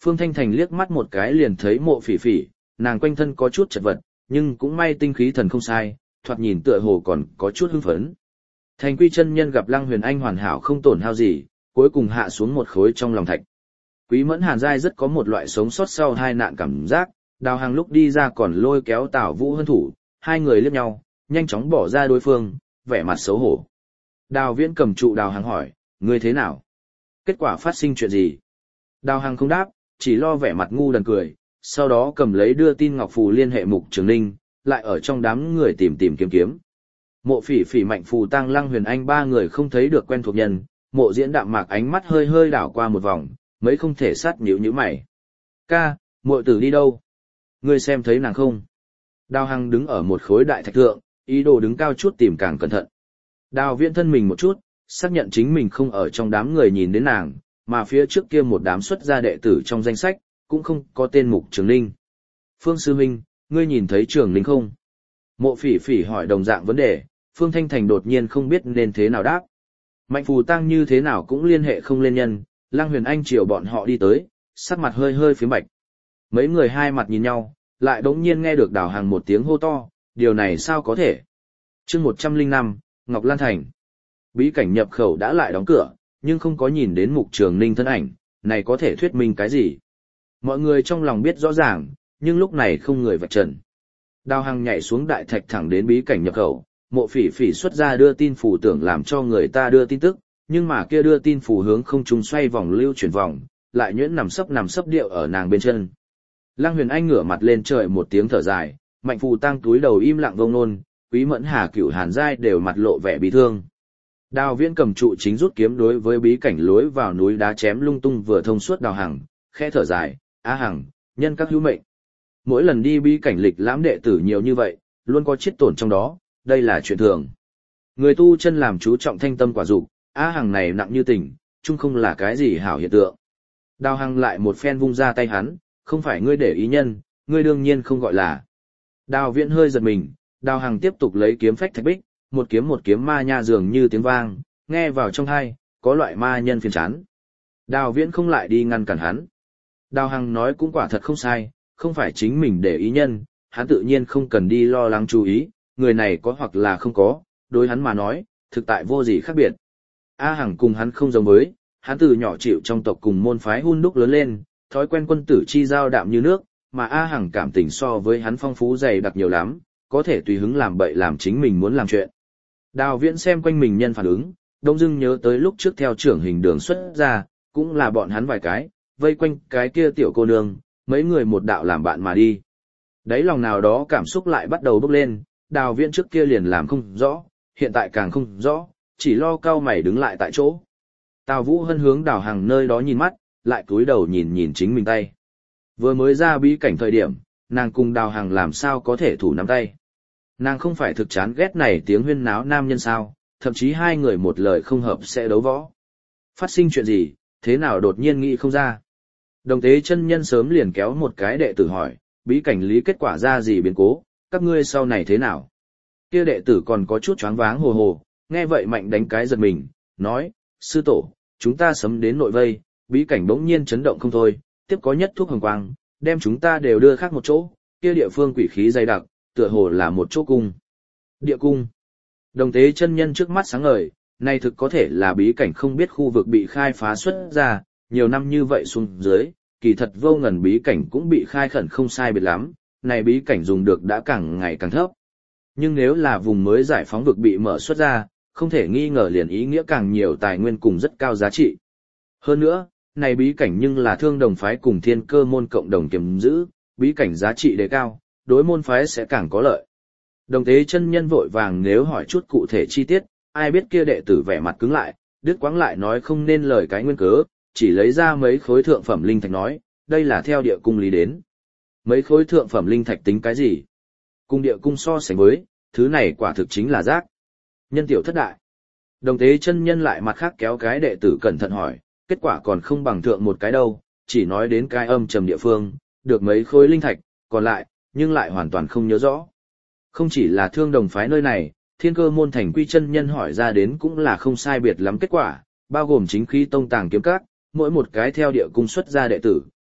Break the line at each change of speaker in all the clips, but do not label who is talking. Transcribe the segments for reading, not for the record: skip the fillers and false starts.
Phương Thanh Thành liếc mắt một cái liền thấy Mộ Phỉ Phỉ, nàng quanh thân có chút chật vật, nhưng cũng may tinh khí thần không sai, thoạt nhìn tựa hồ còn có chút hưng phấn. Thành Quy chân nhân gặp Lăng Huyền Anh hoàn hảo không tổn hao gì, cuối cùng hạ xuống một khối trong lòng thạch. Quý Mẫn Hàn giai rất có một loại sống sót sau hai nạn cảm giác, Đào Hàng lúc đi ra còn lôi kéo Tào Vũ Hân thủ, hai người liếc nhau, nhanh chóng bỏ ra đối phương, vẻ mặt xấu hổ. Đào Viễn cầm trụ Đào Hàng hỏi, ngươi thế nào? Kết quả phát sinh chuyện gì? Đào Hàng không đáp, chỉ lo vẻ mặt ngu đần cười, sau đó cầm lấy đưa tin ngọc phù liên hệ Mục Trường Ninh, lại ở trong đám người tìm kiếm. Mộ Phỉ Phỉ, Mạnh Phù Tăng, Lăng Huyền Anh ba người không thấy được quen thuộc nhân, Mộ Diễn đạm mạc ánh mắt hơi đảo qua một vòng, mấy không thể sát nhíu mày. Ca, muội tử đi đâu? Ngươi xem thấy nàng không? Đào Hằng đứng ở một khối đại thạch thượng, ý đồ đứng cao chút tìm càng cẩn thận. Đào Viễn thân mình một chút, xác nhận chính mình không ở trong đám người nhìn đến nàng, mà phía trước kia một đám xuất gia đệ tử trong danh sách, cũng không có tên Mục Trường Ninh. Phương Sư Minh, ngươi nhìn thấy Trường Ninh không? Mộ Phỉ Phỉ hỏi đồng dạng vấn đề, Phương Thanh Thành đột nhiên không biết nên thế nào đáp. Mạnh Phù Tăng như thế nào cũng liên hệ không lên nhân, Lăng Huyền Anh chiều bọn họ đi tới, sắc mặt hơi phiếm bạch. Mấy người hai mặt nhìn nhau, lại đống nhiên nghe được Đào Hàng một tiếng hô to, điều này sao có thể? Chương 105, Ngọc Lan Thành. Bí cảnh nhập khẩu đã lại đóng cửa, nhưng không có nhìn đến Mục Trường Ninh thân ảnh, này có thể thuyết minh cái gì? Mọi người trong lòng biết rõ ràng, nhưng lúc này không người vạch trần. Đào Hằng nhảy xuống đại thạch thẳng đến bí cảnh nhập khẩu, Mộ Phỉ Phỉ xuất ra đưa tin phủ tưởng làm cho người ta đưa tin tức, nhưng mà kia đưa tin phủ hướng không trung xoay vòng lưu chuyển vòng, lại nhuyễn nằm sấp điệu ở nàng bên chân. Lăng Huyền Anh ngửa mặt lên trời một tiếng thở dài, Mạnh Phù Tăng túi đầu im lặng vông nôn, Quý Mẫn Hà, Cửu Hàn giai đều mặt lộ vẻ bi thương. Đào Viễn cầm trụ chính rút kiếm đối với bí cảnh lối vào núi đá chém lung tung vừa thông suốt Đào Hằng, khẽ thở dài, "A Hằng, nhân các hữu mệnh. Mỗi lần đi bí cảnh lịch lãm đệ tử nhiều như vậy, luôn có chết tổn trong đó, đây là chuyện thường. Người tu chân làm chú trọng thanh tâm quả dục, A Hằng này nặng như tình, chung không là cái gì hảo hiện tượng." Đào Hằng lại một phen vung ra tay hắn, "Không phải ngươi để ý nhân, ngươi đương nhiên không gọi là." Đào Viễn hơi giật mình, Đào Hằng tiếp tục lấy kiếm phách thạch bích, một kiếm ma nha dường như tiếng vang, nghe vào trong tai, có loại ma nhân phiền chán. Đào Viễn không lại đi ngăn cản hắn. Đào Hằng nói cũng quả thật không sai, không phải chính mình để ý nhân, hắn tự nhiên không cần đi lo lắng chú ý, người này có hoặc là không có, đối hắn mà nói, thực tại vô gì khác biệt. A Hằng cùng hắn không giống với, hắn từ nhỏ chịu trong tộc cùng môn phái hun đúc lớn lên, thói quen quân tử chi giao đạm như nước, mà A Hằng cảm tình so với hắn phong phú dày đặc nhiều lắm, có thể tùy hứng làm bậy làm chính mình muốn làm chuyện. Đào Viễn xem quanh mình nhân phản ứng, đông dưng nhớ tới lúc trước theo trưởng hình đường xuất ra, cũng là bọn hắn vài cái, vây quanh cái kia tiểu cô nương, mấy người một đạo làm bạn mà đi. Đấy lòng nào đó cảm xúc lại bắt đầu bốc lên, Đào Viễn trước kia liền làm không rõ, hiện tại càng không rõ, chỉ lo cau mày đứng lại tại chỗ. Tào Vũ Hân hướng Đào Hằng nơi đó nhìn mắt, lại cúi đầu nhìn chính mình tay. Vừa mới ra bí cảnh thời điểm, nàng cùng Đào Hằng làm sao có thể thủ nắm tay. Nàng không phải thực chán ghét này tiếng huyên náo nam nhân sao, thậm chí hai người một lời không hợp sẽ đấu võ. Phát sinh chuyện gì, thế nào đột nhiên nghĩ không ra. Đồng Tế chân nhân sớm liền kéo một cái đệ tử hỏi, bí cảnh lý kết quả ra gì biến cố, các ngươi sau này thế nào. Kia đệ tử còn có chút choáng váng hồ, nghe vậy mạnh đánh cái giật mình, nói, sư tổ, chúng ta sớm đến nội vây, bí cảnh bỗng nhiên chấn động không thôi, tiếp có nhất thuốc hồng quang, đem chúng ta đều đưa khác một chỗ, kia địa phương quỷ khí dày đặc, tựa hồ là một chỗ cung. Địa cung. Đồng Tế chân nhân trước mắt sáng ngời, này thực có thể là bí cảnh không biết khu vực bị khai phá xuất ra, nhiều năm như vậy xuống dưới, kỳ thật vô ngần bí cảnh cũng bị khai khẩn không sai biệt lắm, này bí cảnh dùng được đã càng ngày càng thấp. Nhưng nếu là vùng mới giải phóng vực bị mở xuất ra, không thể nghi ngờ liền ý nghĩa càng nhiều tài nguyên cùng rất cao giá trị. Hơn nữa, này bí cảnh nhưng là Thương Đồng phái cùng Thiên Cơ môn cộng đồng kiểm giữ, bí cảnh giá trị đề cao, đối môn phái sẽ càng có lợi. Đồng Tế chân nhân vội vàng nếu hỏi chút cụ thể chi tiết, ai biết kia đệ tử vẻ mặt cứng lại, đứt quãng lại nói không nên lời cái nguyên cớ, chỉ lấy ra mấy khối thượng phẩm linh thạch nói, đây là theo địa cung lý đến. Mấy khối thượng phẩm linh thạch tính cái gì? Cung địa cung so sánh với, thứ này quả thực chính là rác. Nhân tiểu thất đại. Đồng Tế chân nhân lại mặt khác kéo cái đệ tử cẩn thận hỏi, kết quả còn không bằng thượng một cái đâu, chỉ nói đến cái âm trầm địa phương, được mấy khối linh thạch, còn lại, nhưng lại hoàn toàn không nhớ rõ. Không chỉ là Thương Đồng phái nơi này, Thiên Cơ môn Thành Quy chân nhân hỏi ra đến cũng là không sai biệt lắm kết quả, bao gồm chính khí tông tàng kiếm các, mỗi một cái theo địa cung xuất ra đệ tử,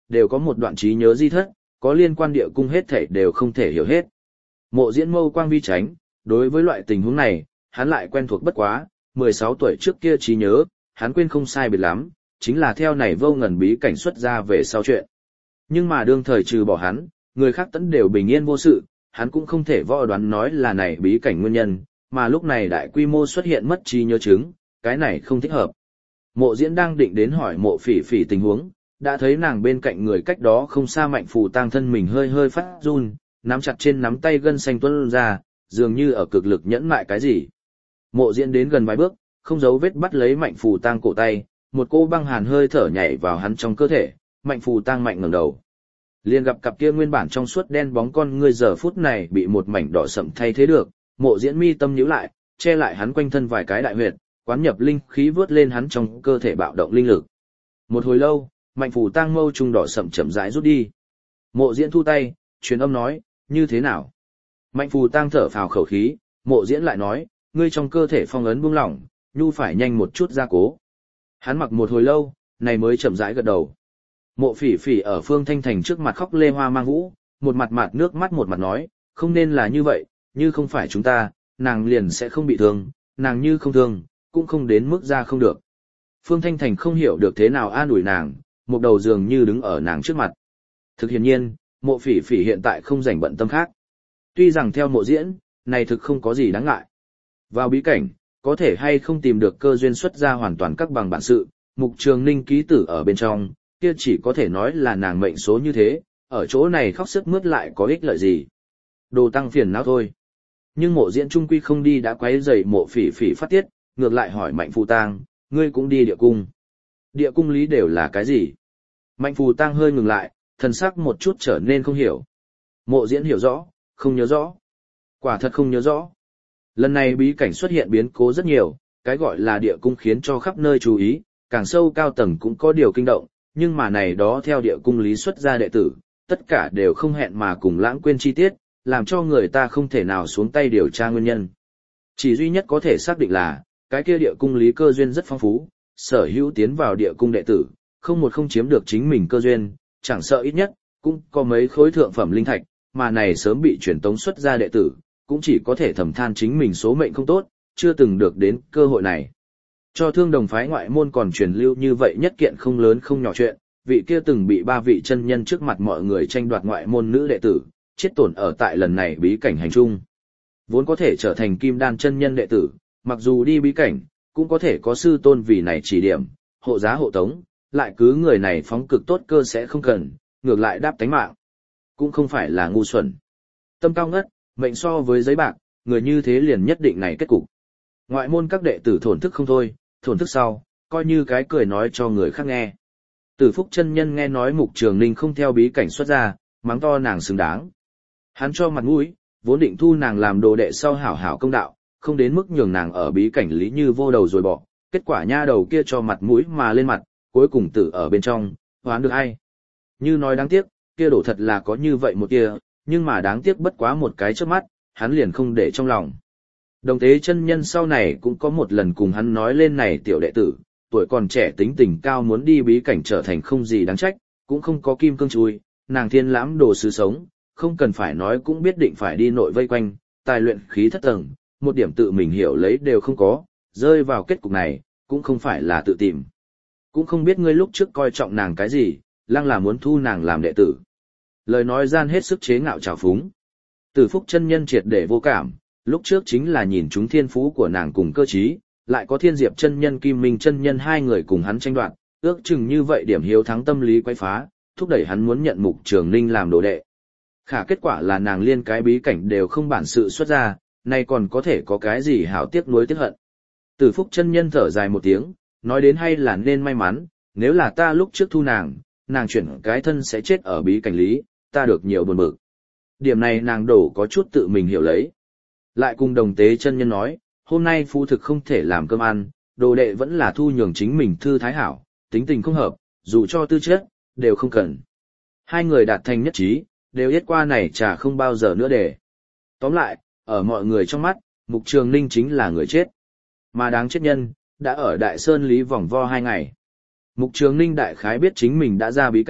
đều có một đoạn trí nhớ di thất, có liên quan địa cung hết thảy đều không thể hiểu hết. Mộ Diễn mâu quang vi tránh, đối với loại tình huống này, hắn lại quen thuộc bất quá, 16 tuổi trước kia trí nhớ, hắn quên không sai biệt lắm, chính là theo này vô ngần bí cảnh xuất ra về sau chuyện. Nhưng mà đương thời trừ bỏ hắn, người khác tẫn đều bình yên vô sự, hắn cũng không thể võ đoán nói là này bí cảnh nguyên nhân, mà lúc này đại quy mô xuất hiện mất trí nhớ chứng, cái này không thích hợp. Mộ Diễn đang định đến hỏi Mộ Phỉ Phỉ tình huống, đã thấy nàng bên cạnh người cách đó không xa Mạnh Phù Tang thân mình hơi hơi phát run, nắm chặt trên nắm tay gân xanh tuôn ra, dường như ở cực lực nhẫn nại cái gì. Mộ Diễn đến gần vài bước, không giấu vết bắt lấy Mạnh Phù Tang cổ tay, một cô băng hàn hơi thở nhảy vào hắn trong cơ thể, Mạnh Phù Tang mạnh ngẩng đầu. Liền gặp cặp kia nguyên bản trong suốt đen bóng con ngươi giờ phút này bị một mảnh đỏ sậm thay thế được, Mộ Diễn mi tâm nhíu lại, che lại hắn quanh thân vài cái đại huyệt, quán nhập linh khí vớt lên hắn trong cơ thể bạo động linh lực. Một hồi lâu, Mạnh Phù Tang mâu trung đỏ sậm chậm rãi rút đi. Mộ Diễn thu tay, truyền âm nói, như thế nào? Mạnh Phù Tang thở phào khẩu khí, Mộ Diễn lại nói, ngươi trong cơ thể phong ấn buông lỏng, nhu phải nhanh một chút gia cố. Hắn mặc một hồi lâu, này mới chậm rãi gật đầu. Mộ Phỉ Phỉ ở Phương Thanh Thành trước mặt khóc lê hoa mang vũ, một mặt mặt nước mắt một mặt nói, không nên là như vậy, như không phải chúng ta, nàng liền sẽ không bị thương, nàng như không thương, cũng không đến mức ra không được. Phương Thanh Thành không hiểu được thế nào an ủi nàng, một đầu dường như đứng ở nàng trước mặt. Thực hiện nhiên, Mộ Phỉ Phỉ hiện tại không rảnh bận tâm khác. Tuy rằng theo Mộ Diễn, này thực không có gì đáng ngại. Vào bí cảnh, có thể hay không tìm được cơ duyên xuất ra hoàn toàn các bằng bản sự, Mục Trường Ninh ký tử ở bên trong, kia chỉ có thể nói là nàng mệnh số như thế, ở chỗ này khóc sức mướt lại có ích lợi gì. Đồ tăng phiền não thôi. Nhưng Mộ Diễn trung quy không đi đã quấy rầy Mộ Phỉ Phỉ phát tiết, ngược lại hỏi Mạnh Phù Tang, ngươi cũng đi địa cung. Địa cung lý đều là cái gì? Mạnh Phù Tang hơi ngừng lại, thần sắc một chút trở nên không hiểu. Mộ Diễn hiểu rõ, không nhớ rõ. Quả thật không nhớ rõ. Lần này bí cảnh xuất hiện biến cố rất nhiều, cái gọi là địa cung khiến cho khắp nơi chú ý, càng sâu cao tầng cũng có điều kinh động, nhưng mà này đó theo địa cung lý xuất ra đệ tử, tất cả đều không hẹn mà cùng lãng quên chi tiết, làm cho người ta không thể nào xuống tay điều tra nguyên nhân. Chỉ duy nhất có thể xác định là, cái kia địa cung lý cơ duyên rất phong phú, sở hữu tiến vào địa cung đệ tử, không một không chiếm được chính mình cơ duyên, chẳng sợ ít nhất, cũng có mấy khối thượng phẩm linh thạch, mà này sớm bị truyền tống xuất ra đệ tử, cũng chỉ có thể thầm than chính mình số mệnh không tốt, chưa từng được đến cơ hội này. Cho Thương Đồng phái ngoại môn còn truyền lưu như vậy nhất kiện không lớn không nhỏ chuyện, vị kia từng bị 3 vị chân nhân trước mặt mọi người tranh đoạt ngoại môn nữ đệ tử, chết tổn ở tại lần này bí cảnh hành trung. Vốn có thể trở thành kim đan chân nhân đệ tử, mặc dù đi bí cảnh, cũng có thể có sư tôn vì này chỉ điểm, hộ giá hộ tống, lại cứ người này phóng cực tốt cơ sẽ không cần, ngược lại đáp tánh mạng. Cũng không phải là ngu xuẩn. Tâm cao ngất, mệnh so với giấy bạc, người như thế liền nhất định này kết cục. Ngoại môn các đệ tử thổn thức không thôi, thổn thức sau, coi như cái cười nói cho người khác nghe. Tử Phúc chân nhân nghe nói Mục Trường Ninh không theo bí cảnh xuất ra, mắng to nàng xứng đáng. Hắn cho mặt mũi, vốn định thu nàng làm đồ đệ sau hảo hảo công đạo, không đến mức nhường nàng ở bí cảnh lý như vô đầu rồi bỏ. Kết quả nha đầu kia cho mặt mũi mà lên mặt, cuối cùng tử ở bên trong, hoán được ai. Như nói đáng tiếc, kia đổ thật là có như vậy một kia, nhưng mà đáng tiếc bất quá một cái trước mắt, hắn liền không để trong lòng. Đồng Tế chân nhân sau này cũng có một lần cùng hắn nói lên này tiểu đệ tử, tuổi còn trẻ tính tình cao muốn đi bí cảnh trở thành không gì đáng trách, cũng không có kim cương chui, nàng thiên lãm đồ sứ sống, không cần phải nói cũng biết định phải đi nội vây quanh, tài luyện khí thất tầng, một điểm tự mình hiểu lấy đều không có, rơi vào kết cục này, cũng không phải là tự tìm. Cũng không biết ngươi lúc trước coi trọng nàng cái gì, lăng là muốn thu nàng làm đệ tử. Lời nói gian hết sức chế ngạo trào phúng. Tử Phúc chân nhân triệt để vô cảm, lúc trước chính là nhìn chúng thiên phú của nàng cùng cơ trí, lại có Thiên Diệp chân nhân Kim Minh chân nhân hai người cùng hắn tranh đoạt, ước chừng như vậy điểm hiếu thắng tâm lý quấy phá, thúc đẩy hắn muốn nhận Mục Trường Ninh làm đồ đệ. Khả kết quả là nàng liên cái bí cảnh đều không bản sự xuất ra, nay còn có thể có cái gì hảo tiếc nuối tiếc hận. Tử Phúc chân nhân thở dài một tiếng, nói đến hay là nên may mắn, nếu là ta lúc trước thu nàng, nàng chuyển cái thân sẽ chết ở bí cảnh lý, ta được nhiều buồn bực. Điểm này nàng đổ có chút tự mình hiểu lấy. Lại cùng Đồng Tế chân nhân nói, hôm nay phu thực không thể làm cơm ăn, đồ đệ vẫn là thu nhường chính mình thư thái hảo, tính tình không hợp, dù cho tư chất, đều không cần. Hai người đạt thành nhất trí, đều yết qua này chả không bao giờ nữa để. Tóm lại, ở mọi người trong mắt, Mục Trường Ninh chính là người chết. Mà đáng chết nhân, đã ở Đại Sơn Lý vòng vo 2 ngày. Mục Trường Ninh đại khái biết chính mình đã ra bí cảnh,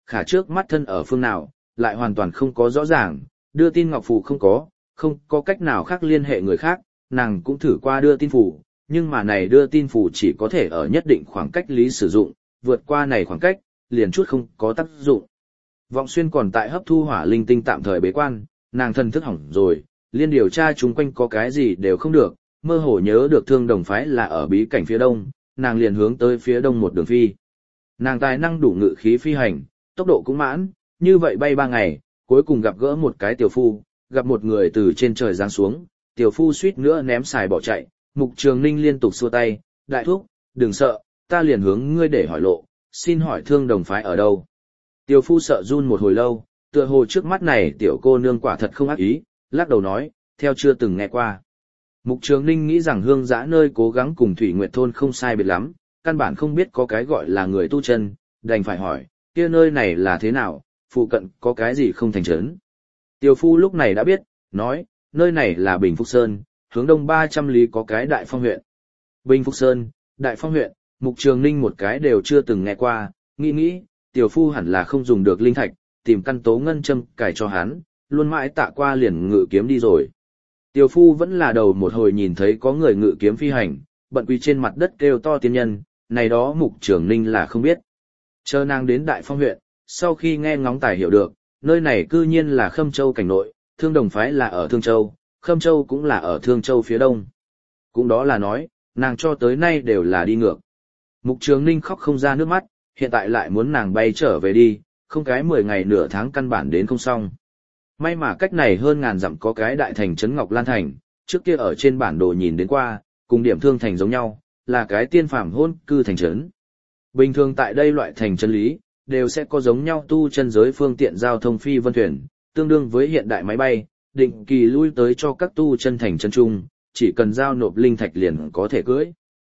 khả trước mắt thân ở phương nào, lại hoàn toàn không có rõ ràng, đưa tin ngọc phù không có cách nào khác liên hệ người khác, nàng cũng thử qua đưa tin phù, nhưng mà này đưa tin phù chỉ có thể ở nhất định khoảng cách lý sử dụng, vượt qua này khoảng cách, liền chút không có tác dụng. Vọng Xuyên còn tại hấp thu hỏa linh tinh tạm thời bế quan, nàng thân thức hỏng rồi, liên điều tra chúng quanh có cái gì đều không được, mơ hồ nhớ được Thương Đồng phái là ở bí cảnh phía đông, nàng liền hướng tới phía đông một đường phi. Nàng tài năng đủ ngự khí phi hành, tốc độ cũng mãn, như vậy bay 3 ngày, cuối cùng gặp gỡ một cái tiểu phu, gặp một người từ trên trời giáng xuống, tiểu phu suýt nữa ném xài bỏ chạy, Mục Trường Ninh liên tục xua tay, đại thúc, đừng sợ, ta liền hướng ngươi để hỏi lộ, xin hỏi Thương Đồng phái ở đâu. Tiểu phu sợ run một hồi lâu, tựa hồ trước mắt này tiểu cô nương quả thật không ác ý, lắc đầu nói, theo chưa từng nghe qua. Mục Trường Ninh nghĩ rằng Hương Giã nơi cố gắng cùng Thủy Nguyệt thôn không sai biệt lắm, căn bản không biết có cái gọi là người tu chân, đành phải hỏi, kia nơi này là thế nào, phụ cận có cái gì không thành trấn. Tiểu phu lúc này đã biết, nói, nơi này là Bình Phúc Sơn, hướng đông 300 lý có cái Đại Phong huyện. Bình Phúc Sơn, Đại Phong huyện, Mục Trường Ninh một cái đều chưa từng nghe qua, nghĩ, tiểu phu hẳn là không dùng được linh thạch, tìm căn tố ngân châm cài cho hắn, luôn mãi tạ qua liền ngự kiếm đi rồi. Tiểu phu vẫn là đầu một hồi nhìn thấy có người ngự kiếm phi hành, bận quỳ trên mặt đất kêu to tiên nhân, này đó Mục Trường Ninh là không biết. Chờ nàng đến Đại Phong huyện, sau khi nghe ngóng tài hiểu được, nơi này cư nhiên là Khâm Châu cảnh nội, Thương Đồng phái là ở Thương Châu, Khâm Châu cũng là ở Thương Châu phía đông. Cũng đó là nói, nàng cho tới nay đều là đi ngược. Mục Trường Ninh khóc không ra nước mắt, hiện tại lại muốn nàng bay trở về đi, không cái 10 ngày nửa tháng căn bản đến không xong. May mà cách này hơn ngàn dặm có cái đại thành trấn Ngọc Lan Thành, trước kia ở trên bản đồ nhìn đến qua, cùng Điểm Thương Thành giống nhau, là cái tiên phàm hôn cư thành trấn. Bình thường tại đây loại thành trấn lý, đều sẽ có giống nhau tu chân giới phương tiện giao thông phi vân thuyền, tương đương với hiện đại máy bay, định kỳ lui tới cho các tu chân thành trấn chung, chỉ cần giao nộp linh thạch liền có thể cưỡi.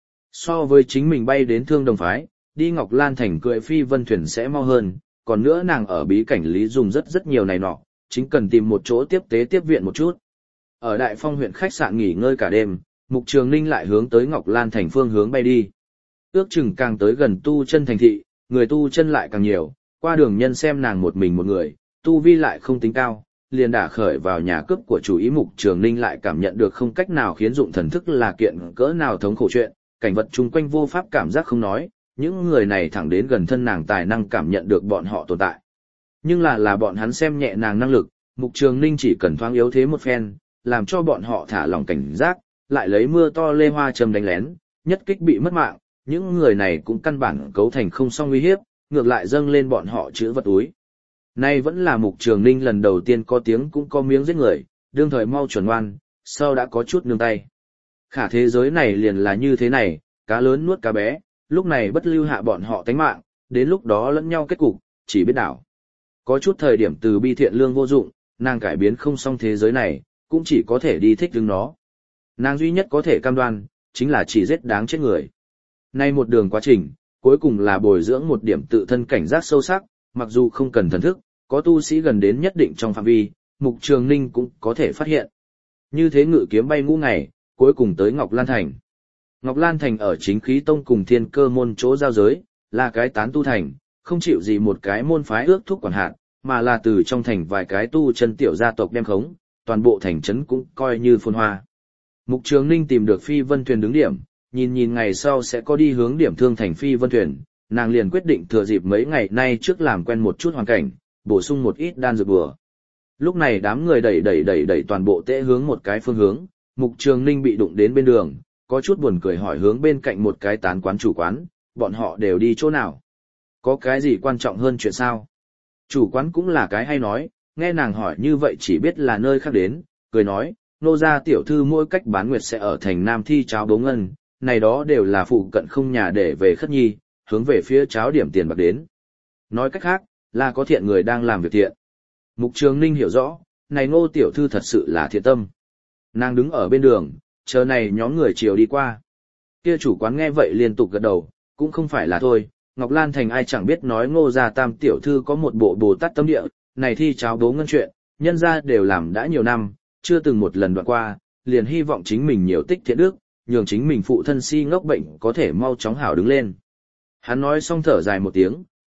So với chính mình bay đến Thương Đồng phái, đi Ngọc Lan Thành cưỡi phi vân thuyền sẽ mau hơn, còn nữa nàng ở bí cảnh lý dùng rất nhiều này nọ, chính cần tìm một chỗ tiếp tế tiếp viện một chút. Ở Đại Phong huyện khách sạn nghỉ ngơi cả đêm, Mục Trường Ninh lại hướng tới Ngọc Lan Thành phương hướng bay đi. Ước chừng càng tới gần tu chân thành thị, người tu chân lại càng nhiều, qua đường nhân xem nàng một mình một người, tu vi lại không tính cao, liền đả khởi vào nhà cướp của chủ ý. Mục Trường Ninh lại cảm nhận được không cách nào khiến dụng thần thức là kiện cỡ nào thống khổ chuyện, cảnh vật chung quanh vô pháp cảm giác không nói, những người này thẳng đến gần thân nàng tài năng cảm nhận được bọn họ tồn tại. Nhưng là bọn hắn xem nhẹ nàng năng lực, Mục Trường Ninh chỉ cần thoáng yếu thế một phen, làm cho bọn họ thả lòng cảnh giác, lại lấy mưa to lê hoa châm đánh lén, nhất kích bị mất mạng, những người này cũng căn bản cấu thành không song uy hiếp, ngược lại dâng lên bọn họ chữ vật túi. Nay vẫn là Mục Trường Ninh lần đầu tiên có tiếng cũng có miếng giết người, đương thời mau chuẩn ngoan, sau đã có chút nương tay. Khả thế giới này liền là như thế này, cá lớn nuốt cá bé, lúc này bất lưu hạ bọn họ tánh mạng, đến lúc đó lẫn nhau kết cục, chỉ biết đảo. Có chút thời điểm từ bi thiện lương vô dụng, nàng cải biến không xong thế giới này, cũng chỉ có thể đi thích đứng nó. Nàng duy nhất có thể cam đoan, chính là chỉ giết đáng chết người. Nay một đường quá trình, cuối cùng là bồi dưỡng một điểm tự thân cảnh giác sâu sắc, mặc dù không cần thần thức, có tu sĩ gần đến nhất định trong phạm vi, Mục Trường Ninh cũng có thể phát hiện. Như thế ngự kiếm bay ngũ ngày, cuối cùng tới Ngọc Lan Thành. Ngọc Lan Thành ở Chính Khí Tông cùng Thiên Cơ môn chỗ giao giới, là cái tán tu thành, không chịu gì một cái môn phái ước thúc quản hạt, mà là từ trong thành vài cái tu chân tiểu gia tộc đem khống, toàn bộ thành trấn cũng coi như phồn hoa. Mục Trường Ninh tìm được phi vân thuyền đứng điểm, nhìn ngày sau sẽ có đi hướng Điểm Thương Thành phi vân thuyền, nàng liền quyết định thừa dịp mấy ngày nay trước làm quen một chút hoàn cảnh, bổ sung một ít đan dược bừa. Lúc này đám người đẩy toàn bộ tễ hướng một cái phương hướng, Mục Trường Ninh bị đụng đến bên đường, có chút buồn cười hỏi hướng bên cạnh một cái tán quán chủ quán, bọn họ đều đi chỗ nào? Có cái gì quan trọng hơn chuyện sao? Chủ quán cũng là cái hay nói, nghe nàng hỏi như vậy chỉ biết là nơi khác đến, cười nói, nô gia tiểu thư mỗi cách bán nguyệt sẽ ở thành Nam thi cháo đố ngân, này đó đều là phụ cận không nhà để về khất nhi, hướng về phía cháo điểm tiền bạc đến. Nói cách khác, là có thiện người đang làm việc thiện. Mục Trường Ninh hiểu rõ, này Ngô tiểu thư thật sự là thiện tâm. Nàng đứng ở bên đường, chờ này nhóm người chiều đi qua. Kia chủ quán nghe vậy liên tục gật đầu, cũng không phải là thôi, Ngọc Lan Thành ai chẳng biết nói Ngô gia tam tiểu thư có một bộ Bồ Tát tâm địa, này thi cháo đố ngân chuyện, nhân gia đều làm đã nhiều năm, chưa từng một lần đoạn qua, liền hy vọng chính mình nhiều tích thiện đức, nhường chính mình phụ thân si ngốc bệnh có thể mau chóng hảo đứng lên. Hắn nói xong thở dài một tiếng,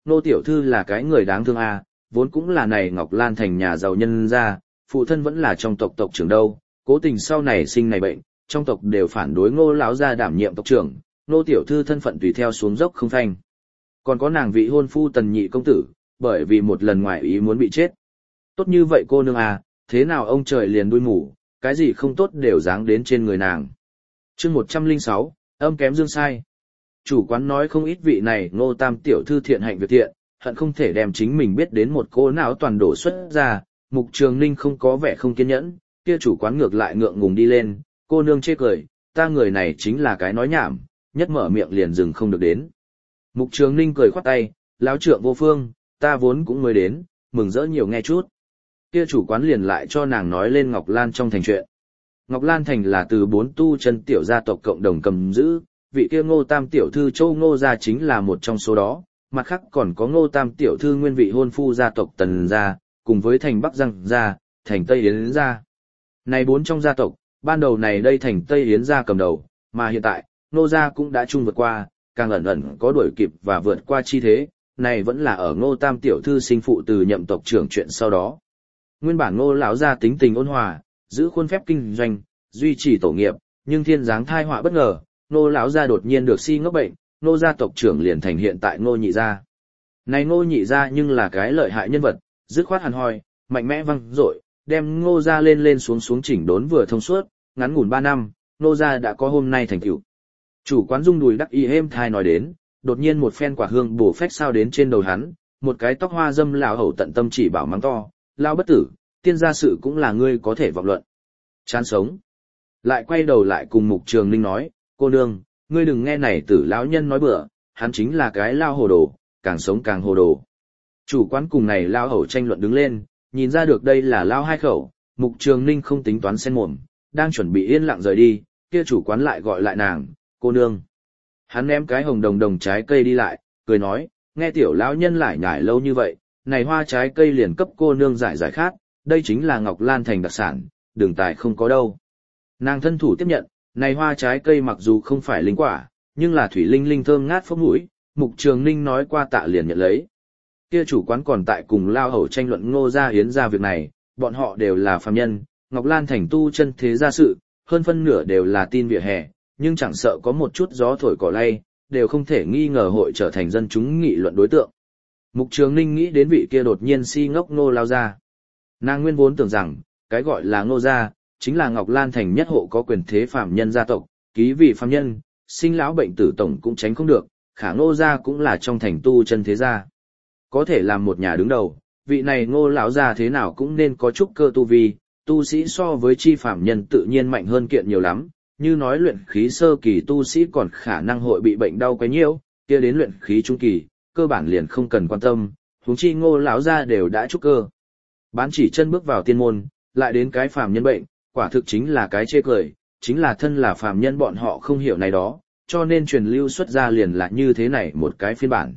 Ngô tiểu thư là cái người đáng thương à, vốn cũng là này Ngọc Lan Thành nhà giàu nhân gia, phụ thân vẫn là trong tộc tộc trưởng đâu, cố tình sau này sinh này bệnh, trong tộc đều phản đối Ngô lão gia đảm nhiệm tộc trưởng, Ngô tiểu thư thân phận tùy theo xuống dốc không phanh. Còn có nàng vị hôn phu Tần Nhị công tử, bởi vì một lần ngoại ý muốn bị chết. Tốt như vậy cô nương à, thế nào ông trời liền đuôi mù, cái gì không tốt đều giáng đến trên người nàng. Chương 106, âm kém dương sai. Chủ quán nói không ít vị này Ngô tam tiểu thư thiện hạnh việc thiện, hận không thể đem chính mình biết đến một cô não toàn đổ xuất ra, Mục Trường Ninh không có vẻ không kiên nhẫn, kia chủ quán ngược lại ngượng ngùng đi lên, cô nương chê cười, ta người này chính là cái nói nhảm, nhất mở miệng liền dừng không được đến. Mục Trường Ninh cười khoát tay, lão trượng vô phương, ta vốn cũng mới đến, mừng rỡ nhiều nghe chút. Kia chủ quán liền lại cho nàng nói lên Ngọc Lan trong thành chuyện. Ngọc Lan thành là từ 4 tu chân tiểu gia tộc cộng đồng cầm giữ, vị kia Ngô tam tiểu thư Châu Ngô gia chính là một trong số đó, mặt khác còn có Ngô tam tiểu thư nguyên vị hôn phu gia tộc Tần gia, cùng với thành Bắc Giang gia, thành Tây Yến gia. Này 4 trong gia tộc, ban đầu này đây thành Tây Yến gia cầm đầu, mà hiện tại, Ngô gia cũng đã chung vượt qua, càng ẩn ẩn có đuổi kịp và vượt qua chi thế, này vẫn là ở Ngô tam tiểu thư sinh phụ từ nhậm tộc trưởng chuyện sau đó. Nguyên bản Ngô lão gia tính tình ôn hòa, giữ khuôn phép kinh doanh, duy trì tổ nghiệp, nhưng thiên giáng thai họa bất ngờ, Ngô lão gia đột nhiên được si ngốc bệnh, Ngô gia tộc trưởng liền thành hiện tại Ngô nhị gia. Này Ngô nhị gia nhưng là cái lợi hại nhân vật, dứt khoát hằn hoi, mạnh mẽ văng dội, đem Ngô gia lên lên xuống xuống chỉnh đốn vừa thông suốt, ngắn ngủn 3 năm, Ngô gia đã có hôm nay thành tựu. Chủ quán rung đùi đắc ý êm thai nói đến, đột nhiên một phen quả hương bổ phách sao đến trên đầu hắn, một cái tóc hoa dâm lão hầu tận tâm chỉ bảo mắng to, lao bất tử, tiên gia sự cũng là ngươi có thể vọng luận. Chán sống. Lại quay đầu lại cùng Mục Trường Ninh nói, cô nương, ngươi đừng nghe này tử lão nhân nói bừa, hắn chính là cái lao hồ đồ, càng sống càng hồ đồ. Chủ quán cùng này lao hầu tranh luận đứng lên, nhìn ra được đây là lao hai khẩu, Mục Trường Ninh không tính toán xen mồm, đang chuẩn bị yên lặng rời đi, kia chủ quán lại gọi lại nàng, cô nương. Hắn ném cái hồng đồng đồng trái cây đi lại, cười nói, nghe tiểu lão nhân lại nhải lâu như vậy, này hoa trái cây liền cấp cô nương giải giải khát, đây chính là Ngọc Lan thành đặc sản, đường tài không có đâu. Nàng thân thủ tiếp nhận, này hoa trái cây mặc dù không phải linh quả, nhưng là thủy linh linh thơm ngát phốc mũi, Mục Trường Ninh nói qua tạ liền nhận lấy. Kia chủ quán còn tại cùng lao hầu tranh luận Ngô gia Yến gia việc này, bọn họ đều là phàm nhân, Ngọc Lan thành tu chân thế gia sự, hơn phân nửa đều là tin vỉa hè, nhưng chẳng sợ có một chút gió thổi cỏ lay, đều không thể nghi ngờ hội trở thành dân chúng nghị luận đối tượng. Mục Trường Ninh nghĩ đến vị kia đột nhiên si ngốc Ngô lao gia. Nàng nguyên vốn tưởng rằng, cái gọi là Ngô gia, chính là Ngọc Lan thành nhất hộ có quyền thế phàm nhân gia tộc, ký vị phàm nhân, sinh lão bệnh tử tổng cũng tránh không được, khả Ngô gia cũng là trong thành tu chân thế gia. Có thể làm một nhà đứng đầu, vị này Ngô lão gia thế nào cũng nên có chút cơ tu vi, tu sĩ so với chi phàm nhân tự nhiên mạnh hơn kiện nhiều lắm, như nói luyện khí sơ kỳ tu sĩ còn khả năng hội bị bệnh đau quấy nhiễu, kia đến luyện khí trung kỳ, cơ bản liền không cần quan tâm, huống chi Ngô lão gia đều đã trúc cơ. Bán chỉ chân bước vào tiên môn, lại đến cái phàm nhân bệnh, quả thực chính là cái chê cười, chính là thân là phàm nhân bọn họ không hiểu này đó, cho nên truyền lưu xuất ra liền là như thế này một cái phiên bản.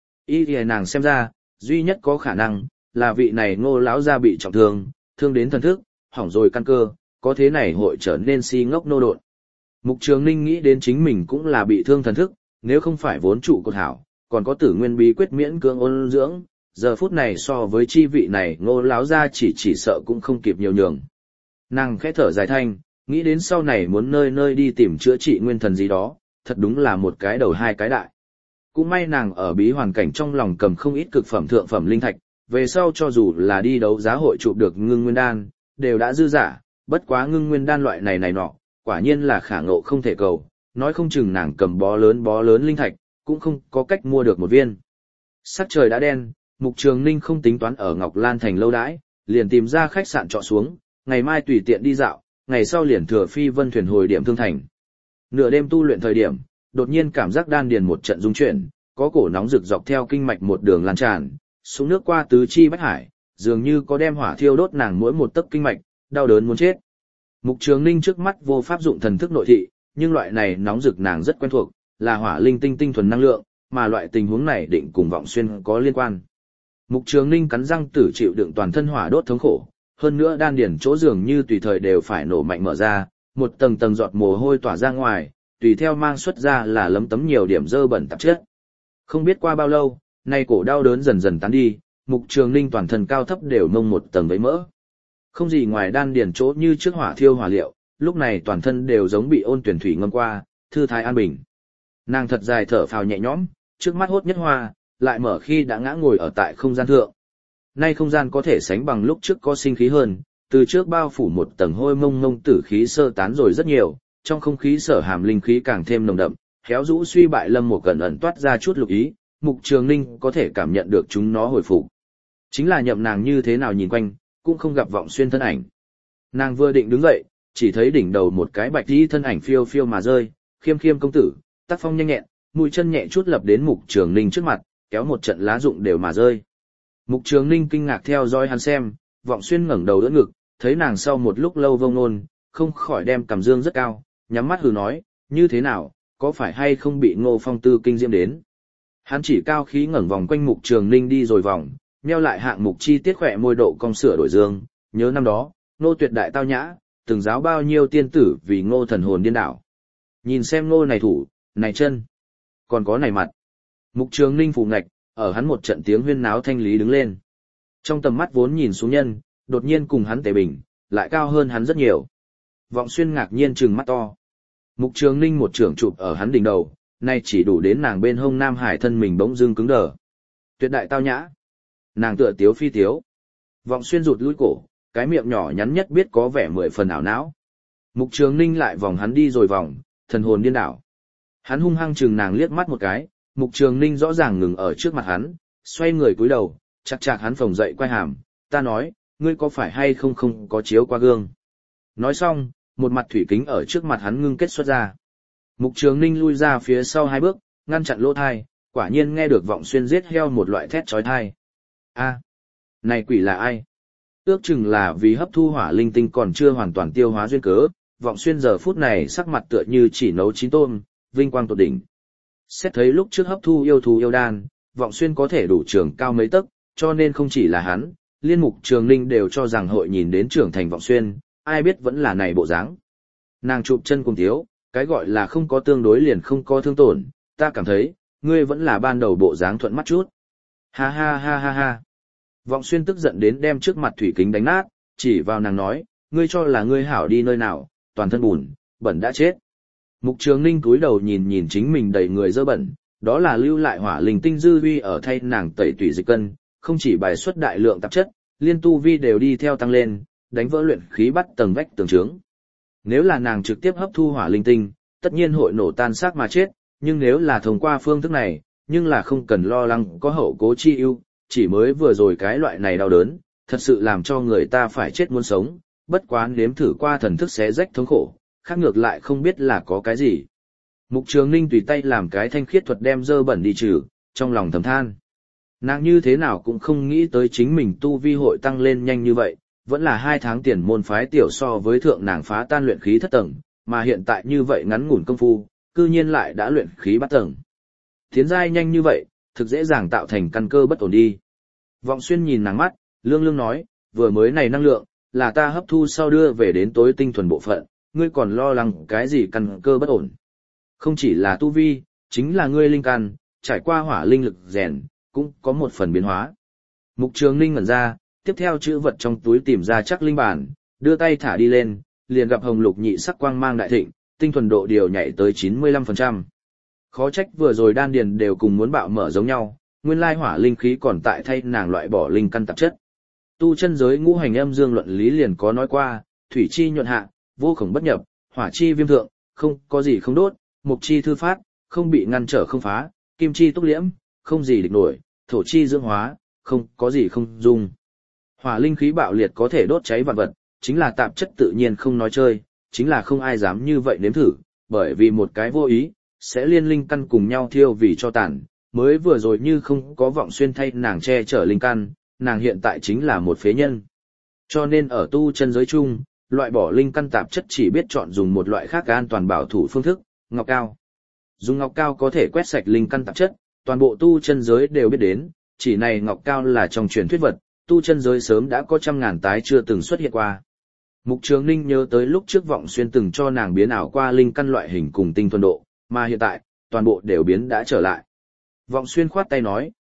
Ý thì nàng xem ra, duy nhất có khả năng, là vị này Ngô lão gia bị trọng thương, thương đến thần thức, hỏng rồi căn cơ, có thế này hội trở nên si ngốc nô độn. Mục Trường Ninh nghĩ đến chính mình cũng là bị thương thần thức, nếu không phải vốn trụ cột hảo, còn có tử nguyên bí quyết miễn cưỡng ôn dưỡng, giờ phút này so với chi vị này Ngô lão gia chỉ sợ cũng không kịp nhiều nhường. Nàng khẽ thở dài thanh, nghĩ đến sau này muốn nơi nơi đi tìm chữa trị nguyên thần gì đó, thật đúng là một cái đầu hai cái đại. Cũng may nàng ở bí hoàn cảnh trong lòng cầm không ít cực phẩm thượng phẩm linh thạch, về sau cho dù là đi đấu giá hội chụp được ngưng nguyên đan, đều đã dư giả, bất quá ngưng nguyên đan loại này nọ, quả nhiên là khả ngộ không thể cầu, nói không chừng nàng cầm bó lớn linh thạch, cũng không có cách mua được một viên. Sắc trời đã đen, Mục Trường Ninh không tính toán ở Ngọc Lan thành lâu đãi, liền tìm ra khách sạn trọ xuống, ngày mai tùy tiện đi dạo, ngày sau liền thừa phi vân thuyền hồi điểm Thương Thành. Nửa đêm tu luyện thời điểm, đột nhiên cảm giác đan điền một trận rung chuyển, có cổ nóng rực dọc theo kinh mạch một đường lan tràn, xuống nước qua tứ chi bách hải, dường như có đem hỏa thiêu đốt nàng mỗi một tấc kinh mạch, đau đớn muốn chết. Mục Trường Ninh trước mắt vô pháp dụng thần thức nội thị, nhưng loại này nóng rực nàng rất quen thuộc, là hỏa linh tinh tinh thuần năng lượng, mà loại tình huống này định cùng vọng xuyên có liên quan. Mục Trường Ninh cắn răng tử chịu đựng toàn thân hỏa đốt thống khổ, hơn nữa đan điển chỗ dường như tùy thời đều phải nổ mạnh mở ra, một tầng tầng giọt mồ hôi tỏa ra ngoài, tùy theo mang xuất ra là lấm tấm nhiều điểm dơ bẩn tạp chất. Không biết qua bao lâu, nay cổ đau đớn dần dần tán đi, Mục Trường Ninh toàn thân cao thấp đều nông một tầng vấy mỡ. Không gì ngoài đan điền chỗ như trước hỏa thiêu hỏa liệu, lúc này toàn thân đều giống bị ôn tuyển thủy ngâm qua, thư thái an bình. Nàng thật dài thở phào nhẹ nhõm, trước mắt hốt nhất hoa, lại mở khi đã ngã ngồi ở tại không gian thượng. Nay không gian có thể sánh bằng lúc trước có sinh khí hơn, từ trước bao phủ một tầng hôi mông mông tử khí sơ tán rồi rất nhiều, trong không khí sở hàm linh khí càng thêm nồng đậm, khéo rũ suy bại lâm một gần ẩn toát ra chút lục ý, Mục Trường Ninh có thể cảm nhận được chúng nó hồi phục. Chính là nhậm nàng như thế nào nhìn quanh, cũng không gặp Vọng Xuyên thân ảnh. Nàng vừa định đứng dậy, chỉ thấy đỉnh đầu một cái bạch y thân ảnh phiêu phiêu mà rơi, khiêm khiêm công tử, tác phong nhanh nhẹn, mũi chân nhẹ chút lập đến Mục Trường Ninh trước mặt, kéo một trận lá rụng đều mà rơi. Mục Trường Ninh kinh ngạc theo dõi hắn xem, Vọng Xuyên ngẩng đầu đỡ ngực, thấy nàng sau một lúc lâu vông nôn, không khỏi đem cằm dương rất cao, nhắm mắt hừ nói, như thế nào, có phải hay không bị Ngô Phong Tư kinh diễm đến. Hắn chỉ cao khí ngẩng vòng quanh Mục Trường Ninh đi rồi vòng, nheo lại hạng mục chi tiết khỏe môi độ cong sửa đổi dương, nhớ năm đó, Ngô tuyệt đại tao nhã, từng giáo bao nhiêu tiên tử vì Ngô thần hồn điên đảo. Nhìn xem Ngô này thủ, này chân, còn có này mặt. Mục Trường Ninh phủ ngạch, ở hắn một trận tiếng huyên náo thanh lý đứng lên. Trong tầm mắt vốn nhìn xuống nhân, đột nhiên cùng hắn tề bình, lại cao hơn hắn rất nhiều. Vọng Xuyên ngạc nhiên trừng mắt to. Mục Trường Ninh một trưởng chụp ở hắn đỉnh đầu, nay chỉ đủ đến nàng bên hông Nam Hải thân mình bỗng dưng cứng đờ. Tuyệt đại tao nhã. Nàng tựa tiếu phi tiếu. Vọng Xuyên rụt lui cổ, cái miệng nhỏ nhắn nhất biết có vẻ 10 phần ảo não. Mục Trường Ninh lại vòng hắn đi rồi vòng, thần hồn điên đảo. Hắn hung hăng chừng nàng liếc mắt một cái, Mục Trường Ninh rõ ràng ngừng ở trước mặt hắn, xoay người cúi đầu, chặt chặt hắn phồng dậy quay hàm, ta nói, ngươi có phải hay không có chiếu qua gương. Nói xong, một mặt thủy kính ở trước mặt hắn ngưng kết xuất ra. Mục Trường Ninh lui ra phía sau 2 bước, ngăn chặn lỗ thai, quả nhiên nghe được Vọng Xuyên giết heo một loại thét chói tai. A, này quỷ là ai? Ước chừng là vì hấp thu hỏa linh tinh còn chưa hoàn toàn tiêu hóa duyên cớ, Vọng Xuyên giờ phút này sắc mặt tựa như chỉ nấu chín tôm, vinh quang tột đỉnh. Xét thấy lúc trước hấp thu yêu thú yêu đan, Vọng Xuyên có thể đủ trường cao mấy tấc, cho nên không chỉ là hắn, liên Mục Trường Ninh đều cho rằng hội nhìn đến trưởng thành Vọng Xuyên, ai biết vẫn là này bộ dáng. Nàng chụp chân cùng thiếu, cái gọi là không có tương đối liền không có thương tổn, ta cảm thấy, ngươi vẫn là ban đầu bộ dáng thuận mắt chút. Ha ha ha ha ha. Vọng Xuyên tức giận đến đem trước mặt thủy kính đánh nát, chỉ vào nàng nói, ngươi cho là ngươi hảo đi nơi nào, toàn thân bùn, bẩn đã chết. Mục Trường Ninh cúi đầu nhìn nhìn chính mình đầy người dơ bẩn, đó là lưu lại hỏa linh tinh dư vi ở thay nàng tẩy tủy dịch cân, không chỉ bài xuất đại lượng tạp chất, liên tu vi đều đi theo tăng lên, đánh vỡ luyện khí bắt tầng vách tường trướng. Nếu là nàng trực tiếp hấp thu hỏa linh tinh, tất nhiên hội nổ tan xác mà chết, nhưng nếu là thông qua phương thức này, nhưng là không cần lo lắng có hậu cố chi ưu, chỉ mới vừa rồi cái loại này đau đớn, thật sự làm cho người ta phải chết muốn sống, bất quá nếm thử qua thần thức xé rách thống khổ, khác ngược lại không biết là có cái gì. Mục Trường Ninh tùy tay làm cái thanh khiết thuật đem dơ bẩn đi trừ, trong lòng thầm than. Nàng như thế nào cũng không nghĩ tới chính mình tu vi hội tăng lên nhanh như vậy, vẫn là 2 tháng tiền môn phái tiểu so với thượng nàng phá tan luyện khí thất tầng, mà hiện tại như vậy ngắn ngủn công phu, cư nhiên lại đã luyện khí bát tầng. Tiến giai nhanh như vậy, thực dễ dàng tạo thành căn cơ bất ổn đi. Vọng Xuyên nhìn nàng mắt, lương lương nói, vừa mới này năng lượng, là ta hấp thu sau đưa về đến tối tinh thuần bộ phận, ngươi còn lo lắng cái gì căn cơ bất ổn. Không chỉ là tu vi, chính là ngươi linh căn, trải qua hỏa linh lực rèn, cũng có một phần biến hóa. Mục Trường Ninh ngẩn ra, tiếp theo chữ vật trong túi tìm ra chắc linh bản, đưa tay thả đi lên, liền gặp hồng lục nhị sắc quang mang đại thịnh, tinh thuần độ điều nhảy tới 95%. Khó trách vừa rồi đan điền đều cùng muốn bạo mở giống nhau, nguyên lai hỏa linh khí còn tại thay nàng loại bỏ linh căn tạp chất. Tu chân giới ngũ hành âm dương luận lý liền có nói qua, thủy chi nhuận hạ, vô khổng bất nhập, hỏa chi viêm thượng, không có gì không đốt, mục chi thư phát, không bị ngăn trở không phá, kim chi túc liễm, không gì địch nổi, thổ chi dưỡng hóa, không có gì không dung. Hỏa linh khí bạo liệt có thể đốt cháy vạn vật, chính là tạp chất tự nhiên không nói chơi, chính là không ai dám như vậy nếm thử, bởi vì một cái vô ý, sẽ liên linh căn cùng nhau thiêu vì cho tàn, mới vừa rồi như không có Vọng Xuyên thay nàng che chở linh căn, nàng hiện tại chính là một phế nhân. Cho nên ở tu chân giới chung, loại bỏ linh căn tạp chất chỉ biết chọn dùng một loại khác an toàn bảo thủ phương thức, ngọc cao. Dùng ngọc cao có thể quét sạch linh căn tạp chất, toàn bộ tu chân giới đều biết đến, chỉ này ngọc cao là trong truyền thuyết vật, tu chân giới sớm đã có trăm ngàn tái chưa từng xuất hiện qua. Mục Trường Ninh nhớ tới lúc trước Vọng Xuyên từng cho nàng biến ảo qua linh căn loại hình cùng tinh thuần độ, mà hiện tại, toàn bộ đều biến đã trở lại. Vọng Xuyên khoát tay nói,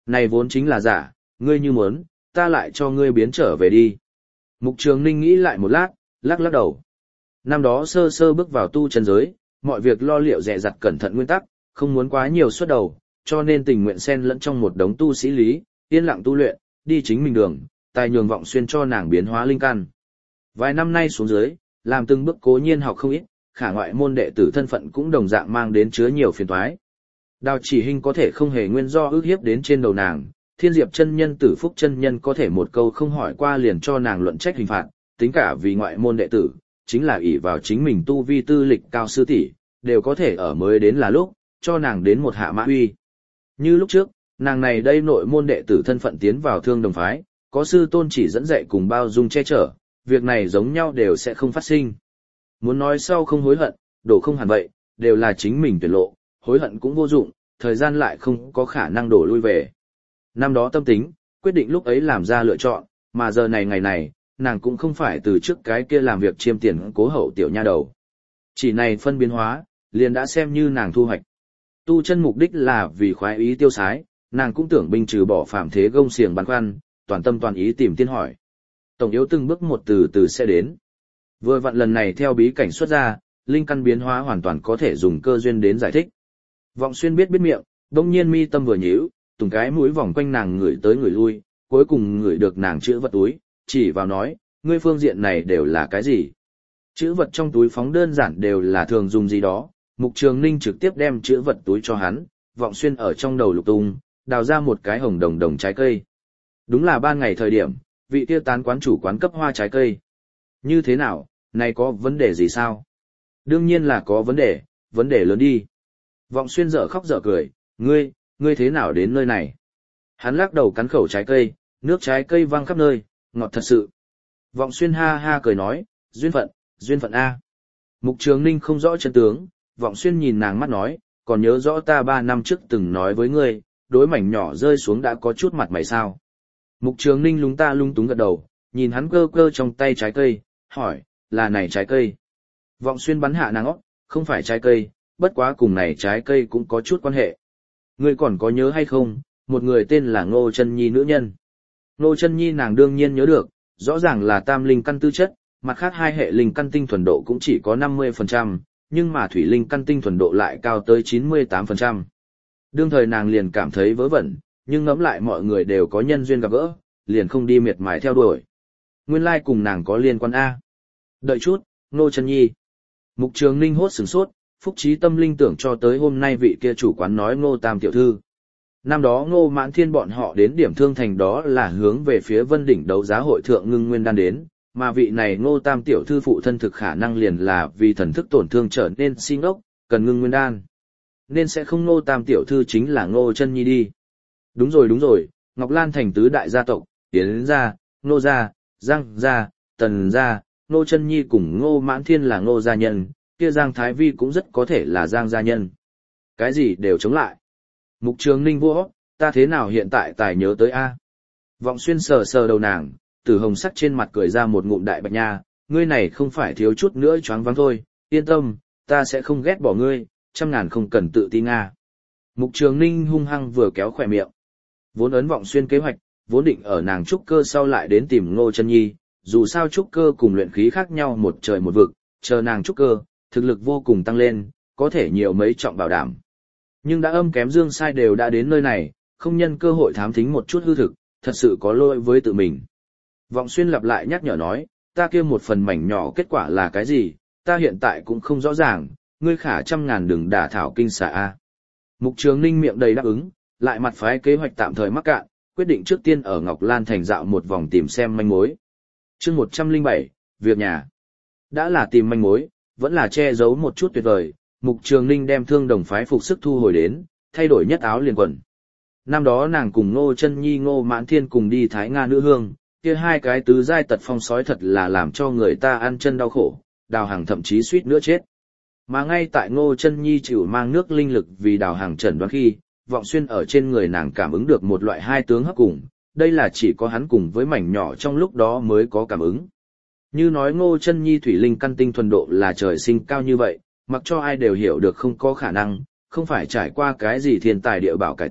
này vốn chính là giả, ngươi như muốn, ta lại cho ngươi biến trở về đi. Mục Trường Ninh nghĩ lại một lát, lắc lắc đầu. Năm đó sơ sơ bước vào tu chân giới, mọi việc lo liệu dè dặt cẩn thận nguyên tắc, không muốn quá nhiều xuất đầu, cho nên tình nguyện xen lẫn trong một đống tu sĩ lý, yên lặng tu luyện, đi chính mình đường, tài nhường Vọng Xuyên cho nàng biến hóa linh căn. Vài năm nay xuống dưới, làm từng bước cố nhiên học không ít, khả ngoại môn đệ tử thân phận cũng đồng dạng mang đến chứa nhiều phiền toái. Đào Chỉ Hinh có thể không hề nguyên do ước hiếp đến trên đầu nàng, Thiên Diệp chân nhân Tử Phúc chân nhân có thể một câu không hỏi qua liền cho nàng luận trách hình phạt, tính cả vì ngoại môn đệ tử, chính là ỷ vào chính mình tu vi tư lịch cao sư tỷ, đều có thể ở mới đến là lúc, cho nàng đến một hạ mã uy. Như lúc trước, nàng này đây nội môn đệ tử thân phận tiến vào Thương Đồng phái, có sư tôn chỉ dẫn dạy cùng bao dung che chở, việc này giống nhau đều sẽ không phát sinh. Muốn nói sau không hối hận, đổ không hẳn vậy, đều là chính mình tuyệt lộ, hối hận cũng vô dụng, thời gian lại không có khả năng đổ lui về. Năm đó tâm tính, quyết định lúc ấy làm ra lựa chọn, mà giờ này ngày này, nàng cũng không phải từ trước cái kia làm việc chiêm tiền cố hậu tiểu nha đầu. Chỉ này phân biến hóa, liền đã xem như nàng thu hoạch. Tu chân mục đích là vì khoái ý tiêu sái, nàng cũng tưởng binh trừ bỏ phạm thế gông xiềng băn khoăn, toàn tâm toàn ý tìm tiên hỏi. Tổng yếu từng bước một từ từ sẽ đến. Vừa vặn lần này theo bí cảnh xuất ra, linh căn biến hóa hoàn toàn có thể dùng cơ duyên đến giải thích. Vọng Xuyên biết miệng, đông nhiên mi tâm vừa nhíu, từng cái mũi vòng quanh nàng ngửi tới ngửi lui, cuối cùng ngửi được nàng chữ vật túi, chỉ vào nói, ngươi phương diện này đều là cái gì? Chữ vật trong túi phóng đơn giản đều là thường dùng gì đó, Mục Trường Ninh trực tiếp đem chữ vật túi cho hắn, Vọng Xuyên ở trong đầu lục tung, đào ra một cái hồng đồng đồng trái cây. Đúng là ban ngày thời điểm, vị kia tán quán chủ quán cấp hoa trái cây. Như thế nào, này có vấn đề gì sao? Đương nhiên là có vấn đề lớn đi. Vọng Xuyên dở khóc dở cười, ngươi thế nào đến nơi này? Hắn lắc đầu cắn khẩu trái cây, nước trái cây văng khắp nơi, ngọt thật sự. Vọng Xuyên ha ha cười nói, duyên phận A. Mục Trường Ninh không rõ chân tướng, Vọng Xuyên nhìn nàng mắt nói, còn nhớ rõ ta 3 năm trước từng nói với ngươi, đối mảnh nhỏ rơi xuống đã có chút mặt mày sao. Mục Trường Ninh lung túng gật đầu, nhìn hắn cơ cơ trong tay trái cây, hỏi, là này trái cây. Vọng Xuyên bắn hạ nàng óc, không phải trái cây, bất quá cùng này trái cây cũng có chút quan hệ. Ngươi còn có nhớ hay không, một người tên là Ngô Chân Nhi nữ nhân. Ngô Chân Nhi nàng đương nhiên nhớ được, rõ ràng là tam linh căn tư chất, mặt khác hai hệ linh căn tinh thuần độ cũng chỉ có 50%, nhưng mà thủy linh căn tinh thuần độ lại cao tới 98%. Đương thời nàng liền cảm thấy vớ vẩn, nhưng ngẫm lại mọi người đều có nhân duyên gặp gỡ, liền không đi miệt mài theo đuổi. Nguyên lai cùng nàng có liên quan A. Đợi chút, Ngô Chân Nhi. Mục Trường Ninh hốt sửng sốt, phúc trí tâm linh tưởng cho tới hôm nay vị kia chủ quán nói Ngô Tam tiểu thư. Năm đó Ngô Mãn Thiên bọn họ đến điểm thương thành đó là hướng về phía Vân Đỉnh đấu giá hội thượng ngưng nguyên đan đến, mà vị này Ngô Tam tiểu thư phụ thân thực khả năng liền là vì thần thức tổn thương trở nên si ngốc, cần ngưng nguyên đan. Nên sẽ không Ngô Tam tiểu thư chính là Ngô Chân Nhi đi. Đúng rồi, Ngọc Lan thành tứ đại gia tộc, Yến gia, Ngô gia, Giang gia, Tần gia, Ngô Chân Nhi cùng Ngô Mãn Thiên là Ngô gia nhân, kia Giang Thái Vi cũng rất có thể là Giang gia nhân. Cái gì đều chống lại. Mục Trường Ninh vua, ta thế nào hiện tại tài nhớ tới A. Vọng Xuyên sờ sờ đầu nàng, Tử Hồng sắc trên mặt cười ra một ngụm đại bạch nha, ngươi này không phải thiếu chút nữa choáng váng thôi, yên tâm, ta sẽ không ghét bỏ ngươi, 100.000 không cần tự ti Nga. Mục Trường Ninh hung hăng vừa kéo khỏe miệng. Vốn ấn Vọng Xuyên kế hoạch, vốn định ở nàng trúc cơ sau lại đến tìm Ngô Chân Nhi, dù sao trúc cơ cùng luyện khí khác nhau một trời một vực, chờ nàng trúc cơ, thực lực vô cùng tăng lên, có thể nhiều mấy trọng bảo đảm. Nhưng đã âm kém dương sai đều đã đến nơi này, không nhân cơ hội thám thính một chút hư thực, thật sự có lỗi với tự mình. Vọng Xuyên lặp lại nhắc nhở nói, ta kia một phần mảnh nhỏ kết quả là cái gì, ta hiện tại cũng không rõ ràng, ngươi khả 100.000 đừng đả thảo kinh xà A. Mục Trường Ninh miệng đầy đáp ứng, lại mặt phái kế hoạch tạm thời mắc cạn, quyết định trước tiên ở Ngọc Lan thành dạo một vòng tìm xem manh mối. Chương 107, việc nhà. Đã là tìm manh mối, vẫn là che giấu một chút tuyệt vời, Mục Trường Ninh đem Thương Đồng phái phục sức thu hồi đến, thay đổi nhất áo liền quần. Năm đó nàng cùng Ngô Chân Nhi Ngô Mãn Thiên cùng đi Thái Nga nữ hương, kia hai cái tứ giai tật phong sói thật là làm cho người ta ăn chân đau khổ, Đào Hằng thậm chí suýt nữa chết. Mà ngay tại Ngô Chân Nhi chịu mang nước linh lực vì Đào Hằng chẩn đoán khi, Vọng Xuyên ở trên người nàng cảm ứng được một loại hai tướng hấp cùng, đây là chỉ có hắn cùng với mảnh nhỏ trong lúc đó mới có cảm ứng. Như nói Ngô Chân Nhi thủy linh căn tinh thuần độ là trời sinh cao như vậy, mặc cho ai đều hiểu được không có khả năng, không phải trải qua cái gì thiên tài địa bảo cải tạo,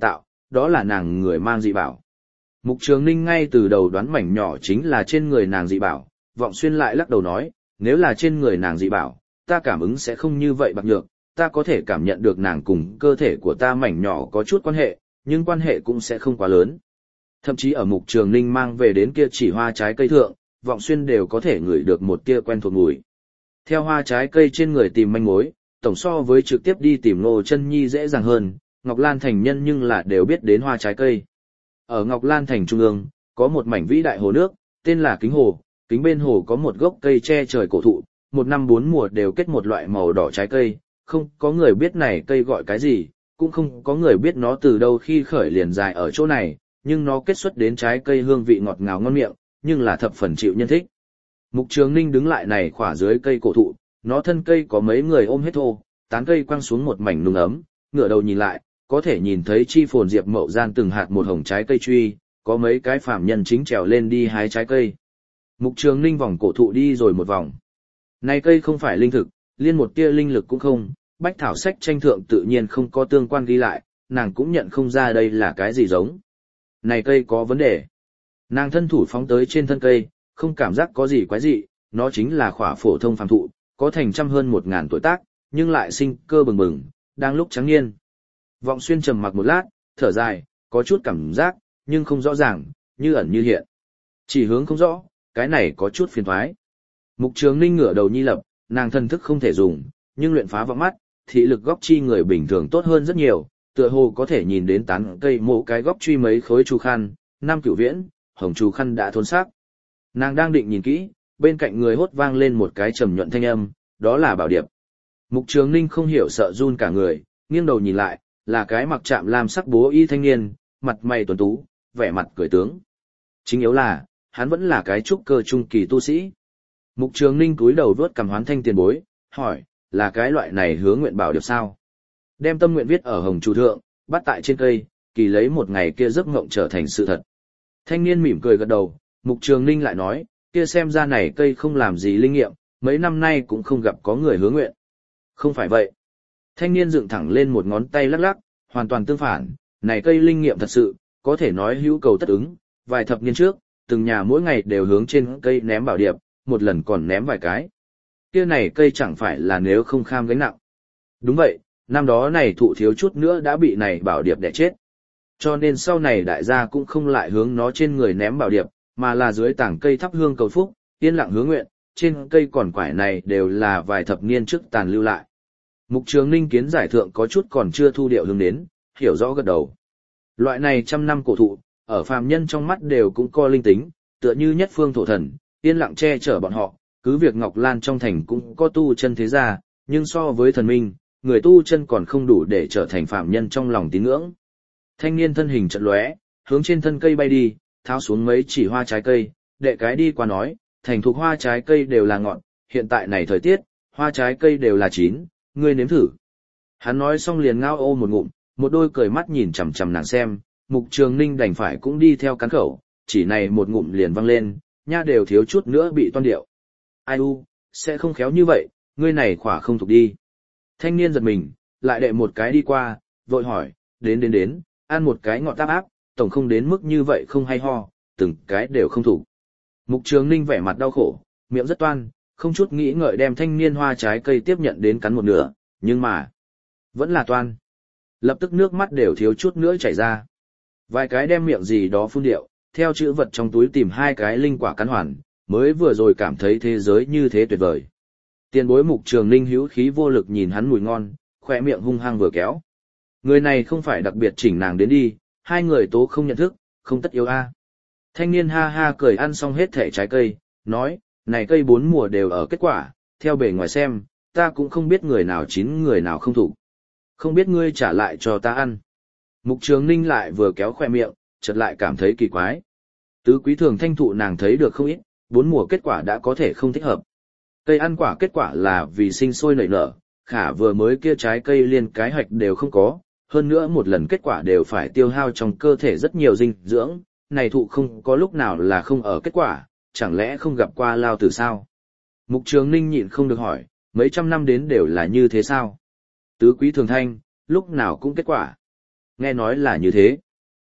đó là nàng người mang dị bảo. Mục Trường Ninh ngay từ đầu đoán mảnh nhỏ chính là trên người nàng dị bảo, Vọng Xuyên lại lắc đầu nói, nếu là trên người nàng dị bảo, ta cảm ứng sẽ không như vậy bạc nhược, ta có thể cảm nhận được nàng cùng cơ thể của ta mảnh nhỏ có chút quan hệ, nhưng quan hệ cũng sẽ không quá lớn. Thậm chí ở Mục Trường Ninh mang về đến kia chỉ hoa trái cây thượng, Vọng Xuyên đều có thể ngửi được một tia quen thuộc mùi. Theo hoa trái cây trên người tìm manh mối, tổng so với trực tiếp đi tìm Ngô Chân Nhi dễ dàng hơn, Ngọc Lan Thành nhân nhưng là đều biết đến hoa trái cây. Ở Ngọc Lan Thành trung ương, có một mảnh vĩ đại hồ nước, tên là Kính Hồ, kính bên hồ có một gốc cây che trời cổ thụ, một năm bốn mùa đều kết một loại màu đỏ trái cây, không có người biết này cây gọi cái gì, cũng không có người biết nó từ đâu khi khởi liền dài ở chỗ này, nhưng nó kết xuất đến trái cây hương vị ngọt ngào ngon miệng, nhưng là thập phần chịu nhân thích. Mục Trường Ninh đứng lại này khỏa dưới cây cổ thụ, nó thân cây có mấy người ôm hết thô, tán cây quăng xuống một mảnh nung ấm, ngửa đầu nhìn lại, có thể nhìn thấy chi phồn diệp mậu gian từng hạt một hồng trái cây truy, có mấy cái phàm nhân chính trèo lên đi hái trái cây. Mục Trường Ninh vòng cổ thụ đi rồi một vòng. Này cây không phải linh thực, liên một tia linh lực cũng không, bách thảo sách tranh thượng tự nhiên không có tương quan ghi lại, nàng cũng nhận không ra đây là cái gì giống. Này cây có vấn đề. Nàng thân thủ phóng tới trên thân cây, không cảm giác có gì quái dị, nó chính là khỏa phổ thông phàm thụ, có thành trăm hơn 1000 tuổi tác, nhưng lại sinh cơ bừng bừng, đang lúc trắng niên. Vọng Xuyên trầm mặc một lát, thở dài, có chút cảm giác, nhưng không rõ ràng, như ẩn như hiện. Chỉ hướng không rõ, cái này có chút phiền toái. Mục Trường Ninh ngửa đầu nhi lập, nàng thần thức không thể dùng, nhưng luyện phá vọng mắt, thị lực góc chi người bình thường tốt hơn rất nhiều, tựa hồ có thể nhìn đến tán cây mỗi cái góc truy mấy khối chu khăn, Nam Cửu Viễn, hồng chu khăn đã thốn xác. Nàng đang định nhìn kỹ, bên cạnh người hốt vang lên một cái trầm nhuận thanh âm, đó là Bảo Điệp. Mục Trường Ninh không hiểu sợ run cả người, nghiêng đầu nhìn lại, là cái mặc trạm lam sắc bố y thanh niên, mặt mày tuấn tú, vẻ mặt cười tướng. Chính yếu là, hắn vẫn là cái trúc cơ trung kỳ tu sĩ. Mục Trường Ninh cúi đầu vuốt cằm Hoán Thanh tiền bối, hỏi, là cái loại này hứa nguyện bảo điệp sao? Đem tâm nguyện viết ở hồng chủ thượng, bắt tại trên cây, kỳ lấy một ngày kia giấc ngộng trở thành sự thật. Thanh niên mỉm cười gật đầu, Mục Trường Ninh lại nói, kia xem ra này cây không làm gì linh nghiệm, mấy năm nay cũng không gặp có người hứa nguyện. Không phải vậy. Thanh niên dựng thẳng lên một ngón tay lắc lắc, hoàn toàn tương phản, này cây linh nghiệm thật sự, có thể nói hữu cầu tất ứng, vài thập niên trước, từng nhà mỗi ngày đều hướng trên cây ném bảo điệp, một lần còn ném vài cái. Kia này cây chẳng phải là nếu không kham gánh nặng. Đúng vậy, năm đó này thụ thiếu chút nữa đã bị này bảo điệp đẻ chết. Cho nên sau này đại gia cũng không lại hướng nó trên người ném bảo điệp, mà là dưới tảng cây thắp hương cầu phúc, yên lặng hứa nguyện, trên cây còn quải này đều là vài thập niên trước tàn lưu lại. Mục Trường Ninh kiến giải thượng có chút còn chưa thu điệu hướng đến, hiểu rõ gật đầu. Loại này trăm năm cổ thụ, ở phàm nhân trong mắt đều cũng có linh tính, tựa như nhất phương thổ thần, yên lặng che chở bọn họ, cứ việc Ngọc Lan trong thành cũng có tu chân thế gia, nhưng so với thần minh, người tu chân còn không đủ để trở thành phàm nhân trong lòng tín ngưỡng. Thanh niên thân hình chợt lóe, hướng trên thân cây bay đi, tháo xuống mấy chỉ hoa trái cây, đệ cái đi qua nói, thành thục hoa trái cây đều là ngọn, hiện tại này thời tiết, hoa trái cây đều là chín, ngươi nếm thử. Hắn nói xong liền ngao ô một ngụm, một đôi cười mắt nhìn chằm chằm nàng xem, Mục Trường Ninh đành phải cũng đi theo cắn khẩu, chỉ này một ngụm liền văng lên, nha đều thiếu chút nữa bị toan điệu. Ai u, sẽ không khéo như vậy, ngươi này khỏa không thuộc đi. Thanh niên giật mình, lại đệ một cái đi qua, vội hỏi, đến, ăn một cái ngọt táp áp, tổng không đến mức như vậy không hay ho, từng cái đều không thuộc. Mục Trường Ninh vẻ mặt đau khổ, miệng rất toan, không chút nghĩ ngợi đem thanh niên hoa trái cây tiếp nhận đến cắn một nửa, nhưng mà, vẫn là toan. Lập tức nước mắt đều thiếu chút nữa chảy ra. Vài cái đem miệng gì đó phun điệu, theo chữ vật trong túi tìm hai cái linh quả cắn hoàn, mới vừa rồi cảm thấy thế giới như thế tuyệt vời. Tiền bối Mục Trường Ninh hữu khí vô lực nhìn hắn mùi ngon, khỏe miệng hung hăng vừa kéo. Người này không phải đặc biệt chỉnh nàng đến đi, hai người tố không nhận thức, không tất yếu a. Thanh niên ha ha cười ăn xong hết thể trái cây, nói, này cây 4 mùa đều ở kết quả, theo bề ngoài xem, ta cũng không biết người nào chín người nào không thủ. Không biết ngươi trả lại cho ta ăn. Mục Trường Ninh lại vừa kéo khoe miệng, chợt lại cảm thấy kỳ quái. Tứ quý thường thanh thụ nàng thấy được không ít, 4 mùa kết quả đã có thể không thích hợp. Cây ăn quả kết quả là vì sinh sôi nảy nở, khả vừa mới kia trái cây liên cái hạch đều không có, hơn nữa một lần kết quả đều phải tiêu hao trong cơ thể rất nhiều dinh dưỡng, này thụ không có lúc nào là không ở kết quả, chẳng lẽ không gặp qua lao tử sao? Mục Trường Ninh nhịn không được hỏi, mấy trăm năm đến đều là như thế sao? Tứ quý thường thanh, lúc nào cũng kết quả. Nghe nói là như thế.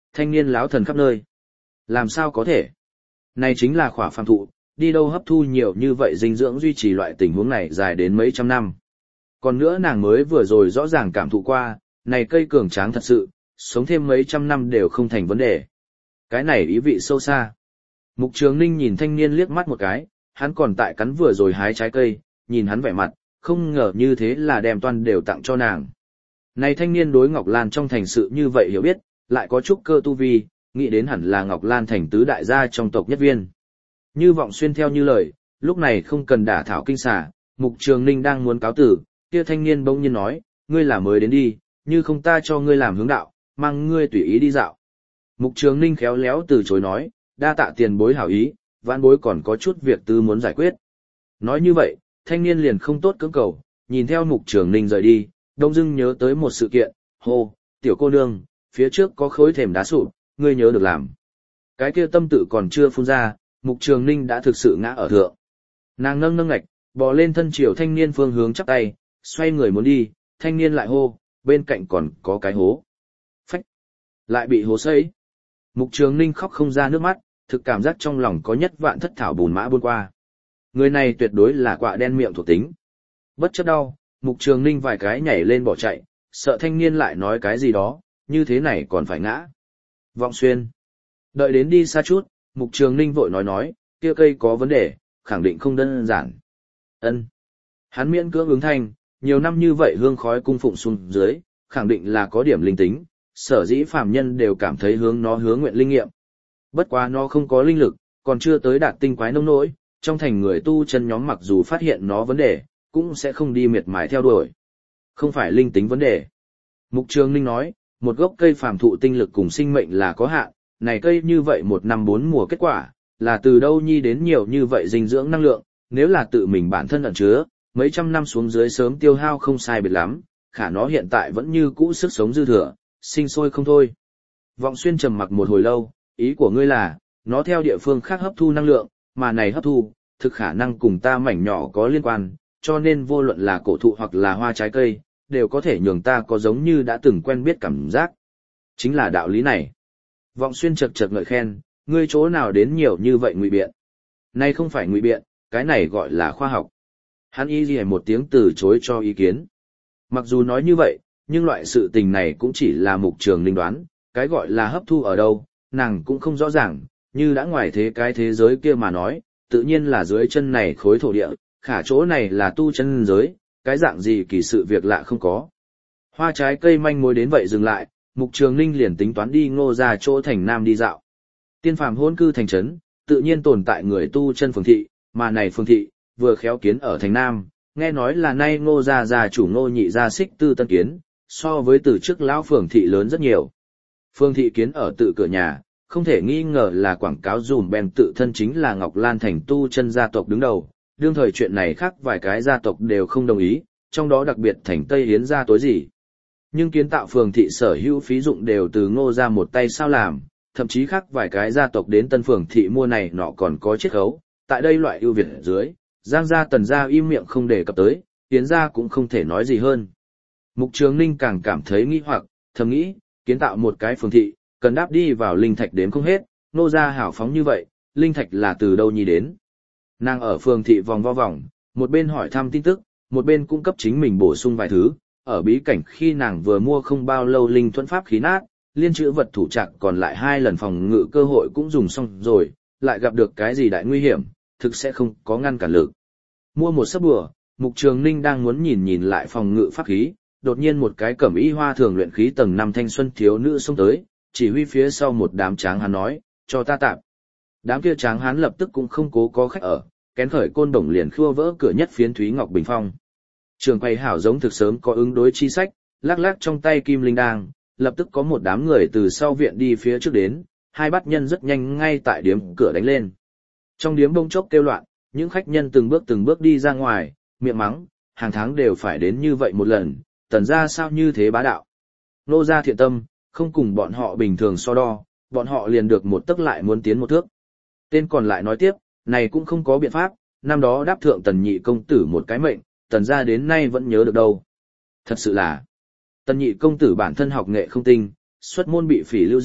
Thanh niên láo thần khắp nơi. Làm sao có thể? Này chính là khỏa phàm thụ, đi đâu hấp thu nhiều như vậy dinh dưỡng duy trì loại tình huống này dài đến mấy trăm năm. Còn nữa nàng mới vừa rồi rõ ràng cảm thụ qua, này cây cường tráng thật sự, sống thêm mấy trăm năm đều không thành vấn đề. Cái này ý vị sâu xa. Mục Trường Ninh nhìn thanh niên liếc mắt một cái, hắn còn tại cắn vừa rồi hái trái cây, nhìn hắn vẻ mặt, không ngờ như thế là đem toàn đều tặng cho nàng. Này thanh niên đối Ngọc Lan trong thành sự như vậy hiểu biết, lại có chút cơ tu vi, nghĩ đến hẳn là Ngọc Lan thành tứ đại gia trong tộc nhất viên. Như Vọng Xuyên theo như lời, lúc này không cần đả thảo kinh xà, Mục Trường Ninh đang muốn cáo tử, kia thanh niên bỗng nhiên nói, ngươi là mới đến đi, như không ta cho ngươi làm hướng đạo, mang ngươi tùy ý đi dạo. Mục Trường Ninh khéo léo từ chối nói, đa tạ tiền bối hảo ý, vãn bối còn có chút việc tư muốn giải quyết. Nói như vậy, thanh niên liền không tốt cưỡng cầu, nhìn theo Mục Trường Ninh rời đi, đông dưng nhớ tới một sự kiện, hô, tiểu cô nương, phía trước có khối thềm đá sụp, ngươi nhớ được làm. Cái kia tâm tự còn chưa phun ra, Mục Trường Ninh đã thực sự ngã ở thượng. Nàng nâng nâng ngạch, bò lên thân chiều thanh niên phương hướng chắp tay, xoay người muốn đi, thanh niên lại hô, bên cạnh còn có cái hố. Phách! Lại bị hố xây. Mục Trường Ninh khóc không ra nước mắt, thực cảm giác trong lòng có nhất vạn thất thảo bùn mã buôn qua. Người này tuyệt đối là quạ đen miệng thuộc tính. Bất chấp đau, Mục Trường Ninh vài cái nhảy lên bỏ chạy, sợ thanh niên lại nói cái gì đó, như thế này còn phải ngã. Vọng Xuyên. Đợi đến đi xa chút, Mục Trường Ninh vội nói, kia cây có vấn đề, khẳng định không đơn giản. Ân. Hắn miễn cưỡng ứng thanh, nhiều năm như vậy hương khói cung phụng xuống dưới, khẳng định là có điểm linh tính, sở dĩ phàm nhân đều cảm thấy hướng nguyện linh nghiệm. Bất quá nó không có linh lực, còn chưa tới đạt tinh quái nông nỗi, trong thành người tu chân nhóm mặc dù phát hiện nó vấn đề, cũng sẽ không đi miệt mài theo đuổi. Không phải linh tính vấn đề. Mục Trường Ninh nói, một gốc cây phàm thụ tinh lực cùng sinh mệnh là có hạn, này cây như vậy một năm bốn mùa kết quả, là từ đâu nhi đến nhiều như vậy dinh dưỡng năng lượng, nếu là tự mình bản thân ẩn chứa, mấy trăm năm xuống dưới sớm tiêu hao không sai biệt lắm, khả nó hiện tại vẫn như cũ sức sống dư thừa, sinh sôi không thôi. Vọng Xuyên trầm mặc một hồi lâu, ý của ngươi là, nó theo địa phương khác hấp thu năng lượng, mà này hấp thu, thực khả năng cùng ta mảnh nhỏ có liên quan, cho nên vô luận là cổ thụ hoặc là hoa trái cây, đều có thể nhường ta có giống như đã từng quen biết cảm giác. Chính là đạo lý này. Vọng Xuyên chật chật ngợi khen, ngươi chỗ nào đến nhiều như vậy ngụy biện. Này không phải ngụy biện, cái này gọi là khoa học. Hắn y ghi một tiếng từ chối cho ý kiến. Mặc dù nói như vậy, nhưng loại sự tình này cũng chỉ là Mục Trường Ninh đoán, cái gọi là hấp thu ở đâu, nàng cũng không rõ ràng, như đã ngoài thế cái thế giới kia mà nói, tự nhiên là dưới chân này khối thổ địa, khả chỗ này là tu chân giới, cái dạng gì kỳ sự việc lạ không có. Hoa trái cây manh mối đến vậy dừng lại, Mục Trường Ninh liền tính toán đi Ngô ra chỗ thành Nam đi dạo. Tiên phàm hôn cư thành trấn, tự nhiên tồn tại người tu chân phường thị, mà này phường thị, vừa khéo kiến ở thành Nam, nghe nói là nay Ngô gia gia chủ Ngô nhị gia xích tư tân kiến, so với từ trước lão phường thị lớn rất nhiều. Phường thị kiến ở tự cửa nhà, không thể nghi ngờ là quảng cáo dùm bèn tự thân chính là Ngọc Lan thành tu chân gia tộc đứng đầu, đương thời chuyện này khác vài cái gia tộc đều không đồng ý, trong đó đặc biệt thành Tây Yến gia tối gì. Nhưng kiến tạo phường thị sở hữu phí dụng đều từ Ngô gia một tay sao làm, thậm chí khác vài cái gia tộc đến tân phường thị mua này nọ còn có chiết khấu, tại đây loại ưu việt dưới, Giang gia Tần gia im miệng không đề cập tới, Yến gia cũng không thể nói gì hơn. Mục Trường Ninh càng cảm thấy nghi hoặc, thầm nghĩ, kiến tạo một cái phường thị, cần đáp đi vào linh thạch đếm không hết, Ngô gia hảo phóng như vậy, linh thạch là từ đâu nhi đến. Nàng ở phường thị vòng vo vòng, một bên hỏi thăm tin tức, một bên cung cấp chính mình bổ sung vài thứ, ở bí cảnh khi nàng vừa mua không bao lâu linh thuẫn pháp khí nát, liên chữ vật thủ trạc còn lại 2 lần phòng ngự cơ hội cũng dùng xong rồi, lại gặp được cái gì đại nguy hiểm, thực sẽ không có ngăn cản lực. Mua một sấp bùa, Mục Trường Ninh đang muốn nhìn lại phòng ngự pháp khí, đột nhiên một cái cẩm y hoa thường luyện khí tầng 5 thanh xuân thiếu nữ xông tới, chỉ huy phía sau một đám tráng hán nói, cho ta tạm. Đám kia tráng hán lập tức cũng không cố có khách ở, kén khởi côn đồng liền khua vỡ cửa nhất phiến thúy ngọc bình phong. Trường quay hảo giống thực sớm có ứng đối chi sách, lắc lắc trong tay kim linh đang, lập tức có một đám người từ sau viện đi phía trước đến, hai bát nhân rất nhanh ngay tại điếm cửa đánh lên. Trong điếm bông chốc kêu loạn, những khách nhân từng bước đi ra ngoài, miệng mắng, hàng tháng đều phải đến như vậy một lần, Tần gia sao như thế bá đạo. Nô gia thiện tâm, không cùng bọn họ bình thường so đo, bọn họ liền được một tấc lại muốn tiến một thước. Tên còn lại nói tiếp, này cũng không có biện pháp, năm đó đáp thượng Tần nhị công tử một cái mệnh, Tần gia đến nay vẫn nhớ được đâu. Thật sự là, Tần nhị công tử bản thân học nghệ không tinh, xuất môn bị phỉ lưu giết,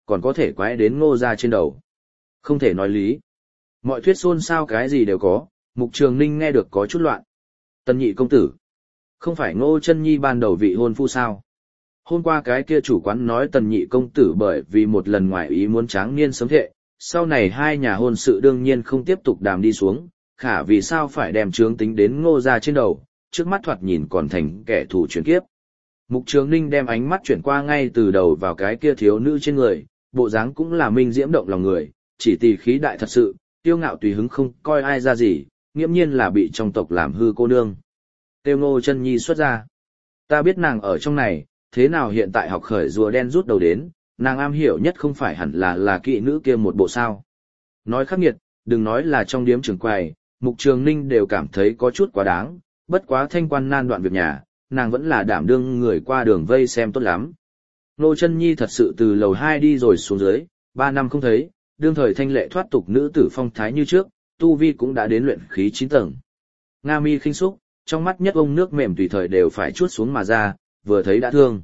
còn có thể quái đến Ngô gia trên đầu. Không thể nói lý. Mọi thuyết xôn xao cái gì đều có, Mục Trường Ninh nghe được có chút loạn. Tần nhị công tử. Không phải Ngô Chân Nhi ban đầu vị hôn phu sao? Hôm qua cái kia chủ quán nói tần nhị công tử bởi vì một lần ngoại ý muốn tráng niên sớm thệ, sau này hai nhà hôn sự đương nhiên không tiếp tục đàm đi xuống, khả vì sao phải đem chướng tính đến Ngô gia trên đầu, trước mắt thoạt nhìn còn thành kẻ thù chuyển kiếp. Mục Trường Ninh đem ánh mắt chuyển qua ngay từ đầu vào cái kia thiếu nữ trên người, bộ dáng cũng là minh diễm động lòng người, chỉ tỳ khí đại thật sự, tiêu ngạo tùy hứng không coi ai ra gì, nghiễm nhiên là bị trong tộc làm hư cô nương. Tiêu Ngô Chân Nhi xuất ra. Ta biết nàng ở trong này, thế nào hiện tại học khởi rùa đen rút đầu đến, nàng am hiểu nhất không phải hẳn là kỵ nữ kia một bộ sao. Nói khắc nghiệt, đừng nói là trong điếm trường quầy, Mục Trường Ninh đều cảm thấy có chút quá đáng, bất quá thanh quan nan đoạn việc nhà, nàng vẫn là đảm đương người qua đường vây xem tốt lắm. Ngô Chân Nhi thật sự từ lầu 2 đi rồi xuống dưới, 3 năm không thấy, đương thời thanh lệ thoát tục nữ tử phong thái như trước, tu vi cũng đã đến luyện khí 9 tầng. Nga mi khinh xúc, trong mắt nhất ông nước mềm tùy thời đều phải chuốt xuống mà ra, vừa thấy đã thương.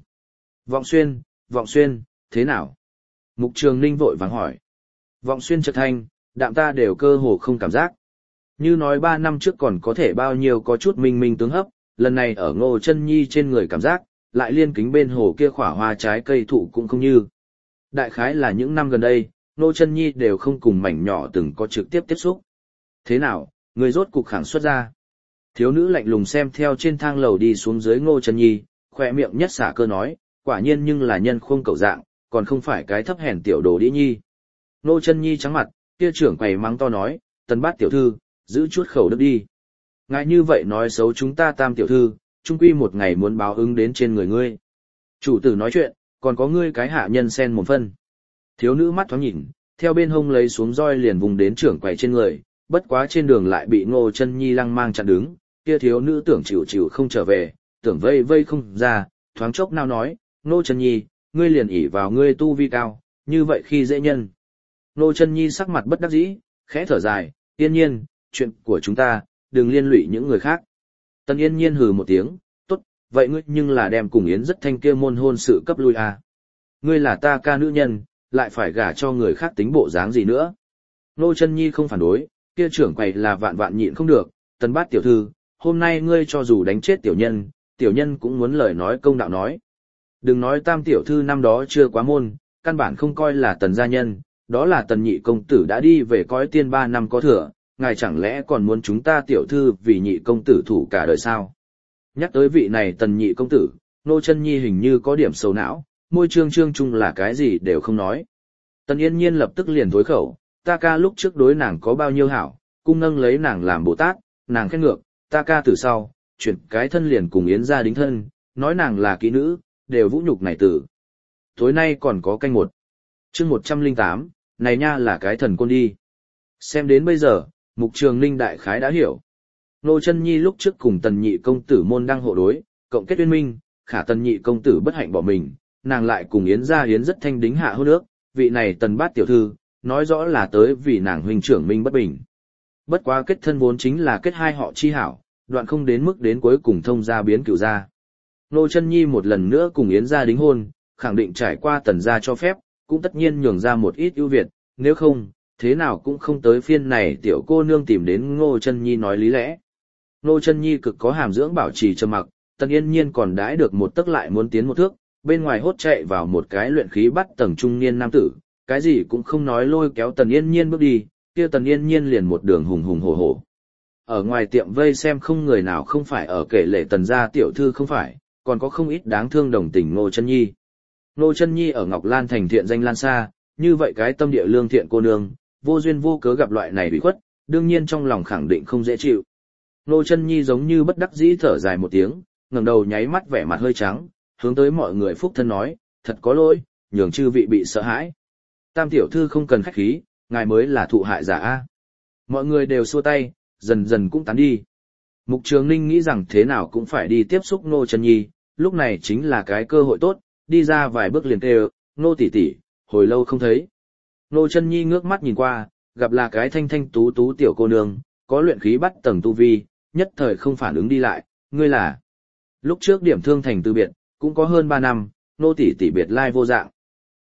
Vọng Xuyên, thế nào? Mục Trường Ninh vội vàng hỏi. Vọng Xuyên chợt thanh, đạm ta đều cơ hồ không cảm giác. Như nói 3 năm trước còn có thể bao nhiêu có chút minh minh tướng hấp, lần này ở Ngô Chân Nhi trên người cảm giác, lại liên kính bên hồ kia khỏa hoa trái cây thụ cũng không như. Đại khái là những năm gần đây, Ngô Chân Nhi đều không cùng mảnh nhỏ từng có trực tiếp tiếp xúc. Thế nào, người rốt cục khẳng xuất ra. Thiếu nữ lạnh lùng xem theo trên thang lầu đi xuống dưới Ngô Chân Nhi, khỏe miệng nhất xả cơ nói, quả nhiên nhưng là nhân khuôn cậu dạng, còn không phải cái thấp hèn tiểu đồ đĩ nhi. Ngô Chân Nhi trắng mặt, kia trưởng quầy mắng to nói, Tần Bát tiểu thư, giữ chút khẩu đức đi. Ngài như vậy nói xấu chúng ta Tam tiểu thư, chung quy một ngày muốn báo ứng đến trên người ngươi. Chủ tử nói chuyện, còn có ngươi cái hạ nhân sen một phân. Thiếu nữ mắt thoáng nhìn, theo bên hông lấy xuống roi liền vùng đến trưởng quầy trên người, bất quá trên đường lại bị Ngô Chân Nhi lăng mang chặn đứng, kia thiếu nữ tưởng chịu không trở về, tưởng vây không ra, thoáng chốc nào nói, Ngô Chân Nhi, ngươi liền ỷ vào ngươi tu vi cao, như vậy khi dễ nhân. Ngô Chân Nhi sắc mặt bất đắc dĩ, khẽ thở dài, Yên Nhiên, chuyện của chúng ta, đừng liên lụy những người khác. Tần Yên Nhiên hừ một tiếng, tốt, vậy ngươi nhưng là đem cùng Yến rất thanh kia môn hôn sự cấp lui à. Ngươi là ta ca nữ nhân, lại phải gả cho người khác tính bộ dáng gì nữa. Ngô Chân Nhi không phản đối, kia trưởng quầy là vạn vạn nhịn không được, Tần Bát tiểu thư, hôm nay ngươi cho dù đánh chết tiểu nhân cũng muốn lời nói công đạo nói. Đừng nói Tam tiểu thư năm đó chưa quá môn, căn bản không coi là Tần gia nhân, đó là Tần nhị công tử đã đi về cõi tiên 3 năm có thừa, ngài chẳng lẽ còn muốn chúng ta tiểu thư vì nhị công tử thủ cả đời sao? Nhắc tới vị này Tần nhị công tử, Ngô Chân Nhi hình như có điểm sầu não, môi trương chung là cái gì đều không nói. Tần Yên Nhiên lập tức liền thối khẩu, ta ca lúc trước đối nàng có bao nhiêu hảo, cung nâng lấy nàng làm Bồ Tát, nàng khen ngược, ta ca từ sau, chuyển cái thân liền cùng Yến gia đính thân, nói nàng là kỹ nữ, đều vũ nhục này tử. Tối nay còn có canh 1. Chương 108, này nha là cái thần côn đi. Xem đến bây giờ, Mục Trường Ninh đại khái đã hiểu. Ngô Chân Nhi lúc trước cùng Tần nhị công tử môn đăng hộ đối, cộng kết uyên minh, khả Tần nhị công tử bất hạnh bỏ mình, nàng lại cùng Yến gia Yến rất thanh đính hạ hôn ước, vị này Tần Bát tiểu thư, nói rõ là tới vì nàng huynh trưởng minh bất bình. Bất quá kết thân vốn chính là kết hai họ chi hảo, đoạn không đến mức đến cuối cùng thông gia biến cửu gia. Ngô Chân Nhi một lần nữa cùng Yến gia đính hôn, khẳng định trải qua Tần gia cho phép, cũng tất nhiên nhường ra một ít ưu việt, nếu không, thế nào cũng không tới phiên này tiểu cô nương tìm đến Ngô Chân Nhi nói lý lẽ. Ngô Chân Nhi cực có hàm dưỡng bảo trì trầm mặc, Tần Yên Nhiên còn đãi được một tấc lại muốn tiến một thước, bên ngoài hốt chạy vào một cái luyện khí bắt tầng trung niên nam tử, cái gì cũng không nói lôi kéo Tần Yên Nhiên bước đi, kia Tần Yên Nhiên liền một đường hùng hùng hổ hổ. Ở ngoài tiệm vây xem không người nào không phải ở kể lệ Tần gia tiểu thư không phải, còn có không ít đáng thương đồng tình Ngô Chân Nhi. Ngô Chân Nhi ở Ngọc Lan thành thiện danh lan xa, như vậy cái tâm địa lương thiện cô nương, vô duyên vô cớ gặp loại này bị khuất, đương nhiên trong lòng khẳng định không dễ chịu. Ngô Chân Nhi giống như bất đắc dĩ thở dài một tiếng, ngẩng đầu nháy mắt vẻ mặt hơi trắng, hướng tới mọi người phúc thân nói, thật có lỗi, nhường chư vị bị sợ hãi. Tam tiểu thư không cần khách khí, ngài mới là thụ hại giả a. Mọi người đều xua tay, dần dần cũng tán đi. Mục Trường Ninh nghĩ rằng thế nào cũng phải đi tiếp xúc Ngô Chân Nhi, lúc này chính là cái cơ hội tốt, đi ra vài bước liền kêu, Ngô tỷ tỷ, hồi lâu không thấy. Ngô Chân Nhi ngước mắt nhìn qua, gặp là cái thanh thanh tú tú tiểu cô nương, có luyện khí bắt tầng tu vi, nhất thời không phản ứng đi lại, ngươi là. Lúc trước điểm thương thành từ biệt, cũng có hơn 3 năm, Ngô tỷ tỷ biệt lai vô dạng.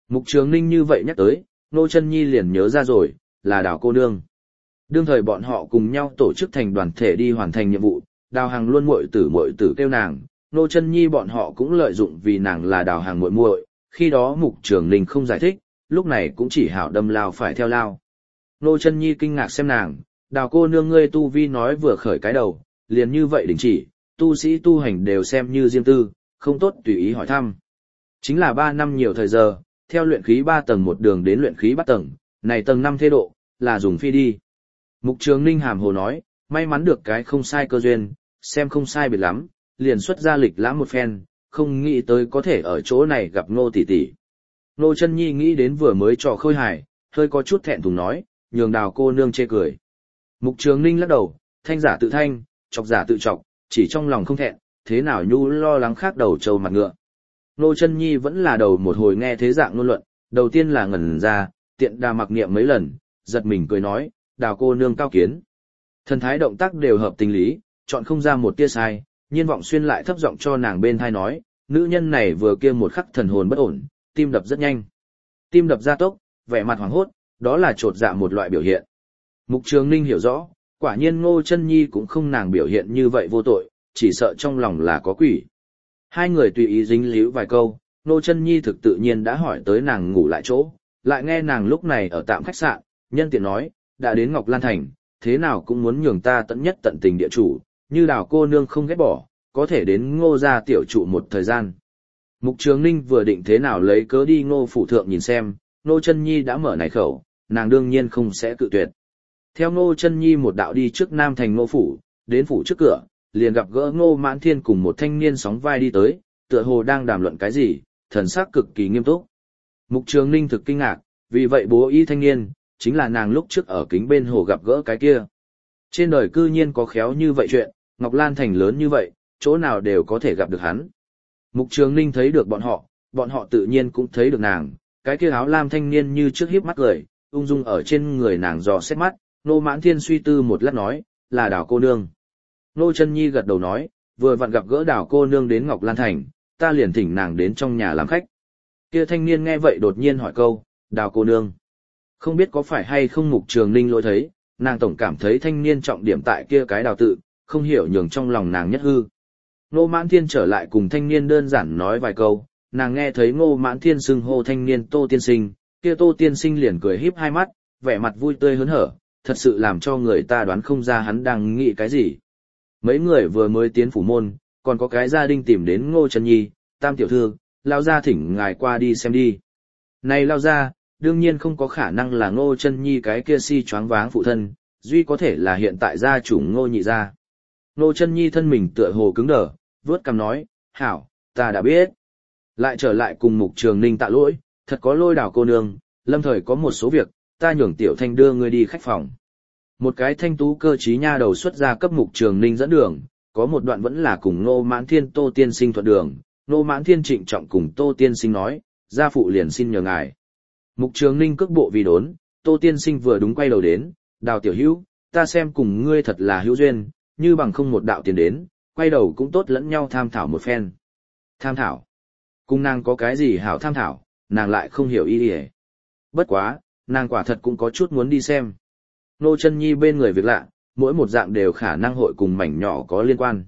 Mục Trường Ninh như vậy nhắc tới, Ngô Chân Nhi liền nhớ ra rồi, là Đào cô nương. Đương thời bọn họ cùng nhau tổ chức thành đoàn thể đi hoàn thành nhiệm vụ, Đào Hằng luôn muội tử kêu nàng, Ngô Chân Nhi bọn họ cũng lợi dụng vì nàng là Đào Hằng muội muội, khi đó Mục Trường Ninh không giải thích, lúc này cũng chỉ hảo đâm lao phải theo lao. Ngô Chân Nhi kinh ngạc xem nàng, Đào cô nương ngươi tu vi nói vừa khởi cái đầu, liền như vậy đình chỉ, tu sĩ tu hành đều xem như riêng tư, không tốt tùy ý hỏi thăm. Chính là 3 năm nhiều thời giờ, theo luyện khí 3 tầng một đường đến luyện khí 3 tầng, này tầng 5 thế độ, là dùng phi đi. Mục Trường Ninh hàm hồ nói, may mắn được cái không sai cơ duyên, xem không sai biệt lắm, liền xuất ra lịch lãm một phen, không nghĩ tới có thể ở chỗ này gặp Ngô tỷ tỷ. Ngô Chân Nhi nghĩ đến vừa mới trò khôi hài, hơi có chút thẹn thùng nói, nhường Đào cô nương chê cười. Mục Trường Ninh lắc đầu, thanh giả tự thanh, chọc giả tự chọc, chỉ trong lòng không thẹn, thế nào nhu lo lắng khác đầu trâu mặt ngựa. Ngô Chân Nhi vẫn là đầu một hồi nghe thế dạng ngôn luận, đầu tiên là ngẩn ra, tiện đà mặc niệm mấy lần, giật mình cười nói, Đào cô nương cao kiến. Thần thái động tác đều hợp tình lý, chọn không ra một tia sai, Nhiên Vọng Xuyên lại thấp giọng cho nàng bên thai nói, nữ nhân này vừa kia một khắc thần hồn bất ổn, tim đập rất nhanh. Tim đập gia tốc, vẻ mặt hoảng hốt, đó là trột dạ một loại biểu hiện. Mục Trường Ninh hiểu rõ, quả nhiên Ngô Chân Nhi cũng không nàng biểu hiện như vậy vô tội, chỉ sợ trong lòng là có quỷ. Hai người tùy ý dính líu vài câu, Ngô Chân Nhi thực tự nhiên đã hỏi tới nàng ngủ lại chỗ, lại nghe nàng lúc này ở tạm khách sạn, nhân tiện nói, đã đến Ngọc Lan Thành, thế nào cũng muốn nhường ta tận nhất tận tình địa chủ, như Đào cô nương không ghét bỏ, có thể đến Ngô gia tiểu trụ một thời gian. Mục Trường Ninh vừa định thế nào lấy cớ đi Ngô phủ thượng nhìn xem, Ngô Chân Nhi đã mở này khẩu, nàng đương nhiên không sẽ cự tuyệt. Theo Ngô Chân Nhi một đạo đi trước Nam Thành Ngô phủ, đến phủ trước cửa, liền gặp gỡ Ngô Mãn Thiên cùng một thanh niên sóng vai đi tới, tựa hồ đang đàm luận cái gì, thần sắc cực kỳ nghiêm túc. Mục Trường Ninh thực kinh ngạc, vì vậy bố ý thanh niên, chính là nàng lúc trước ở kính bên hồ gặp gỡ cái kia. Trên đời cư nhiên có khéo như vậy chuyện, Ngọc Lan Thành lớn như vậy, chỗ nào đều có thể gặp được hắn. Mục Trường Ninh thấy được bọn họ tự nhiên cũng thấy được nàng, cái kia áo lam thanh niên như trước hiếp mắt cười, ung dung ở trên người nàng dò xét mắt, Ngô Mãn Thiên suy tư một lát nói, là Đào cô nương. Ngô Chân Nhi gật đầu nói, vừa vặn gặp gỡ Đào cô nương đến Ngọc Lan Thành, ta liền thỉnh nàng đến trong nhà làm khách. Kia thanh niên nghe vậy đột nhiên hỏi câu, Đào cô nương. Không biết có phải hay không Mục Trường Ninh lỗi thấy, nàng tổng cảm thấy thanh niên trọng điểm tại kia cái Đào tự, không hiểu nhường trong lòng nàng nhất hư. Ngô Mãn Thiên trở lại cùng thanh niên đơn giản nói vài câu, nàng nghe thấy Ngô Mãn Thiên xưng hô thanh niên Tô Tiên Sinh, kia Tô Tiên Sinh liền cười híp hai mắt, vẻ mặt vui tươi hớn hở, thật sự làm cho người ta đoán không ra hắn đang nghĩ cái gì. Mấy người vừa mới tiến phủ môn, còn có cái gia đình tìm đến Ngô Chân Nhi, Tam tiểu thư, lao ra thỉnh ngài qua đi xem đi. Này lao ra, đương nhiên không có khả năng là Ngô Chân Nhi cái kia si choáng váng phụ thân, duy có thể là hiện tại gia chủ Ngô nhị gia. Ngô Chân Nhi thân mình tựa hồ cứng đờ, vớt cằm nói, hảo, ta đã biết. Lại trở lại cùng Mục Trường Ninh tạ lỗi, thật có lôi Đào cô nương, lâm thời có một số việc, ta nhường Tiểu Thanh đưa ngươi đi khách phòng. Một cái thanh tú cơ trí nha đầu xuất ra cấp Mục Trường Ninh dẫn đường, có một đoạn vẫn là cùng Ngô Mãn Thiên Tô Tiên Sinh thuận đường, Ngô Mãn Thiên trịnh trọng cùng Tô Tiên Sinh nói, gia phụ liền xin nhờ ngài. Mục Trường Ninh cước bộ vì đốn, Tô Tiên Sinh vừa đúng quay đầu đến, Đào tiểu hữu, ta xem cùng ngươi thật là hữu duyên, như bằng không một đạo tiền đến, quay đầu cũng tốt lẫn nhau tham thảo một phen. Tham thảo? Cùng nàng có cái gì hảo tham thảo, nàng lại không hiểu ý ý. Bất quá, nàng quả thật cũng có chút muốn đi xem. Ngô Chân Nhi bên người việc lạ, mỗi một dạng đều khả năng hội cùng mảnh nhỏ có liên quan.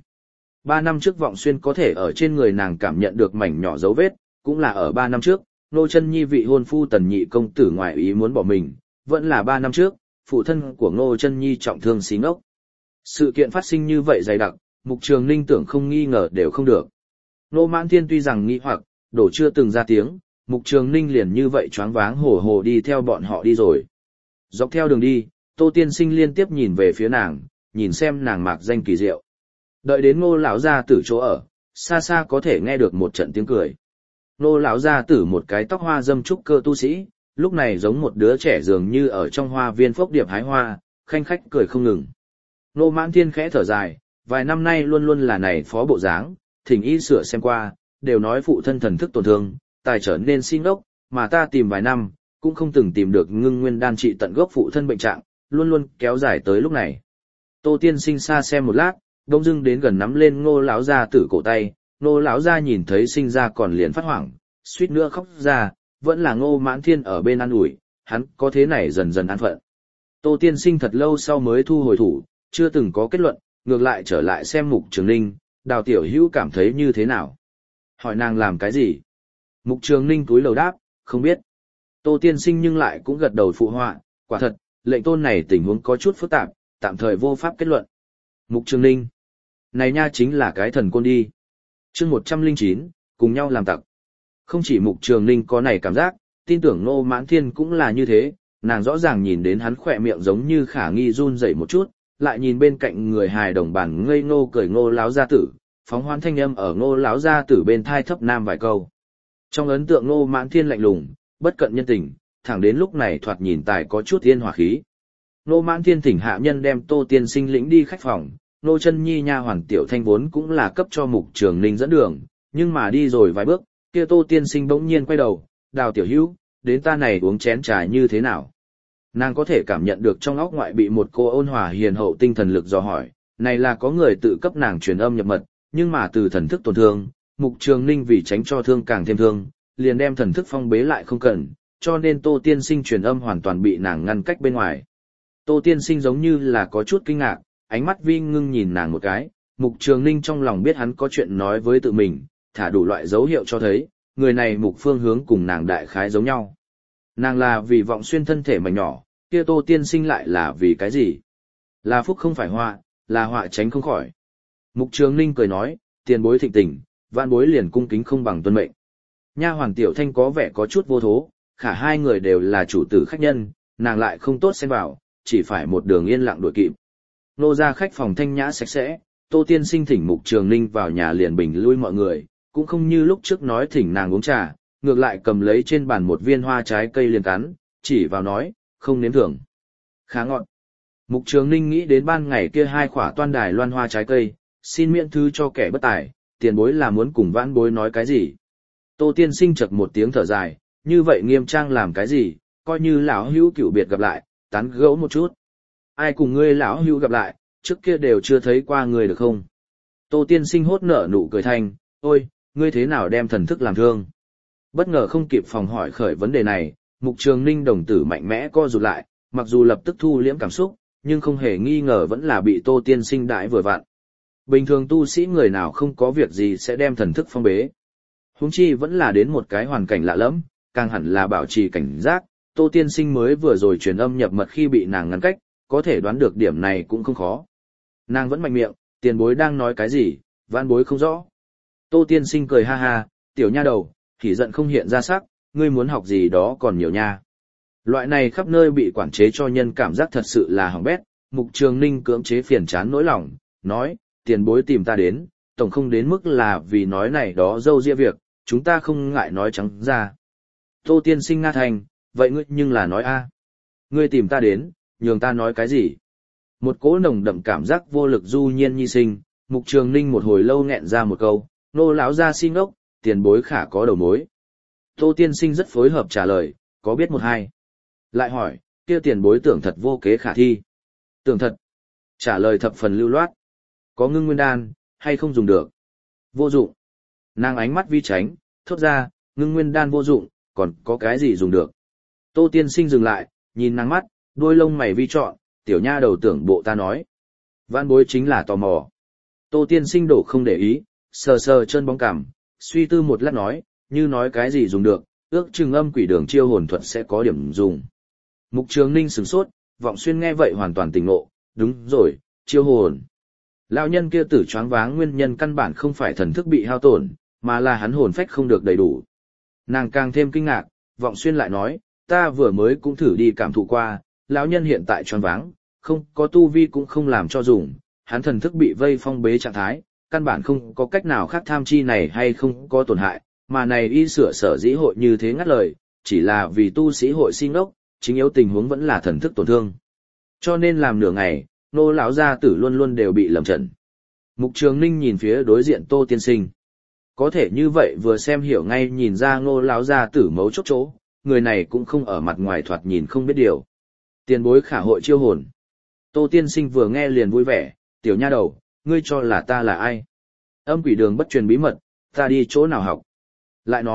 3 năm trước Vọng Xuyên có thể ở trên người nàng cảm nhận được mảnh nhỏ dấu vết, cũng là ở 3 năm trước, Ngô Chân Nhi vị hôn phu Tần Nhị công tử ngoại ý muốn bỏ mình, vẫn là 3 năm trước, phụ thân của Ngô Chân Nhi trọng thương xí ngốc. Sự kiện phát sinh như vậy dày đặc, Mục Trường Ninh tưởng không nghi ngờ đều không được. Ngô Mãn Thiên tuy rằng nghi hoặc, đổ chưa từng ra tiếng, Mục Trường Ninh liền như vậy choáng váng hồ hồ đi theo bọn họ đi rồi. Dọc theo đường đi, Tô Tiên Sinh liên tiếp nhìn về phía nàng, nhìn xem nàng mạc danh kỳ diệu. Đợi đến Ngô lão gia tử chỗ ở, xa xa có thể nghe được một trận tiếng cười. Ngô lão gia tử một cái tóc hoa dâm trúc cơ tu sĩ, lúc này giống một đứa trẻ dường như ở trong hoa viên phốc điệp hái hoa, khanh khách cười không ngừng. Ngô Mãn Thiên khẽ thở dài, vài năm nay luôn luôn là này phó bộ dáng, thỉnh y sửa xem qua, đều nói phụ thân thần thức tổn thương, tài trở nên si ngốc, mà ta tìm vài năm, cũng không từng tìm được ngưng nguyên đan trị tận gốc phụ thân bệnh trạng, luôn luôn kéo dài tới lúc này. Tô Tiên Sinh xa xem một lát, đông dưng đến gần nắm lên Ngô lão gia tử cổ tay, Ngô lão gia nhìn thấy sinh ra còn liền phát hoảng, suýt nữa khóc ra, vẫn là Ngô Mãn Thiên ở bên an ủi, hắn có thế này dần dần an phận. Tô Tiên Sinh thật lâu sau mới thu hồi thủ, chưa từng có kết luận, ngược lại trở lại xem Mục Trường Ninh, Đào Tiểu Hữu cảm thấy như thế nào. Hỏi nàng làm cái gì? Mục Trường Ninh cúi đầu đáp, không biết. Tô Tiên Sinh nhưng lại cũng gật đầu phụ họa, quả thật, lệnh tôn này tình huống có chút phức tạp, tạm thời vô pháp kết luận. Mục Trường Ninh, này nha chính là cái thần côn đi. Chương 109, cùng nhau làm tặc. Không chỉ Mục Trường Ninh có này cảm giác, tin tưởng Ngô Mãn Thiên cũng là như thế, nàng rõ ràng nhìn đến hắn khỏe miệng giống như khả nghi run rẩy một chút, lại nhìn bên cạnh người hài đồng bản ngây ngô cười Ngô láo gia tử, phóng hoán thanh âm ở Ngô láo gia tử bên thai thấp nam vài câu. Trong ấn tượng Ngô Mãn Thiên lạnh lùng, bất cận nhân tình, thẳng đến lúc này thoạt nhìn tài có chút thiên hòa khí. Ngô Mãn Thiên thỉnh hạ nhân đem Tô Tiên Sinh lĩnh đi khách phòng, Ngô Chân Nhi nha hoàn Tiểu Thanh vốn cũng là cấp cho Mục Trường Ninh dẫn đường, nhưng mà đi rồi vài bước, kia Tô Tiên Sinh bỗng nhiên quay đầu, Đào Tiểu Hữu, đến ta này uống chén trà như thế nào? Nàng có thể cảm nhận được trong óc ngoại bị một cô ôn hòa hiền hậu tinh thần lực dò hỏi, này là có người tự cấp nàng truyền âm nhập mật, nhưng mà từ thần thức tổn thương, Mục Trường Ninh vì tránh cho thương càng thêm thương, liền đem thần thức phong bế lại không cần, cho nên Tô Tiên Sinh truyền âm hoàn toàn bị nàng ngăn cách bên ngoài. Tô Tiên Sinh giống như là có chút kinh ngạc, ánh mắt vi ngưng nhìn nàng một cái, Mục Trường Ninh trong lòng biết hắn có chuyện nói với tự mình, thả đủ loại dấu hiệu cho thấy, người này Mục phương hướng cùng nàng đại khái giống nhau. Nàng là vì vọng xuyên thân thể mảnh nhỏ, kia Tô Tiên Sinh lại là vì cái gì? Là phúc không phải họa, là họa tránh không khỏi. Mục Trường Ninh cười nói, tiền bối thịnh tình, vạn bối liền cung kính không bằng tuân mệnh. Nha hoàn Tiểu Thanh có vẻ có chút vô thố, khả hai người đều là chủ tử khách nhân, nàng lại không tốt xen vào, chỉ phải một đường yên lặng đuổi kịp. Nô ra khách phòng thanh nhã sạch sẽ, Tô Tiên Sinh thỉnh Mục Trường Ninh vào nhà liền bình lui mọi người, cũng không như lúc trước nói thỉnh nàng uống trà, ngược lại cầm lấy trên bàn một viên hoa trái cây liền cắn, chỉ vào nói, không nếm thưởng. Khá ngọt. Mục Trường Ninh nghĩ đến ban ngày kia hai khỏa toan đài loan hoa trái cây, xin miễn thư cho kẻ bất tài, tiền bối là muốn cùng vãn bối nói cái gì. Tô Tiên Sinh chật một tiếng thở dài, như vậy nghiêm trang làm cái gì, coi như lão hữu cựu biệt gặp lại, tán gẫu một chút. Ai cùng ngươi lão hữu gặp lại, trước kia đều chưa thấy qua ngươi được không? Tô Tiên Sinh hốt nở nụ cười thanh, ôi, ngươi thế nào đem thần thức làm thương? Bất ngờ không kịp phòng hỏi khởi vấn đề này, Mục Trường Ninh đồng tử mạnh mẽ co rụt lại, mặc dù lập tức thu liễm cảm xúc, nhưng không hề nghi ngờ vẫn là bị Tô Tiên Sinh đãi vừa vặn. Bình thường tu sĩ người nào không có việc gì sẽ đem thần thức phong bế. Huống chi vẫn là đến một cái hoàn cảnh lạ lẫm, càng hẳn là bảo trì cảnh giác, Tô Tiên Sinh mới vừa rồi truyền âm nhập mật khi bị nàng ngăn cách, có thể đoán được điểm này cũng không khó. Nàng vẫn mạnh miệng, tiền bối đang nói cái gì, vãn bối không rõ. Tô Tiên Sinh cười ha ha, tiểu nha đầu, thì giận không hiện ra sắc, ngươi muốn học gì đó còn nhiều nha. Loại này khắp nơi bị quản chế cho nhân cảm giác thật sự là hỏng bét, Mục Trường Ninh cưỡng chế phiền chán nỗi lòng, nói, tiền bối tìm ta đến, tổng không đến mức là vì nói này đó dâu ria việc, chúng ta không ngại nói trắng ra. Tô Tiên Sinh nga thành, vậy ngươi nhưng là nói a, ngươi tìm ta đến, nhường ta nói cái gì? Một cỗ nồng đậm cảm giác vô lực du nhiên nhi sinh, Mục Trường Ninh một hồi lâu nghẹn ra một câu, nô lão ra xin ốc, tiền bối khả có đầu mối. Tô Tiên Sinh rất phối hợp trả lời, có biết một hai. Lại hỏi, kia tiền bối tưởng thật vô kế khả thi. Tưởng thật. Trả lời thập phần lưu loát. Có ngưng nguyên đan, hay không dùng được? Vô dụng. Nàng ánh mắt vi tránh, thốt ra, ngưng nguyên đan vô dụng, còn có cái gì dùng được? Tô Tiên Sinh dừng lại, nhìn nàng mắt, đôi lông mày vi trọn, tiểu nha đầu tưởng bộ ta nói. Vãn bối chính là tò mò. Tô Tiên Sinh đổ không để ý, sờ sờ chân bóng cằm, suy tư một lát nói, như nói cái gì dùng được, ước chừng âm quỷ đường chiêu hồn thuật sẽ có điểm dùng. Mục Trường Ninh sửng sốt, Vọng Xuyên nghe vậy hoàn toàn tỉnh ngộ, đúng rồi, chiêu hồn. Lão nhân kia tử choáng váng nguyên nhân căn bản không phải thần thức bị hao tổn, mà là hắn hồn phách không được đầy đủ. Nàng càng thêm kinh ngạc, Vọng Xuyên lại nói, ta vừa mới cũng thử đi cảm thụ qua, lão nhân hiện tại choáng váng, không có tu vi cũng không làm cho dùng, hắn thần thức bị vây phong bế trạng thái, căn bản không có cách nào khác tham chi này hay không có tổn hại, mà này y sửa sở dĩ hội như thế ngắt lời, chỉ là vì tu sĩ hội si ngốc, chính yếu tình huống vẫn là thần thức tổn thương. Cho nên làm nửa ngày, nô lão gia tử luôn luôn đều bị lầm trận. Mục Trường Ninh nhìn phía đối diện Tô Tiên Sinh. Có thể như vậy vừa xem hiểu ngay nhìn ra nô lão gia tử mấu chốt chỗ, người này cũng không ở mặt ngoài thoạt nhìn không biết điều. Tiền bối khả hội chiêu hồn. Tô Tiên Sinh vừa nghe liền vui vẻ, tiểu nha đầu, ngươi cho là ta là ai? Âm quỷ đường bất truyền bí mật, ta đi chỗ nào học? Lại nói,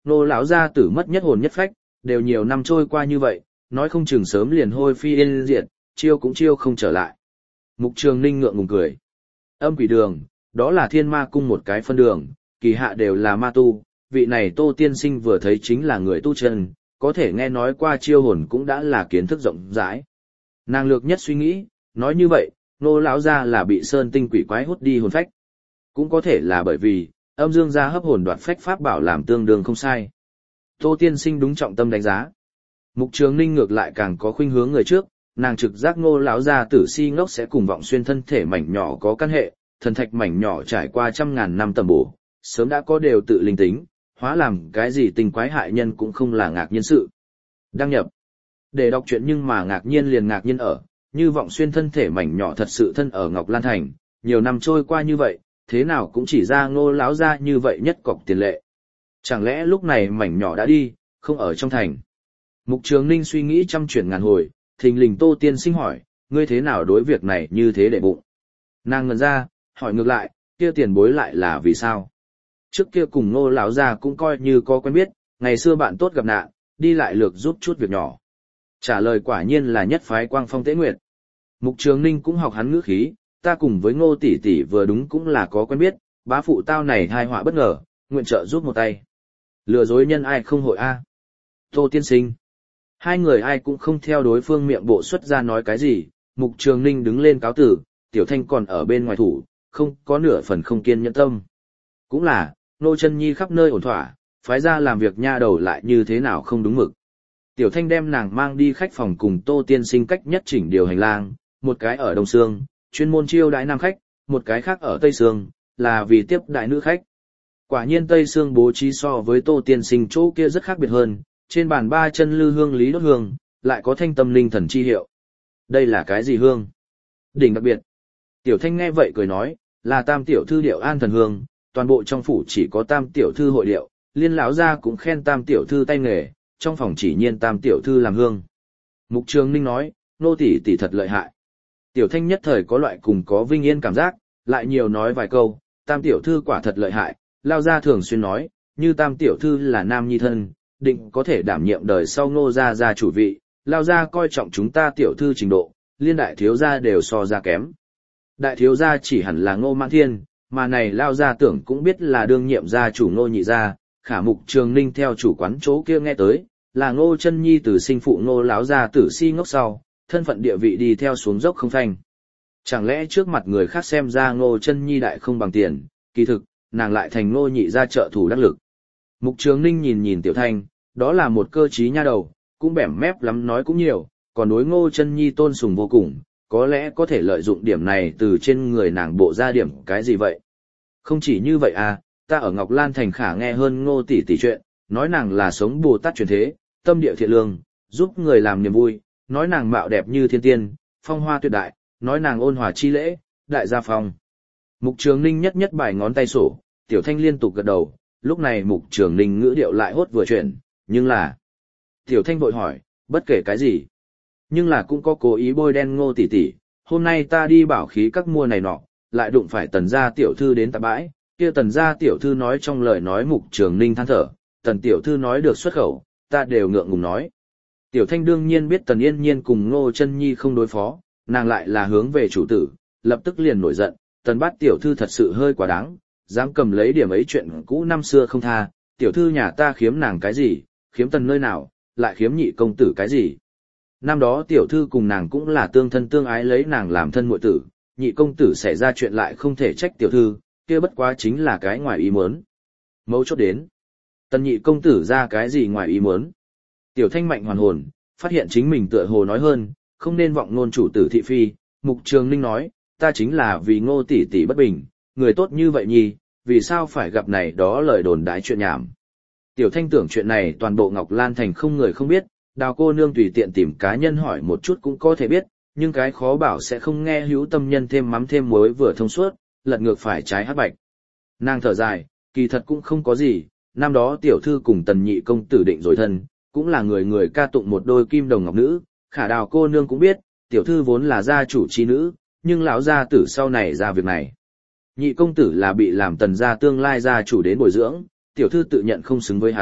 Ngô lão gia tử mất nhất hồn nhất phách, đều nhiều năm trôi qua như vậy, nói không chừng sớm liền hôi phi yên diệt, chiêu cũng chiêu không trở lại. Mục Trường Ninh ngượng ngùng cười. Âm quỷ đường, đó là thiên ma cung một cái phân đường, kỳ hạ đều là ma tu, vị này Tô tiên sinh vừa thấy chính là người tu chân, có thể nghe nói qua chiêu hồn cũng đã là kiến thức rộng rãi. Nàng lược nhất suy nghĩ, nói như vậy, Ngô lão gia là bị sơn tinh quỷ quái hút đi hồn phách. Cũng có thể là bởi vì, âm dương gia hấp hồn đoạt phách pháp bảo làm tương đương không sai. Tô tiên sinh đúng trọng tâm đánh giá. Mục Trường Ninh ngược lại càng có khuynh hướng người trước, nàng trực giác Ngô lão gia tử si ngốc sẽ cùng vọng xuyên thân thể mảnh nhỏ có căn hệ, thần thạch mảnh nhỏ trải qua trăm ngàn năm tầm bổ, sớm đã có đều tự linh tính, hóa làm cái gì tình quái hại nhân cũng không là ngạc nhiên sự. Đăng nhập. Để đọc truyện nhưng mà ngạc nhiên liền ngạc nhiên ở, như vọng xuyên thân thể mảnh nhỏ thật sự thân ở Ngọc Lan Thành, nhiều năm trôi qua như vậy, thế nào cũng chỉ ra Ngô lão gia như vậy nhất cọc tiền lệ. Chẳng lẽ lúc này mảnh nhỏ đã đi, không ở trong thành. Mục Trường Ninh suy nghĩ trăm chuyển ngàn hồi, thình lình Tô tiên sinh hỏi, ngươi thế nào đối việc này như thế để bụng. Nàng ngần ra, hỏi ngược lại, kia tiền bối lại là vì sao? Trước kia cùng Ngô lão gia cũng coi như có quen biết, ngày xưa bạn tốt gặp nạn, đi lại lược giúp chút việc nhỏ. Trả lời quả nhiên là nhất phái quang phong tế nguyệt. Mục Trường Ninh cũng học hắn ngữ khí, ta cùng với Ngô tỷ tỷ vừa đúng cũng là có quen biết, bá phụ tao này tai họa bất ngờ, nguyện trợ giúp một tay. Lừa dối nhân ai không hội a? Tô tiên sinh. Hai người ai cũng không theo đối phương miệng bộ xuất ra nói cái gì, Mục Trường Ninh đứng lên cáo tử, Tiểu Thanh còn ở bên ngoài thủ, không có nửa phần không kiên nhẫn tâm. Cũng là, Nô Chân Nhi khắp nơi ổn thỏa, phái ra làm việc nha đầu lại như thế nào không đúng mực. Tiểu Thanh đem nàng mang đi khách phòng cùng Tô tiên sinh cách nhất chỉnh điều hành lang, một cái ở Đông Sương, chuyên môn chiêu đãi nam khách, một cái khác ở Tây Sương, là vì tiếp đại nữ khách. Quả nhiên Tây Sương bố trí so với Tô tiên sinh chỗ kia rất khác biệt hơn, trên bàn 3 chân lư hương lý đốt hương, lại có thanh tâm linh thần chi hiệu. Đây là cái gì hương? Đỉnh đặc biệt. Tiểu Thanh nghe vậy cười nói, là Tam tiểu thư điệu an thần hương, toàn bộ trong phủ chỉ có Tam tiểu thư hội điệu, Liên lão gia cũng khen Tam tiểu thư tay nghề, trong phòng chỉ nhiên Tam tiểu thư làm hương. Mục Trường Ninh nói, nô tỷ tỷ thật lợi hại. Tiểu Thanh nhất thời có loại cùng có vinh yên cảm giác, lại nhiều nói vài câu, Tam tiểu thư quả thật lợi hại, lão gia thường xuyên nói, như Tam tiểu thư là nam nhi thân, định có thể đảm nhiệm đời sau Ngô gia gia chủ vị, lão gia coi trọng chúng ta tiểu thư trình độ, Liên đại thiếu gia đều so ra kém. Đại thiếu gia chỉ hẳn là Ngô Mãn Thiên, mà này lão gia tưởng cũng biết là đương nhiệm gia chủ Ngô nhị gia, khả Mục Trường Ninh theo chủ quán chỗ kia nghe tới, là Ngô Chân Nhi từ sinh phụ Ngô lão gia tử si ngốc sau, thân phận địa vị đi theo xuống dốc không phanh. Chẳng lẽ trước mặt người khác xem ra Ngô Chân Nhi đại không bằng tiền, kỳ thực, nàng lại thành Ngô nhị gia trợ thủ đắc lực. Mục Trường Ninh nhìn nhìn Tiểu Thanh, đó là một cơ trí nha đầu, cũng bẻm mép lắm nói cũng nhiều, còn đối Ngô Chân Nhi tôn sùng vô cùng, có lẽ có thể lợi dụng điểm này từ trên người nàng bộ ra điểm cái gì vậy. Không chỉ như vậy à, ta ở Ngọc Lan Thành khả nghe hơn Ngô tỷ tỷ chuyện, nói nàng là sống Bồ Tát truyền thế, tâm địa thiện lương, giúp người làm niềm vui, nói nàng mạo đẹp như thiên tiên, phong hoa tuyệt đại, nói nàng ôn hòa chi lễ, đại gia phong. Mục Trường Ninh nhất nhất bài ngón tay sổ, Tiểu Thanh liên tục gật đầu, lúc này Mục Trường Ninh ngữ điệu lại hốt vừa chuyển, nhưng là... Tiểu Thanh vội hỏi, bất kể cái gì. Nhưng là cũng có cố ý bôi đen Ngô tỷ tỷ, hôm nay ta đi bảo khí các mua này nọ, lại đụng phải Tần gia tiểu thư đến tạp bãi, kia Tần gia tiểu thư nói trong lời nói Mục Trường Ninh than thở, Tần tiểu thư nói được xuất khẩu, ta đều ngượng ngùng nói. Tiểu Thanh đương nhiên biết Tần Yên Nhiên cùng Ngô Chân Nhi không đối phó, nàng lại là hướng về chủ tử, lập tức liền nổi giận, Tần bát tiểu thư thật sự hơi quá đáng, dám cầm lấy điểm ấy chuyện cũ năm xưa không tha, tiểu thư nhà ta khiếm nàng cái gì, khiếm Tần nơi nào, lại khiếm nhị công tử cái gì. Năm đó tiểu thư cùng nàng cũng là tương thân tương ái lấy nàng làm thân muội tử, nhị công tử xảy ra chuyện lại không thể trách tiểu thư, kia bất quá chính là cái ngoài ý muốn. Mấu chốt đến, Tần nhị công tử ra cái gì ngoài ý muốn. Tiểu Thanh mạnh hoàn hồn, phát hiện chính mình tựa hồ nói hơn, không nên vọng ngôn chủ tử thị phi. Mục Trường Ninh nói, ta chính là vì Ngô tỷ tỷ bất bình, người tốt như vậy nhì, vì sao phải gặp này đó lời đồn đãi chuyện nhảm. Tiểu Thanh tưởng chuyện này toàn bộ Ngọc Lan Thành không người không biết, Đào cô nương tùy tiện tìm cá nhân hỏi một chút cũng có thể biết, nhưng cái khó bảo sẽ không nghe hữu tâm nhân thêm mắm thêm muối vừa thông suốt, lật ngược phải trái hắc bạch. Nàng thở dài, kỳ thật cũng không có gì, năm đó tiểu thư cùng Tần nhị công tử định rồi thân, cũng là người người ca tụng một đôi kim đồng ngọc nữ, khả Đào cô nương cũng biết, tiểu thư vốn là gia chủ chi nữ, nhưng lão gia tử sau này ra việc này. Nhị công tử là bị làm Tần gia tương lai gia chủ đến bồi dưỡng, tiểu thư tự nhận không xứng với hắn,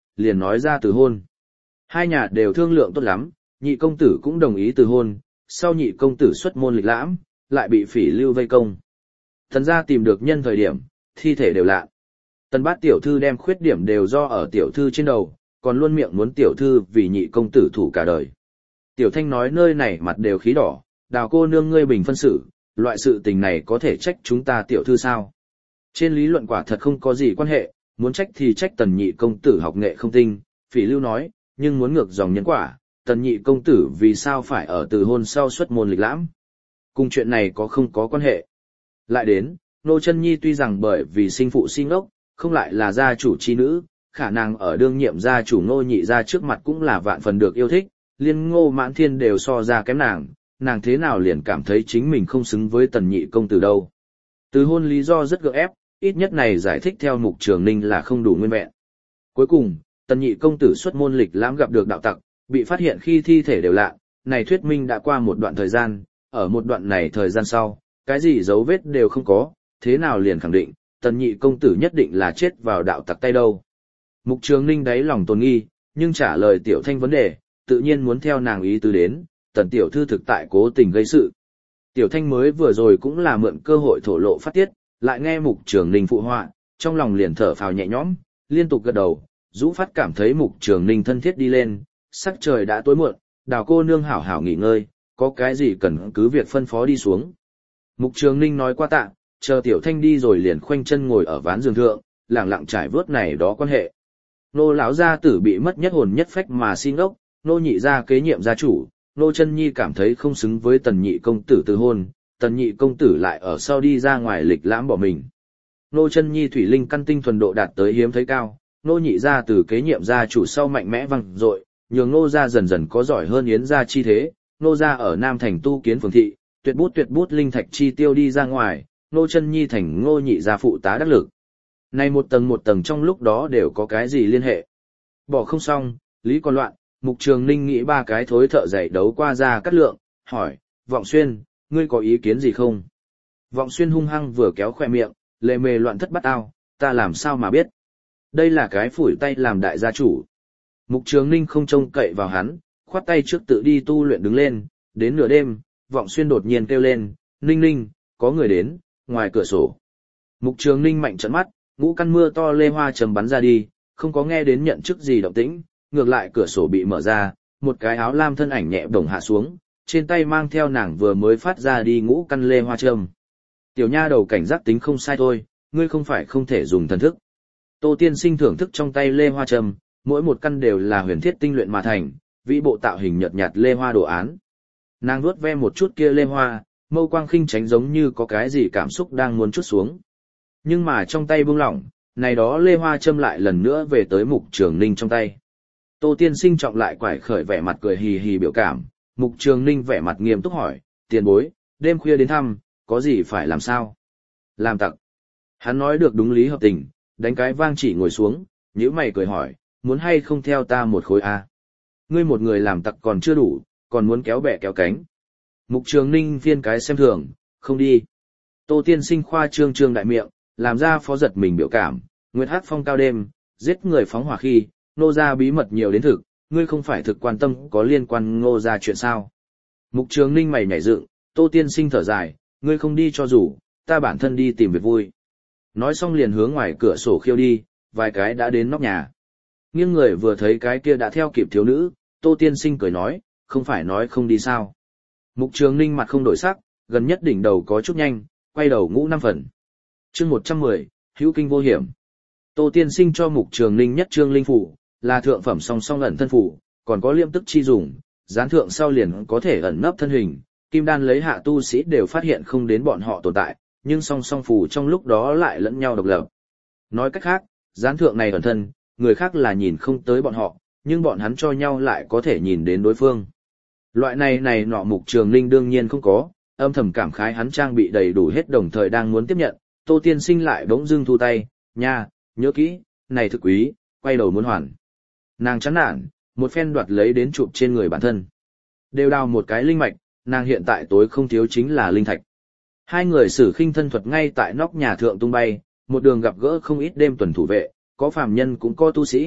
liền nói ra từ hôn. Hai nhà đều thương lượng tốt lắm, nhị công tử cũng đồng ý từ hôn, sau nhị công tử xuất môn lịch lãm, lại bị Phỉ Lưu vây công. Tần gia tìm được nhân thời điểm, thi thể đều lạ. Tần bát tiểu thư đem khuyết điểm đều do ở tiểu thư trên đầu, còn luôn miệng muốn tiểu thư vì nhị công tử thủ cả đời. Tiểu Thanh nói nơi này mặt đều khí đỏ, Đào cô nương ngươi bình phân xử, loại sự tình này có thể trách chúng ta tiểu thư sao? Trên lý luận quả thật không có gì quan hệ, muốn trách thì trách tần nhị công tử học nghệ không tinh, Phỉ Lưu nói, nhưng muốn ngược dòng nhân quả, tần nhị công tử vì sao phải ở từ hôn sau xuất môn lịch lãm? Cùng chuyện này có không có quan hệ? Lại đến, Nô Chân Nhi tuy rằng bởi vì sinh phụ sinh ốc, không lại là gia chủ chi nữ, khả năng ở đương nhiệm gia chủ Ngô nhị gia trước mặt cũng là vạn phần được yêu thích, liên Ngô Mãn Thiên đều so ra kém nàng thế nào liền cảm thấy chính mình không xứng với tần nhị công tử đâu. Từ hôn lý do rất gượng ép, ít nhất này giải thích theo Mục Trường Ninh là không đủ nguyên vẹn. Cuối cùng, tần nhị công tử xuất môn lịch lãm gặp được đạo tặc, bị phát hiện khi thi thể đều lạ, này thuyết minh đã qua một đoạn thời gian, ở một đoạn này thời gian sau, cái gì dấu vết đều không có, thế nào liền khẳng định, tần nhị công tử nhất định là chết vào đạo tặc tay đâu. Mục Trường Ninh đáy lòng tồn nghi, nhưng trả lời Tiểu Thanh vấn đề, tự nhiên muốn theo nàng ý tứ đến, tần tiểu thư thực tại cố tình gây sự. Tiểu Thanh mới vừa rồi cũng là mượn cơ hội thổ lộ phát tiết, lại nghe Mục Trường Ninh phụ họa, trong lòng liền thở phào nhẹ nhõm, liên tục gật đầu, Dũ Phát cảm thấy Mục Trường Ninh thân thiết đi lên, sắc trời đã tối muộn, Đào cô nương hảo hảo nghỉ ngơi, có cái gì cần cứ việc phân phó đi xuống. Mục Trường Ninh nói qua tạ, chờ Tiểu Thanh đi rồi liền khoanh chân ngồi ở ván giường thượng, lẳng lặng trải vớt này đó quan hệ. Nô lão gia tử bị mất nhất hồn nhất phách mà xin ốc, nô nhị gia kế nhiệm gia chủ, Nô Chân Nhi cảm thấy không xứng với tần nhị công tử từ hôn, tần nhị công tử lại ở sau đi ra ngoài lịch lãm bỏ mình. Nô Chân Nhi thủy linh căn tinh thuần độ đạt tới hiếm thấy cao, nô nhị gia từ kế nhiệm gia chủ sau mạnh mẽ văng dội, nhường nô gia dần dần có giỏi hơn yến gia chi thế, nô gia ở Nam thành tu kiến phường thị, tuyệt bút linh thạch chi tiêu đi ra ngoài, Nô Chân Nhi thành Ngô nhị gia phụ tá đắc lực. Này một tầng trong lúc đó đều có cái gì liên hệ. Bỏ không xong, lý còn loạn, Mục Trường Ninh nghĩ ba cái thối thợ giày đấu qua ra cắt lượng, hỏi, Vọng Xuyên, ngươi có ý kiến gì không? Vọng Xuyên hung hăng vừa kéo khoe miệng, lề mề loạn thất bắt ao, ta làm sao mà biết. Đây là cái phủi tay làm đại gia chủ. Mục Trường Ninh không trông cậy vào hắn, khoát tay trước tự đi tu luyện đứng lên, đến nửa đêm, Vọng Xuyên đột nhiên kêu lên, Ninh Ninh, có người đến, ngoài cửa sổ. Mục Trường Ninh mạnh trợn mắt, ngũ căn mưa to lê hoa trầm bắn ra đi, không có nghe đến nhận chức gì động tĩnh, ngược lại cửa sổ bị mở ra, một cái áo lam thân ảnh nhẹ bổng hạ xuống, trên tay mang theo nàng vừa mới phát ra đi ngũ căn lê hoa trầm. Tiểu nha đầu cảnh giác tính không sai thôi, ngươi không phải không thể dùng thần thức. Tô Tiên Sinh thưởng thức trong tay lê hoa trầm, mỗi một căn đều là huyền thiết tinh luyện mà thành, vĩ bộ tạo hình nhợt nhạt lê hoa đồ án. Nàng vuốt ve một chút kia lê hoa, mâu quang khinh tránh giống như có cái gì cảm xúc đang muốn trút xuống. Nhưng mà trong tay buông lỏng, này đó lê hoa châm lại lần nữa về tới Mục Trường Ninh trong tay. Tô Tiên Sinh trọng lại quải khởi vẻ mặt cười hì hì biểu cảm, Mục Trường Ninh vẻ mặt nghiêm túc hỏi, tiền bối, đêm khuya đến thăm, có gì phải làm sao? Làm tặc. Hắn nói được đúng lý hợp tình, đánh cái vang chỉ ngồi xuống, nhíu mày cười hỏi, muốn hay không theo ta một khối a? Ngươi một người làm tặc còn chưa đủ, còn muốn kéo bè kéo cánh. Mục Trường Ninh phiên cái xem thường, không đi. Tô Tiên Sinh khoa trương đại miệng, làm ra phó giật mình biểu cảm, nguyệt hát phong cao đêm, giết người phóng hỏa khi, nô gia bí mật nhiều đến thực, ngươi không phải thực quan tâm có liên quan Ngô gia chuyện sao. Mục Trường Ninh mày nhảy dựng, Tô Tiên Sinh thở dài, ngươi không đi cho dù, ta bản thân đi tìm việc vui. Nói xong liền hướng ngoài cửa sổ khiêu đi, vài cái đã đến nóc nhà. Nghiêng người vừa thấy cái kia đã theo kịp thiếu nữ, Tô Tiên Sinh cười nói, không phải nói không đi sao. Mục Trường Ninh mặt không đổi sắc, gần nhất đỉnh đầu có chút nhanh, quay đầu ngũ 5 phần. Chương 110, hữu kinh vô hiểm. Tô Tiên Sinh cho Mục Trường Ninh nhất trương linh phủ, là thượng phẩm song song ẩn thân phủ, còn có liêm tức chi dùng, gián thượng sau liền có thể ẩn nấp thân hình, kim đan lấy hạ tu sĩ đều phát hiện không đến bọn họ tồn tại, nhưng song song phủ trong lúc đó lại lẫn nhau độc lập. Nói cách khác, gián thượng này ẩn thân, người khác là nhìn không tới bọn họ, nhưng bọn hắn cho nhau lại có thể nhìn đến đối phương. Loại này nọ Mục Trường Ninh đương nhiên không có, âm thầm cảm khái hắn trang bị đầy đủ hết đồng thời đang muốn tiếp nhận, Tô Tiên Sinh lại bỗng dưng thu tay, nha, nhớ kỹ, này thực quý, quay đầu muốn hoàn. Nàng chán nản, một phen đoạt lấy đến chụp trên người bản thân. Đều đào một cái linh mạch, nàng hiện tại tối không thiếu chính là linh thạch. Hai người sử khinh thân thuật ngay tại nóc nhà thượng tung bay, một đường gặp gỡ không ít đêm tuần thủ vệ, có phàm nhân cũng có tu sĩ,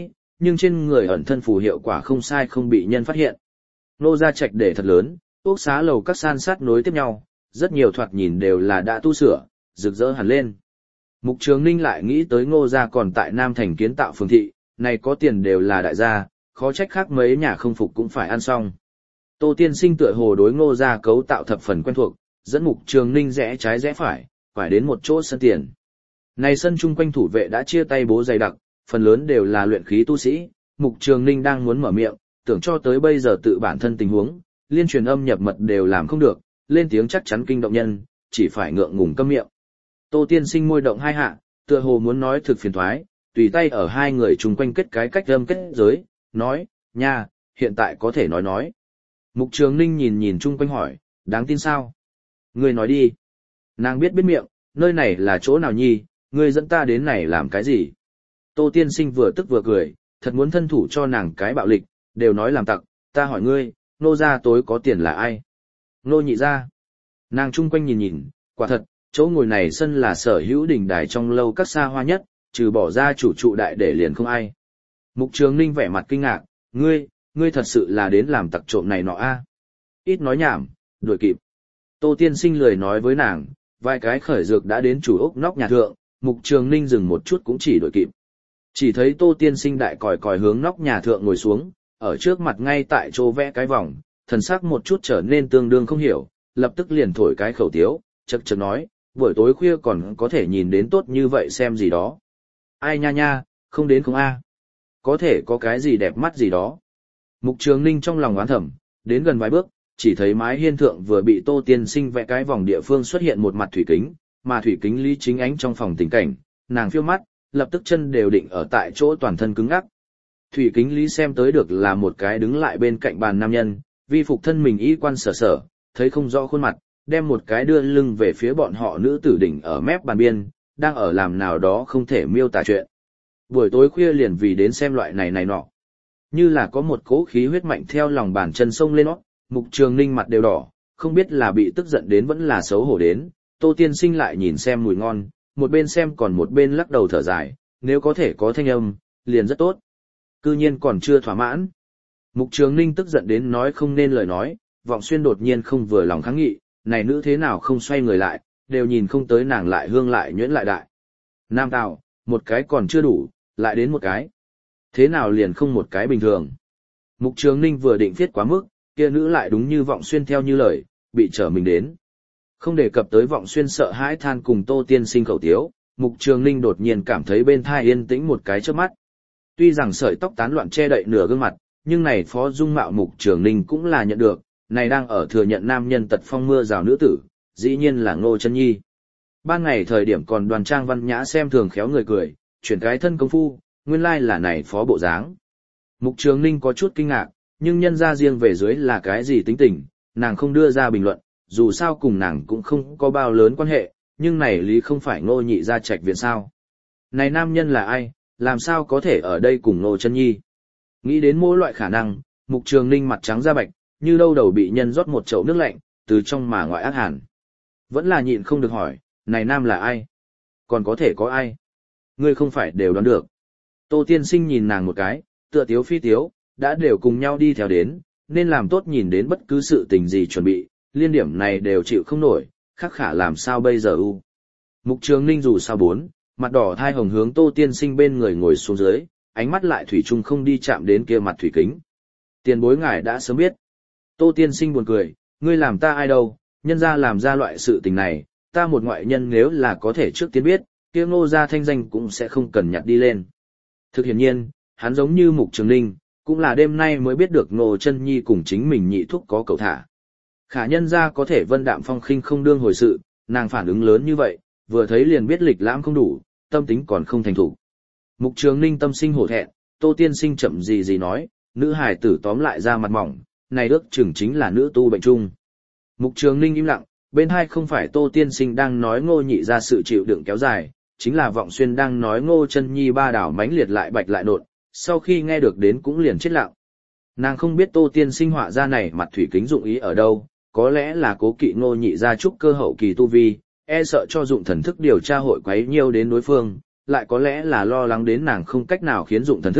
nhưng trên người ẩn thân phù hiệu quả không sai không bị nhân phát hiện. Ngô gia trạch để thật lớn, ốc xá lầu các san sát nối tiếp nhau, rất nhiều thoạt nhìn đều là đã tu sửa, rực rỡ hẳn lên. Mục Trường Ninh lại nghĩ tới Ngô gia còn tại Nam Thành kiến tạo phường thị, này có tiền đều là đại gia, khó trách khác mấy nhà không phục cũng phải ăn xong. Tô Tiên Sinh tựa hồ đối Ngô gia cấu tạo thập phần quen thuộc, dẫn Mục Trường Ninh rẽ trái rẽ phải đến một chỗ sân tiền. Này sân chung quanh thủ vệ đã chia tay bố dày đặc, phần lớn đều là luyện khí tu sĩ, Mục Trường Ninh đang muốn mở miệng, tưởng cho tới bây giờ tự bản thân tình huống, liên truyền âm nhập mật đều làm không được, lên tiếng chắc chắn kinh động nhân, chỉ phải ngượng ngùng câm miệng. Tô Tiên Sinh môi động hai hạ, tựa hồ muốn nói thực phiền thoái, tùy tay ở hai người chung quanh kết cái cách âm kết giới, nói, nha, hiện tại có thể nói. Mục Trường Ninh nhìn chung quanh hỏi, đáng tin sao? Ngươi nói đi. Nàng biết miệng, nơi này là chỗ nào nhi, ngươi dẫn ta đến này làm cái gì? Tô Tiên Sinh vừa tức vừa cười, thật muốn thân thủ cho nàng cái bạo lịch, đều nói làm tặc, ta hỏi ngươi, Ngô gia tối có tiền là ai? Ngô nhị gia. Nàng chung quanh nhìn, quả thật, chỗ ngồi này sân là sở hữu đỉnh đài trong lâu các xa hoa nhất, trừ bỏ ra chủ trụ đại để liền không ai. Mục Trường Ninh vẻ mặt kinh ngạc, ngươi thật sự là đến làm tặc trộm này nọ a? Ít nói nhảm, đuổi kịp. Tô Tiên Sinh lười nói với nàng, vài cái khởi dược đã đến chủ ốc nóc nhà thượng, Mục Trường Ninh dừng một chút cũng chỉ đuổi kịp. Chỉ thấy Tô Tiên Sinh đại còi hướng nóc nhà thượng ngồi xuống, ở trước mặt ngay tại chỗ vẽ cái vòng, thần sắc một chút trở nên tương đương không hiểu, lập tức liền thổi cái khẩu tiếu, chậc nói, buổi tối khuya còn có thể nhìn đến tốt như vậy xem gì đó. Ai nha, không đến không a. Có thể có cái gì đẹp mắt gì đó. Mục Trường Ninh trong lòng oán thầm, đến gần vài bước, chỉ thấy mái hiên thượng vừa bị Tô Tiên Sinh vẽ cái vòng địa phương xuất hiện một mặt thủy kính, mà thủy kính Lý Chính Ánh trong phòng tình cảnh, nàng phiêu mắt, lập tức chân đều định ở tại chỗ toàn thân cứng ngắc. Thủy kính Lý xem tới được là một cái đứng lại bên cạnh bàn nam nhân, vi phục thân mình y quan sở, thấy không rõ khuôn mặt, đem một cái đưa lưng về phía bọn họ nữ tử đỉnh ở mép bàn biên, đang ở làm nào đó không thể miêu tả chuyện. Buổi tối khuya liền vì đến xem loại này nọ. Như là có một cỗ khí huyết mạnh theo lòng bàn chân sông lên nó, Mục Trường Ninh mặt đều đỏ, không biết là bị tức giận đến vẫn là xấu hổ đến, Tô Tiên Sinh lại nhìn xem mùi ngon, một bên xem còn một bên lắc đầu thở dài, nếu có thể có thanh âm, liền rất tốt. Cư nhiên còn chưa thỏa mãn. Mục Trường Ninh tức giận đến nói không nên lời nói, Vọng Xuyên đột nhiên không vừa lòng kháng nghị, này nữ thế nào không xoay người lại, đều nhìn không tới nàng lại hương lại nhuyễn lại đại. Nam Tào, một cái còn chưa đủ, lại đến một cái. Thế nào liền không một cái bình thường. Mục Trường Ninh vừa định viết quá mức, kia nữ lại đúng như Vọng Xuyên theo như lời, bị trở mình đến. Không đề cập tới Vọng Xuyên sợ hãi than cùng Tô Tiên Sinh khẩu tiếu, Mục Trường Ninh đột nhiên cảm thấy bên thai yên tĩnh một cái chớp mắt. Tuy rằng sợi tóc tán loạn che đậy nửa gương mặt, nhưng này phó dung mạo Mục Trường Ninh cũng là nhận được, này đang ở thừa nhận nam nhân tật phong mưa rào nữ tử, dĩ nhiên là Ngô Chân Nhi. Ban ngày thời điểm còn đoan trang văn nhã xem thường khéo người cười, chuyển cái thân công phu, nguyên lai là này phó bộ dáng. Mục Trường Ninh có chút kinh ngạc, nhưng nhân ra riêng về dưới là cái gì tính tình, nàng không đưa ra bình luận, dù sao cùng nàng cũng không có bao lớn quan hệ, nhưng này lý không phải Ngô nhị gia trạch viện sao. Này nam nhân là ai, làm sao có thể ở đây cùng Ngô Chân Nhi. Nghĩ đến mỗi loại khả năng, Mục Trường Ninh mặt trắng da bạch, như đâu đầu bị nhân rót một chậu nước lạnh, từ trong mà ngoại ác hàn. Vẫn là nhịn không được hỏi, này nam là ai? Còn có thể có ai? Ngươi không phải đều đoán được. Tô Tiên Sinh nhìn nàng một cái, tựa tiếu phi tiếu, đã đều cùng nhau đi theo đến, nên làm tốt nhìn đến bất cứ sự tình gì chuẩn bị, liên điểm này đều chịu không nổi, khắc khả làm sao bây giờ u. Mục Trường Ninh dù sao bốn, mặt đỏ thai hồng hướng Tô Tiên Sinh bên người ngồi xuống dưới, ánh mắt lại thủy chung không đi chạm đến kia mặt thủy kính. Tiền bối ngài đã sớm biết. Tô Tiên Sinh buồn cười, ngươi làm ta ai đâu, nhân ra làm ra loại sự tình này, ta một ngoại nhân nếu là có thể trước tiên biết, kia Ngô gia thanh danh cũng sẽ không cần nhặt đi lên. Thực hiện nhiên, hắn giống như Mục Trường Ninh, cũng là đêm nay mới biết được Ngô Chân Nhi cùng chính mình nhị thúc có cậu thả. Khả nhân ra có thể vân đạm phong khinh không đương hồi sự, nàng phản ứng lớn như vậy, vừa thấy liền biết lịch lãm không đủ, tâm tính còn không thành thủ. Mục Trường Ninh tâm sinh hổ thẹn, Tô Tiên Sinh chậm gì nói, nữ hài tử tóm lại ra mặt mỏng, này ước chừng chính là nữ tu bệnh chung. Mục Trường Ninh im lặng, bên hai không phải Tô Tiên Sinh đang nói Ngô nhị ra sự chịu đựng kéo dài, chính là Vọng Xuyên đang nói Ngô Chân Nhi ba đảo mãnh liệt lại bạch lại nộn, sau khi nghe được đến cũng liền chết lặng. Nàng không biết Tô Tiên Sinh họa ra này mặt thủy kính dụng ý ở đâu, có lẽ là cố kỵ Ngô nhị ra trúc cơ hậu kỳ tu vi, e sợ cho dụng thần thức điều tra hội quấy nhiêu đến đối phương, lại có lẽ là lo lắng đến nàng không cách nào khiến dụng thần thức,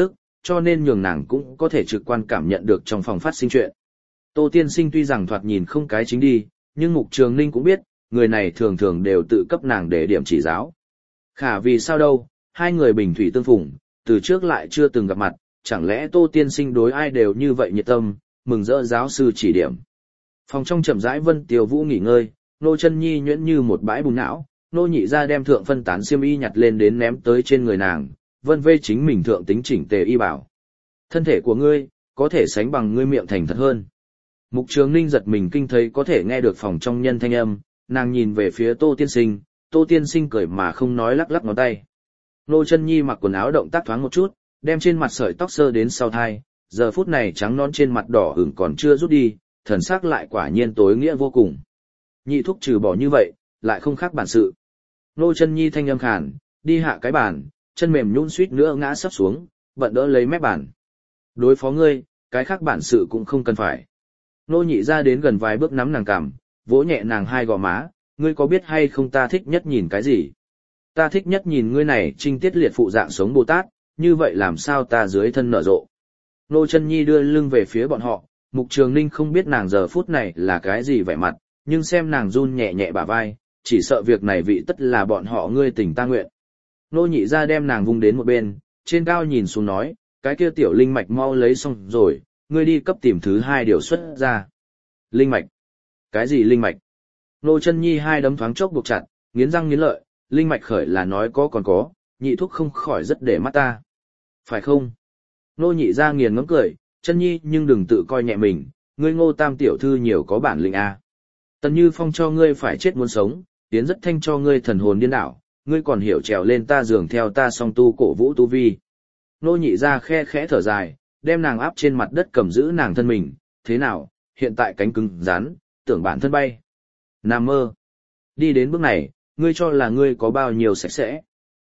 cho nên nhường nàng cũng có thể trực quan cảm nhận được trong phòng phát sinh chuyện. Tô Tiên Sinh tuy rằng thoạt nhìn không cái chính đi, nhưng Mục Trường Ninh cũng biết, người này thường thường đều tự cấp nàng để điểm chỉ giáo. Khả vì sao đâu, hai người bình thủy tương phùng, từ trước lại chưa từng gặp mặt, chẳng lẽ Tô Tiên Sinh đối ai đều như vậy nhiệt tâm, mừng rỡ giáo sư chỉ điểm. Phòng trong chậm rãi Vân Tiêu Vũ nghỉ ngơi, Nô Chân Nhi nhuyễn như một bãi bùn não, Nô Nhị Gia đem thượng phân tán xiêm y nhặt lên đến ném tới trên người nàng, Vân vê chính mình thượng tính chỉnh tề y bảo. Thân thể của ngươi, có thể sánh bằng ngươi miệng thành thật hơn. Mục Trường Ninh giật mình kinh thấy có thể nghe được phòng trong nhân thanh âm, nàng nhìn về phía Tô Tiên Sinh cười mà không nói lắc lắc ngón tay. Nô Chân Nhi mặc quần áo động tác thoáng một chút, đem trên mặt sợi tóc sơ đến sau thai, giờ phút này trắng non trên mặt đỏ ửng còn chưa rút đi, thần sắc lại quả nhiên tối nghĩa vô cùng. Nhị thúc trừ bỏ như vậy, lại không khác bản sự. Nô Chân Nhi thanh âm khàn, đi hạ cái bàn, chân mềm nhũn suýt nữa ngã sấp xuống, bận đỡ lấy mép bàn. Đối phó ngươi, cái khác bản sự cũng không cần phải. Nô Nhị Gia đến gần vài bước nắm nàng cằm, vỗ nhẹ nàng hai gò má, ngươi có biết hay không ta thích nhất nhìn cái gì? Ta thích nhất nhìn ngươi này trinh tiết liệt phụ dạng sống Bồ Tát, như vậy làm sao ta dưới thân nở rộ. Nô Chân Nhi đưa lưng về phía bọn họ, Mục Trường Ninh không biết nàng giờ phút này là cái gì vẻ mặt, nhưng xem nàng run nhẹ nhẹ bả vai, chỉ sợ việc này vị tất là bọn họ ngươi tình ta nguyện. Nô Nhị Gia đem nàng vung đến một bên, trên cao nhìn xuống nói, cái kia tiểu linh mạch mau lấy xong rồi, ngươi đi cấp tìm thứ hai điều xuất ra. Linh mạch? Cái gì linh mạch? Nô Chân Nhi hai đấm thoáng chốc buộc chặt, nghiến răng nghiến lợi, linh mạch khởi là nói có còn có, nhị thúc không khỏi rất để mắt ta. Phải không? Nô Nhị Gia nghiền ngẫm cười, Chân Nhi nhưng đừng tự coi nhẹ mình, ngươi Ngô Tam tiểu thư nhiều có bản lĩnh a. Tần Như Phong cho ngươi phải chết muốn sống, Tiến Rất Thanh cho ngươi thần hồn điên đảo, ngươi còn hiểu trèo lên ta giường theo ta song tu cổ vũ tu vi. Nô Nhị Gia khe khẽ thở dài, đem nàng áp trên mặt đất cầm giữ nàng thân mình, thế nào, hiện tại cánh cứng rắn, tưởng bản thân bay. Nằm mơ. Đi đến bước này, ngươi cho là ngươi có bao nhiêu sạch sẽ.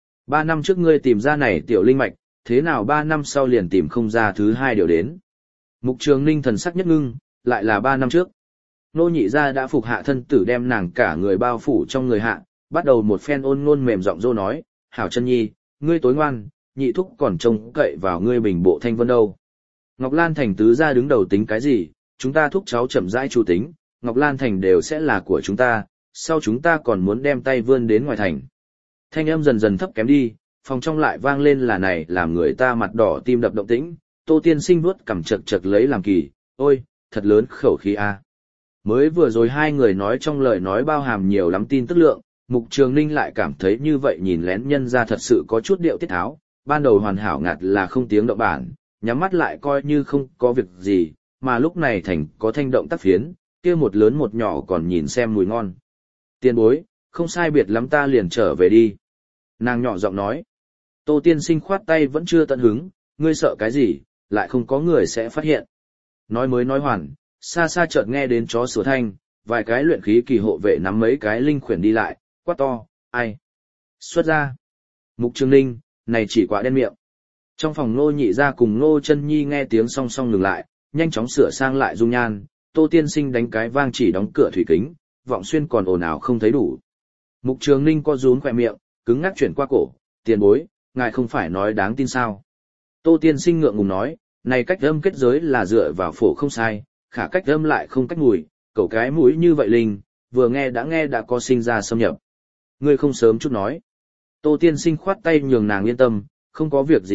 3 năm trước ngươi tìm ra này tiểu linh mạch, thế nào 3 năm sau liền tìm không ra thứ hai điều đến. Mục Trường Ninh thần sắc nhất ngưng, lại là 3 năm trước. Nô Nhị Gia đã phục hạ thân tử đem nàng cả người bao phủ trong người hạ, bắt đầu một phen ôn ngôn mềm giọng dô nói, hảo Chân Nhi, ngươi tối ngoan, nhị thúc còn trông cậy vào ngươi bình bộ thanh vân đâu. Ngọc Lan Thành tứ gia đứng đầu tính cái gì, chúng ta thúc cháu chậm rãi chủ tính, Ngọc Lan Thành đều sẽ là của chúng ta, sau chúng ta còn muốn đem tay vươn đến ngoài thành. Thanh âm dần dần thấp kém đi, phòng trong lại vang lên là này làm người ta mặt đỏ tim đập động tĩnh, Tô Tiên Sinh vuốt cằm chật chật lấy làm kỳ, ôi, thật lớn khẩu khí a. Mới vừa rồi hai người nói trong lời nói bao hàm nhiều lắm tin tức lượng, Mục Trường Ninh lại cảm thấy như vậy nhìn lén nhân ra thật sự có chút điệu tiết tháo, ban đầu hoàn hảo ngặt là không tiếng động bản, nhắm mắt lại coi như không có việc gì, mà lúc này thành có thanh động tác phiến, kia một lớn một nhỏ còn nhìn xem mùi ngon. Tiên bối, không sai biệt lắm ta liền trở về đi. Nàng nhỏ giọng nói. Tô Tiên Sinh khoát tay vẫn chưa tận hứng, ngươi sợ cái gì, lại không có người sẽ phát hiện. Nói mới nói hoàn, xa xa chợt nghe đến chó sủa thanh, vài cái luyện khí kỳ hộ vệ nắm mấy cái linh khuyển đi lại, quát to, ai? Xuất ra. Mục Trường Ninh, này chỉ quả đen miệng. Trong phòng Nô Nhị Gia cùng Nô Chân Nhi nghe tiếng song song ngừng lại, nhanh chóng sửa sang lại dung nhan, Tô Tiên Sinh đánh cái vang chỉ đóng cửa thủy kính, Vọng Xuyên còn ồn ào không thấy đủ. Mục Trường Ninh co rúm khỏe miệng, cứng ngắc chuyển qua cổ, tiền bối, ngài không phải nói đáng tin sao. Tô Tiên Sinh ngượng ngùng nói, này cách âm kết giới là dựa vào phổ không sai, khả cách âm lại không cách mùi, cậu cái mũi như vậy linh, vừa nghe đã có sinh ra xâm nhập. Ngươi không sớm chút nói. Tô Tiên Sinh khoát tay nhường nàng yên tâm, không có việc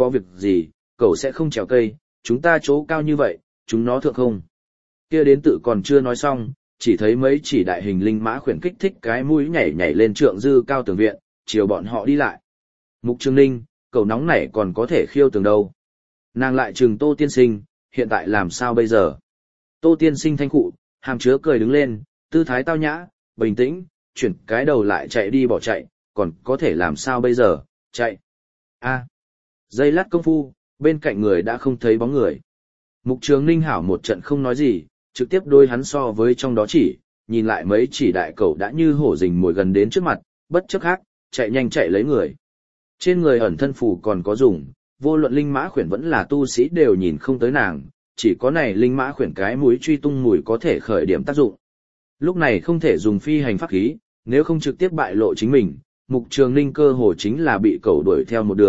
gì, cậu sẽ không trèo cây, chúng ta chỗ cao như vậy, chúng nó thượng không. Kia đến tự còn chưa nói xong, chỉ thấy mấy chỉ đại hình linh mã khuyển kích thích cái mũi nhảy lên trượng dư cao tường viện, chiều bọn họ đi lại. Mục Trường Ninh, cậu nóng nảy còn có thể khiêu tường đâu. Nàng lại trừng Tô Tiên Sinh, hiện tại làm sao bây giờ? Tô Tiên Sinh thanh cụ, hàm chứa cười đứng lên, tư thái tao nhã, bình tĩnh, chuyển cái đầu lại chạy đi bỏ chạy, còn có thể làm sao bây giờ, chạy. Giây lát công phu, bên cạnh người đã không thấy bóng người. Mục Trường Ninh hảo một trận không nói gì, trực tiếp đôi hắn so với trong đó chỉ, nhìn lại mấy chỉ đại cẩu đã như hổ rình mồi gần đến trước mặt, bất chấp khác, chạy nhanh chạy lấy người. Trên người ẩn thân phù còn có dùng, vô luận linh mã khuyển vẫn là tu sĩ đều nhìn không tới nàng, chỉ có này linh mã khuyển cái mũi truy tung mùi có thể khởi điểm tác dụng. Lúc này không thể dùng phi hành pháp khí, nếu không trực tiếp bại lộ chính mình, Mục Trường Ninh cơ hồ chính là bị cẩu đuổi theo một đường,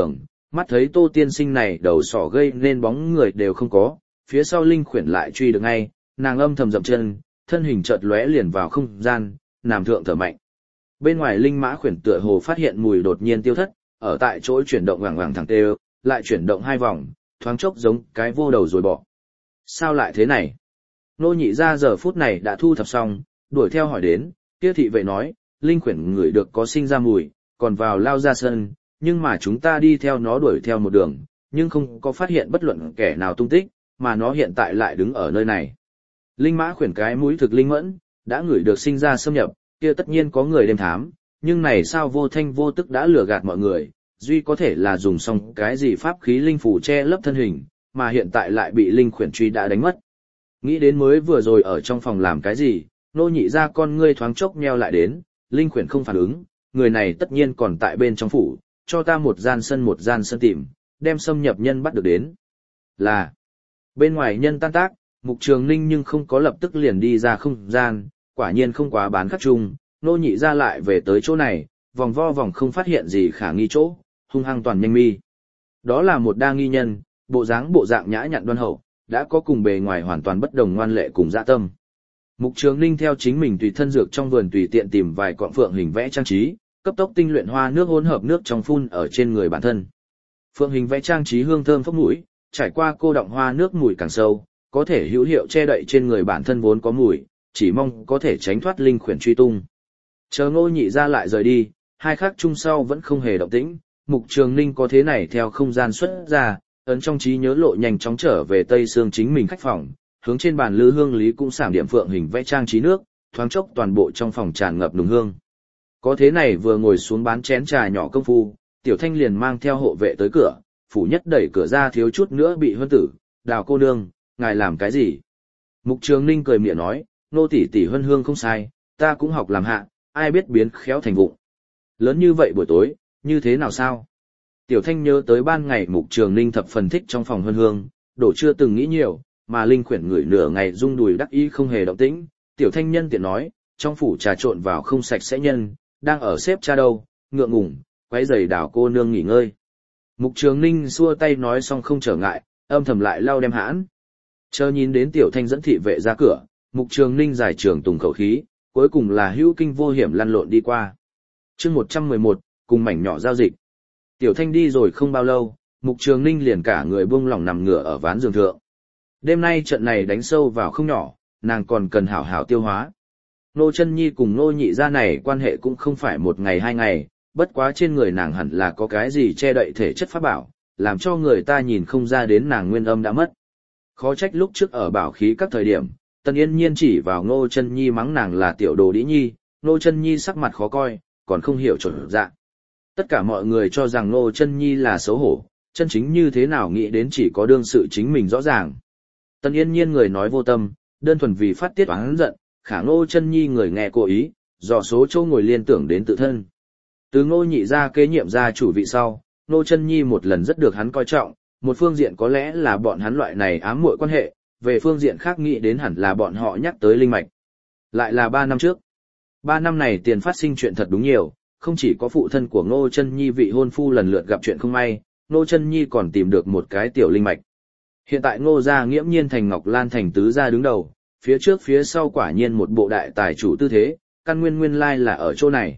Mắt thấy Tô tiên sinh này đầu sỏ gây nên bóng người đều không có, phía sau linh khuyển lại truy được ngay, nàng âm thầm dậm chân, thân hình chợt lóe liền vào không gian, nằm thượng thở mạnh. Bên ngoài linh mã khuyển tựa hồ phát hiện mùi đột nhiên tiêu thất, ở tại chỗ chuyển động vàng vàng thẳng tê, lại chuyển động 2 vòng, thoáng chốc giống cái vô đầu rồi bỏ. Sao lại thế này? Nô nhị ra giờ phút này đã thu thập xong, đuổi theo hỏi đến, kia thị vệ nói, linh khuyển ngửi được có sinh ra mùi, còn vào lao ra sân, nhưng mà chúng ta đi theo nó đuổi theo một đường, nhưng không có phát hiện bất luận kẻ nào tung tích, mà nó hiện tại lại đứng ở nơi này. Linh mã khuyển cái mũi thực linh mẫn, đã ngửi được sinh ra xâm nhập, kia tất nhiên có người đêm thám, nhưng này sao vô thanh vô tức đã lừa gạt mọi người, duy có thể là dùng xong cái gì pháp khí linh phủ che lấp thân hình, mà hiện tại lại bị linh khuyển truy đã đánh mất. Nghĩ đến mới vừa rồi ở trong phòng làm cái gì, nô nhị ra con ngươi thoáng chốc nheo lại đến, linh khuyển không phản ứng, người này tất nhiên còn tại bên trong phủ, cho ta một gian sân tìm, đem xâm nhập nhân bắt được đến. Là, bên ngoài nhân tan tác, Mục Trường Ninh nhưng không có lập tức liền đi ra không gian, quả nhiên không quá bán khắc chung, nô nhị ra lại về tới chỗ này, vòng vo vòng không phát hiện gì khả nghi chỗ, hung hăng toàn nhanh mi. Đó là một đa nghi nhân, bộ dạng nhã nhặn đoan hậu, đã có cùng bề ngoài hoàn toàn bất đồng ngoan lệ cùng dạ tâm. Mục Trường Ninh theo chính mình tùy thân dược trong vườn tùy tiện tìm vài cọng phượng hình vẽ trang trí, cấp tốc tinh luyện hoa nước hỗn hợp nước trong phun ở trên người bản thân. Phượng hình vẽ trang trí hương thơm phốc mũi, trải qua cô đọng hoa nước mùi càng sâu, có thể hữu hiệu che đậy trên người bản thân vốn có mùi, chỉ mong có thể tránh thoát linh khuyển truy tung. Chờ Ngô nhị ra lại rời đi, hai khắc chung sau vẫn không hề động tĩnh, Mục Trường Ninh có thế này theo không gian xuất ra, ấn trong trí nhớ lộ nhanh chóng trở về Tây Sương chính mình khách phòng, hướng trên bàn lư hương lý cũng sảm điểm phượng hình vẽ trang trí nước, thoáng chốc toàn bộ trong phòng tràn ngập nùng hương. Có thế này vừa ngồi xuống bán chén trà nhỏ công phu, Tiểu Thanh liền mang theo hộ vệ tới cửa, phủ nhất đẩy cửa ra thiếu chút nữa bị huân tử, Đào cô nương, ngài làm cái gì? Mục Trường Ninh cười miệng nói, nô tỷ tỷ huân hương không sai, ta cũng học làm hạ, ai biết biến khéo thành vụng. Lớn như vậy buổi tối, như thế nào sao? Tiểu Thanh nhớ tới ban ngày Mục Trường Ninh thập phần thích trong phòng huân hương, đổ chưa từng nghĩ nhiều, mà linh khuyển ngửi nửa ngày rung đùi đắc ý không hề động tĩnh. Tiểu Thanh nhân tiện nói, trong phủ trà trộn vào không sạch sẽ nhân, đang ở xếp cha đâu, ngượng ngùng, quấy giày Đào cô nương nghỉ ngơi. Mục Trường Ninh xua tay nói xong không trở ngại, âm thầm lại lau đem hãn. Chờ nhìn đến Tiểu Thanh dẫn thị vệ ra cửa, Mục Trường Ninh giải trường tùng khẩu khí, cuối cùng là hữu kinh vô hiểm lăn lộn đi qua. Chương 111, cùng mảnh nhỏ giao dịch. Tiểu Thanh đi rồi không bao lâu, Mục Trường Ninh liền cả người buông lỏng nằm ngửa ở ván giường thượng. Đêm nay trận này đánh sâu vào không nhỏ, nàng còn cần hảo hảo tiêu hóa. Nô Chân Nhi cùng Nô nhị gia này quan hệ cũng không phải một ngày hai ngày, bất quá trên người nàng hẳn là có cái gì che đậy thể chất pháp bảo, làm cho người ta nhìn không ra đến nàng nguyên âm đã mất. Khó trách lúc trước ở bảo khí các thời điểm, Tần Yên Nhiên chỉ vào Nô Chân Nhi mắng nàng là tiểu đồ đĩ nhi, Nô Chân Nhi sắc mặt khó coi, còn không hiểu chuẩn dạng. Tất cả mọi người cho rằng Nô Chân Nhi là xấu hổ, chân chính như thế nào nghĩ đến chỉ có đương sự chính mình rõ ràng. Tần Yên Nhiên người nói vô tâm, đơn thuần vì phát tiết oán giận, khả Nô Chân Nhi người nghe cố ý, dò số châu ngồi liên tưởng đến tự thân. Từ Ngô nhị gia kế nhiệm gia chủ vị sau, Nô Chân Nhi một lần rất được hắn coi trọng, một phương diện có lẽ là bọn hắn loại này ám muội quan hệ, về phương diện khác nghĩ đến hẳn là bọn họ nhắc tới linh mạch. Lại là 3 năm trước. 3 năm này tiền phát sinh chuyện thật đúng nhiều, không chỉ có phụ thân của Ngô Chân Nhi vị hôn phu lần lượt gặp chuyện không may, Ngô Chân Nhi còn tìm được một cái tiểu linh mạch. Hiện tại Ngô gia nghiễm nhiên thành Ngọc Lan thành tứ gia đứng đầu, phía trước phía sau quả nhiên một bộ đại tài chủ tư thế, căn nguyên lai là ở chỗ này.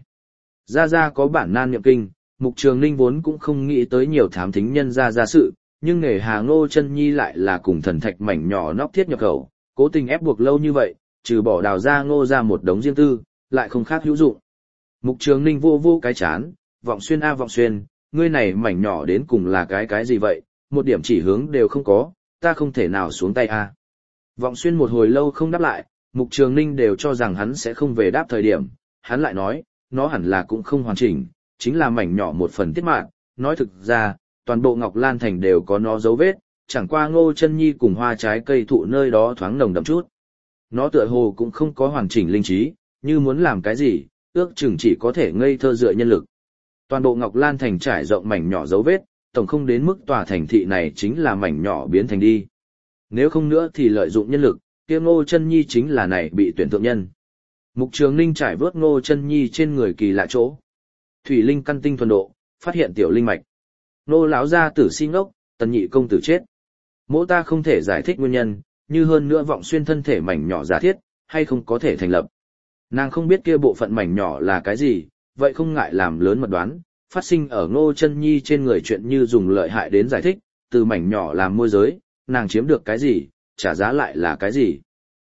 Gia có bản nan niệm kinh, Mục Trường Ninh vốn cũng không nghĩ tới nhiều thám thính nhân gia sự, nhưng nghề hà Ngô Chân Nhi lại là cùng thần thạch mảnh nhỏ nóc thiết nhập khẩu, cố tình ép buộc lâu như vậy, trừ bỏ đào ra Ngô ra một đống riêng tư, lại không khác hữu dụng. Mục Trường Ninh vô cái chán, vọng xuyên vọng xuyên, ngươi này mảnh nhỏ đến cùng là cái gì vậy, một điểm chỉ hướng đều không có, ta không thể nào xuống tay a. Vọng xuyên một hồi lâu không đáp lại, Mục Trường Ninh đều cho rằng hắn sẽ không về đáp thời điểm, hắn lại nói, nó hẳn là cũng không hoàn chỉnh, chính là mảnh nhỏ một phần tiết mạng, nói thực ra, toàn bộ Ngọc Lan Thành đều có nó dấu vết, chẳng qua Ngô Chân Nhi cùng hoa trái cây thụ nơi đó thoáng nồng đậm chút. Nó tựa hồ cũng không có hoàn chỉnh linh trí, như muốn làm cái gì, ước chừng chỉ có thể ngây thơ dựa nhân lực. Toàn bộ Ngọc Lan Thành trải rộng mảnh nhỏ dấu vết, tổng không đến mức tòa thành thị này chính là mảnh nhỏ biến thành đi. Nếu không nữa thì lợi dụng nhân lực, kia Ngô Chân Nhi chính là này bị tuyển thượng nhân. Mục Trường Ninh trải vớt Ngô Chân Nhi trên người kỳ lạ chỗ. Thủy linh căn tinh thuần độ, phát hiện tiểu linh mạch. Nô lão gia tử si ngốc, Tần nhị công tử chết. Mỗ ta không thể giải thích nguyên nhân, như hơn nữa Vọng Xuyên thân thể mảnh nhỏ giả thiết, hay không có thể thành lập. Nàng không biết kia bộ phận mảnh nhỏ là cái gì, vậy không ngại làm lớn mật đoán, phát sinh ở Ngô Chân Nhi trên người chuyện như dùng lợi hại đến giải thích, từ mảnh nhỏ làm môi giới, nàng chiếm được cái gì, trả giá lại là cái gì.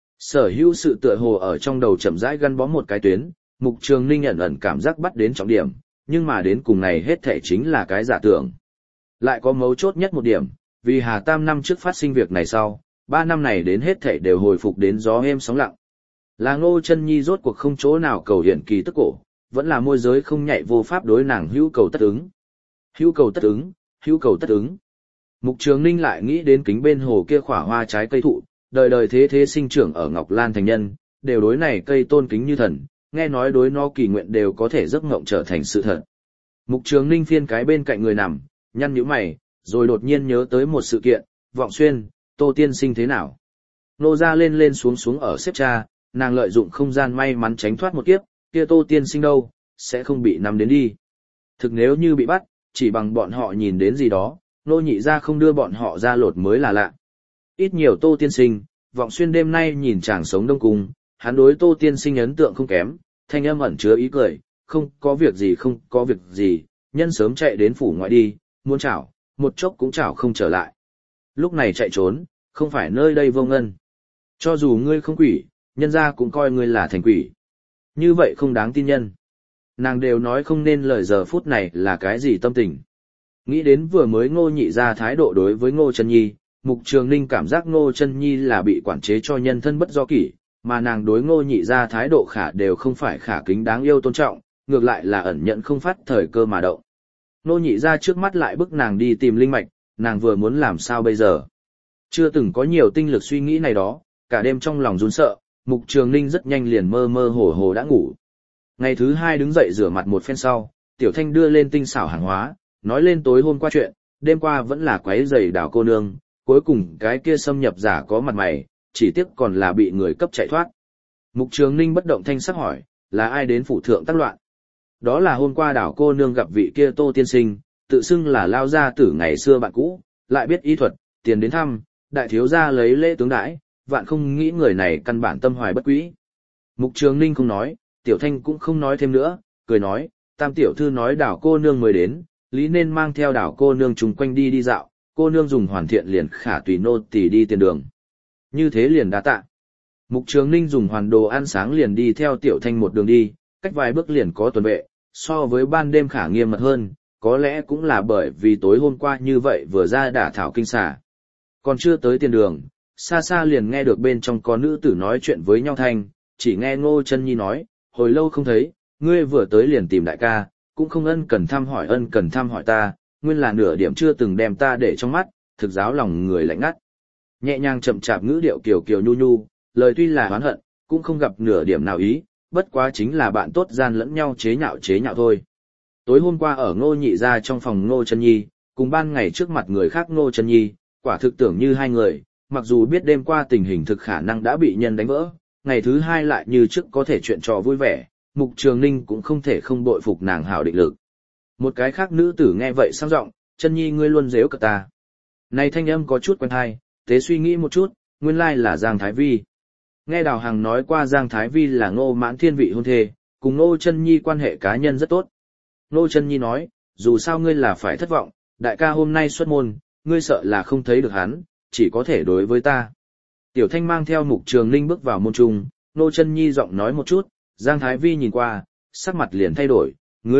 Sở hữu sự tựa hồ ở trong đầu chậm rãi gắn bó một cái tuyến, Mục Trường Ninh ẩn ẩn cảm giác bắt đến trọng điểm, nhưng mà đến cùng này hết thể chính là cái giả tưởng. Lại có mấu chốt nhất một điểm, vì Hà Tam năm trước phát sinh việc này sau, 3 năm này đến hết thể đều hồi phục đến gió êm sóng lặng. Là Ngô Chân Nhi rốt cuộc không chỗ nào cầu hiện kỳ tức cổ, vẫn là môi giới không nhạy vô pháp đối nàng hữu cầu tất ứng. Hữu cầu tất ứng, hữu cầu tất ứng. Mục Trường Ninh lại nghĩ đến kính bên hồ kia khỏa hoa trái cây thụ, đời đời thế thế sinh trưởng ở Ngọc Lan thành nhân, đều đối này cây tôn kính như thần, nghe nói đối nó kỳ nguyện đều có thể giấc mộng trở thành sự thật. Mục Trường Ninh phiên cái bên cạnh người nằm, nhăn nhíu mày, rồi đột nhiên nhớ tới một sự kiện, Vọng Xuyên, Tô tiên sinh thế nào? Nô ra lên lên xuống xuống ở xếp cha, nàng lợi dụng không gian may mắn tránh thoát một kiếp, kia Tô tiên sinh đâu, sẽ không bị nắm đến đi. Thực nếu như bị bắt, chỉ bằng bọn họ nhìn đến gì đó, nô nhị ra không đưa bọn họ ra lột mới là lạ. Ít nhiều Tô tiên sinh, Vọng Xuyên đêm nay nhìn chàng sống đông cung, hắn đối Tô tiên sinh ấn tượng không kém, thanh âm ẩn chứa ý cười, không có việc gì không có việc gì, nhân sớm chạy đến phủ ngoại đi, muốn chảo, một chốc cũng chảo không trở lại. Lúc này chạy trốn, không phải nơi đây vô ngân. Cho dù ngươi không quỷ, nhân gia cũng coi ngươi là thành quỷ. Như vậy không đáng tin nhân. Nàng đều nói không nên lời giờ phút này là cái gì tâm tình. Nghĩ đến vừa mới Ngô nhị ra thái độ đối với Ngô Chân Nhi, Mục Trường Ninh cảm giác Ngô Chân Nhi là bị quản chế cho nhân thân bất do kỷ, mà nàng đối Ngô nhị ra thái độ khả đều không phải khả kính đáng yêu tôn trọng, ngược lại là ẩn nhận không phát thời cơ mà động. Ngô nhị ra trước mắt lại bức nàng đi tìm linh mạch, nàng vừa muốn làm sao bây giờ. Chưa từng có nhiều tinh lực suy nghĩ này đó, cả đêm trong lòng run sợ, Mục Trường Ninh rất nhanh liền mơ mơ hồ hồ đã ngủ. Ngày thứ 2 đứng dậy rửa mặt một phen sau, Tiểu Thanh đưa lên tinh xảo hàng hóa, nói lên tối hôm qua chuyện, đêm qua vẫn là quấy rầy Đào cô nương, cuối cùng cái kia xâm nhập giả có mặt mày, chỉ tiếc còn là bị người cấp chạy thoát. Mục Trường Ninh bất động thanh sắc hỏi, là ai đến phủ thượng tác loạn? Đó là hôm qua Đào cô nương gặp vị kia Tô tiên sinh, tự xưng là lao gia tử ngày xưa bạn cũ, lại biết y thuật, tiền đến thăm, đại thiếu gia lấy lễ tướng đãi, vạn không nghĩ người này căn bản tâm hoài bất quý. Mục Trường Ninh không nói, Tiểu Thanh cũng không nói thêm nữa, cười nói, Tam tiểu thư nói Đào cô nương mới đến, lý nên mang theo Đào cô nương chung quanh đi đi dạo, cô nương dùng hoàn thiện liền khả tùy nô tỳ đi tiền đường. Như thế liền đa tạ. Mục Trường Ninh dùng hoàn đồ ăn sáng liền đi theo Tiểu Thanh một đường đi, cách vài bước liền có tuần vệ, so với ban đêm khả nghiêm mật hơn, có lẽ cũng là bởi vì tối hôm qua như vậy vừa ra đả thảo kinh xà. Còn chưa tới tiền đường, xa xa liền nghe được bên trong có nữ tử nói chuyện với nhau thanh, chỉ nghe Ngô Chân Nhi nói, hồi lâu không thấy, ngươi vừa tới liền tìm đại ca, cũng không ân cần thăm hỏi ta, nguyên là nửa điểm chưa từng đem ta để trong mắt, thực giáo lòng người lạnh ngắt. Nhẹ nhàng chậm chạp ngữ điệu kiều kiều nhu nhu, lời tuy là oán hận, cũng không gặp nửa điểm nào ý, bất quá chính là bạn tốt gian lẫn nhau chế nhạo thôi. Tối hôm qua ở Ngô nhị gia trong phòng Ngô Chân Nhi, cùng ban ngày trước mặt người khác Ngô Chân Nhi, quả thực tưởng như hai người, mặc dù biết đêm qua tình hình thực khả năng đã bị nhân đánh vỡ, ngày thứ 2 lại như trước có thể chuyện trò vui vẻ, Mục Trường Ninh cũng không thể không bội phục nàng hảo định lực. Một cái khác nữ tử nghe vậy sang giọng, Chân Nhi ngươi luôn giễu cợt ta. Này thanh âm có chút quen tai, tế suy nghĩ một chút, nguyên lai là Giang Thái Vi. Nghe Đào Hằng nói qua Giang Thái Vi là Ngô Mãn Thiên vị hôn thê, cùng Ngô Chân Nhi quan hệ cá nhân rất tốt. Ngô Chân Nhi nói, dù sao ngươi là phải thất vọng, đại ca hôm nay xuất môn, ngươi sợ là không thấy được hắn, chỉ có thể đối với ta. Tiểu Thanh mang theo Mục Trường Ninh bước vào môn trung, Ngô Chân Nhi giọng nói một chút, Giang Thái Vi nhìn qua, sắc mặt liền thay đổi,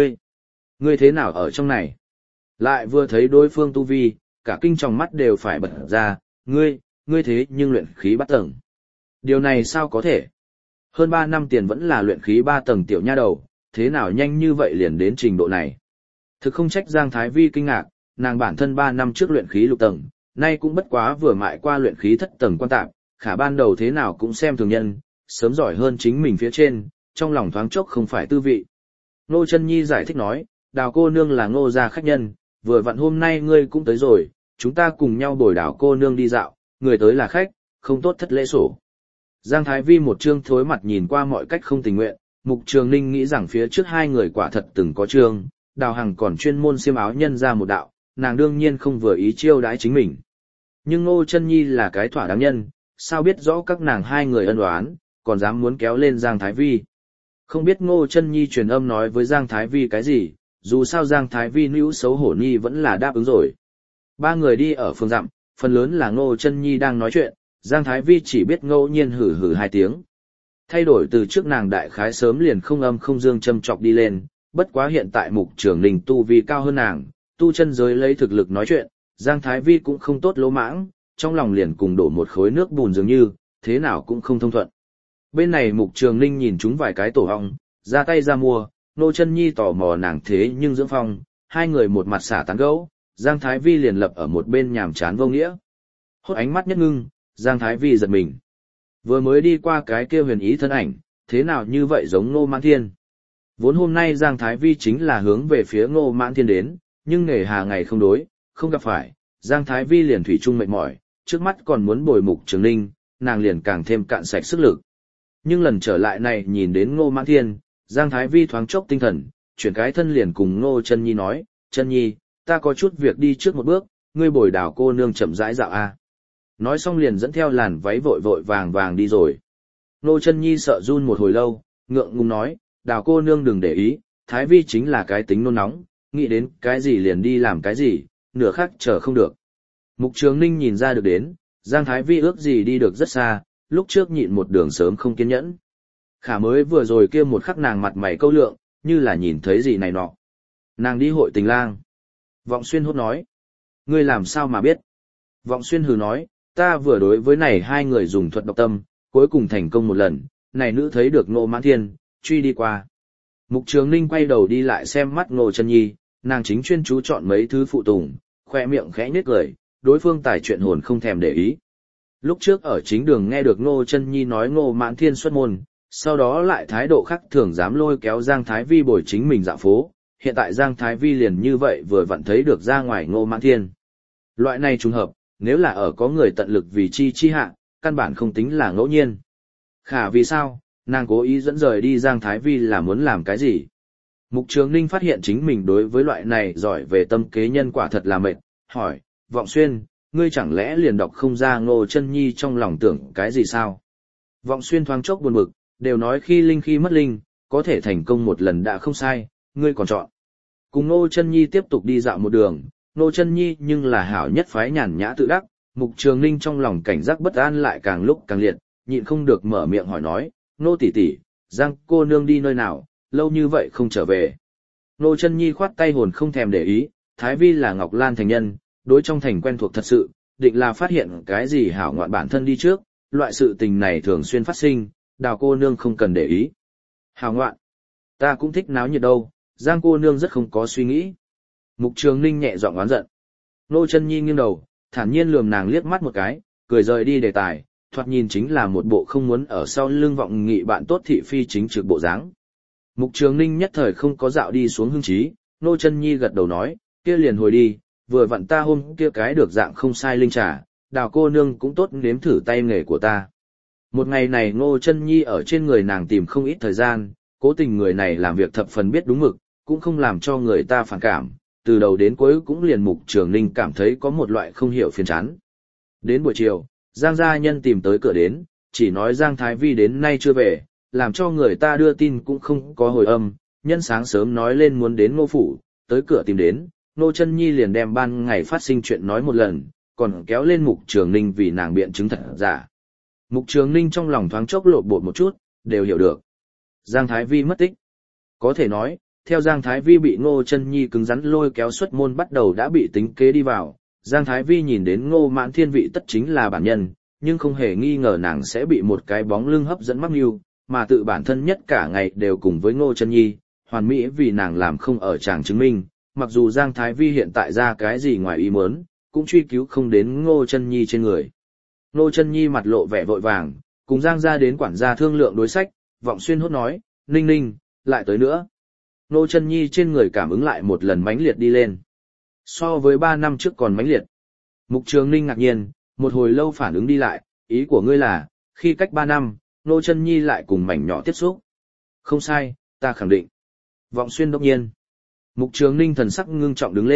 ngươi thế nào ở trong này? Lại vừa thấy đối phương tu vi, cả kinh tròng mắt đều phải bật ra, ngươi thế nhưng luyện khí 3 tầng. Điều này sao có thể? Hơn 3 năm tiền vẫn là luyện khí 3 tầng tiểu nha đầu, thế nào nhanh như vậy liền đến trình độ này? Thực không trách Giang Thái Vi kinh ngạc, nàng bản thân 3 năm trước luyện khí lục tầng, nay cũng bất quá vừa mại qua luyện khí thất tầng quan tạp, khả ban đầu thế nào cũng xem thường nhân, sớm giỏi hơn chính mình phía trên, trong lòng thoáng chốc không phải tư vị. Ngô Chân Nhi giải thích nói, Đào cô nương là Ngô gia khách nhân, vừa vặn hôm nay ngươi cũng tới rồi, chúng ta cùng nhau bồi Đào cô nương đi dạo, người tới là khách, không tốt thất lễ sổ. Giang Thái Vi một trương thối mặt nhìn qua mọi cách không tình nguyện, Mục Trường Ninh nghĩ rằng phía trước hai người quả thật từng có trương, Đào Hằng còn chuyên môn xiêm áo nhân ra một đạo, nàng đương nhiên không vừa ý chiêu đãi chính mình. Nhưng Ngô Chân Nhi là cái thỏa đáng nhân, sao biết rõ các nàng hai người ân oán, còn dám muốn kéo lên Giang Thái Vi. Không biết Ngô Chân Nhi truyền âm nói với Giang Thái Vi cái gì, dù sao Giang Thái Vi nữ xấu hổ nhi vẫn là đáp ứng rồi. Ba người đi ở phương dặm, phần lớn là Ngô Chân Nhi đang nói chuyện, Giang Thái Vi chỉ biết ngẫu nhiên hử hử hai tiếng. Thay đổi từ trước nàng đại khái sớm liền không âm không dương châm chọc đi lên, bất quá hiện tại Mục Trường Ninh tu vi cao hơn nàng, tu chân giới lấy thực lực nói chuyện, Giang Thái Vi cũng không tốt lỗ mãng, trong lòng liền cùng đổ một khối nước bùn dường như, thế nào cũng không thông thuận. Bên này Mục Trường Ninh nhìn chúng vài cái tổ ong, ra tay ra mua, Ngô Chân Nhi tò mò nàng thế nhưng dưỡng phong, hai người một mặt xả tán gẫu, Giang Thái Vi liền lập ở một bên nhàm chán vô nghĩa. Hốt ánh mắt nhất ngưng, Giang Thái Vi giật mình. Vừa mới đi qua cái kia huyền ý thân ảnh, thế nào như vậy giống Ngô Mãn Thiên. Vốn hôm nay Giang Thái Vi chính là hướng về phía Ngô Mãn Thiên đến, nhưng nghề hà ngày không đối, không gặp phải, Giang Thái Vi liền thủy chung mệt mỏi, trước mắt còn muốn bồi Mục Trường Ninh, nàng liền càng thêm cạn sạch sức lực. Nhưng lần trở lại này nhìn đến Ngô Mãn Thiên, Giang Thái Vi thoáng chốc tinh thần, chuyển cái thân liền cùng Ngô Chân Nhi nói, Chân Nhi, ta có chút việc đi trước một bước, ngươi bồi Đào cô nương chậm rãi dạo a. Nói xong liền dẫn theo làn váy vội vội vàng vàng đi rồi. Ngô Chân Nhi sợ run một hồi lâu, ngượng ngùng nói, Đào cô nương đừng để ý, Thái Vi chính là cái tính nôn nóng, nghĩ đến cái gì liền đi làm cái gì, nửa khắc chờ không được. Mục Trường Ninh nhìn ra được đến, Giang Thái Vi ước gì đi được rất xa, lúc trước nhịn một đường sớm không kiên nhẫn. Khả mới vừa rồi kia một khắc nàng mặt mày câu lượng, như là nhìn thấy gì này nọ. Nàng đi hội tình lang. Vọng Xuyên hốt nói. Ngươi làm sao mà biết? Vọng Xuyên hừ nói, ta vừa đối với này hai người dùng thuật độc tâm, cuối cùng thành công một lần, này nữ thấy được Ngô Mãn Thiên, truy đi qua. Mục Trường Ninh quay đầu đi lại xem mắt Ngô Chân Nhi, nàng chính chuyên chú chọn mấy thứ phụ tùng, khoe miệng khẽ nhếch cười, đối phương tài chuyện hồn không thèm để ý. Lúc trước ở chính đường nghe được Ngô Chân Nhi nói Ngô Mãn Thiên xuất môn, sau đó lại thái độ khác thường dám lôi kéo Giang Thái Vi bồi chính mình dạo phố, hiện tại Giang Thái Vi liền như vậy vừa vặn thấy được ra ngoài Ngô Mãn Thiên. Loại này trùng hợp, nếu là ở có người tận lực vì chi hạ, căn bản không tính là ngẫu nhiên. Khả vì sao, nàng cố ý dẫn rời đi Giang Thái Vi là muốn làm cái gì? Mục Trường Ninh phát hiện chính mình đối với loại này giỏi về tâm kế nhân quả thật là mệt, hỏi, Vọng Xuyên, ngươi chẳng lẽ liền đọc không ra Ngô Chân Nhi trong lòng tưởng cái gì sao? Vọng Xuyên thoáng chốc buồn bực, đều nói khi linh khi mất linh, có thể thành công một lần đã không sai, ngươi còn chọn. Cùng Ngô Chân Nhi tiếp tục đi dạo một đường, Ngô Chân Nhi nhưng là hảo nhất phái nhàn nhã tự đắc, Mục Trường Ninh trong lòng cảnh giác bất an lại càng lúc càng liệt, nhịn không được mở miệng hỏi nói, Ngô tỷ tỷ, Giang cô nương đi nơi nào, lâu như vậy không trở về. Ngô Chân Nhi khoát tay hồn không thèm để ý, Thái Vi là Ngọc Lan thành nhân, đối trong thành quen thuộc thật sự, định là phát hiện cái gì hảo ngoạn bản thân đi trước, loại sự tình này thường xuyên phát sinh, Đào cô nương không cần để ý. Hảo ngoạn, ta cũng thích náo nhiệt đâu, Giang cô nương rất không có suy nghĩ. Mục Trường Ninh nhẹ giọng oán giận. Ngô Chân Nhi nghiêng đầu, thản nhiên lườm nàng liếc mắt một cái, cười rời đi đề tài, thoạt nhìn chính là một bộ không muốn ở sau lưng vọng nghị bạn tốt thị phi chính trực bộ dáng. Mục Trường Ninh nhất thời không có dạo đi xuống hưng trí, Ngô Chân Nhi gật đầu nói, kia liền hồi đi, vừa vặn ta hôm kia cái được dạng không sai linh trà, Đào cô nương cũng tốt nếm thử tay nghề của ta. Một ngày này Ngô Chân Nhi ở trên người nàng tìm không ít thời gian, cố tình người này làm việc thập phần biết đúng mực, cũng không làm cho người ta phản cảm, từ đầu đến cuối cũng liền Mục Trường Ninh cảm thấy có một loại không hiểu phiền chán. Đến buổi chiều, Giang gia nhân tìm tới cửa đến, chỉ nói Giang Thái Vi đến nay chưa về, làm cho người ta đưa tin cũng không có hồi âm, nhân sáng sớm nói lên muốn đến Ngô phủ, tới cửa tìm đến, Ngô Chân Nhi liền đem ban ngày phát sinh chuyện nói một lần, còn kéo lên Mục Trường Ninh vì nàng biện chứng thật giả. Mục Trường Ninh trong lòng thoáng chốc lộn bột một chút, đều hiểu được. Giang Thái Vi mất tích. Có thể nói, theo Giang Thái Vi bị Ngô Chân Nhi cứng rắn lôi kéo xuất môn bắt đầu đã bị tính kế đi vào, Giang Thái Vi nhìn đến Ngô Mãn Thiên vị tất chính là bản nhân, nhưng không hề nghi ngờ nàng sẽ bị một cái bóng lưng hấp dẫn mắc mưu, mà tự bản thân nhất cả ngày đều cùng với Ngô Chân Nhi, hoàn mỹ vì nàng làm không ở chàng chứng minh, mặc dù Giang Thái Vi hiện tại ra cái gì ngoài ý muốn, cũng truy cứu không đến Ngô Chân Nhi trên người. Ngô Chân Nhi mặt lộ vẻ vội vàng, cùng Giang gia đến quản gia thương lượng đối sách, Vọng Xuyên hốt nói, Ninh Ninh, lại tới nữa. Ngô Chân Nhi trên người cảm ứng lại một lần mãnh liệt đi lên. So với 3 năm trước còn mãnh liệt. Mục Trường Ninh ngạc nhiên, một hồi lâu phản ứng đi lại, ý của ngươi là, khi cách 3 năm, Ngô Chân Nhi lại cùng mảnh nhỏ tiếp xúc. Không sai, ta khẳng định. Vọng Xuyên đột nhiên. Mục Trường Ninh thần sắc ngưng trọng đứng lên,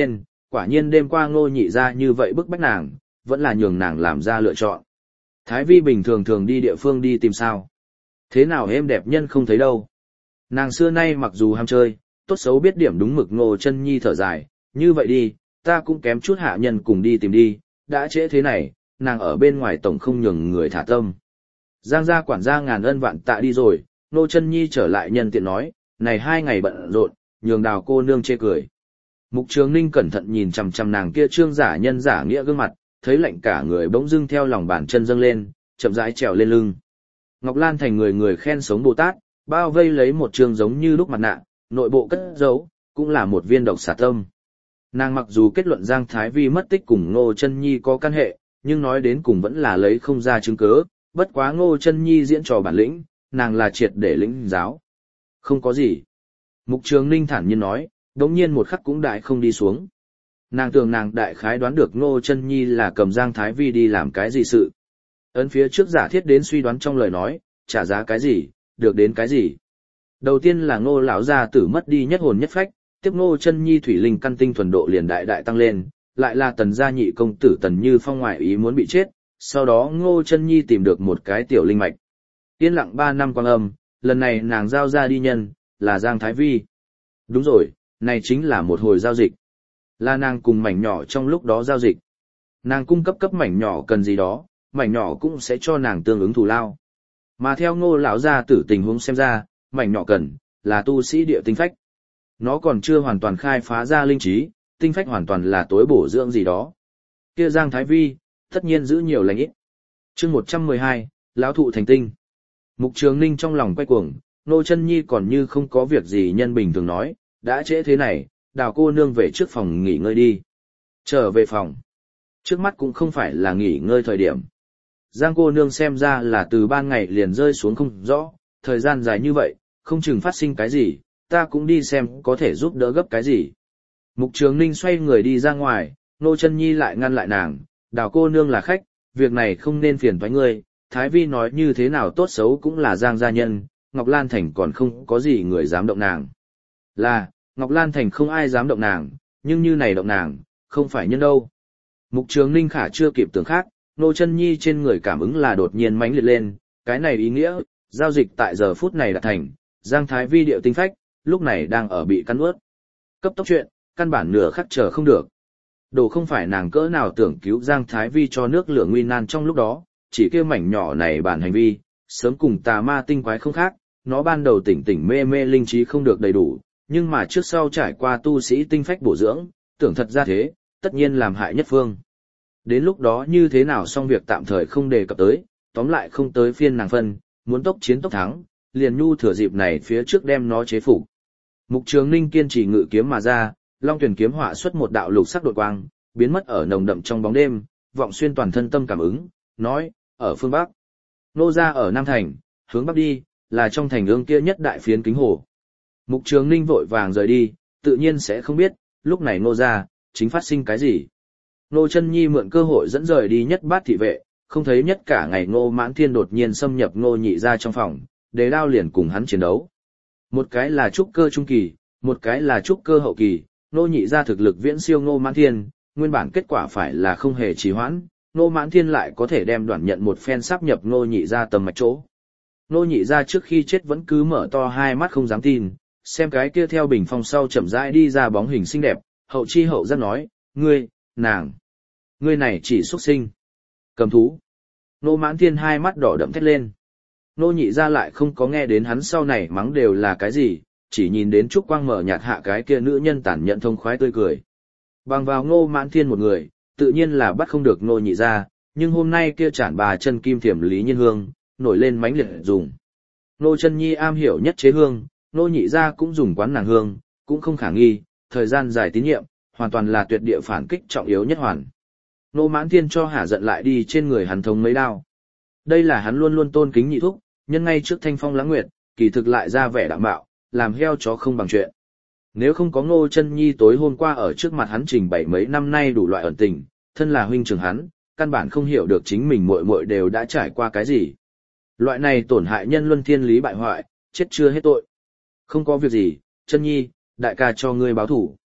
quả nhiên đêm qua Ngô Nhị gia như vậy bức bách nàng, vẫn là nhường nàng làm ra lựa chọn. Thái Vi bình thường thường đi địa phương đi tìm sao. Thế nào êm đẹp nhân không thấy đâu. Nàng xưa nay mặc dù ham chơi, tốt xấu biết điểm đúng mực. Ngô Chân Nhi thở dài, như vậy đi, ta cũng kém chút hạ nhân cùng đi tìm đi, đã trễ thế này, nàng ở bên ngoài tổng không nhường người thả tâm. Giang gia quản gia ngàn ân vạn tạ đi rồi, Ngô Chân Nhi trở lại nhân tiện nói, này 2 ngày bận rộn, nhường Đào cô nương chê cười. Mục Trường Ninh cẩn thận nhìn chằm chằm nàng kia trương giả nhân giả nghĩa gương mặt, thấy lạnh cả người bỗng dưng theo lòng bàn chân dâng lên, chậm rãi trèo lên lưng. Ngọc Lan thành người người khen sống Bồ Tát, bao vây lấy một trương giống như lúc mặt nạ, nội bộ cất giấu, cũng là một viên độc xà tâm. Nàng mặc dù kết luận Giang Thái Vi mất tích cùng Ngô Chân Nhi có căn hệ, nhưng nói đến cùng vẫn là lấy không ra chứng cứ, bất quá Ngô Chân Nhi diễn trò bản lĩnh, nàng là triệt để lĩnh giáo. Không có gì. Mục Trường Ninh thản nhiên nói, đống nhiên một khắc cũng đại không đi xuống. Nàng tưởng nàng đại khái đoán được Ngô Chân Nhi là cầm Giang Thái Vi đi làm cái gì sự. Ấn phía trước giả thiết đến suy đoán trong lời nói, trả giá cái gì, được đến cái gì. Đầu tiên là Ngô lão gia tử mất đi nhất hồn nhất phách, tiếp Ngô Chân Nhi thủy linh căn tinh thuần độ liền đại đại tăng lên, lại là Tần gia nhị công tử Tần Như Phong ngoại ý muốn bị chết, sau đó Ngô Chân Nhi tìm được một cái tiểu linh mạch. Yên lặng 3 năm quang âm, lần này nàng giao ra đi nhân, là Giang Thái Vi. Đúng rồi, này chính là một hồi giao dịch. Là nàng cùng mảnh nhỏ trong lúc đó giao dịch. Nàng cung cấp mảnh nhỏ cần gì đó, mảnh nhỏ cũng sẽ cho nàng tương ứng thù lao. Mà theo Ngô lão gia tử tình huống xem ra, mảnh nhỏ cần là tu sĩ địa tinh phách. Nó còn chưa hoàn toàn khai phá ra linh trí, tinh phách hoàn toàn là tối bổ dưỡng gì đó. Kia Giang Thái Vi, tất nhiên giữ nhiều lành ít. Chương 112, lão thụ thành tinh. Mục Trường Ninh trong lòng quay cuồng, Ngô Chân Nhi còn như không có việc gì nhân bình thường nói, đã trễ thế này, Đào cô nương về trước phòng nghỉ ngơi đi. Trở về phòng. Trước mắt cũng không phải là nghỉ ngơi thời điểm. Giang cô nương xem ra là từ ban ngày liền rơi xuống không rõ, thời gian dài như vậy, không chừng phát sinh cái gì, ta cũng đi xem có thể giúp đỡ gấp cái gì. Mục Trường Ninh xoay người đi ra ngoài, Ngô Chân Nhi lại ngăn lại nàng, Đào cô nương là khách, việc này không nên phiền toái ngươi, Thái Vi nói như thế nào tốt xấu cũng là Giang gia nhân, Ngọc Lan Thành còn không có gì người dám động nàng. Là, Ngọc Lan Thành không ai dám động nàng, nhưng như này động nàng, không phải nhân đâu. Mục Trường Ninh khả chưa kịp tưởng khác, Ngô Chân Nhi trên người cảm ứng là đột nhiên mãnh liệt lên, cái này ý nghĩa, giao dịch tại giờ phút này đạt thành, Giang Thái Vi điệu tinh phách, lúc này đang ở bị cắn ướt. Cấp tốc chuyện, căn bản nửa khắc chờ không được. Đồ không phải nàng cỡ nào tưởng cứu Giang Thái Vi cho nước lửa nguy nan trong lúc đó, chỉ kia mảnh nhỏ này bản hành vi, sớm cùng tà ma tinh quái không khác, nó ban đầu tỉnh tỉnh mê mê linh trí không được đầy đủ, nhưng mà trước sau trải qua tu sĩ tinh phách bổ dưỡng, tưởng thật ra thế, tất nhiên làm hại nhất phương. Đến lúc đó như thế nào xong việc tạm thời không đề cập tới, tóm lại không tới phiên nàng phân, muốn tốc chiến tốc thắng, liền nhu thừa dịp này phía trước đem nó chế phục. Mục Trường Ninh kiên trì ngự kiếm mà ra, Long Tuyển kiếm họa xuất một đạo lục sắc đột quang, biến mất ở nồng đậm trong bóng đêm, vọng xuyên toàn thân tâm cảm ứng, nói, ở phương Bắc. Nô gia ở Nam Thành, hướng Bắc đi, là trong thành ương kia nhất đại phiến kính hồ. Mục Trường Ninh vội vàng rời đi, tự nhiên sẽ không biết, lúc này nô gia, chính phát sinh cái gì. Nô Chân Nhi mượn cơ hội dẫn rời đi Nhất Bát thị vệ, không thấy nhất cả ngày Ngô Mãn Thiên đột nhiên xâm nhập Ngô Nhị gia trong phòng, đề đao liền cùng hắn chiến đấu. Một cái là trúc cơ trung kỳ, một cái là trúc cơ hậu kỳ, Ngô Nhị gia thực lực viễn siêu Ngô Mãn Thiên, nguyên bản kết quả phải là không hề trì hoãn, Ngô Mãn Thiên lại có thể đem đoạn nhận một phen sáp nhập Ngô Nhị gia tầm mạch chỗ. Ngô Nhị gia trước khi chết vẫn cứ mở to hai mắt không dám tin, xem cái kia theo bình phong sau chậm rãi đi ra bóng hình xinh đẹp, hậu chi hậu giác nói, ngươi, nàng, ngươi này chỉ xuất sinh, cầm thú. Ngô Mãn Thiên hai mắt đỏ đậm thét lên. Ngô Nhị gia lại không có nghe đến hắn sau này mắng đều là cái gì, chỉ nhìn đến trúc quang mở nhạt hạ cái kia nữ nhân tản nhận thông khoái tươi cười. Bằng vào Ngô Mãn Thiên một người, tự nhiên là bắt không được Ngô Nhị gia, nhưng hôm nay kia chản bà chân kim thiểm Lý Nhiên Hương, nổi lên mãnh liệt dùng. Ngô Chân Nhi am hiểu nhất chế hương, Ngô Nhị gia cũng dùng quán nàng hương, cũng không khả nghi, thời gian dài tín nhiệm, hoàn toàn là tuyệt địa phản kích trọng yếu nhất hoàn. Ngô Mãn Thiên cho hả giận lại đi trên người hắn thống mấy đao. Đây là hắn luôn luôn tôn kính nhị thúc, nhân ngay trước thanh phong lãng nguyệt, kỳ thực lại ra vẻ đạm bạo, làm heo chó không bằng chuyện. Nếu không có Ngô Chân Nhi tối hôm qua ở trước mặt hắn trình bày mấy năm nay đủ loại ẩn tình, thân là huynh trưởng hắn, căn bản không hiểu được chính mình muội muội đều đã trải qua cái gì. Loại này tổn hại nhân luân thiên lý bại hoại, chết chưa hết tội. Không có việc gì, Chân Nhi, đại ca cho ngươi báo thủ.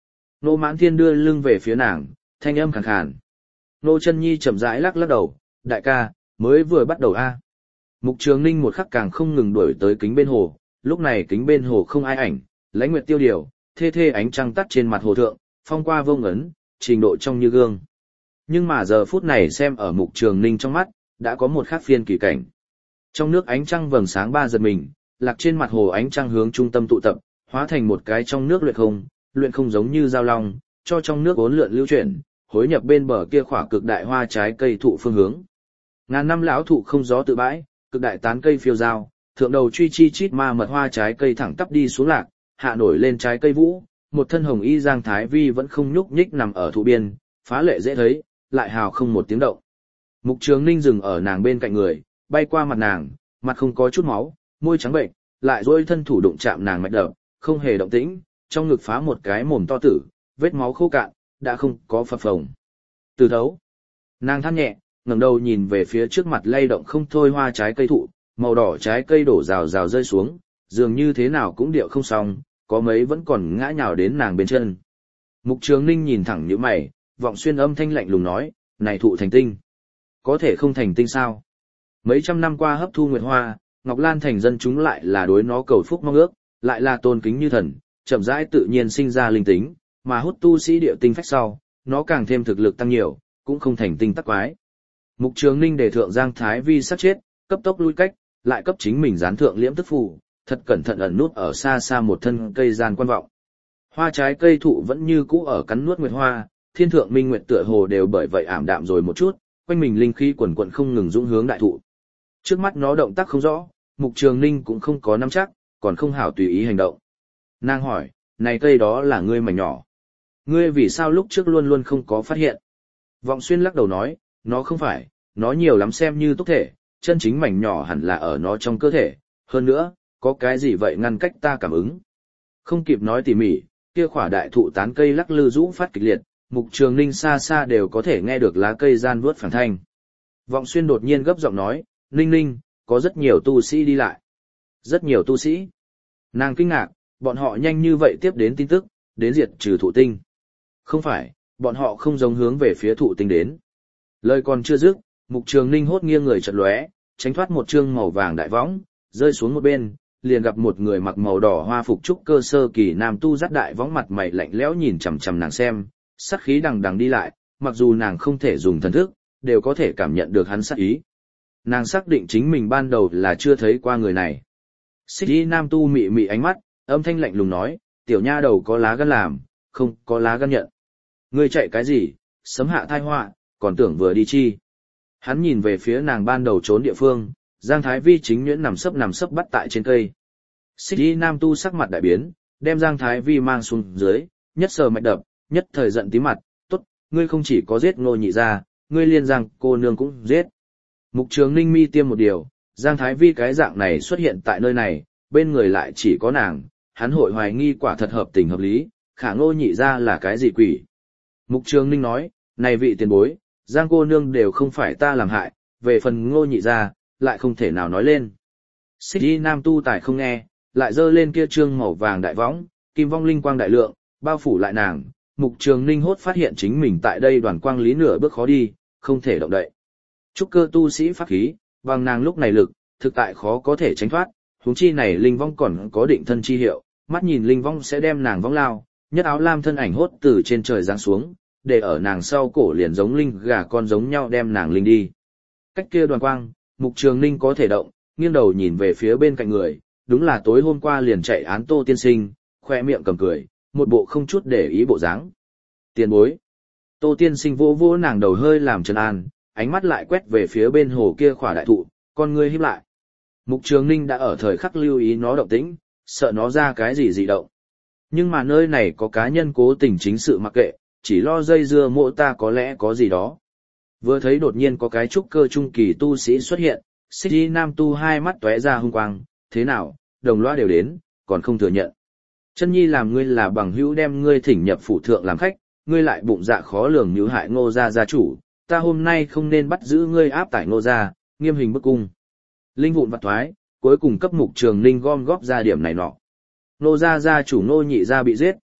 Nô Mãn Thiên đưa lưng về phía nàng, thanh âm khàn khàn. Nô Chân Nhi chậm rãi lắc lắc đầu, đại ca, mới vừa bắt đầu a. Mục Trường Ninh một khắc càng không ngừng đuổi tới kính bên hồ, lúc này kính bên hồ không ai ảnh, lãnh nguyệt tiêu điều, thê thê ánh trăng tắt trên mặt hồ thượng, phong qua vông ấn, trình độ trong như gương. Nhưng mà giờ phút này xem ở Mục Trường Ninh trong mắt, đã có một khác phiên kỳ cảnh. Trong nước ánh trăng vầng sáng ba giật mình, lạc trên mặt hồ ánh trăng hướng trung tâm tụ tập, hóa thành một cái trong nước luyện không giống như dao long, cho trong nước uốn lượn lưu chuyển, hối nhập bên bờ kia khỏa cực đại hoa trái cây thụ phương hướng. Ngàn năm lão thụ không gió tự bãi, cực đại tán cây phiêu dao, thượng đầu truy chi chít ma mật hoa trái cây thẳng tắp đi xuống lạc, hạ nổi lên trái cây vũ, một thân hồng y Giang Thái Vi vẫn không nhúc nhích nằm ở thụ biên, phá lệ dễ thấy, lại hào không một tiếng động. Mục Trường Ninh dừng ở nàng bên cạnh người, bay qua mặt nàng, mặt không có chút máu, môi trắng bệnh, lại duỗi thân thủ đụng chạm nàng mạch đập, không hề động tĩnh, trong ngực phá một cái mồm to tử, vết máu khô cạn, đã không có phập phồng. Từ thấu, nàng than nhẹ, ngẩng đầu nhìn về phía trước mặt lay động không thôi hoa trái cây thụ, màu đỏ trái cây đổ rào rào rơi xuống, dường như thế nào cũng điệu không xong, có mấy vẫn còn ngã nhào đến nàng bên chân. Mục Trường Ninh nhìn thẳng nhíu mày, Vọng Xuyên âm thanh lạnh lùng nói, này thụ thành tinh. Có thể không thành tinh sao? Mấy trăm năm qua hấp thu nguyệt hoa, Ngọc Lan thành dân chúng lại là đối nó cầu phúc mong ước, lại là tôn kính như thần, chậm rãi tự nhiên sinh ra linh tính, mà hút tu sĩ địa tinh phách sau, nó càng thêm thực lực tăng nhiều, cũng không thành tinh tắc quái. Mục Trường Ninh để thượng Giang Thái Vi sát chết, cấp tốc lui cách, lại cấp chính mình gián thượng liễm tức phù, thật cẩn thận ẩn nút ở xa xa một thân cây gian quan vọng. Hoa trái cây thụ vẫn như cũ ở cắn nuốt nguyệt hoa, thiên thượng minh nguyệt tựa hồ đều bởi vậy ảm đạm rồi một chút, quanh mình linh khí quần quần không ngừng dũng hướng đại thụ. Trước mắt nó động tác không rõ, Mục Trường Ninh cũng không có nắm chắc, còn không hảo tùy ý hành động. Nàng hỏi, này cây đó là ngươi mảnh nhỏ. Ngươi vì sao lúc trước luôn luôn không có phát hiện? Vọng Xuyên lắc đầu nói, nó không phải, nó nhiều lắm xem như túc thể, chân chính mảnh nhỏ hẳn là ở nó trong cơ thể. Hơn nữa, có cái gì vậy ngăn cách ta cảm ứng? Không kịp nói tỉ mỉ, kia khỏa đại thụ tán cây lắc lư rũ phát kịch liệt, Mục Trường Ninh xa xa đều có thể nghe được lá cây gian vuốt phản thanh. Vọng Xuyên đột nhiên gấp giọng nói, Ninh Ninh, có rất nhiều tu sĩ đi lại. Rất nhiều tu sĩ. Nàng kinh ngạc, bọn họ nhanh như vậy tiếp đến tin tức, đến diệt trừ thụ tinh. Không phải, bọn họ không giống hướng về phía thụ tinh đến. Lời còn chưa dứt, Mục Trường Ninh hốt nghiêng người chợt lóe, tránh thoát một chương màu vàng đại võng, rơi xuống một bên, liền gặp một người mặc màu đỏ hoa phục trúc cơ sơ kỳ nam tu dắt đại võng, mặt mày lạnh lẽo nhìn chằm chằm nàng xem, sát khí đằng đằng đi lại, mặc dù nàng không thể dùng thần thức, đều có thể cảm nhận được hắn sát ý. Nàng xác định chính mình ban đầu là chưa thấy qua người này. Xích y nam tu mị mị ánh mắt, âm thanh lạnh lùng nói, tiểu nha đầu có lá gan làm, không có lá gan nhận. Ngươi chạy cái gì, sấm hạ thai họa, còn tưởng vừa đi chi. Hắn nhìn về phía nàng ban đầu trốn địa phương, Giang Thái Vi chính nhuyễn nằm sấp bắt tại trên cây. Xích y nam tu sắc mặt đại biến, đem Giang Thái Vi mang xuống dưới, nhất sờ mạch đập, nhất thời giận tím mặt, tốt, ngươi không chỉ có giết Ngô Nhị gia, ngươi liên Giang cô nương cũng giết. Mục Trường Ninh mi tiêm một điều, Giang Thái Vi cái dạng này xuất hiện tại nơi này, bên người lại chỉ có nàng, hắn hội hoài nghi quả thật hợp tình hợp lý, khả Ngô Nhị gia là cái gì quỷ. Mục Trường Ninh nói, này vị tiền bối, Giang cô nương đều không phải ta làm hại, về phần Ngô Nhị gia, lại không thể nào nói lên. Xích y nam tu tài không nghe, lại giơ lên kia trương màu vàng đại võng, kim vong linh quang đại lượng, bao phủ lại nàng. Mục Trường Ninh hốt phát hiện chính mình tại đây đoàn quang lý nửa bước khó đi, không thể động đậy. Trúc cơ tu sĩ pháp khí, bằng nàng lúc này lực, thực tại khó có thể tránh thoát, huống chi này linh vong còn có định thân chi hiệu, mắt nhìn linh vong sẽ đem nàng vong lao, nhất áo lam thân ảnh hốt từ trên trời giáng xuống, để ở nàng sau cổ liền giống linh gà con giống nhau đem nàng linh đi. Cách kia đoàn quang, Mục Trường Ninh có thể động, nghiêng đầu nhìn về phía bên cạnh người, đúng là tối hôm qua liền chạy án Tô tiên sinh, khoe miệng cầm cười, một bộ không chút để ý bộ dáng. Tiền bối. Tô tiên sinh vỗ vỗ nàng đầu hơi làm trấn an, ánh mắt lại quét về phía bên hồ kia khỏa đại thụ, con ngươi híp lại. Mục Trường Ninh đã ở thời khắc lưu ý nó động tĩnh, sợ nó ra cái gì dị động. Nhưng mà nơi này có cá nhân cố tình chính sự mặc kệ, chỉ lo dây dưa mộ ta có lẽ có gì đó. Vừa thấy đột nhiên có cái trúc cơ trung kỳ tu sĩ xuất hiện, Xích y nam tu hai mắt tóe ra hung quang, thế nào, đồng loa đều đến, còn không thừa nhận. Chân nhi làm ngươi là bằng hữu đem ngươi thỉnh nhập phủ thượng làm khách, ngươi lại bụng dạ khó lường nhữ hại Ngô gia gia chủ, ta hôm nay không nên bắt giữ ngươi áp tải Ngô gia, nghiêm hình bức cung. Linh vụn vặt thoái, cuối cùng cấp Mục Trường Ninh gom góp ra điểm này nọ. Ngô gia gia chủ Ngô Nhị gia bị giết,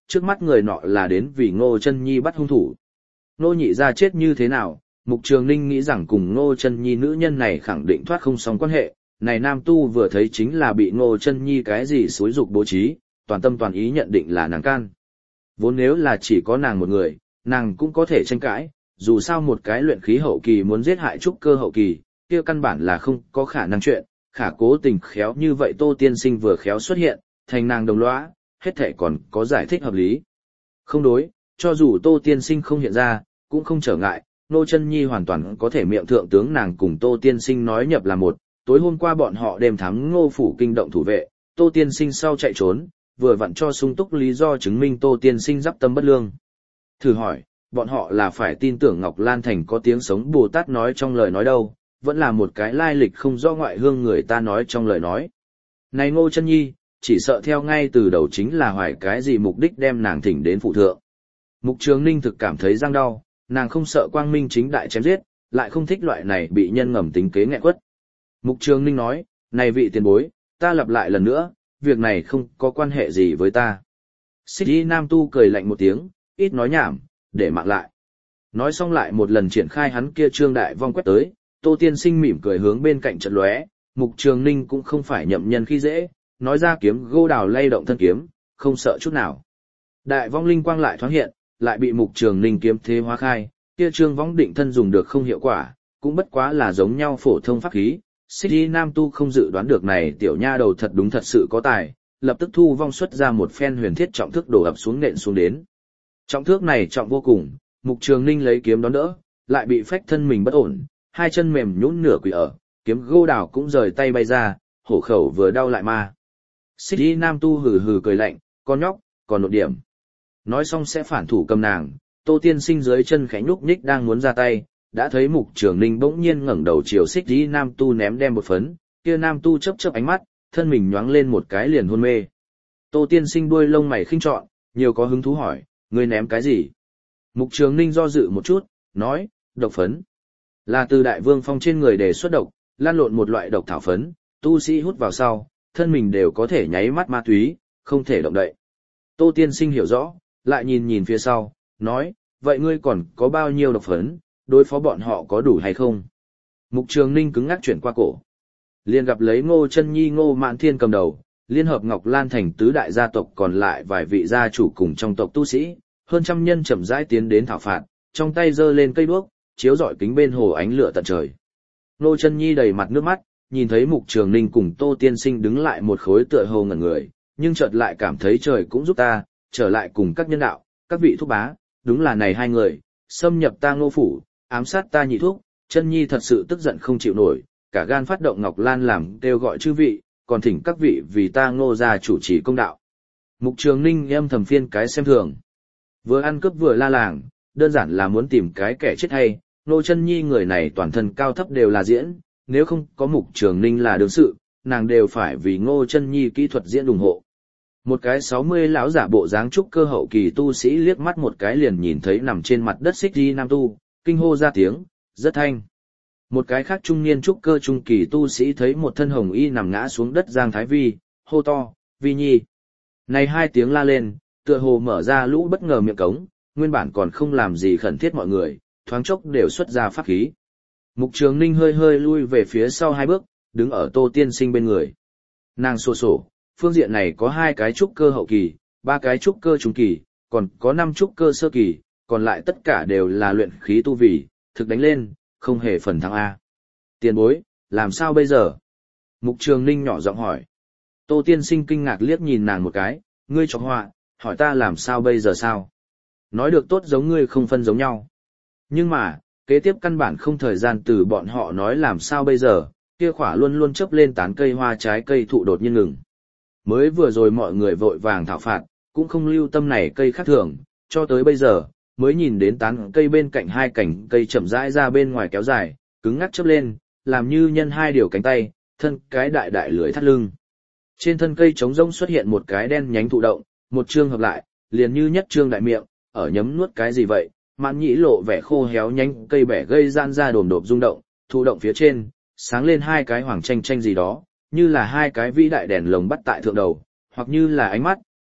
trước mắt người nọ là đến vì Ngô Chân Nhi bắt hung thủ. Ngô nhị gia chết như thế nào, Mục Trường Ninh nghĩ rằng cùng Ngô Chân Nhi nữ nhân này khẳng định thoát không xong quan hệ, này nam tu vừa thấy chính là bị Ngô Chân Nhi cái gì xúi dục bố trí, toàn tâm toàn ý nhận định là nàng can. Vốn nếu là chỉ có nàng một người, nàng cũng có thể tranh cãi, dù sao một cái luyện khí hậu kỳ muốn giết hại trúc cơ hậu kỳ, kia căn bản là không có khả năng chuyện, khả cố tình khéo như vậy Tô Tiên Sinh vừa khéo xuất hiện, thành nàng đồng lõa, hết thể còn có giải thích hợp lý. Không đối, cho dù Tô Tiên Sinh không hiện ra, cũng không trở ngại, Ngô Chân Nhi hoàn toàn có thể miệng thượng tướng nàng cùng Tô Tiên Sinh nói nhập là một, tối hôm qua bọn họ đêm thắng Ngô phủ kinh động thủ vệ, Tô Tiên Sinh sau chạy trốn, vừa vặn cho sung túc lý do chứng minh Tô Tiên Sinh giáp tâm bất lương. Thử hỏi, bọn họ là phải tin tưởng Ngọc Lan Thành có tiếng sống Bồ Tát nói trong lời nói đâu, vẫn là một cái lai lịch không rõ ngoại hương người ta nói trong lời nói. Này Ngô Chân Nhi, chỉ sợ theo ngay từ đầu chính là hoài cái gì mục đích đem nàng thỉnh đến phụ thượng. Mục Trường Ninh thực cảm thấy răng đau, nàng không sợ quang minh chính đại chém giết, lại không thích loại này bị nhân ngầm tính kế nghẹn quất. Mục Trường Ninh nói, này vị tiền bối, ta lặp lại lần nữa, việc này không có quan hệ gì với ta. Xích Y Nam tu cười lạnh một tiếng, ít nói nhảm, để mạng lại. Nói xong lại một lần triển khai hắn kia trương đại vong quét tới, Tô Tiên Sinh mỉm cười hướng bên cạnh chợt lóe, Mục Trường Ninh cũng không phải nhậm nhân khi dễ, nói ra kiếm gô đào lay động thân kiếm, không sợ chút nào. Đại vong linh quang lại thoáng hiện, lại bị Mục Trường Ninh kiếm thế hóa khai, kia trương võng định thân dùng được không hiệu quả, cũng bất quá là giống nhau phổ thông pháp khí. Xích Y Nam tu không dự đoán được này tiểu nha đầu thật đúng thật sự có tài, lập tức thu vong xuất ra một phen huyền thiết trọng thước đổ ập xuống nện xuống đến. Trọng thước này trọng vô cùng, Mục Trường Ninh lấy kiếm đón đỡ, lại bị phách thân mình bất ổn, hai chân mềm nhũn nửa quỳ ở, kiếm gô đào cũng rời tay bay ra, hổ khẩu vừa đau lại ma. Xích Y Nam tu hừ hừ cười lạnh, con nhóc, còn một điểm. Nói xong sẽ phản thủ cầm nàng, Tô Tiên Sinh dưới chân khẽ nhúc nhích đang muốn ra tay, đã thấy Mục Trường Ninh bỗng nhiên ngẩng đầu chiều Xích Y Nam tu ném đem một phấn, kia Nam tu chớp chớp ánh mắt, thân mình nhoáng lên một cái liền hôn mê. Tô Tiên Sinh đuôi lông mày khinh trọn, nhiều có hứng thú hỏi, ngươi ném cái gì? Mục Trường Ninh do dự một chút, nói, độc phấn. Là từ Đại Vương Phong trên người đề xuất độc, lan lộn một loại độc thảo phấn, tu sĩ hút vào sau, thân mình đều có thể nháy mắt ma túy, không thể động đậy. Tô Tiên Sinh hiểu rõ, lại nhìn nhìn phía sau, nói, vậy ngươi còn có bao nhiêu độc phấn, đối phó bọn họ có đủ hay không? Mục Trường Ninh cứng ngắc chuyển qua cổ. Liền gặp lấy Ngô Chân Nhi Ngô Mạn Thiên cầm đầu, liên hợp Ngọc Lan Thành tứ đại gia tộc còn lại vài vị gia chủ cùng trong tộc tu sĩ, hơn trăm nhân chậm rãi tiến đến thảo phạt, trong tay giơ lên cây đuốc, chiếu rọi kính bên hồ ánh lửa tận trời. Ngô Chân Nhi đầy mặt nước mắt, nhìn thấy Mục Trường Ninh cùng Tô Tiên Sinh đứng lại một khối tựa hồ ngẩn người, nhưng chợt lại cảm thấy trời cũng giúp ta, trở lại cùng các nhân đạo, các vị thúc bá, đúng là này hai người, xâm nhập ta Ngô phủ, ám sát ta nhị thúc. Chân Nhi thật sự tức giận không chịu nổi, cả gan phát động Ngọc Lan làm kêu gọi chư vị, còn thỉnh các vị vì ta Ngô gia chủ trì công đạo. Mục Trường Ninh âm thầm phiên cái xem thường. Vừa ăn cướp vừa la làng, đơn giản là muốn tìm cái kẻ chết hay, Ngô Chân Nhi người này toàn thân cao thấp đều là diễn, nếu không có Mục Trường Ninh là đương sự, nàng đều phải vì Ngô Chân Nhi kỹ thuật diễn ủng hộ. Một cái 60 lão giả bộ dáng trúc cơ hậu kỳ tu sĩ liếc mắt một cái liền nhìn thấy nằm trên mặt đất Xích Y Nam tu, kinh hô ra tiếng, rất thanh. Một cái khác trung niên trúc cơ trung kỳ tu sĩ thấy một thân hồng y nằm ngã xuống đất Giang Thái Vi, hô to, Vi Nhi. Này hai tiếng la lên, tựa hồ mở ra lũ bất ngờ miệng cống, nguyên bản còn không làm gì khẩn thiết mọi người, thoáng chốc đều xuất ra pháp khí. Mục Trường Ninh hơi hơi lui về phía sau hai bước, đứng ở Tô Tiên Sinh bên người. Nàng sổ sổ, phương diện này có 2 cái trúc cơ hậu kỳ, 3 cái trúc cơ trung kỳ, còn có 5 trúc cơ sơ kỳ, còn lại tất cả đều là luyện khí tu vi, thực đánh lên, không hề phần thắng A. Tiền bối, làm sao bây giờ? Mục Trường Ninh nhỏ giọng hỏi. Tô Tiên Sinh kinh ngạc liếc nhìn nàng một cái, ngươi chọc họa, hỏi ta làm sao bây giờ sao? Nói được tốt giống ngươi không phân giống nhau. Nhưng mà, kế tiếp căn bản không thời gian từ bọn họ nói làm sao bây giờ, kia khỏa luôn luôn chớp lên tán cây hoa trái cây thụ đột nhiên ngừng. Mới vừa rồi mọi người vội vàng thảo phạt, cũng không lưu tâm này cây khác thường, cho tới bây giờ, mới nhìn đến tán cây bên cạnh 2 cành cây chậm rãi ra bên ngoài kéo dài, cứng ngắc chớp lên, làm như nhân 2 điều cánh tay, thân cái đại đại lưỡi thắt lưng. Trên thân cây trống rỗng xuất hiện một cái đen nhánh thụ động, một chương hợp lại, liền như nhất chương đại miệng, ở nhấm nuốt cái gì vậy? Mạn Nhĩ lộ vẻ khô héo nhánh cây bẻ gây gian ra đồm đột rung động, thụ động phía trên, sáng lên 2 cái hoàng tranh tranh gì đó, như là 2 cái vĩ đại đèn lồng bắt tại thượng đầu, hoặc như là ánh mắt,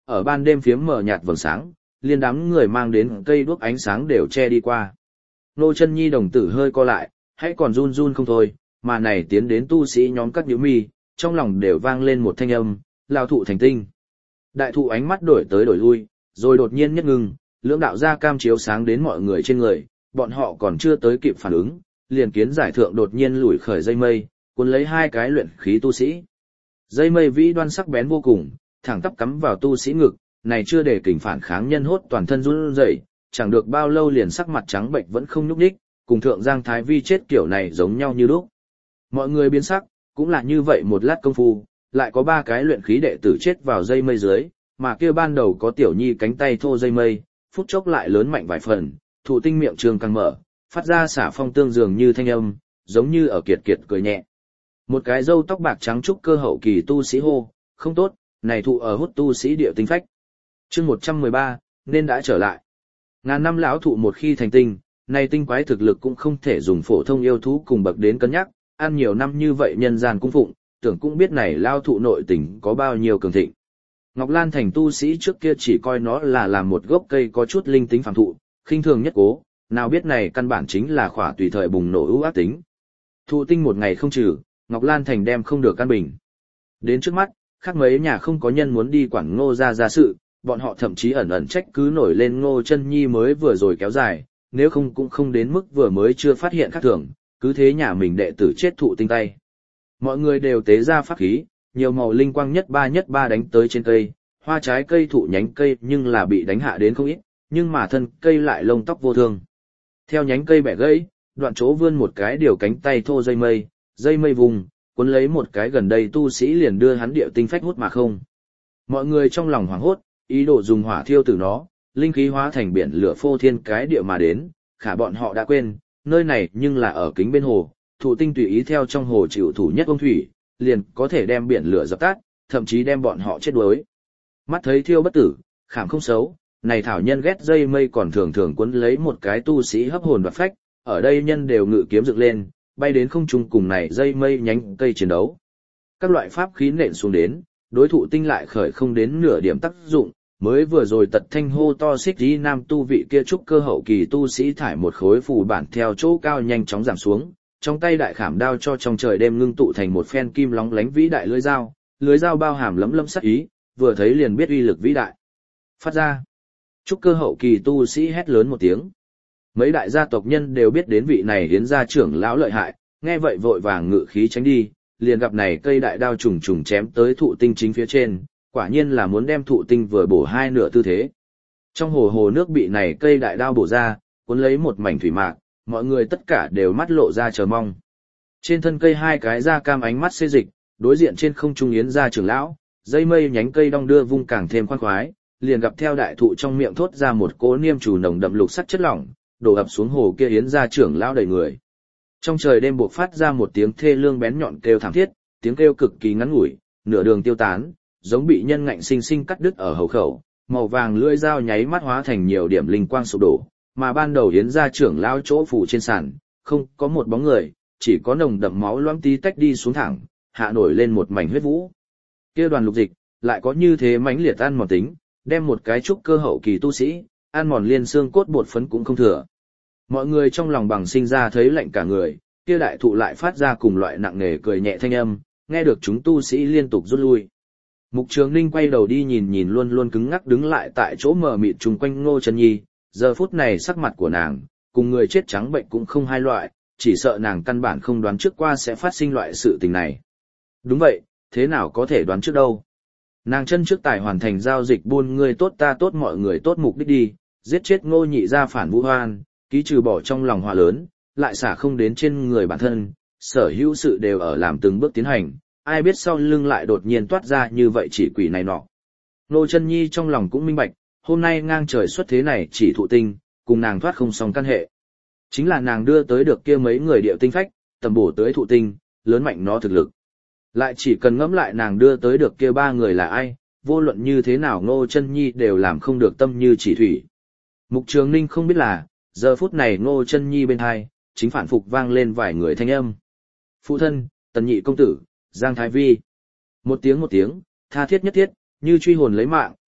ở ban đêm phiếm mờ nhạt vầng sáng, liên đám người mang đến cây đuốc ánh sáng đều che đi qua. Ngô Chân Nhi đồng tử hơi co lại, hãy còn run run không thôi, mà này tiến đến tu sĩ nhóm các nhíu mi, trong lòng đều vang lên một thanh âm, lao thụ thành tinh. Đại thụ ánh mắt đổi tới đổi lui, rồi đột nhiên nhất ngừng, lưỡng đạo ra cam chiếu sáng đến mọi người trên người, bọn họ còn chưa tới kịp phản ứng, liền kiến giải thượng đột nhiên lủi khởi dây mây, cuốn lấy hai cái luyện khí tu sĩ. Dây mây vĩ đoan sắc bén vô cùng, thẳng tắp cắm vào tu sĩ ngực, này chưa để kình phản kháng nhân hốt toàn thân run rẩy, chẳng được bao lâu liền sắc mặt trắng bệch vẫn không nhúc nhích, cùng thượng Giang Thái Vi chết kiểu này giống nhau như lúc. Mọi người biến sắc, cũng là như vậy một lát công phu, lại có ba cái luyện khí đệ tử chết vào dây mây dưới, mà kia ban đầu có tiểu nhi cánh tay thô dây mây, phút chốc lại lớn mạnh vài phần, thụ tinh miệng trường căng mở, phát ra xả phong tương dường như thanh âm, giống như ở kiệt kiệt cười nhẹ. Một cái râu tóc bạc trắng trúc cơ hậu kỳ tu sĩ hô, không tốt, này thụ ở hút tu sĩ địa tinh phách. Chương 113, nên đã trở lại. Ngàn năm lão thụ một khi thành tinh, này tinh quái thực lực cũng không thể dùng phổ thông yêu thú cùng bậc đến cân nhắc, ăn nhiều năm như vậy nhân gian cung phụng, tưởng cũng biết này lao thụ nội tình có bao nhiêu cường thịnh. Ngọc Lan thành tu sĩ trước kia chỉ coi nó là làm một gốc cây có chút linh tính phàm thụ, khinh thường nhất cố, nào biết này căn bản chính là khỏa tùy thời bùng nổ ưu ác tính. Thụ tinh một ngày không trừ, Ngọc Lan thành đem không được căn bình. Đến trước mắt, khác mấy nhà không có nhân muốn đi quản Ngô ra sự, bọn họ thậm chí ẩn ẩn trách cứ nổi lên Ngô Chân Nhi mới vừa rồi kéo dài, nếu không cũng không đến mức vừa mới chưa phát hiện khác thường, cứ thế nhà mình đệ tử chết thụ tinh tay. Mọi người đều tế ra pháp khí, nhiều màu linh quang nhất ba đánh tới trên cây, hoa trái cây thụ nhánh cây nhưng là bị đánh hạ đến không ít, nhưng mà thân cây lại lông tóc vô thương. Theo nhánh cây bẻ gãy, đoạn chỗ vươn một cái điều cánh tay thô dây mây vùng, cuốn lấy một cái gần đây tu sĩ liền đưa hắn điệu tinh phách hút mà không. Mọi người trong lòng hoảng hốt, ý đồ dùng hỏa thiêu tử nó, linh khí hóa thành biển lửa phô thiên cái địa mà đến, khả bọn họ đã quên, nơi này nhưng là ở kính bên hồ, thụ tinh tùy ý theo trong hồ chịu thủ nhất ông thủy, liền có thể đem biển lửa dập tắt, thậm chí đem bọn họ chết đuối. Mắt thấy thiêu bất tử, khảm không xấu, này thảo nhân ghét dây mây còn thường thường cuốn lấy một cái tu sĩ hấp hồn đoạt phách, ở đây nhân đều ngự kiếm dựng lên, bay đến không trung cùng này dây mây nhánh cây chiến đấu. Các loại pháp khí nện xuống đến, đối thủ tinh lại khởi không đến nửa điểm tác dụng, mới vừa rồi tật thanh hô to xích đi nam tu vị kia trúc cơ hậu kỳ tu sĩ thải một khối phù bản theo chỗ cao nhanh chóng giảm xuống, trong tay đại khảm đao cho trong trời đêm ngưng tụ thành một phen kim lóng lánh vĩ đại lưới dao bao hàm lấm lấm sắc ý, vừa thấy liền biết uy lực vĩ đại. Phát ra, trúc cơ hậu kỳ tu sĩ hét lớn một tiếng. Mấy đại gia tộc nhân đều biết đến vị này hiến gia trưởng lão lợi hại, nghe vậy vội vàng ngự khí tránh đi, liền gặp này cây đại đao trùng trùng chém tới thụ tinh chính phía trên, quả nhiên là muốn đem thụ tinh vừa bổ hai nửa tư thế. Trong hồ nước bị này cây đại đao bổ ra, cuốn lấy một mảnh thủy mạc, mọi người tất cả đều mắt lộ ra chờ mong. Trên thân cây hai cái da cam ánh mắt xê dịch, đối diện trên không trung yến gia trưởng lão, dây mây nhánh cây đong đưa vung càng thêm khoan khoái, liền gặp theo đại thụ trong miệng thốt ra một cỗ niêm chủ nồng đậm lục sắc chất lỏng, đổ ập xuống hồ kia yến gia trưởng lão đầy người. Trong trời đêm buộc phát ra một tiếng thê lương bén nhọn kêu thảm thiết, tiếng kêu cực kỳ ngắn ngủi, nửa đường tiêu tán, giống bị nhân ngạnh sinh sinh cắt đứt ở hầu khẩu, màu vàng lưỡi dao nháy mắt hóa thành nhiều điểm linh quang sụp đổ, mà ban đầu yến gia trưởng lão chỗ phủ trên sàn, không có một bóng người, chỉ có nồng đậm máu loãng tí tách đi xuống thẳng, hạ nổi lên một mảnh huyết vũ. Kia đoàn lục dịch, lại có như thế mãnh liệt ăn mòn tính, đem một cái trúc cơ hậu kỳ tu sĩ, ăn mòn liên xương cốt bột phấn cũng không thừa. Mọi người trong lòng bằng sinh ra thấy lạnh cả người, kia đại thụ lại phát ra cùng loại nặng nề cười nhẹ thanh âm, nghe được chúng tu sĩ liên tục rút lui. Mục Trường Ninh quay đầu đi nhìn luôn luôn cứng ngắc đứng lại tại chỗ mờ mịt chung quanh Ngô Chân Nhi, giờ phút này sắc mặt của nàng, cùng người chết trắng bệnh cũng không hai loại, chỉ sợ nàng căn bản không đoán trước qua sẽ phát sinh loại sự tình này. Đúng vậy, thế nào có thể đoán trước đâu. Nàng chân trước tài hoàn thành giao dịch buôn người tốt ta tốt mọi người tốt mục đích đi, giết chết Ngô Nhị gia phản Vũ Hoan, ký trừ bỏ trong lòng hòa lớn, lại xả không đến trên người bản thân, sở hữu sự đều ở làm từng bước tiến hành, ai biết sau lưng lại đột nhiên toát ra như vậy chỉ quỷ này nọ. Ngô Chân Nhi trong lòng cũng minh bạch, hôm nay ngang trời xuất thế này chỉ thụ tinh, cùng nàng thoát không xong căn hệ. Chính là nàng đưa tới được kia mấy người điệu tinh phách, tầm bổ tới thụ tinh, lớn mạnh nó thực lực. Lại chỉ cần ngẫm lại nàng đưa tới được kia ba người là ai, vô luận như thế nào Ngô Chân Nhi đều làm không được tâm như chỉ thủy. Mục Trường Ninh không biết là, giờ phút này Ngô Chân Nhi bên hai, chính phản phục vang lên vài người thanh âm. Phụ thân, Tần Nhị công tử, Giang Thái Vi. Một tiếng, tha thiết nhất thiết, như truy hồn lấy mạng,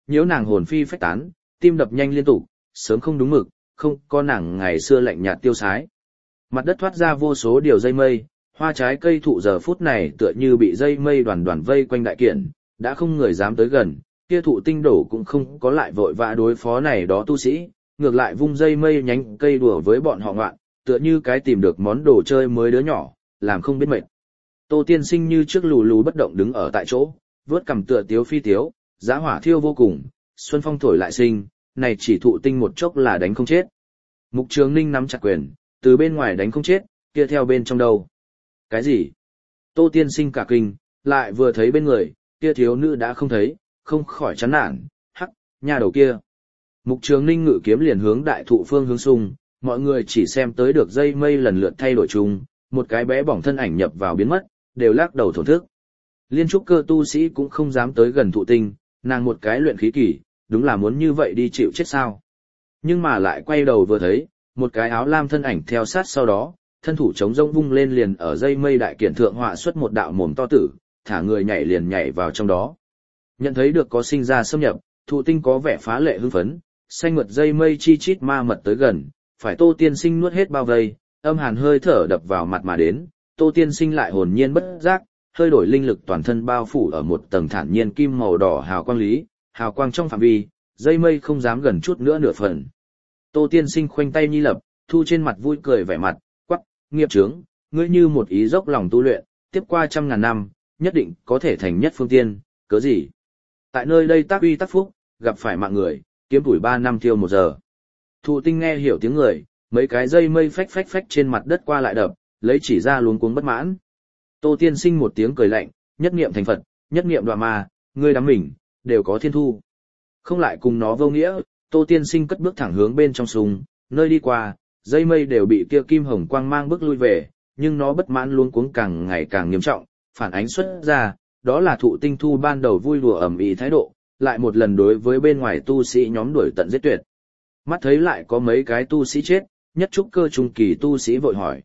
nhiễu nàng hồn phi phách tán, tim đập nhanh liên tục, sớm không đúng mực, không có nàng ngày xưa lạnh nhạt tiêu sái. Mặt đất thoát ra vô số điều dây mây, hoa trái cây thụ giờ phút này tựa như bị dây mây đoàn đoàn vây quanh đại kiện, đã không người dám tới gần, kia thụ tinh đổ cũng không có lại vội vã đối phó này đó tu sĩ, ngược lại vung dây mây nhánh cây đùa với bọn họ ngoạn, tựa như cái tìm được món đồ chơi mới đứa nhỏ, làm không biết mệt. Tô Tiên Sinh như trước lù lù bất động đứng ở tại chỗ, vớt cằm tựa tiếu phi tiếu, giá hỏa thiêu vô cùng, xuân phong thổi lại sinh, này chỉ thụ tinh một chốc là đánh không chết. Mục Trường Ninh nắm chặt quyền, từ bên ngoài đánh không chết, kia theo bên trong đâu. Cái gì? Tô Tiên Sinh cả kinh, lại vừa thấy bên người, kia thiếu nữ đã không thấy, không khỏi chán nản, hắc, nhà đầu kia. Mục Trường Ninh ngự kiếm liền hướng đại thụ phương hướng xung, mọi người chỉ xem tới được dây mây lần lượt thay đổi chung, một cái bé bỏng thân ảnh nhập vào biến mất, đều lắc đầu thổn thức. Liên trúc cơ tu sĩ cũng không dám tới gần thụ tinh, nàng một cái luyện khí kỳ, đúng là muốn như vậy đi chịu chết sao. Nhưng mà lại quay đầu vừa thấy, một cái áo lam thân ảnh theo sát sau đó, thân thủ chống rông vung lên liền ở dây mây đại kiện thượng họa xuất một đạo mồm to tử, thả người nhảy liền nhảy vào trong đó. Nhận thấy được có sinh ra xâm nhập, thụ tinh có vẻ phá lệ hưng phấn, xanh mượt dây mây chi chít ma mật tới gần, phải Tô Tiên Sinh nuốt hết bao vây, âm hàn hơi thở đập vào mặt mà đến, Tô Tiên Sinh lại hồn nhiên bất giác, hơi đổi linh lực toàn thân bao phủ ở một tầng thản nhiên kim màu đỏ hào quang lý, hào quang trong phạm vi, dây mây không dám gần chút nữa nửa phần. Tô Tiên Sinh khoanh tay nhi lập, thu trên mặt vui cười vẻ mặt, quắc, nghiệp chướng, ngươi như một ý dốc lòng tu luyện, tiếp qua 100.000 năm, nhất định có thể thành nhất phương tiên, cớ gì? Tại nơi đây tác uy tác phúc, gặp phải mạng người, kiếm tuổi 3 năm tiêu 1 giờ. Thụ tinh nghe hiểu tiếng người, mấy cái dây mây phách phách phách trên mặt đất qua lại đập, lấy chỉ ra luống cuống bất mãn. Tô Tiên Sinh một tiếng cười lạnh, nhất niệm thành Phật, nhất niệm đoạ ma, ngươi đắm mình, đều có thiên thu. Không lại cùng nó vô nghĩa, Tô Tiên Sinh cất bước thẳng hướng bên trong sùng, nơi đi qua, dây mây đều bị kia kim hồng quang mang bước lui về, nhưng nó bất mãn luống cuống càng ngày càng nghiêm trọng, phản ánh xuất ra, đó là thụ tinh thu ban đầu vui đùa ẩm ý thái độ, lại một lần đối với bên ngoài tu sĩ nhóm đuổi tận giết tuyệt. Mắt thấy lại có mấy cái tu sĩ chết, nhất trúc cơ trung kỳ tu sĩ vội hỏi,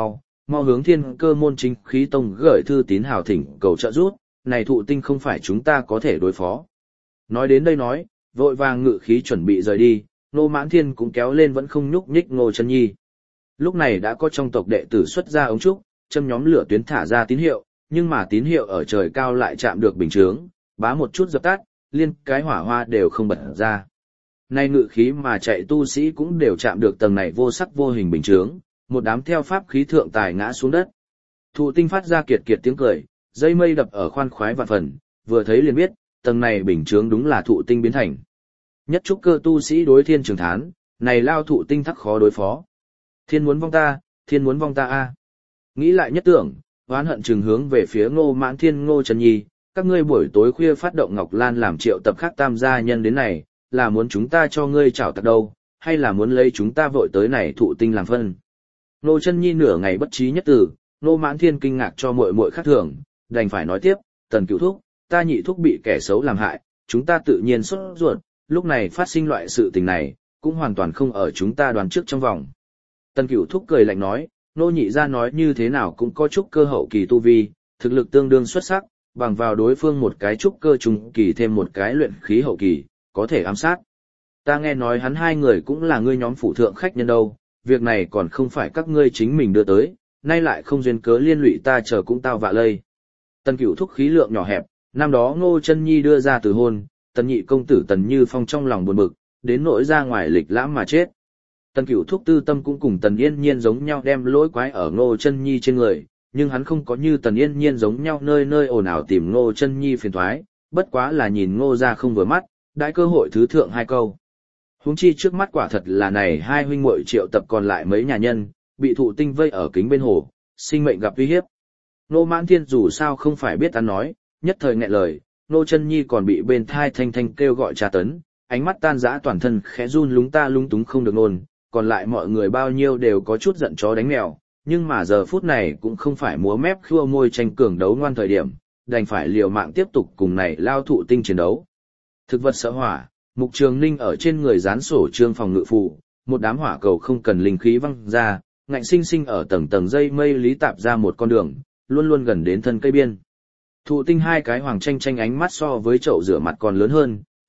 mau hướng Thiên Cơ môn chính khí tông gửi thư tín hào thỉnh cầu trợ giúp, này thụ tinh không phải chúng ta có thể đối phó. Nói đến đây nói, vội vàng ngự khí chuẩn bị rời đi, Ngô Mãn Thiên cũng kéo lên vẫn không nhúc nhích Ngô Chân Nhi. Lúc này đã có trong tộc đệ tử xuất ra ống trúc, châm nhóm lửa tuyến thả ra tín hiệu, nhưng mà tín hiệu ở trời cao lại chạm được bình chướng, bá một chút dập tắt, liên cái hỏa hoa đều không bật ra. Nay ngự khí mà chạy tu sĩ cũng đều chạm được tầng này vô sắc vô hình bình chướng, một đám theo pháp khí thượng tài ngã xuống đất. Thụ tinh phát ra kiệt kiệt tiếng cười, dây mây đập ở khoan khoái vạn phần, vừa thấy liền biết, tầng này bình chướng đúng là thụ tinh biến thành. Nhất trúc cơ tu sĩ đối thiên trường thán, này lao thụ tinh thắc khó đối phó. Thiên muốn vong ta a. Nghĩ lại nhất tưởng, oán hận trừng hướng về phía Ngô Mãn Thiên Ngô Trần Nhi, các ngươi buổi tối khuya phát động Ngọc Lan làm triệu tập khác tam gia nhân đến này, là muốn chúng ta cho ngươi chảo tặc đâu, hay là muốn lấy chúng ta vội tới này thụ tinh làm phân. Ngô Trân Nhi nửa ngày bất trí nhất từ, Ngô Mãn Thiên kinh ngạc cho muội muội khác thường, đành phải nói tiếp, Tần Cửu thúc, ta nhị thúc bị kẻ xấu làm hại, chúng ta tự nhiên sốt ruột, lúc này phát sinh loại sự tình này, cũng hoàn toàn không ở chúng ta đoán trước trong vòng. Tần Cửu thúc cười lạnh nói, Nô nhị ra nói như thế nào cũng có chút cơ hậu kỳ tu vi, thực lực tương đương xuất sắc, bằng vào đối phương một cái trúc cơ trung kỳ thêm một cái luyện khí hậu kỳ, có thể ám sát. Ta nghe nói hắn hai người cũng là ngươi nhóm phụ thượng khách nhân đâu, việc này còn không phải các ngươi chính mình đưa tới, nay lại không duyên cớ liên lụy ta chờ cũng tao vạ lây. Tần Cửu thúc khí lượng nhỏ hẹp, năm đó Ngô Chân Nhi đưa ra từ hôn, Tần nhị công tử Tần Như Phong trong lòng buồn bực, đến nỗi ra ngoài lịch lãm mà chết. Tần Cửu thúc tư tâm cũng cùng Tần Yên Nhiên giống nhau đem lỗi quái ở Ngô Chân Nhi trên người, nhưng hắn không có như Tần Yên Nhiên giống nhau nơi nơi ồn ào tìm Ngô Chân Nhi phiền toái, bất quá là nhìn Ngô gia không vừa mắt, đãi cơ hội thứ thượng hai câu. Huống chi trước mắt quả thật là này hai huynh muội triệu tập còn lại mấy nhà nhân, bị thụ tinh vây ở kính bên hồ, sinh mệnh gặp uy hiếp. Ngô Mãn Thiên dù sao không phải biết ăn nói, nhất thời nghẹn lời, Ngô Chân Nhi còn bị bên thai thanh thanh kêu gọi tra tấn, ánh mắt tan rã toàn thân khẽ run lúng ta lúng túng không được nôn, còn lại mọi người bao nhiêu đều có chút giận chó đánh mèo, nhưng mà giờ phút này cũng không phải múa mép khua môi tranh cường đấu ngoan thời điểm, đành phải liều mạng tiếp tục cùng này lao thụ tinh chiến đấu. Thực vật sợ hỏa, Mục Trường Ninh ở trên người dán sổ trương phòng ngự phù, một đám hỏa cầu không cần linh khí văng ra, ngạnh sinh sinh ở tầng tầng dây mây lý tạp ra một con đường, luôn luôn gần đến thân cây biên. Thụ tinh hai cái hoàng tranh tranh ánh mắt so với chậu rửa mặt còn lớn hơn,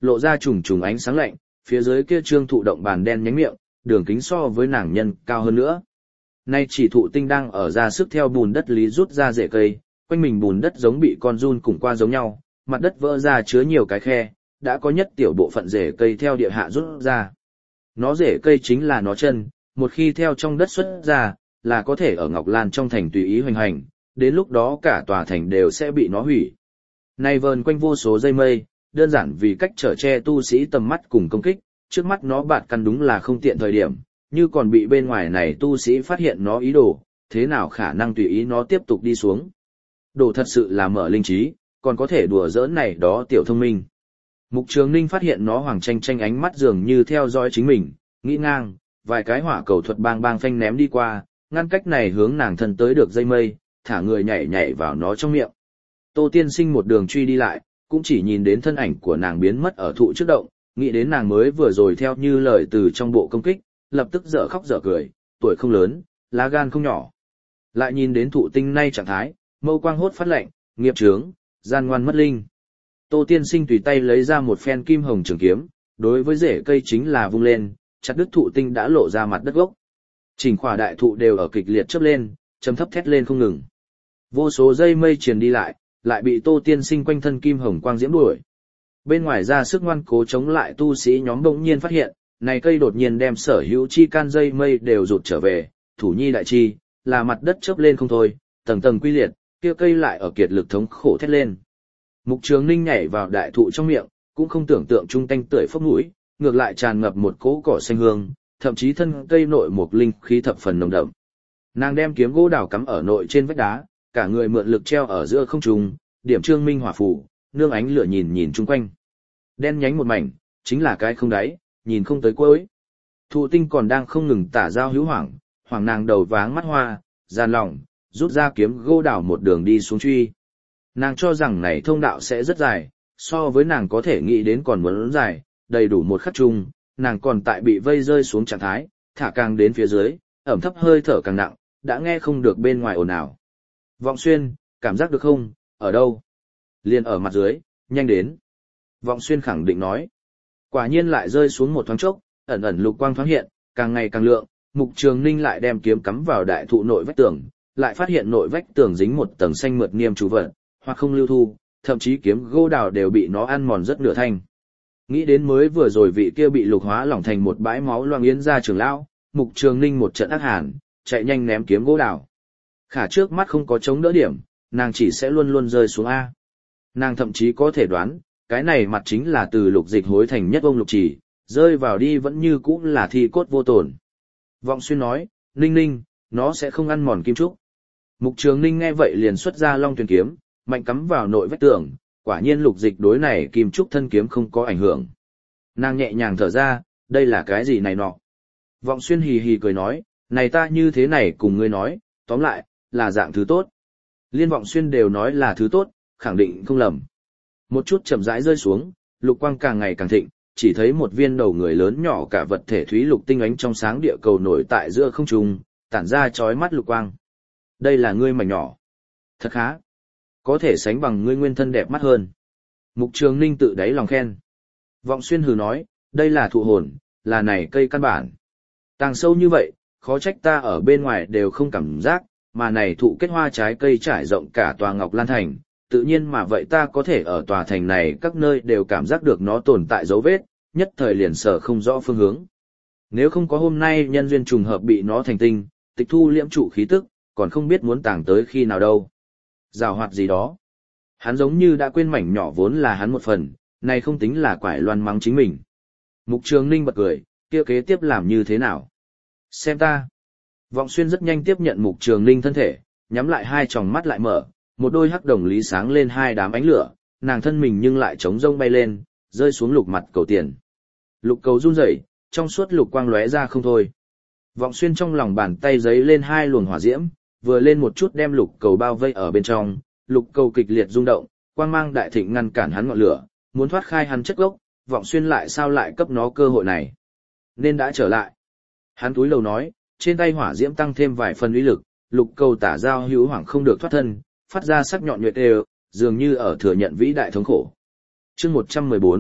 lộ ra trùng trùng ánh sáng lạnh, phía dưới kia trương thụ động bàn đen nhánh miệng, đường kính so với nàng nhân cao hơn nữa. Nay chỉ thụ tinh đang ở ra sức theo bùn đất lý rút ra rễ cây, quanh mình bùn đất giống bị con giun cùng qua giống nhau, mặt đất vỡ ra chứa nhiều cái khe, đã có nhất tiểu bộ phận rễ cây theo địa hạ rút ra. Nó rễ cây chính là nó chân, một khi theo trong đất xuất ra, là có thể ở Ngọc Lan trong thành tùy ý hoành hành, đến lúc đó cả tòa thành đều sẽ bị nó hủy. Này vờn quanh vô số dây mây, đơn giản vì cách trở che tu sĩ tầm mắt cùng công kích, trước mắt nó bạt căn đúng là không tiện thời điểm, như còn bị bên ngoài này tu sĩ phát hiện nó ý đồ, thế nào khả năng tùy ý nó tiếp tục đi xuống. Đồ thật sự là mở linh trí, còn có thể đùa giỡn này đó tiểu thông minh. Mục Trường Ninh phát hiện nó hoàng tranh tranh ánh mắt dường như theo dõi chính mình, nghĩ ngang, vài cái hỏa cầu thuật bang bang phanh ném đi qua, ngăn cách này hướng nàng thân tới được dây mây, thả người nhảy nhảy vào nó trong miệng. Tô Tiên Sinh một đường truy đi lại, cũng chỉ nhìn đến thân ảnh của nàng biến mất ở thụ trước động, nghĩ đến nàng mới vừa rồi theo như lời từ trong bộ công kích, lập tức dở khóc dở cười, tuổi không lớn, lá gan không nhỏ. Lại nhìn đến thụ tinh nay trạng thái, mâu quang hốt phát lạnh, nghiệp chướng, gian ngoan mất linh. Tô Tiên Sinh tùy tay lấy ra một phen kim hồng trường kiếm, đối với rễ cây chính là vung lên, chặt đứt thụ tinh đã lộ ra mặt đất gốc. Chỉnh khỏa đại thụ đều ở kịch liệt chớp lên, trầm thấp thét lên không ngừng. Vô số dây mây truyền đi lại bị Tô Tiên Sinh quanh thân kim hồng quang diễm đuổi. Bên ngoài ra sức ngoan cố chống lại tu sĩ nhóm bỗng nhiên phát hiện, này cây đột nhiên đem sở hữu chi can dây mây đều rụt trở về, thủ nhi đại chi, là mặt đất chớp lên không thôi, tầng tầng quy liệt, kia cây lại ở kiệt lực thống khổ thét lên. Mục Trường Ninh nhảy vào đại thụ trong miệng, cũng không tưởng tượng trung tanh tưởi phốc mũi, ngược lại tràn ngập một cỗ cỏ xanh hương, thậm chí thân cây nội một linh khí thập phần nồng đậm. Nàng đem kiếm gỗ đào cắm ở nội trên vách đá, cả người mượn lực treo ở giữa không trung, điểm trương minh hỏa phủ, nương ánh lửa nhìn nhìn chung quanh. Đen nhánh một mảnh, chính là cái không đáy, nhìn không tới cuối. Thụ tinh còn đang không ngừng tả giao hữu hoảng nàng đầu váng mắt hoa, gian lòng, rút ra kiếm gỗ đào một đường đi xuống truy. Nàng cho rằng này thông đạo sẽ rất dài, so với nàng có thể nghĩ đến còn muốn dài, đầy đủ một khắc chung, nàng còn tại bị vây rơi xuống trạng thái, thả càng đến phía dưới, ẩm thấp hơi thở càng nặng, đã nghe không được bên ngoài ồn ào. Vọng Xuyên, cảm giác được không, ở đâu? Liền ở mặt dưới, nhanh đến. Vọng Xuyên khẳng định nói. Quả nhiên lại rơi xuống một thoáng chốc, ẩn ẩn lục quang thoáng hiện, càng ngày càng lượng, Mục Trường Ninh lại đem kiếm cắm vào đại thụ nội vách tường, lại phát hiện nội vách tường dính một tầng xanh mượt niêm chú vật, hoặc không lưu thu, thậm chí kiếm gỗ đào đều bị nó ăn mòn rất nửa thanh. Nghĩ đến mới vừa rồi vị kia bị lục hóa lỏng thành một bãi máu loang yến ra trường lão, Mục Trường Ninh một trận ác hàn, chạy nhanh ném kiếm gỗ đào. Khả trước mắt không có chống đỡ điểm, nàng chỉ sẽ luôn luôn rơi xuống A. Nàng thậm chí có thể đoán, cái này mặt chính là từ lục dịch hối thành nhất ông lục chỉ, rơi vào đi vẫn như cũ là thi cốt vô tổn. Vọng Xuyên nói, Ninh Ninh, nó sẽ không ăn mòn kim trúc. Mục Trường Ninh nghe vậy liền xuất ra long tuyền kiếm, mạnh cắm vào nội vách tường, quả nhiên lục dịch đối này kim trúc thân kiếm không có ảnh hưởng. Nàng nhẹ nhàng thở ra, đây là cái gì này nọ. Vọng Xuyên hì hì cười nói, này ta như thế này cùng ngươi nói, tóm lại, là dạng thứ tốt. Liên Vọng Xuyên đều nói là thứ tốt, khẳng định không lầm. Một chút chậm rãi rơi xuống, lục quang càng ngày càng thịnh, chỉ thấy một viên đầu người lớn nhỏ cả vật thể thúy lục tinh ánh trong sáng địa cầu nổi tại giữa không trung, tản ra chói mắt lục quang. Đây là ngươi mảnh nhỏ. Thật khá. Có thể sánh bằng ngươi nguyên thân đẹp mắt hơn. Mục Trường Ninh tự đáy lòng khen. Vọng Xuyên hừ nói, đây là thụ hồn, là này cây căn bản. Tàng sâu như vậy, khó trách ta ở bên ngoài đều không cảm giác, mà này thụ kết hoa trái cây trải rộng cả tòa Ngọc Lan Thành, tự nhiên mà vậy ta có thể ở tòa thành này các nơi đều cảm giác được nó tồn tại dấu vết, nhất thời liền sở không rõ phương hướng. Nếu không có hôm nay nhân duyên trùng hợp bị nó thành tinh, tịch thu liễm trụ khí tức, còn không biết muốn tàng tới khi nào đâu. Giảo hoạt gì đó. Hắn giống như đã quên mảnh nhỏ vốn là hắn một phần, này không tính là quải loan mắng chính mình. Mục Trường Ninh bật cười, kia kế tiếp làm như thế nào? Xem ta. Vọng Xuyên rất nhanh tiếp nhận Mục Trường Ninh thân thể, nhắm lại hai tròng mắt lại mở, một đôi hắc đồng lý sáng lên hai đám ánh lửa, nàng thân mình nhưng lại trống rông bay lên, rơi xuống lục mặt cầu tiền. Lục cầu run rẩy, trong suốt lục quang lóe ra không thôi. Vọng Xuyên trong lòng bàn tay giấy lên hai luồng hỏa diễm, vừa lên một chút đem lục cầu bao vây ở bên trong, lục cầu kịch liệt rung động, quang mang đại thịnh ngăn cản hắn ngọn lửa, muốn thoát khai hắn chất gốc, Vọng Xuyên lại sao lại cấp nó cơ hội này. Nên đã trở lại. Hắn túi lầu nói, trên tay hỏa diễm tăng thêm vài phần uy lực, lục cầu tả giao hữu hoảng không được thoát thân, phát ra sắc nhọn nhuệt đều, dường như ở thừa nhận vĩ đại thống khổ. Chương 114,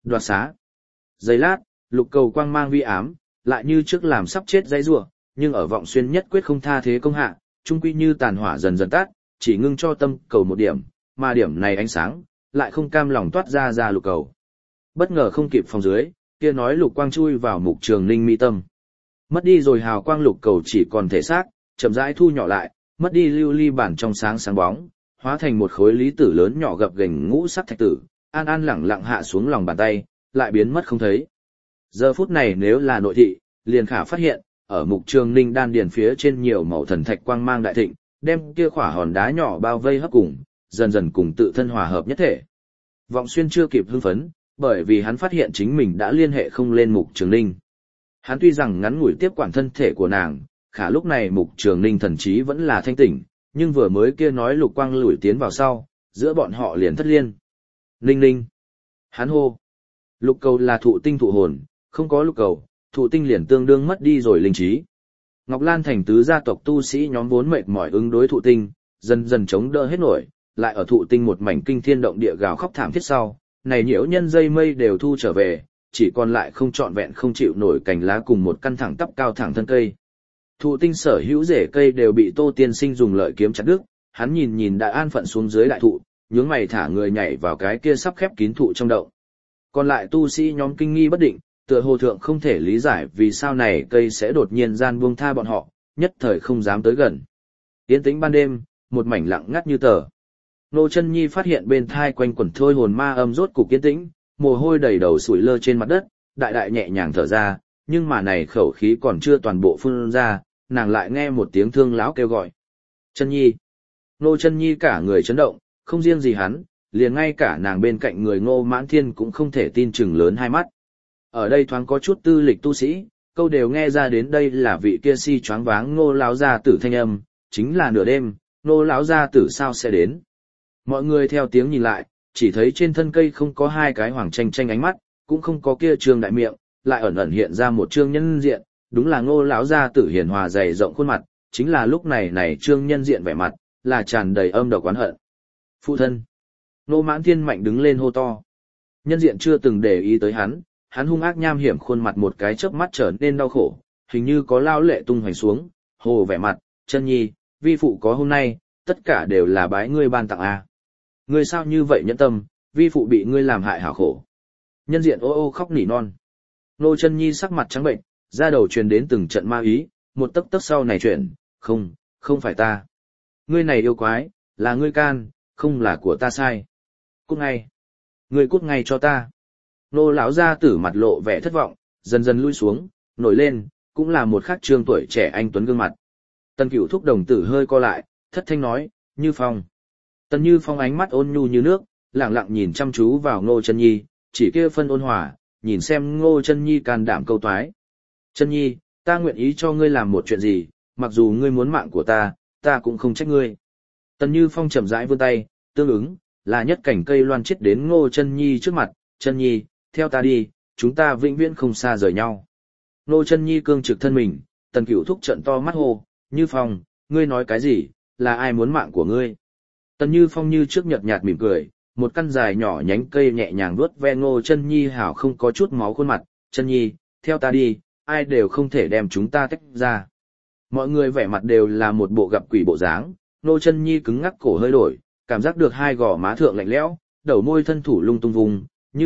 Đoạt xá. Giây lát, lục cầu quang mang vi ám, lại như trước làm sắp chết dãy rủa, nhưng ở Vọng Xuyên nhất quyết không tha thế công hạ, trung quy như tàn hỏa dần dần tắt, chỉ ngưng cho tâm cầu một điểm, mà điểm này ánh sáng, lại không cam lòng toát ra lục cầu. Bất ngờ không kịp phòng dưới, kia nói lục quang chui vào Mục Trường Ninh mi tâm. Mất đi rồi hào quang lục cầu chỉ còn thể xác, chậm rãi thu nhỏ lại, mất đi lưu ly bản trong sáng sáng bóng, hóa thành một khối lý tử lớn nhỏ gập ghềnh ngũ sắc thạch tử, an an lẳng lặng hạ xuống lòng bàn tay, lại biến mất không thấy. Giờ phút này nếu là nội thị, liền khả phát hiện, ở Mục Trường Ninh đan điền phía trên nhiều màu thần thạch quang mang đại thịnh, đem kia khỏa hòn đá nhỏ bao vây hấp cùng, dần dần cùng tự thân hòa hợp nhất thể. Vọng Xuyên chưa kịp hưng phấn, bởi vì hắn phát hiện chính mình đã liên hệ không lên Mục Trường Ninh. Hắn tuy rằng ngắn ngủi tiếp quản thân thể của nàng, khả lúc này Mục Trường Ninh thần trí vẫn là thanh tỉnh, nhưng vừa mới kia nói lục quang lủi tiến vào sau, giữa bọn họ liền thất liên. Ninh ninh. Hắn hô. Lục cầu là thụ tinh thụ hồn, không có lục cầu, thụ tinh liền tương đương mất đi rồi linh trí. Ngọc Lan thành tứ gia tộc tu sĩ nhóm vốn mệt mỏi ứng đối thụ tinh, dần dần chống đỡ hết nổi, lại ở thụ tinh một mảnh kinh thiên động địa gào khóc thảm thiết sau, này nhiễu nhân dây mây đều thu trở về, chỉ còn lại không trọn vẹn không chịu nổi cành lá cùng một căn thẳng tắp cao thẳng thân cây. Thụ tinh sở hữu rễ cây đều bị Tô Tiên Sinh dùng lợi kiếm chặt đứt, hắn nhìn đã an phận xuống dưới đại thụ, nhướng mày thả người nhảy vào cái kia sắp khép kín thụ trong động. Còn lại tu sĩ nhóm kinh nghi bất định, tựa hồ thượng không thể lý giải vì sao này cây sẽ đột nhiên gian buông tha bọn họ, nhất thời không dám tới gần. Yên tĩnh ban đêm, một mảnh lặng ngắt như tờ. Nô Chân Nhi phát hiện bên thai quanh quẩn thôi hồn ma âm rốt cục yên tĩnh, mồ hôi đầy đầu sủi lơ trên mặt đất, đại đại nhẹ nhàng thở ra, nhưng mà này khẩu khí còn chưa toàn bộ phun ra, nàng lại nghe một tiếng thương lão kêu gọi. Chân Nhi. Nô Chân Nhi cả người chấn động, không riêng gì hắn, liền ngay cả nàng bên cạnh người Ngô Mãn Thiên cũng không thể tin chừng lớn hai mắt. Ở đây thoáng có chút tư lịch tu sĩ, câu đều nghe ra đến đây là vị kia si choáng váng Ngô lão gia tử thanh âm, chính là nửa đêm, Ngô lão gia tử sao sẽ đến. Mọi người theo tiếng nhìn lại, chỉ thấy trên thân cây không có hai cái hoàng tranh tranh ánh mắt, cũng không có kia trương đại miệng, lại ẩn ẩn hiện ra một trương nhân diện, đúng là Ngô lão gia tử hiền hòa dày rộng khuôn mặt, chính là lúc này trương nhân diện vẻ mặt, là tràn đầy âm độc oán hận. Phụ thân. Ngô Mãn Thiên mạnh đứng lên hô to. Nhân diện chưa từng để ý tới hắn hung ác nham hiểm khuôn mặt một cái chớp mắt trở nên đau khổ, hình như có lao lệ tung hoành xuống, hồ vẻ mặt, Chân Nhi, vi phụ có hôm nay, tất cả đều là bái ngươi ban tặng a. Ngươi sao như vậy nhẫn tâm, vi phụ bị ngươi làm hại hảo khổ. Nhân diện ô ô khóc nỉ non. Nô Chân Nhi sắc mặt trắng bệnh, da đầu truyền đến từng trận ma ý, một tấc tấc sau này chuyển, không phải ta. Ngươi này yêu quái, là ngươi can, không là của ta sai. Cút ngay. Ngươi cút ngay cho ta. Nô lão gia tử mặt lộ vẻ thất vọng, dần dần lui xuống, nổi lên, cũng là một khắc trương tuổi trẻ anh tuấn gương mặt. Tần Cửu thúc đồng tử hơi co lại, thất thanh nói, Như Phong. Tần Như Phong ánh mắt ôn nhu như nước, lặng lặng nhìn chăm chú vào Ngô Chân Nhi, chỉ kia phân ôn hòa, nhìn xem Ngô Chân Nhi can đảm câu toái. Chân Nhi, ta nguyện ý cho ngươi làm một chuyện gì, mặc dù ngươi muốn mạng của ta cũng không trách ngươi. Tần Như Phong chậm rãi vươn tay, tương ứng, là nhất cảnh cây loan chết đến Ngô Chân Nhi trước mặt, Chân Nhi, theo ta đi, chúng ta vĩnh viễn không xa rời nhau. Ngô Chân Nhi cương trực thân mình, Tần Cửu thúc trợn to mắt hô, Như Phong, ngươi nói cái gì, là ai muốn mạng của ngươi? Tần Như Phong như trước nhợt nhạt mỉm cười, một căn dài nhỏ nhánh cây nhẹ nhàng vuốt ve Ngô Chân Nhi hảo không có chút máu khuôn mặt, Chân Nhi, theo ta đi, ai đều không thể đem chúng ta tách ra. Mọi người vẻ mặt đều là một bộ gặp quỷ bộ dáng, Ngô Chân Nhi cứng ngắc cổ hơi đổi, cảm giác được hai gò má thượng lạnh lẽo, đầu môi thân thủ lung tung vùng,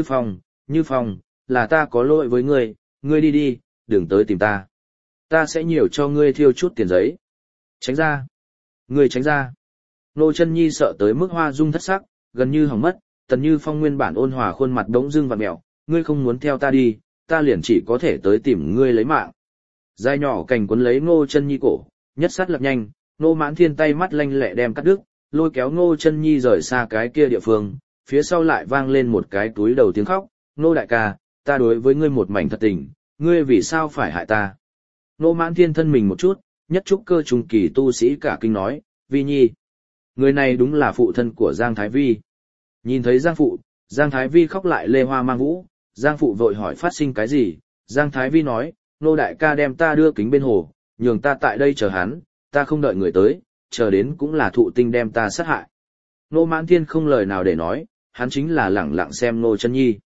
Như Phong, là ta có lỗi với ngươi đi, đừng tới tìm ta. Ta sẽ nhiều cho ngươi thiêu chút tiền giấy. Tránh ra. Ngươi tránh ra. Ngô Chân Nhi sợ tới mức hoa dung thất sắc, gần như hỏng mất, Tần Như Phong nguyên bản ôn hòa khuôn mặt đống dưng vặn mèo, ngươi không muốn theo ta đi, ta liền chỉ có thể tới tìm ngươi lấy mạng. Dai nhỏ cành cuốn lấy Ngô Chân Nhi cổ, nhất sát lập nhanh, Ngô Mãn Thiên tay mắt lanh lẹ đem cắt đứt, lôi kéo Ngô Chân Nhi rời xa cái kia địa phương, phía sau lại vang lên một cái túi đầu tiếng khóc, Ngô đại ca, ta đối với ngươi một mảnh thật tình, ngươi vì sao phải hại ta? Ngô Mãn Thiên thân mình một chút, nhất trúc cơ trung kỳ tu sĩ cả kinh nói, Vi Nhi. Người này đúng là phụ thân của Giang Thái Vi. Nhìn thấy Giang phụ, Giang Thái Vi khóc lại lê hoa mang vũ, Giang phụ vội hỏi phát sinh cái gì, Giang Thái Vi nói, Nô đại ca đem ta đưa kính bên hồ, nhường ta tại đây chờ hắn, ta không đợi người tới, chờ đến cũng là thụ tinh đem ta sát hại. Nô Mãn Thiên không lời nào để nói, hắn chính là lẳng lặng xem Ngô Chân Nhi.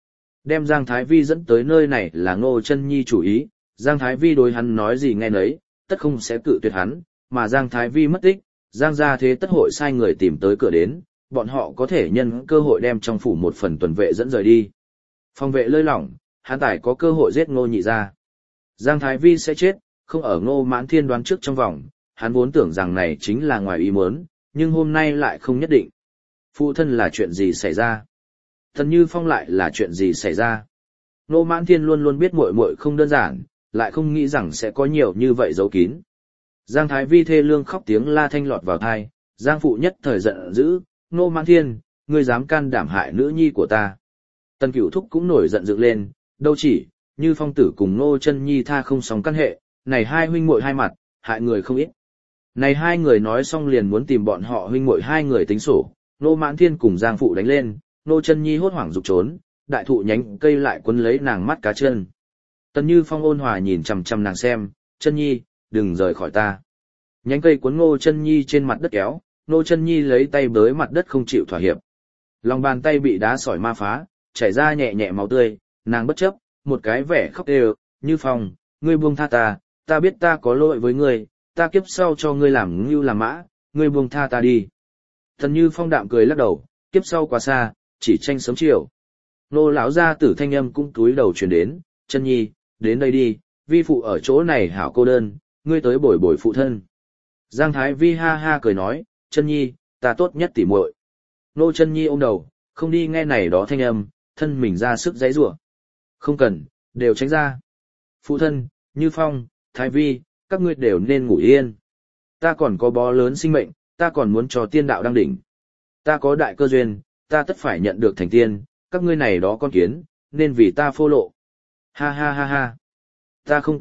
Đem Giang Thái Vi dẫn tới nơi này là Ngô Chân Nhi chủ ý, Giang Thái Vi đối hắn nói gì nghe nấy, tất không sẽ cự tuyệt hắn, mà Giang Thái Vi mất tích, Giang gia thế tất hội sai người tìm tới cửa đến, bọn họ có thể nhân cơ hội đem trong phủ một phần tuần vệ dẫn rời đi. Phòng vệ lơi lỏng, hắn tài có cơ hội giết Ngô Nhị gia. Giang Thái Vi sẽ chết, không ở Ngô Mãn Thiên đoán trước trong vòng, hắn vốn tưởng rằng này chính là ngoài ý muốn, nhưng hôm nay lại không nhất định. Phụ thân là chuyện gì xảy ra? Tần Như Phong lại là chuyện gì xảy ra? Ngô Mãn Thiên luôn luôn biết muội muội không đơn giản, lại không nghĩ rằng sẽ có nhiều như vậy giấu kín. Giang Thái Vi thê lương khóc tiếng la thanh lọt vào tai, Giang phụ nhất thời giận dữ, Ngô Mãn Thiên, ngươi dám can đảm hại nữ nhi của ta. Tần Cửu Thúc cũng nổi giận dựng lên, đâu chỉ, Như Phong tử cùng Ngô Chân Nhi tha không sóng căn hệ, này hai huynh muội hai mặt, hại người không ít. Này hai người nói xong liền muốn tìm bọn họ huynh muội hai người tính sổ, Ngô Mãn Thiên cùng Giang phụ đánh lên, Ngô Chân Nhi hốt hoảng rục trốn, đại thụ nhánh cây lại quấn lấy nàng mắt cá chân. Tần Như Phong ôn hòa nhìn chằm chằm nàng xem, Chân Nhi, đừng rời khỏi ta. Nhánh cây cuốn Ngô Chân Nhi trên mặt đất kéo, Ngô Chân Nhi lấy tay bới mặt đất không chịu thỏa hiệp. Lòng bàn tay bị đá sỏi ma phá, chảy ra nhẹ nhẹ máu tươi, nàng bất chấp, một cái vẻ khóc đều, Như Phong, ngươi buông tha ta, ta biết ta có lỗi với ngươi, ta kiếp sau cho ngươi làm ngưu làm mã, ngươi buông tha ta đi. Tần Như Phong đạm cười lắc đầu, kiếp sau quá xa, chỉ tranh sớm chiều. Nô lão gia tử thanh âm cũng túi đầu truyền đến, Chân Nhi, đến đây đi, vi phụ ở chỗ này hảo cô đơn, ngươi tới bồi bồi phụ thân. Giang Thái Vi ha ha cười nói, Chân Nhi, ta tốt nhất tỉ muội. Nô Chân Nhi ôm đầu, không đi nghe này đó thanh âm, thân mình ra sức giãy giụa. Không cần, đều tránh ra. Phụ thân, Như Phong, Thái Vi, các ngươi đều nên ngủ yên. Ta còn có bó lớn sinh mệnh, ta còn muốn cho tiên đạo đăng đỉnh. Ta có đại cơ duyên, ta tất phải nhận được thành tiên, các ngươi này đó con kiến, nên vì ta phô lộ. Ha ha ha ha. Ta không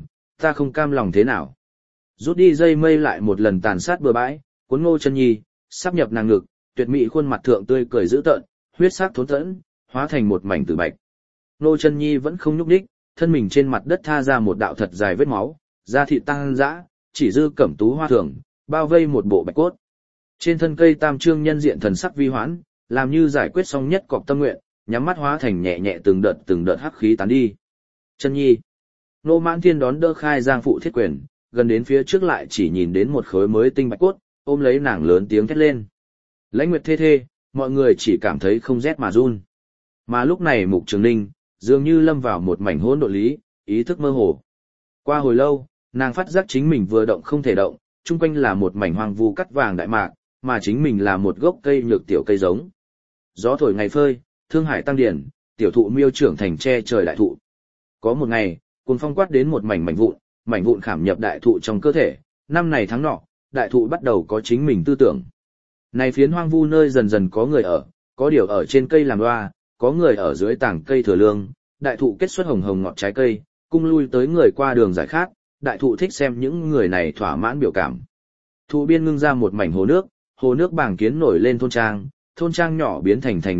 cam lòng thế nào. Rút đi dây mây lại một lần tàn sát bừa bãi, cuốn Ngô Chân Nhi, sắp nhập nàng ngực, tuyệt mỹ khuôn mặt thượng tươi cười dữ tợn, huyết sắc thốn thẫn, hóa thành một mảnh tử bạch. Ngô Chân Nhi vẫn không nhúc nhích, thân mình trên mặt đất tha ra một đạo thật dài vết máu, da thịt tăng dã, chỉ dư cẩm tú hoa thường, bao vây một bộ bạch cốt. Trên thân cây tam trương nhân diện thần sắc vi hoãn, làm như giải quyết xong nhất cọc tâm nguyện, nhắm mắt hóa thành nhẹ nhẹ từng đợt hắc khí tán đi. Chân Nhi. Ngô Mãn Thiên đón đỡ khai Giang phụ thiết quyền, gần đến phía trước lại chỉ nhìn đến một khối mới tinh bạch cốt, ôm lấy nàng lớn tiếng thét lên. Lãnh Nguyệt thê thê, mọi người chỉ cảm thấy không rét mà run. Mà lúc này Mục Trường Ninh, dường như lâm vào một mảnh hỗn độn lý, ý thức mơ hồ. Qua hồi lâu, nàng phát giác chính mình vừa động không thể động, chung quanh là một mảnh hoang vu cắt vàng đại mạc, mà chính mình là một gốc cây nhược tiểu cây giống. Gió thổi ngày phơi, thương hải tăng điển, tiểu thụ miêu trưởng thành che trời đại thụ. Có một ngày, cuồng phong quát đến một mảnh vụn khảm nhập đại thụ trong cơ thể, năm này tháng nọ, đại thụ bắt đầu có chính mình tư tưởng. Này phiến hoang vu nơi dần dần có người ở, có điều ở trên cây làm loa, có người ở dưới tảng cây thừa lương, đại thụ kết xuất hồng hồng ngọt trái cây, cung lui tới người qua đường giải khát, đại thụ thích xem những người này thỏa mãn biểu cảm. Thụ biên ngưng ra một mảnh hồ nước bảng kiến nổi lên thôn trang nhỏ biến thành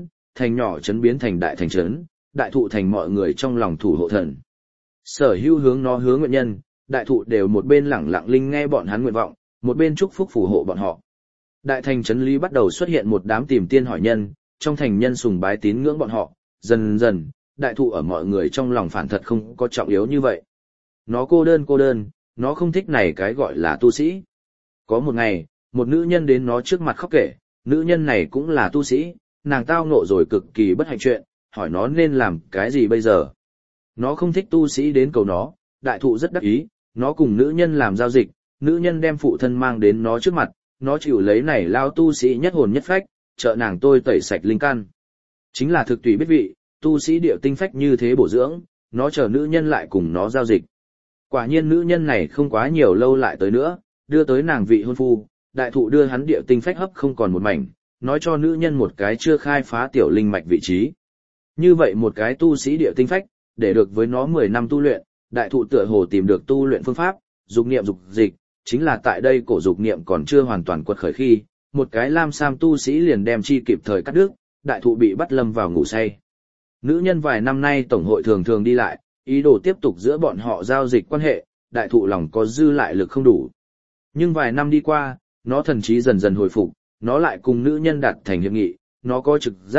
nhỏ trấn biến thành đại thành trấn, đại thụ thành mọi người trong lòng thủ hộ thần. Sở hữu hướng nguyện nhân, đại thụ đều một bên lẳng lặng linh nghe bọn hắn nguyện vọng, một bên chúc phúc phù hộ bọn họ. Đại thành trấn lý bắt đầu xuất hiện một đám tìm tiên hỏi nhân, trong thành nhân sùng bái tín ngưỡng bọn họ, dần dần, đại thụ ở mọi người trong lòng phản thật không có trọng yếu như vậy. Nó cô đơn, nó không thích này cái gọi là tu sĩ. Có một ngày, một nữ nhân đến nó trước mặt khóc kể, nữ nhân này cũng là tu sĩ, nàng tao ngộ rồi cực kỳ bất hạnh chuyện, hỏi nó nên làm cái gì bây giờ. Nó không thích tu sĩ đến cầu nó, đại thụ rất đắc ý, nó cùng nữ nhân làm giao dịch, nữ nhân đem phụ thân mang đến nó trước mặt, nó chịu lấy này lao tu sĩ nhất hồn nhất phách, trợ nàng tôi tẩy sạch linh căn. Chính là thực tùy biết vị, tu sĩ điệu tinh phách như thế bổ dưỡng, nó chờ nữ nhân lại cùng nó giao dịch. Quả nhiên nữ nhân này không quá nhiều lâu lại tới nữa, đưa tới nàng vị hôn phu, đại thụ đưa hắn điệu tinh phách hấp không còn một mảnh, nói cho nữ nhân một cái chưa khai phá tiểu linh mạch vị trí. Như vậy một cái tu sĩ điệu tinh phách, để được với nó 10 năm tu luyện, đại thụ tựa hồ tìm được tu luyện phương pháp, dục niệm dục dịch, chính là tại đây cổ dục niệm còn chưa hoàn toàn quật khởi khi, một cái lam sam tu sĩ liền đem chi kịp thời cắt đứt, đại thụ bị bắt lâm vào ngủ say. Nữ nhân vài năm nay tổng hội thường thường đi lại, ý đồ tiếp tục giữa bọn họ giao dịch quan hệ, đại thụ lòng có dư lại lực không đủ. Nhưng vài năm đi qua, nó thần trí dần dần hồi phục, nó lại cùng nữ nhân đạt thành hiệp nghị, nó có trực giác,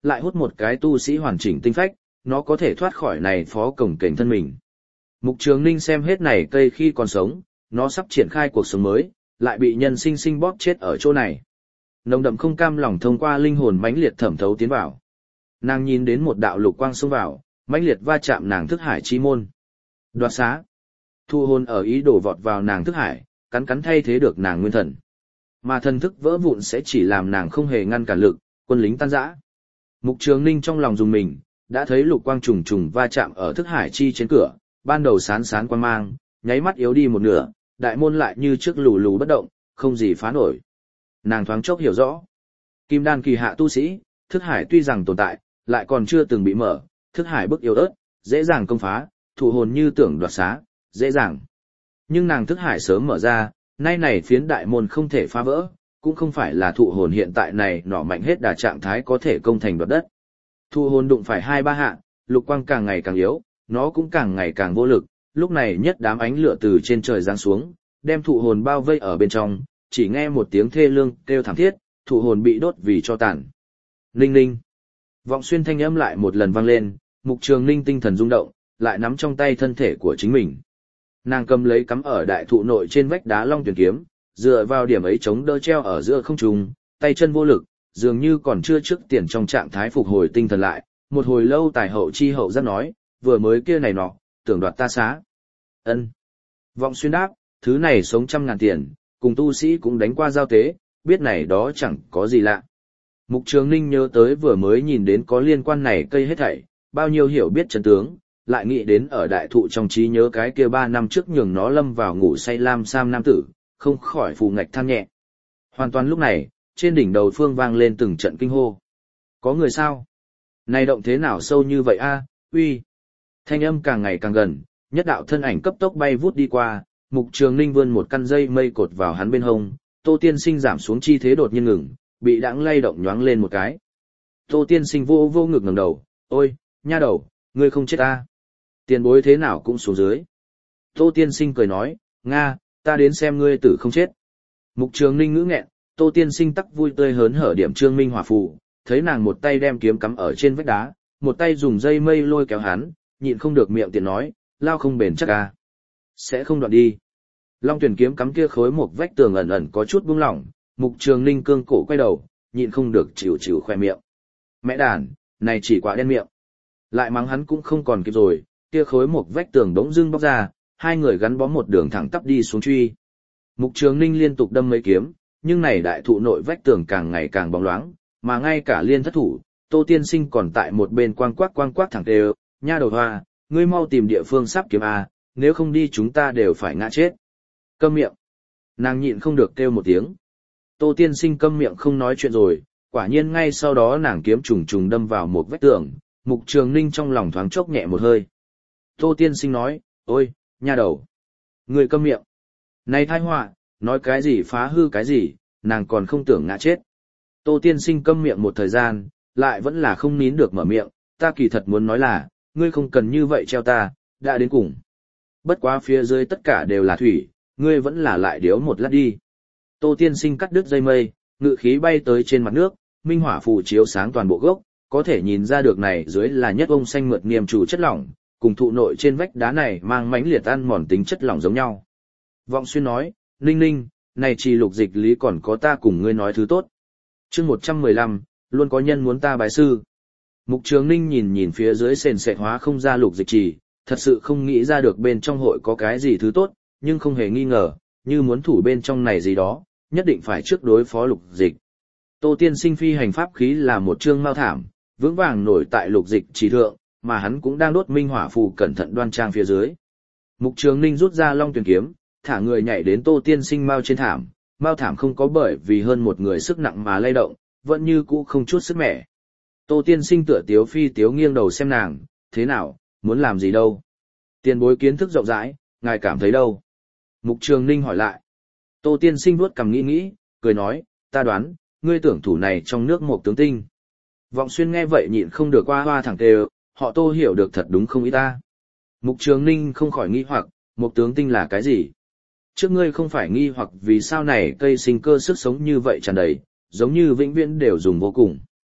lại hút một cái tu sĩ hoàn chỉnh tinh phách, nó có thể thoát khỏi này phó cổng kềnh thân mình. Mục Trường Ninh xem hết này cây khi còn sống, nó sắp triển khai cuộc sống mới, lại bị nhân sinh sinh bóp chết ở chỗ này. Nồng đậm không cam lòng thông qua linh hồn mãnh liệt thẩm thấu tiến vào. Nàng nhìn đến một đạo lục quang xông vào, mãnh liệt va chạm nàng thức hải chi môn. Đoạt xá. Thu hồn ở ý đồ vọt vào nàng thức hải, cắn cắn thay thế được nàng nguyên thần. Mà thần thức vỡ vụn sẽ chỉ làm nàng không hề ngăn cản lực, quân lính tan rã. Mục Trường Ninh trong lòng dùng mình, đã thấy lục quang trùng trùng va chạm ở thức hải chi trên cửa, ban đầu sán sán quang mang, nháy mắt yếu đi một nửa, đại môn lại như trước lù lù bất động, không gì phá nổi. Nàng thoáng chốc hiểu rõ. Kim đan kỳ hạ tu sĩ, thức hải tuy rằng tồn tại, lại còn chưa từng bị mở, thức hải bức yếu ớt, dễ dàng công phá, thụ hồn như tưởng đoạt xá, dễ dàng. Nhưng nàng thức hải sớm mở ra, nay này phiến đại môn không thể phá vỡ, cũng không phải là thụ hồn hiện tại này nọ mạnh hết đà trạng thái có thể công thành đoạt đất. Thụ hồn đụng phải 2-3 hạ, lục quang càng ngày càng yếu, nó cũng càng ngày càng vô lực, lúc này nhất đám ánh lửa từ trên trời giáng xuống, đem thụ hồn bao vây ở bên trong, chỉ nghe một tiếng thê lương kêu thảm thiết, thụ hồn bị đốt vì cho tàn. Ninh ninh. Vọng xuyên thanh âm lại một lần vang lên, Mục Trường Ninh tinh thần rung động, lại nắm trong tay thân thể của chính mình. Nàng cầm lấy cắm ở đại thụ nội trên vách đá long tuyển kiếm, dựa vào điểm ấy chống đỡ treo ở giữa không trung, tay chân vô lực, dường như còn chưa trước tiền trong trạng thái phục hồi tinh thần lại, một hồi lâu tài hậu chi hậu rất nói, vừa mới kia này nọ, tưởng đoạt ta xá. Ân. Vọng xuyên đáp, thứ này sống 100.000 tiền, cùng tu sĩ cũng đánh qua giao tế, biết này đó chẳng có gì lạ. Mục Trường Ninh nhớ tới vừa mới nhìn đến có liên quan này cây hết thảy, bao nhiêu hiểu biết chân tướng, lại nghĩ đến ở đại thụ trong trí nhớ cái kia 3 năm trước nhường nó lâm vào ngủ say lam sam nam tử, không khỏi phù ngạch than nhẹ. Hoàn toàn lúc này, trên đỉnh đầu phương vang lên từng trận kinh hô. Có người sao? Này động thế nào sâu như vậy a? Uy! Thanh âm càng ngày càng gần, nhất đạo thân ảnh cấp tốc bay vút đi qua, Mục Trường Ninh vươn một căn dây mây cột vào hắn bên hông, Tô Tiên Sinh giảm xuống chi thế đột nhiên ngừng, bị đãng lay động nhoáng lên một cái. Tô Tiên Sinh vô vô ngực ngẩng đầu, ôi, nha đầu, ngươi không chết ta. Tiền bối thế nào cũng xuống dưới. Tô Tiên Sinh cười nói, Nga, ta đến xem ngươi tử không chết. Mục Trường Ninh ngữ nghẹn, Tô Tiên Sinh tắc vui tươi hớn hở điểm Trương Minh hỏa phù, thấy nàng một tay đem kiếm cắm ở trên vách đá, một tay dùng dây mây lôi kéo hắn, nhịn không được miệng tiện nói, lao không bền chắc à. Sẽ không đoạn đi. Long tuyển kiếm cắm kia khối một vách tường ẩn ẩn có chút buông lỏng, Mục Trường Ninh cương cổ quay đầu, nhịn không được chịu chịu khoe miệng. Mẹ đàn, này chỉ quả đen miệng. Lại mắng hắn cũng không còn kịp rồi, kia khối một vách tường đống dưng bóc ra, hai người gắn bó một đường thẳng tắp đi xuống truy. Mục Trường Ninh liên tục đâm mấy kiếm, nhưng này đại thụ nội vách tường càng ngày càng bóng loáng, mà ngay cả liên thất thủ, Tô Tiên Sinh còn tại một bên quang quắc thẳng đều, nha đầu hoa, ngươi mau tìm địa phương sắp kiếm a, nếu không đi chúng ta đều phải ngã chết. Câm miệng. Nàng nhịn không được kêu một tiếng. Tô Tiên Sinh câm miệng không nói chuyện rồi, quả nhiên ngay sau đó nàng kiếm trùng trùng đâm vào một vách tường, Mục Trường Ninh trong lòng thoáng chốc nhẹ một hơi. Tô Tiên Sinh nói, ôi, nha đầu. Ngươi câm miệng. Này thai họa, nói cái gì phá hư cái gì, nàng còn không tưởng ngã chết. Tô Tiên Sinh câm miệng một thời gian, lại vẫn là không nín được mở miệng, ta kỳ thật muốn nói là, ngươi không cần như vậy treo ta, đã đến cùng. Bất quá phía dưới tất cả đều là thủy, ngươi vẫn là lại điếu một lát đi. Tô Tiên Sinh cắt đứt dây mây, ngự khí bay tới trên mặt nước, minh hỏa phù chiếu sáng toàn bộ gốc, có thể nhìn ra được này dưới là nhất ông xanh mượt niềm chủ chất lỏng, cùng thụ nội trên vách đá này mang mãnh liệt ăn mòn tính chất lỏng giống nhau. Vọng Xuyên nói, Ninh Ninh, này chỉ lục dịch lý còn có ta cùng ngươi nói thứ tốt. Chương 115, luôn có nhân muốn ta bái sư. Mục Trường Ninh nhìn nhìn phía dưới sền sệt hóa không ra lục dịch trì, thật sự không nghĩ ra được bên trong hội có cái gì thứ tốt, nhưng không hề nghi ngờ, như muốn thủ bên trong này gì đó, nhất định phải trước đối phó lục dịch. Tô Tiên Sinh phi hành pháp khí là một chương mao thảm, vững vàng nổi tại lục dịch trì thượng, mà hắn cũng đang đốt minh hỏa phù cẩn thận đoan trang phía dưới. Mục Trường Ninh rút ra long tuyển kiếm, thả người nhảy đến Tô Tiên Sinh mao trên thảm, mao thảm không có bởi vì hơn một người sức nặng mà lay động, vẫn như cũ không chút sức mẻ. Tô Tiên Sinh tựa tiếu phi tiếu nghiêng đầu xem nàng, thế nào, muốn làm gì đâu? Tiền bối kiến thức rộng rãi, ngài cảm thấy đâu? Mục Trường Ninh hỏi lại. Tô Tiên Sinh vuốt cằm nghĩ, cười nói, ta đoán, ngươi tưởng thủ này trong nước một tướng tinh. Vọng Xuyên nghe vậy nhịn không được hoa hoa thẳng tề, họ Tô hiểu được thật đúng không ý ta. Mục Trường Ninh không khỏi nghi hoặc, một tướng tinh là cái gì? Trước ngươi không phải nghi hoặc vì sao này cây sinh cơ sức sống như vậy tràn đầy, giống như vĩnh viễn đều dùng vô cùng.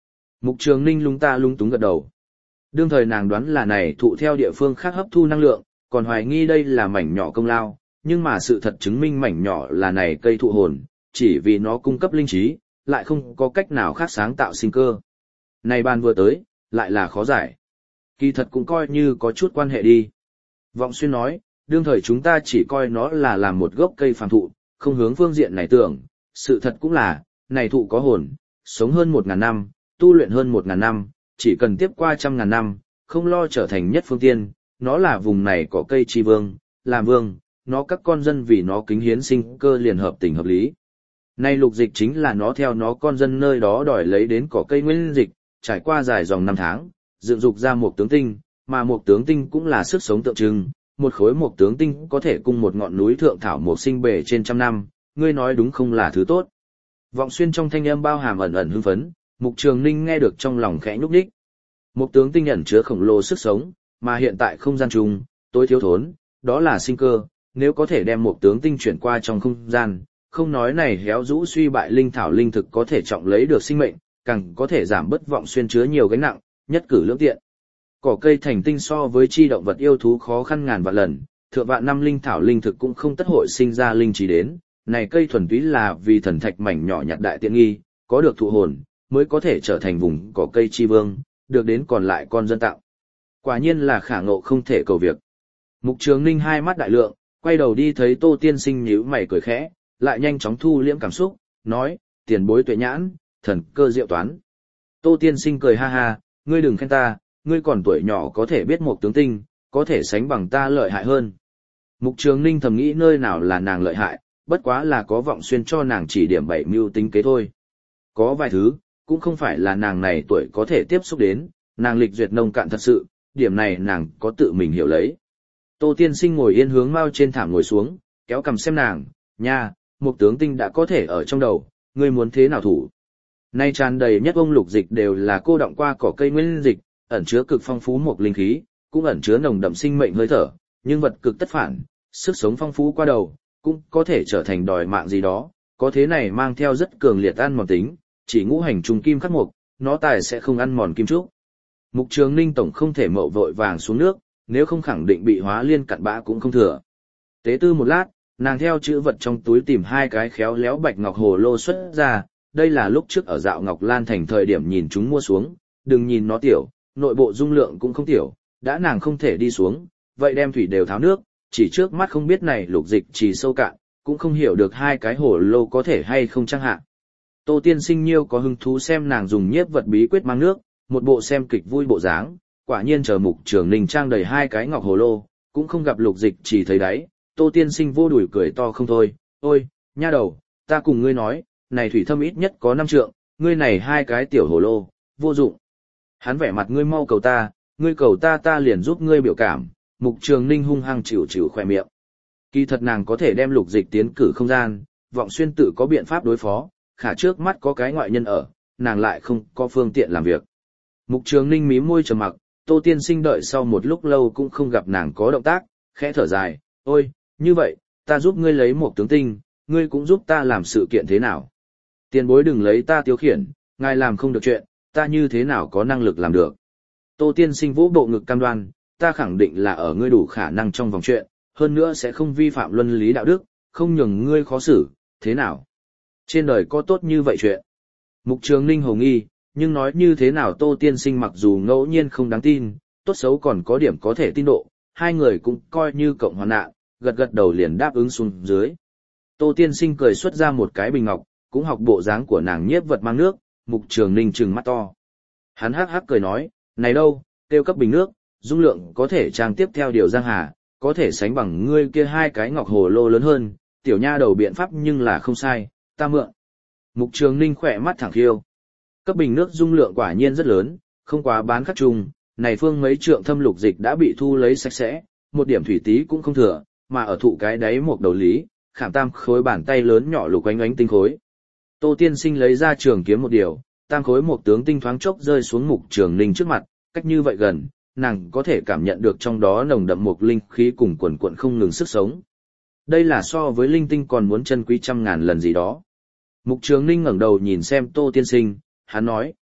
Mục Trường Ninh lúng ta lung túng gật đầu. Đương thời nàng đoán là này thụ theo địa phương khác hấp thu năng lượng, còn hoài nghi đây là mảnh nhỏ công lao, nhưng mà sự thật chứng minh mảnh nhỏ là này cây thụ hồn, chỉ vì nó cung cấp linh trí, lại không có cách nào khác sáng tạo sinh cơ. Này ban vừa tới, lại là khó giải. Kỳ thật cũng coi như có chút quan hệ đi. Vọng Xuyên nói, đương thời chúng ta chỉ coi nó là làm một gốc cây phàm thụ, không hướng phương diện này tưởng, sự thật cũng là, này thụ có hồn, sống hơn 1.000 năm, tu luyện hơn 1.000 năm, chỉ cần tiếp qua 100.000 năm, không lo trở thành nhất phương tiên, nó là vùng này có cây chi vương, làm vương, nó các con dân vì nó kính hiến sinh cơ liền hợp tình hợp lý. Nay lục dịch chính là nó theo nó con dân nơi đó đòi lấy đến cỏ cây nguyên dịch, trải qua dài dòng năm tháng, dựng dục ra một tướng tinh, mà một tướng tinh cũng là sức sống tượng trưng, một khối một tướng tinh có thể cung một ngọn núi thượng thảo một sinh bể trên 100 năm, ngươi nói đúng không là thứ tốt. Vọng Xuyên trong thanh âm bao hàm ẩn ẩn hưng phấn, Mục Trường Ninh nghe được trong lòng khẽ nhúc nhích. Một tướng tinh ẩn chứa khổng lồ sức sống, mà hiện tại không gian chung, tối thiếu thốn, đó là sinh cơ, nếu có thể đem một tướng tinh chuyển qua trong không gian, không nói này héo rũ suy bại linh thảo linh thực có thể trọng lấy được sinh mệnh, càng có thể giảm bớt Vọng Xuyên chứa nhiều gánh nặng, nhất cử lưỡng tiện. Cỏ cây thành tinh so với chi động vật yêu thú khó khăn ngàn vạn lần, thượng vạn năm linh thảo linh thực cũng không tất hội sinh ra linh trí đến, này cây thuần túy là vì thần thạch mảnh nhỏ nhặt đại tiện nghi, có được thụ hồn, mới có thể trở thành vùng cỏ cây chi vương, được đến còn lại con dân tạo. Quả nhiên là khả ngộ không thể cầu việc. Mục Trường Ninh hai mắt đại lượng, quay đầu đi thấy Tô Tiên Sinh nhíu mày cười khẽ, lại nhanh chóng thu liễm cảm xúc, nói, tiền bối tuệ nhãn, thần cơ diệu toán. Tô Tiên Sinh cười ha ha, ngươi đừng khen ta, ngươi còn tuổi nhỏ có thể biết một tướng tinh, có thể sánh bằng ta lợi hại hơn. Mục Trường Ninh thầm nghĩ nơi nào là nàng lợi hại, bất quá là có Vọng Xuyên cho nàng chỉ điểm 7 mưu tính kế thôi. Có vài thứ, cũng không phải là nàng này tuổi có thể tiếp xúc đến, nàng lịch duyệt nông cạn thật sự, điểm này nàng có tự mình hiểu lấy. Tô Tiên Sinh ngồi yên hướng mau trên thảm ngồi xuống, kéo cầm xem nàng, nha, một tướng tinh đã có thể ở trong đầu, ngươi muốn thế nào thủ. Nay tràn đầy nhất ông lục dịch đều là cô động qua cỏ cây nguyên dịch, ẩn chứa cực phong phú một linh khí, cũng ẩn chứa nồng đậm sinh mệnh hơi thở, nhưng vật cực tất phản, sức sống phong phú qua đầu, cũng có thể trở thành đòi mạng gì đó, có thế này mang theo rất cường liệt ăn mòn tính, chỉ ngũ hành trùng kim khắc mộc, nó tài sẽ không ăn mòn kim trúc. Mục Trường Ninh tổng không thể mậu vội vàng xuống nước, nếu không khẳng định bị hóa liên cặn bã cũng không thừa. Tế tư một lát, nàng theo chữ vật trong túi tìm hai cái khéo léo bạch ngọc hồ lô xuất ra, đây là lúc trước ở dạo Ngọc Lan thành thời điểm nhìn chúng mua xuống, đừng nhìn nó tiểu, nội bộ dung lượng cũng không tiểu, đã nàng không thể đi xuống, vậy đem thủy đều tháo nước, chỉ trước mắt không biết này lục dịch chỉ sâu cạn, cũng không hiểu được hai cái hồ lô có thể hay không trang hạ. Tô Tiên Sinh nhiêu có hứng thú xem nàng dùng nhiếp vật bí quyết mang nước, một bộ xem kịch vui bộ dáng, quả nhiên chờ Mục Trường Ninh trang đầy hai cái ngọc hồ lô, cũng không gặp lục dịch chỉ thấy đáy, Tô Tiên Sinh vô đuổi cười to không thôi, ôi, nha đầu, ta cùng ngươi nói, này thủy thâm ít nhất có 5 trượng, ngươi này hai cái tiểu hồ lô, vô dụng. Hắn vẻ mặt ngươi mau cầu ta, ngươi cầu ta ta liền giúp ngươi biểu cảm, Mục Trường Ninh hung hăng chịu khỏe miệng. Kỳ thật nàng có thể đem lục dịch tiến cử không gian, Vọng Xuyên tự có biện pháp đối phó, khả trước mắt có cái ngoại nhân ở, nàng lại không có phương tiện làm việc. Mục Trường Ninh mím môi trầm mặc, Tô Tiên Sinh đợi sau một lúc lâu cũng không gặp nàng có động tác, khẽ thở dài, ôi, như vậy, ta giúp ngươi lấy một tướng tinh, ngươi cũng giúp ta làm sự kiện thế nào. Tiền bối đừng lấy ta tiêu khiển, ngài làm không được chuyện, ta như thế nào có năng lực làm được. Tô Tiên Sinh vỗ bộ ngực cam đoan, ta khẳng định là ở ngươi đủ khả năng trong vòng chuyện, hơn nữa sẽ không vi phạm luân lý đạo đức, không nhường ngươi khó xử, thế nào. Trên đời có tốt như vậy chuyện. Mục Trường Ninh hồ nghi, nhưng nói như thế nào Tô Tiên Sinh mặc dù ngẫu nhiên không đáng tin, tốt xấu còn có điểm có thể tin độ, hai người cũng coi như cộng hoàn nạn, gật gật đầu liền đáp ứng xuống dưới. Tô Tiên Sinh cười xuất ra một cái bình ngọc, cũng học bộ dáng của nàng nhiếp vật mang nước, Mục Trường Ninh trừng mắt to. Hắn hắc hắc cười nói, này đâu, tiêu cấp bình nước, dung lượng có thể trang tiếp theo điều giang hà, có thể sánh bằng ngươi kia hai cái ngọc hồ lô lớn hơn, tiểu nha đầu biện pháp nhưng là không sai, ta mượn. Mục Trường Ninh khỏe mắt thẳng khiêu. Cấp bình nước dung lượng quả nhiên rất lớn, không quá bán khắc trùng, này phương mấy trượng thâm lục dịch đã bị thu lấy sạch sẽ, một điểm thủy tí cũng không thừa, mà ở thụ cái đáy một đầu lý, khảm tam khối bàn tay lớn nhỏ lục ánh ánh tinh khối. Tô Tiên Sinh lấy ra trường kiếm một điều, tam khối một tướng tinh thoáng chốc rơi xuống Mục Trường Ninh trước mặt, cách như vậy gần, nàng có thể cảm nhận được trong đó nồng đậm một linh khí cùng quần quận không ngừng sức sống. Đây là so với linh tinh còn muốn chân quý 100.000 lần gì đó. Mục Trường Ninh ngẩng đầu nhìn xem Tô Tiên Sinh, hắn nói,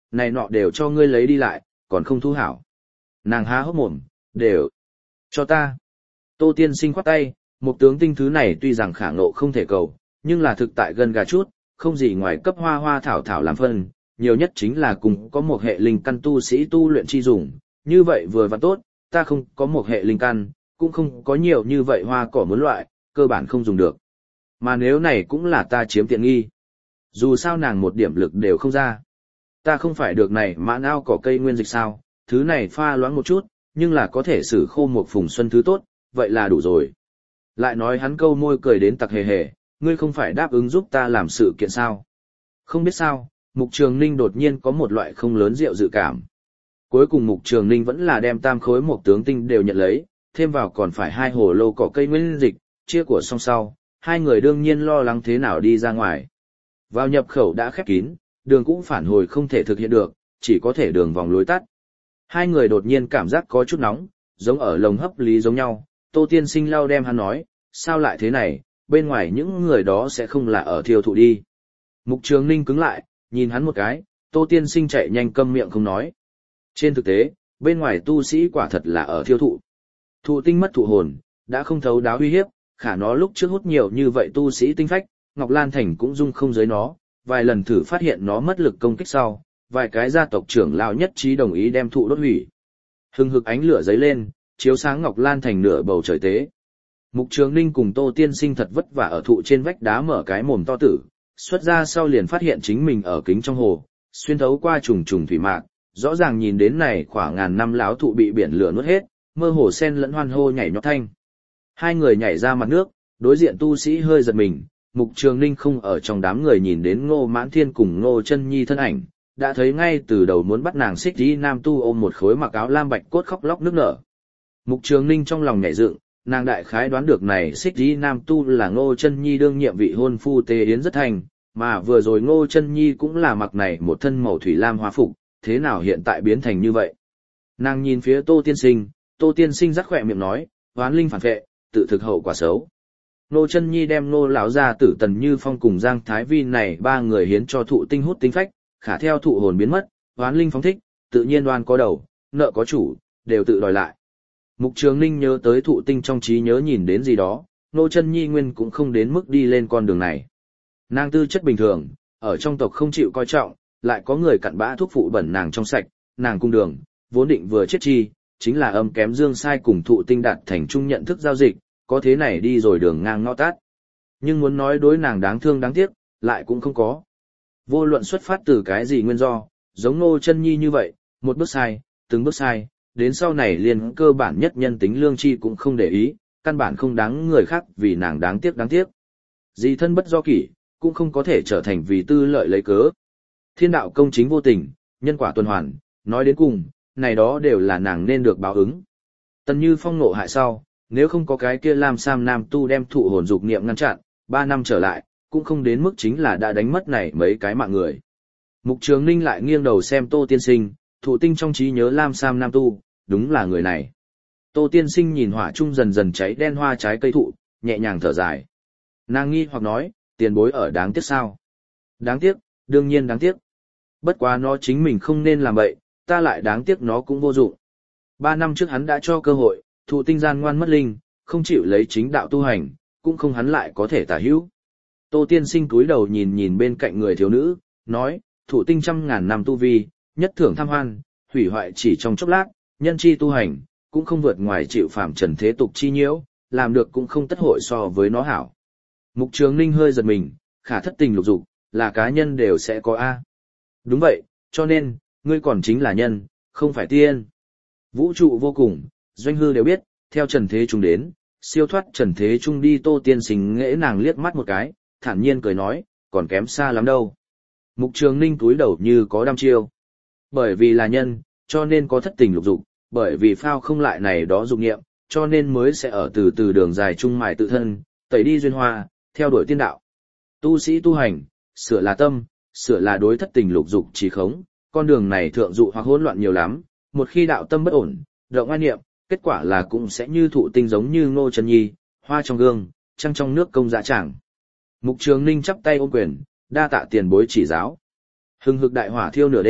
này nọ đều cho ngươi lấy đi lại, còn không thu hảo. Nàng há hốc mồm, đều cho ta. Tô Tiên Sinh khoát tay, một tướng tinh thứ này tuy rằng khả ngộ không thể cầu, nhưng là thực tại gần gà chút, không gì ngoài cấp hoa hoa thảo thảo làm phân, nhiều nhất chính là cùng có một hệ linh căn tu sĩ tu luyện chi dùng, như vậy vừa và tốt, ta không có một hệ linh căn, cũng không có nhiều như vậy hoa cỏ muốn loại, cơ bản không dùng được. Mà nếu này cũng là ta chiếm tiện nghi. Dù sao nàng một điểm lực đều không ra. Ta không phải được này mãn ao cỏ cây nguyên dịch sao, thứ này pha loãng một chút, nhưng là có thể xử khô một phùng xuân thứ tốt, vậy là đủ rồi. Lại nói hắn câu môi cười đến tặc hề hề, ngươi không phải đáp ứng giúp ta làm sự kiện sao. Không biết sao, Mục Trường Ninh đột nhiên có một loại không lớn rượu dự cảm. Cuối cùng Mục Trường Ninh vẫn là đem tam khối một tướng tinh đều nhận lấy, thêm vào còn phải 2 hồ lô cỏ cây nguyên dịch, chia của xong sau, hai người đương nhiên lo lắng thế nào đi ra ngoài. Vào nhập khẩu đã khép kín, đường cũng phản hồi không thể thực hiện được, chỉ có thể đường vòng lối tắt. Hai người đột nhiên cảm giác có chút nóng, giống ở lồng hấp lý giống nhau, Tô Tiên Sinh lau đem hắn nói, sao lại thế này, bên ngoài những người đó sẽ không là ở thiêu thụ đi. Mục Trường Ninh cứng lại, nhìn hắn một cái, Tô Tiên Sinh chạy nhanh câm miệng không nói. Trên thực tế, bên ngoài tu sĩ quả thật là ở thiêu thụ. Thụ tinh mất thụ hồn, đã không thấu đáo uy hiếp, khả nó lúc trước hút nhiều như vậy tu sĩ tinh phách, Ngọc Lan Thành cũng dung không giới nó, vài lần thử phát hiện nó mất lực công kích sau, vài cái gia tộc trưởng lão nhất trí đồng ý đem thụ đốt hủy. Hừng hực ánh lửa giấy lên, chiếu sáng Ngọc Lan Thành nửa bầu trời tế. Mục Trường Ninh cùng Tô Tiên Sinh thật vất vả ở thụ trên vách đá mở cái mồm to tử, xuất ra sau liền phát hiện chính mình ở kính trong hồ, xuyên thấu qua trùng trùng thủy mạc, rõ ràng nhìn đến này khoảng ngàn năm láo thụ bị biển lửa nuốt hết, mơ hồ sen lẫn hoan hô nhảy nhót thanh. Hai người nhảy ra mặt nước, đối diện tu sĩ hơi giật mình, Mục Trường Ninh không ở trong đám người nhìn đến Ngô Mãn Thiên cùng Ngô Chân Nhi thân ảnh, đã thấy ngay từ đầu muốn bắt nàng xích đi nam tu ôm một khối mặc áo lam bạch cốt khóc lóc nức nở. Mục Trường Ninh trong lòng nhảy dựng, nàng đại khái đoán được này xích đi nam tu là Ngô Chân Nhi đương nhiệm vị hôn phu Tề Yến rất thành, mà vừa rồi Ngô Chân Nhi cũng là mặc này một thân màu thủy lam hoa phục, thế nào hiện tại biến thành như vậy. Nàng nhìn phía Tô Tiên Sinh rắc khỏe miệng nói, oán linh phản vệ, tự thực hậu quả xấu. Ngô Chân Nhi đem Ngô lão gia tử Tần Như Phong cùng Giang Thái Vi này ba người hiến cho thụ tinh hút tinh phách, khả theo thụ hồn biến mất, oán linh phóng thích, tự nhiên oan có đầu, nợ có chủ, đều tự đòi lại. Mục Trường Ninh nhớ tới thụ tinh trong trí nhớ nhìn đến gì đó, Ngô Chân Nhi nguyên cũng không đến mức đi lên con đường này. Nàng tư chất bình thường, ở trong tộc không chịu coi trọng, lại có người cặn bã thuốc phụ bẩn nàng trong sạch, nàng cung đường, vốn định vừa chết chi, chính là âm kém dương sai cùng thụ tinh đạt thành chung nhận thức giao dịch, có thế này đi rồi đường ngang ngõ tát. Nhưng muốn nói đối nàng đáng thương đáng tiếc, lại cũng không có. Vô luận xuất phát từ cái gì nguyên do, giống Ngô Chân Nhi như vậy, một bước sai, từng bước sai, đến sau này liền cơ bản nhất nhân tính lương tri cũng không để ý, căn bản không đáng người khác vì nàng đáng tiếc. Gì thân bất do kỷ, cũng không có thể trở thành vì tư lợi lấy cớ. Thiên đạo công chính vô tình, nhân quả tuần hoàn, nói đến cùng, này đó đều là nàng nên được báo ứng. Tần Như Phong nộ hại sau, nếu không có cái kia Lam Sam Nam tu đem thụ hồn dục niệm ngăn chặn, 3 năm trở lại, cũng không đến mức chính là đã đánh mất này mấy cái mạng người. Mục Trường Ninh lại nghiêng đầu xem Tô Tiên Sinh, thụ tinh trong trí nhớ Lam Sam Nam tu, đúng là người này. Tô Tiên Sinh nhìn hỏa trung dần dần cháy đen hoa trái cây thụ, nhẹ nhàng thở dài. Nàng nghi hoặc nói, tiền bối ở đáng tiếc sao? Đáng tiếc, đương nhiên đáng tiếc. Bất quá nó chính mình không nên làm vậy, ta lại đáng tiếc nó cũng vô dụng. 3 năm trước hắn đã cho cơ hội, thụ tinh gian ngoan mất linh, không chịu lấy chính đạo tu hành, cũng không hắn lại có thể tả hữu. Tô Tiên Sinh cúi đầu nhìn nhìn bên cạnh người thiếu nữ, nói, thụ tinh 100.000 năm tu vi, nhất thưởng tham hoan, hủy hoại chỉ trong chốc lát, nhân chi tu hành, cũng không vượt ngoài chịu phạm trần thế tục chi nhiễu, làm được cũng không tất hội so với nó hảo. Mục Trường Ninh hơi giật mình, khả thất tình lục dục, là cá nhân đều sẽ có A. Đúng vậy, cho nên, ngươi còn chính là nhân, không phải tiên. Vũ trụ vô cùng, doanh hư đều biết, theo trần thế trung đến, siêu thoát trần thế trung đi. Tô Tiên Sinh nghễ nàng liếc mắt một cái, thản nhiên cười nói, còn kém xa lắm đâu. Mục Trường Ninh cúi đầu như có đăm chiêu. Bởi vì là nhân, cho nên có thất tình lục dục, bởi vì phao không lại này đó dục nghiệm, cho nên mới sẽ ở từ từ đường dài trung mài tự thân, tẩy đi duyên hoa, theo đuổi tiên đạo. Tu sĩ tu hành, sửa là tâm, sửa là đối thất tình lục dục trí khống, con đường này thượng dụ hoặc hỗn loạn nhiều lắm, một khi đạo tâm bất ổn, động ai niệm, kết quả là cũng sẽ như thụ tinh giống như Ngô Chân Nhi, hoa trong gương, trăng trong nước công dạ chẳng. Mục Trường Ninh chắp tay ôm quyền, đa tạ tiền bối chỉ giáo. Hừng hực đại hỏa thiêu nửa đêm,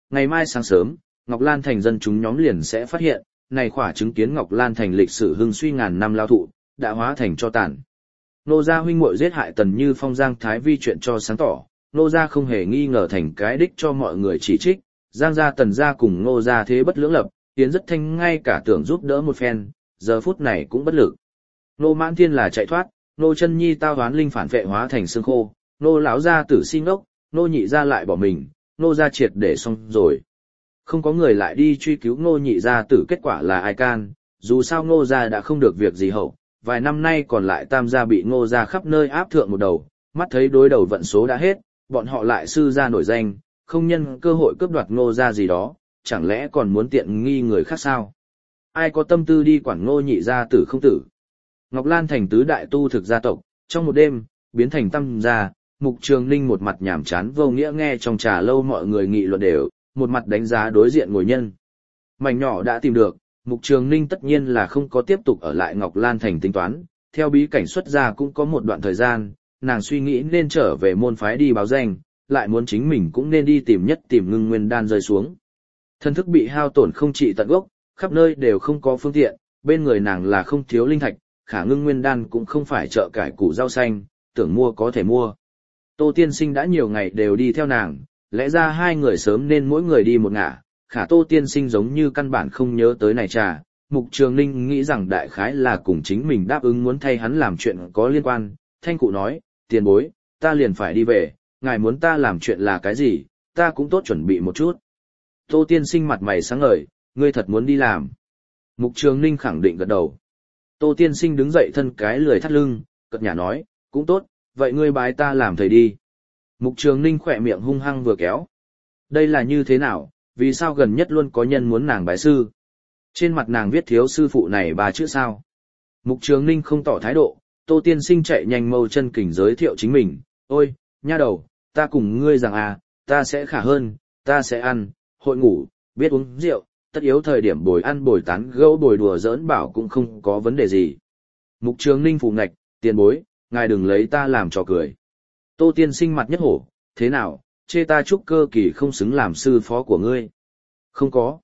ngày mai sáng sớm, Ngọc Lan Thành dân chúng nhóm liền sẽ phát hiện, này khỏa chứng kiến Ngọc Lan Thành lịch sử hưng suy ngàn năm lao thụ, đã hóa thành cho tàn. Nô gia huynh muội giết hại Tần Như Phong Giang Thái Vi chuyện cho sáng tỏ, nô gia không hề nghi ngờ thành cái đích cho mọi người chỉ trích, Giang gia Tần gia cùng nô gia thế bất lưỡng lập, Yến Rất Thanh ngay cả tưởng giúp đỡ một phen, giờ phút này cũng bất lực. Nô Mãn Thiên là chạy thoát, nô Chân Nhi tao đoán linh phản vệ hóa thành xương khô, nô lão gia tử si ngốc, nô nhị gia lại bỏ mình, nô gia triệt để xong rồi. Không có người lại đi truy cứu nô nhị gia tử kết quả là ai can, dù sao nô gia đã không được việc gì hậu, vài năm nay còn lại tam gia bị nô gia khắp nơi áp thượng một đầu, mắt thấy đối đầu vận số đã hết, bọn họ lại sư gia nổi danh, không nhân cơ hội cướp đoạt nô gia gì đó, chẳng lẽ còn muốn tiện nghi người khác sao? Ai có tâm tư đi quản nô nhị gia tử không tử? Ngọc Lan Thành tứ đại tu thực gia tộc, trong một đêm, biến thành tam gia, Mục Trường Ninh một mặt nhảm chán vô nghĩa nghe trong trà lâu mọi người nghị luận đều, một mặt đánh giá đối diện ngồi nhân. Mảnh nhỏ đã tìm được, Mục Trường Ninh tất nhiên là không có tiếp tục ở lại Ngọc Lan Thành tính toán, theo bí cảnh xuất ra cũng có một đoạn thời gian, nàng suy nghĩ nên trở về môn phái đi báo danh, lại muốn chính mình cũng nên đi tìm ngưng nguyên đan rơi xuống. Thân thức bị hao tổn không trị tận gốc, khắp nơi đều không có phương tiện, bên người nàng là không thiếu linh thạch, khả ngưng nguyên đan cũng không phải chợ cải củ rau xanh, tưởng mua có thể mua. Tô Tiên Sinh đã nhiều ngày đều đi theo nàng, lẽ ra hai người sớm nên mỗi người đi một ngả, khả Tô Tiên Sinh giống như căn bản không nhớ tới này trà. Mục Trường Ninh nghĩ rằng đại khái là cùng chính mình đáp ứng muốn thay hắn làm chuyện có liên quan, thanh cụ nói, tiền bối, ta liền phải đi về, ngài muốn ta làm chuyện là cái gì, ta cũng tốt chuẩn bị một chút. Tô Tiên Sinh mặt mày sáng ngời, ngươi thật muốn đi làm. Mục Trường Ninh khẳng định gật đầu. Tô Tiên Sinh đứng dậy thân cái lười thắt lưng, cợt nhả nói, cũng tốt, vậy ngươi bái ta làm thầy đi. Mục Trường Ninh khỏe miệng hung hăng vừa kéo. Đây là như thế nào, vì sao gần nhất luôn có nhân muốn nàng bái sư? Trên mặt nàng viết thiếu sư phụ này bà chữ sao? Mục Trường Ninh không tỏ thái độ, Tô Tiên Sinh chạy nhanh mâu chân kình giới thiệu chính mình. Ôi, nha đầu, ta cùng ngươi rằng à, ta sẽ khả hơn, ta sẽ ăn, hội ngủ, biết uống rượu, tất yếu thời điểm bồi ăn bồi tán gẫu bồi đùa giỡn bảo cũng không có vấn đề gì. Mục Trường Ninh phủ ngạch, tiền bối, ngài đừng lấy ta làm trò cười. Tô Tiên Sinh mặt nhất hổ, thế nào, chê ta trúc cơ kỳ không xứng làm sư phó của ngươi? Không có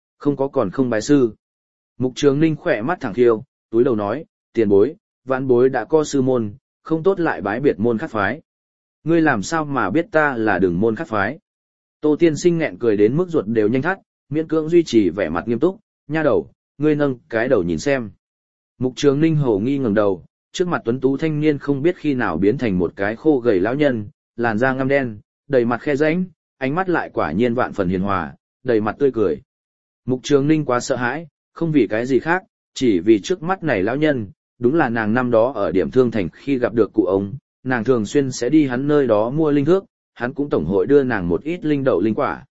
còn không bái sư. Mục Trường Ninh khỏe mắt thẳng khiêu, túi đầu nói, tiền bối, vãn bối đã có sư môn, không tốt lại bái biệt môn khác phái. Ngươi làm sao mà biết ta là đường môn khác phái? Tô Tiên Sinh nghẹn cười đến mức ruột đều nhanh thắt, miễn cưỡng duy trì vẻ mặt nghiêm túc, nha đầu, ngươi nâng cái đầu nhìn xem. Mục Trường Ninh hổ nghi ngẩng đầu, trước mặt tuấn tú thanh niên không biết khi nào biến thành một cái khô gầy lão nhân, làn da ngăm đen, đầy mặt khe rãnh, ánh mắt lại quả nhiên vạn phần hiền hòa, đầy mặt tươi cười. Mục Trường Ninh quá sợ hãi, không vì cái gì khác, chỉ vì trước mắt này lão nhân, đúng là nàng năm đó ở điểm thương thành khi gặp được cụ ông, nàng thường xuyên sẽ đi hắn nơi đó mua linh thước, hắn cũng tổng hội đưa nàng một ít linh đậu linh quả.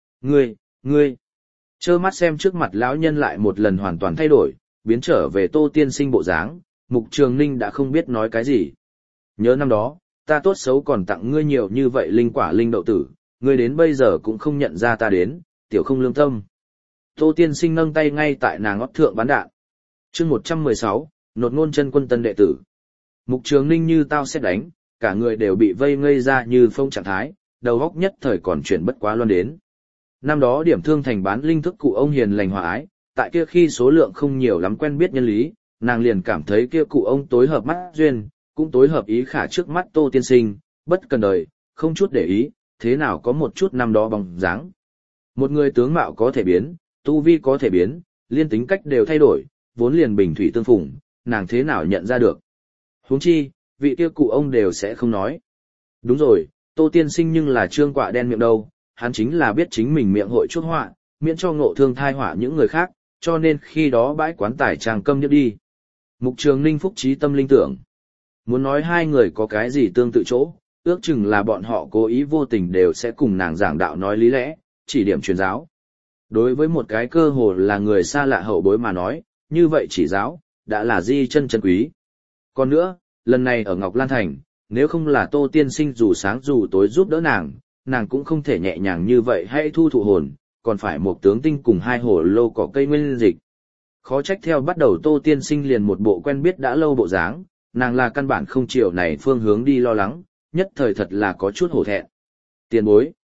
Ngươi, trơ mắt xem trước mặt lão nhân lại một lần hoàn toàn thay đổi, biến trở về Tô Tiên Sinh bộ dáng, Mục Trường Ninh đã không biết nói cái gì. Nhớ năm đó, ta tốt xấu còn tặng ngươi nhiều như vậy linh quả linh đậu tử, ngươi đến bây giờ cũng không nhận ra ta đến, tiểu không lương tâm. Tô Tiên Sinh nâng tay ngay tại nàng óc thượng bắn đạn. Chương 116, nột ngôn chân quân tân đệ tử. Mục Trường Ninh như tao xét đánh, cả người đều bị vây ngây ra như phong trạng thái, đầu óc nhất thời còn chuyển bất quá loan đến. Năm đó điểm thương thành bán linh thức cụ ông hiền lành hòa ái, tại kia khi số lượng không nhiều lắm quen biết nhân lý, nàng liền cảm thấy kia cụ ông tối hợp mắt duyên, cũng tối hợp ý khả trước mắt Tô Tiên Sinh, bất cần đời, không chút để ý, thế nào có một chút năm đó bóng dáng. Một người tướng mạo có thể biến, tu vi có thể biến, liên tính cách đều thay đổi, vốn liền bình thủy tương phùng, nàng thế nào nhận ra được. Huống chi, vị kia cụ ông đều sẽ không nói. Đúng rồi, Tô Tiên Sinh nhưng là trương quạ đen miệng đâu, hắn chính là biết chính mình miệng hội chuốc họa, miễn cho ngộ thương thai họa những người khác, cho nên khi đó bãi quán tài trang câm nhấp đi. Mục Trường Ninh phúc trí tâm linh tưởng. Muốn nói hai người có cái gì tương tự chỗ, ước chừng là bọn họ cố ý vô tình đều sẽ cùng nàng giảng đạo nói lý lẽ, chỉ điểm truyền giáo. Đối với một cái cơ hồ là người xa lạ hậu bối mà nói, như vậy chỉ giáo, đã là di chân chân quý. Còn nữa, lần này ở Ngọc Lan Thành, nếu không là Tô Tiên Sinh dù sáng dù tối giúp đỡ nàng cũng không thể nhẹ nhàng như vậy hay thu thụ hồn, còn phải một tướng tinh cùng hai hồ lô cỏ cây nguyên dịch. Khó trách theo bắt đầu Tô Tiên Sinh liền một bộ quen biết đã lâu bộ dáng, nàng là căn bản không chịu này phương hướng đi lo lắng, nhất thời thật là có chút hổ thẹn. Tiền bối.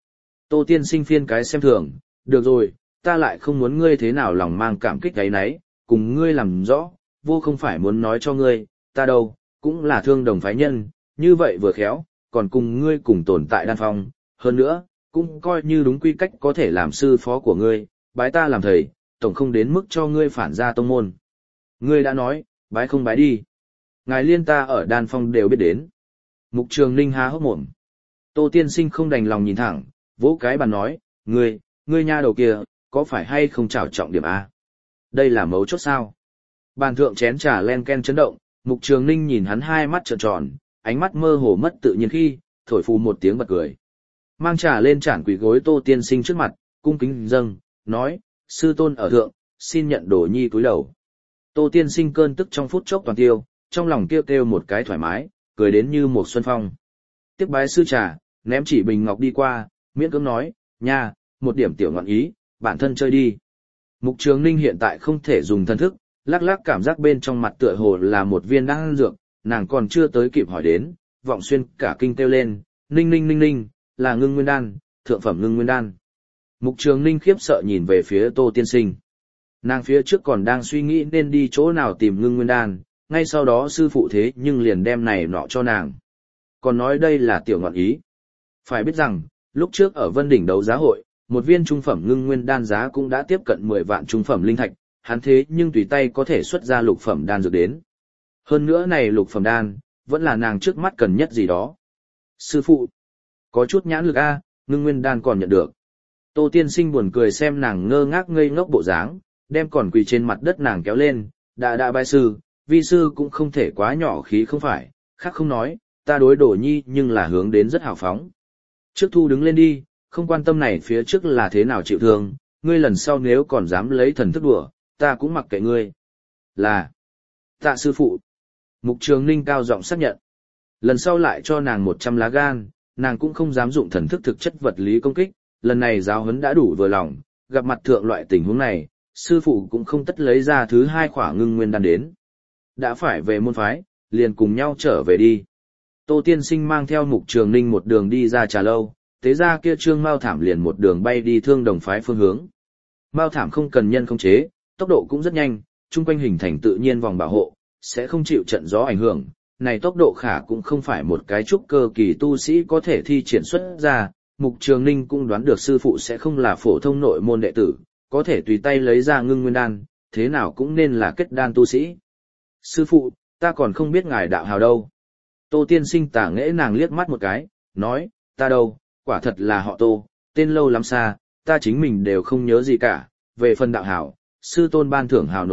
Tô tiên sinh phiên cái xem thường, được rồi, ta lại không muốn ngươi thế nào lòng mang cảm kích cái nấy, cùng ngươi làm rõ, vô không phải muốn nói cho ngươi, ta đâu, cũng là thương đồng phái nhân, như vậy vừa khéo, còn cùng ngươi cùng tồn tại đan phong, hơn nữa, cũng coi như đúng quy cách có thể làm sư phó của ngươi, bái ta làm thầy, tổng không đến mức cho ngươi phản ra tông môn. Ngươi đã nói, bái không bái đi. Ngài liên ta ở đan phong đều biết đến. Mục Trường Ninh há hốc mồm. Tô tiên sinh không đành lòng nhìn thẳng, vỗ cái bàn nói, ngươi nha đầu kia, có phải hay không trảo trọng điểm A? Đây là mấu chốt sao? Bàn thượng chén trà len ken chấn động, Mục Trường Ninh nhìn hắn hai mắt trợn tròn, ánh mắt mơ hồ mất tự nhiên khi, thổi phù một tiếng bật cười. Mang trà lên chản quỳ gối Tô tiên sinh trước mặt, cung kính dâng, nói, sư tôn ở thượng, xin nhận đồ nhi cúi đầu. Tô tiên sinh cơn tức trong phút chốc toàn tiêu, trong lòng kêu một cái thoải mái, cười đến như một xuân phong. Tiếp bái sư trà, ném chỉ bình ngọc đi qua, miễn cưỡng nói, nha, một điểm tiểu ngọn ý, bản thân chơi đi. Mục Trường Ninh hiện tại không thể dùng thân thức, lắc lắc cảm giác bên trong mặt tựa hồ là một viên đan dược, nàng còn chưa tới kịp hỏi đến, vọng xuyên cả kinh kêu lên, ninh, là ngưng nguyên đan, thượng phẩm ngưng nguyên đan. Mục Trường Ninh khiếp sợ nhìn về phía Tô tiên sinh. Nàng phía trước còn đang suy nghĩ nên đi chỗ nào tìm ngưng nguyên đan, ngay sau đó sư phụ thế nhưng liền đem này nọ cho nàng. Còn nói đây là tiểu ngọn ý. Phải biết rằng, lúc trước ở Vân Đỉnh đấu giá hội, một viên trung phẩm ngưng nguyên đan giá cũng đã tiếp cận 10 vạn trung phẩm linh thạch, hắn thế nhưng tùy tay có thể xuất ra lục phẩm đan dược đến. Hơn nữa này lục phẩm đan, vẫn là nàng trước mắt cần nhất gì đó. Sư phụ, có chút nhãn lực a, ngưng nguyên đan còn nhận được. Tô tiên sinh buồn cười xem nàng ngơ ngác ngây ngốc bộ dáng, đem còn quỳ trên mặt đất nàng kéo lên, đã bái sư, vi sư cũng không thể quá nhỏ khí không phải, khác không nói, ta đối đổ nhi nhưng là hướng đến rất hào phóng. Trước thu đứng lên đi, không quan tâm này phía trước là thế nào chịu thương, ngươi lần sau nếu còn dám lấy thần thức đùa, ta cũng mặc kệ ngươi. Là, tạ sư phụ. Mục Trường Ninh cao giọng xác nhận. Lần sau lại cho nàng 100 lá gan, nàng cũng không dám dụng thần thức thực chất vật lý công kích, lần này giáo huấn đã đủ vừa lòng, gặp mặt thượng loại tình huống này, sư phụ cũng không tất lấy ra thứ hai khỏa ngưng nguyên đan đến. Đã phải về môn phái, liền cùng nhau trở về đi. Tô tiên sinh mang theo Mục Trường Ninh một đường đi ra trà lâu, tế ra kia trương mao thảm liền một đường bay đi thương đồng phái phương hướng. Mao thảm không cần nhân khống chế, tốc độ cũng rất nhanh, chung quanh hình thành tự nhiên vòng bảo hộ, sẽ không chịu trận gió ảnh hưởng. Này tốc độ khả cũng không phải một cái trúc cơ kỳ tu sĩ có thể thi triển xuất ra, Mục Trường Ninh cũng đoán được sư phụ sẽ không là phổ thông nội môn đệ tử, có thể tùy tay lấy ra ngưng nguyên đan, thế nào cũng nên là kết đan tu sĩ. Sư phụ, ta còn không biết ngài đạo hào đâu. Tô tiên sinh tả nghễ nàng liếc mắt một cái, nói, ta đâu, quả thật là họ Tô, tên lâu lắm xa, ta chính mình đều không nhớ gì cả, về phần đạo hào, sư tôn ban thưởng hào nột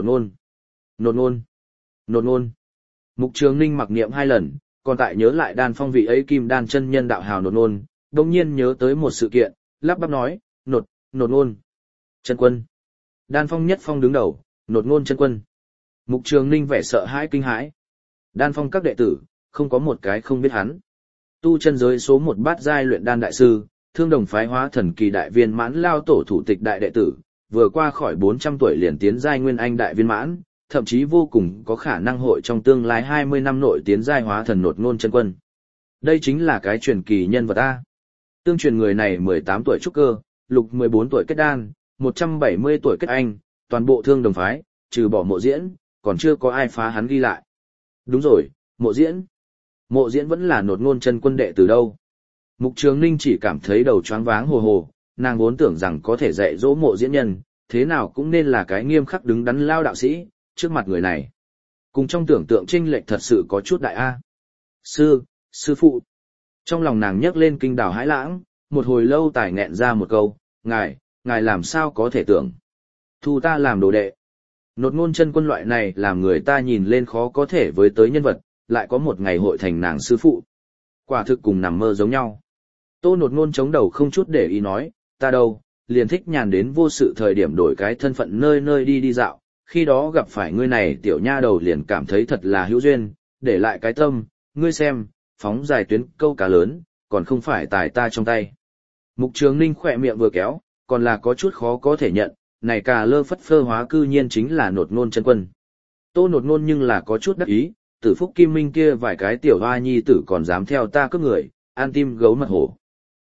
ngôn. Mục Trường Ninh mặc niệm 2 lần, còn tại nhớ lại đan phong vị ấy kim đan chân nhân đạo hào nột ngôn, đồng nhiên nhớ tới một sự kiện, lắp bắp nói, nột ngôn. Chân quân. Đan phong nhất phong đứng đầu, nột ngôn chân quân. Mục Trường Ninh vẻ sợ hãi kinh hãi. Đan phong các đệ tử, không có một cái không biết hắn. Tu chân giới số 1 bát giai luyện đan đại sư, thương đồng phái hóa thần kỳ đại viên mãn lao tổ thủ tịch đại đệ tử, vừa qua khỏi 400 tuổi liền tiến giai nguyên anh đại viên mãn, thậm chí vô cùng có khả năng hội trong tương lai 20 năm nội tiến giai hóa thần nột ngôn chân quân. Đây chính là cái truyền kỳ nhân vật A. Tương truyền người này 18 tuổi trúc cơ, lục 14 tuổi kết đan, 170 tuổi kết anh, toàn bộ thương đồng phái, trừ bỏ Mộ Diễn, còn chưa có ai phá hắn ghi lại. Đúng rồi, Mộ Diễn. Mộ Diễn vẫn là nột ngôn chân quân đệ từ đâu. Mục Trường Ninh chỉ cảm thấy đầu choáng váng hồ hồ, nàng vốn tưởng rằng có thể dạy dỗ Mộ Diễn nhân, thế nào cũng nên là cái nghiêm khắc đứng đắn lao đạo sĩ, trước mặt người này. Cùng trong tưởng tượng chênh lệch thật sự có chút đại A. Sư phụ. Trong lòng nàng nhấc lên kinh đào hãi lãng, một hồi lâu tài nghẹn ra một câu, ngài làm sao có thể tưởng. Thu ta làm đồ đệ. Nột ngôn chân quân loại này làm người ta nhìn lên khó có thể với tới nhân vật, lại có một ngày hội thành nàng sư phụ. Quả thực cùng nằm mơ giống nhau. Tô nột ngôn chống đầu không chút để ý nói, ta đâu, liền thích nhàn đến vô sự thời điểm đổi cái thân phận nơi nơi đi dạo, khi đó gặp phải ngươi này tiểu nha đầu liền cảm thấy thật là hữu duyên, để lại cái tâm, ngươi xem, phóng dài tuyến câu cá lớn, còn không phải tài ta trong tay. Mục Trường Ninh khỏe miệng vừa kéo, còn là có chút khó có thể nhận, này cà lơ phất phơ hóa cư nhiên chính là nột ngôn chân quân. Tô nột ngôn nhưng là có chút đắc ý, tử phúc kim minh kia vài cái tiểu hoa nhi tử còn dám theo ta cướp người, an tim gấu mật hổ.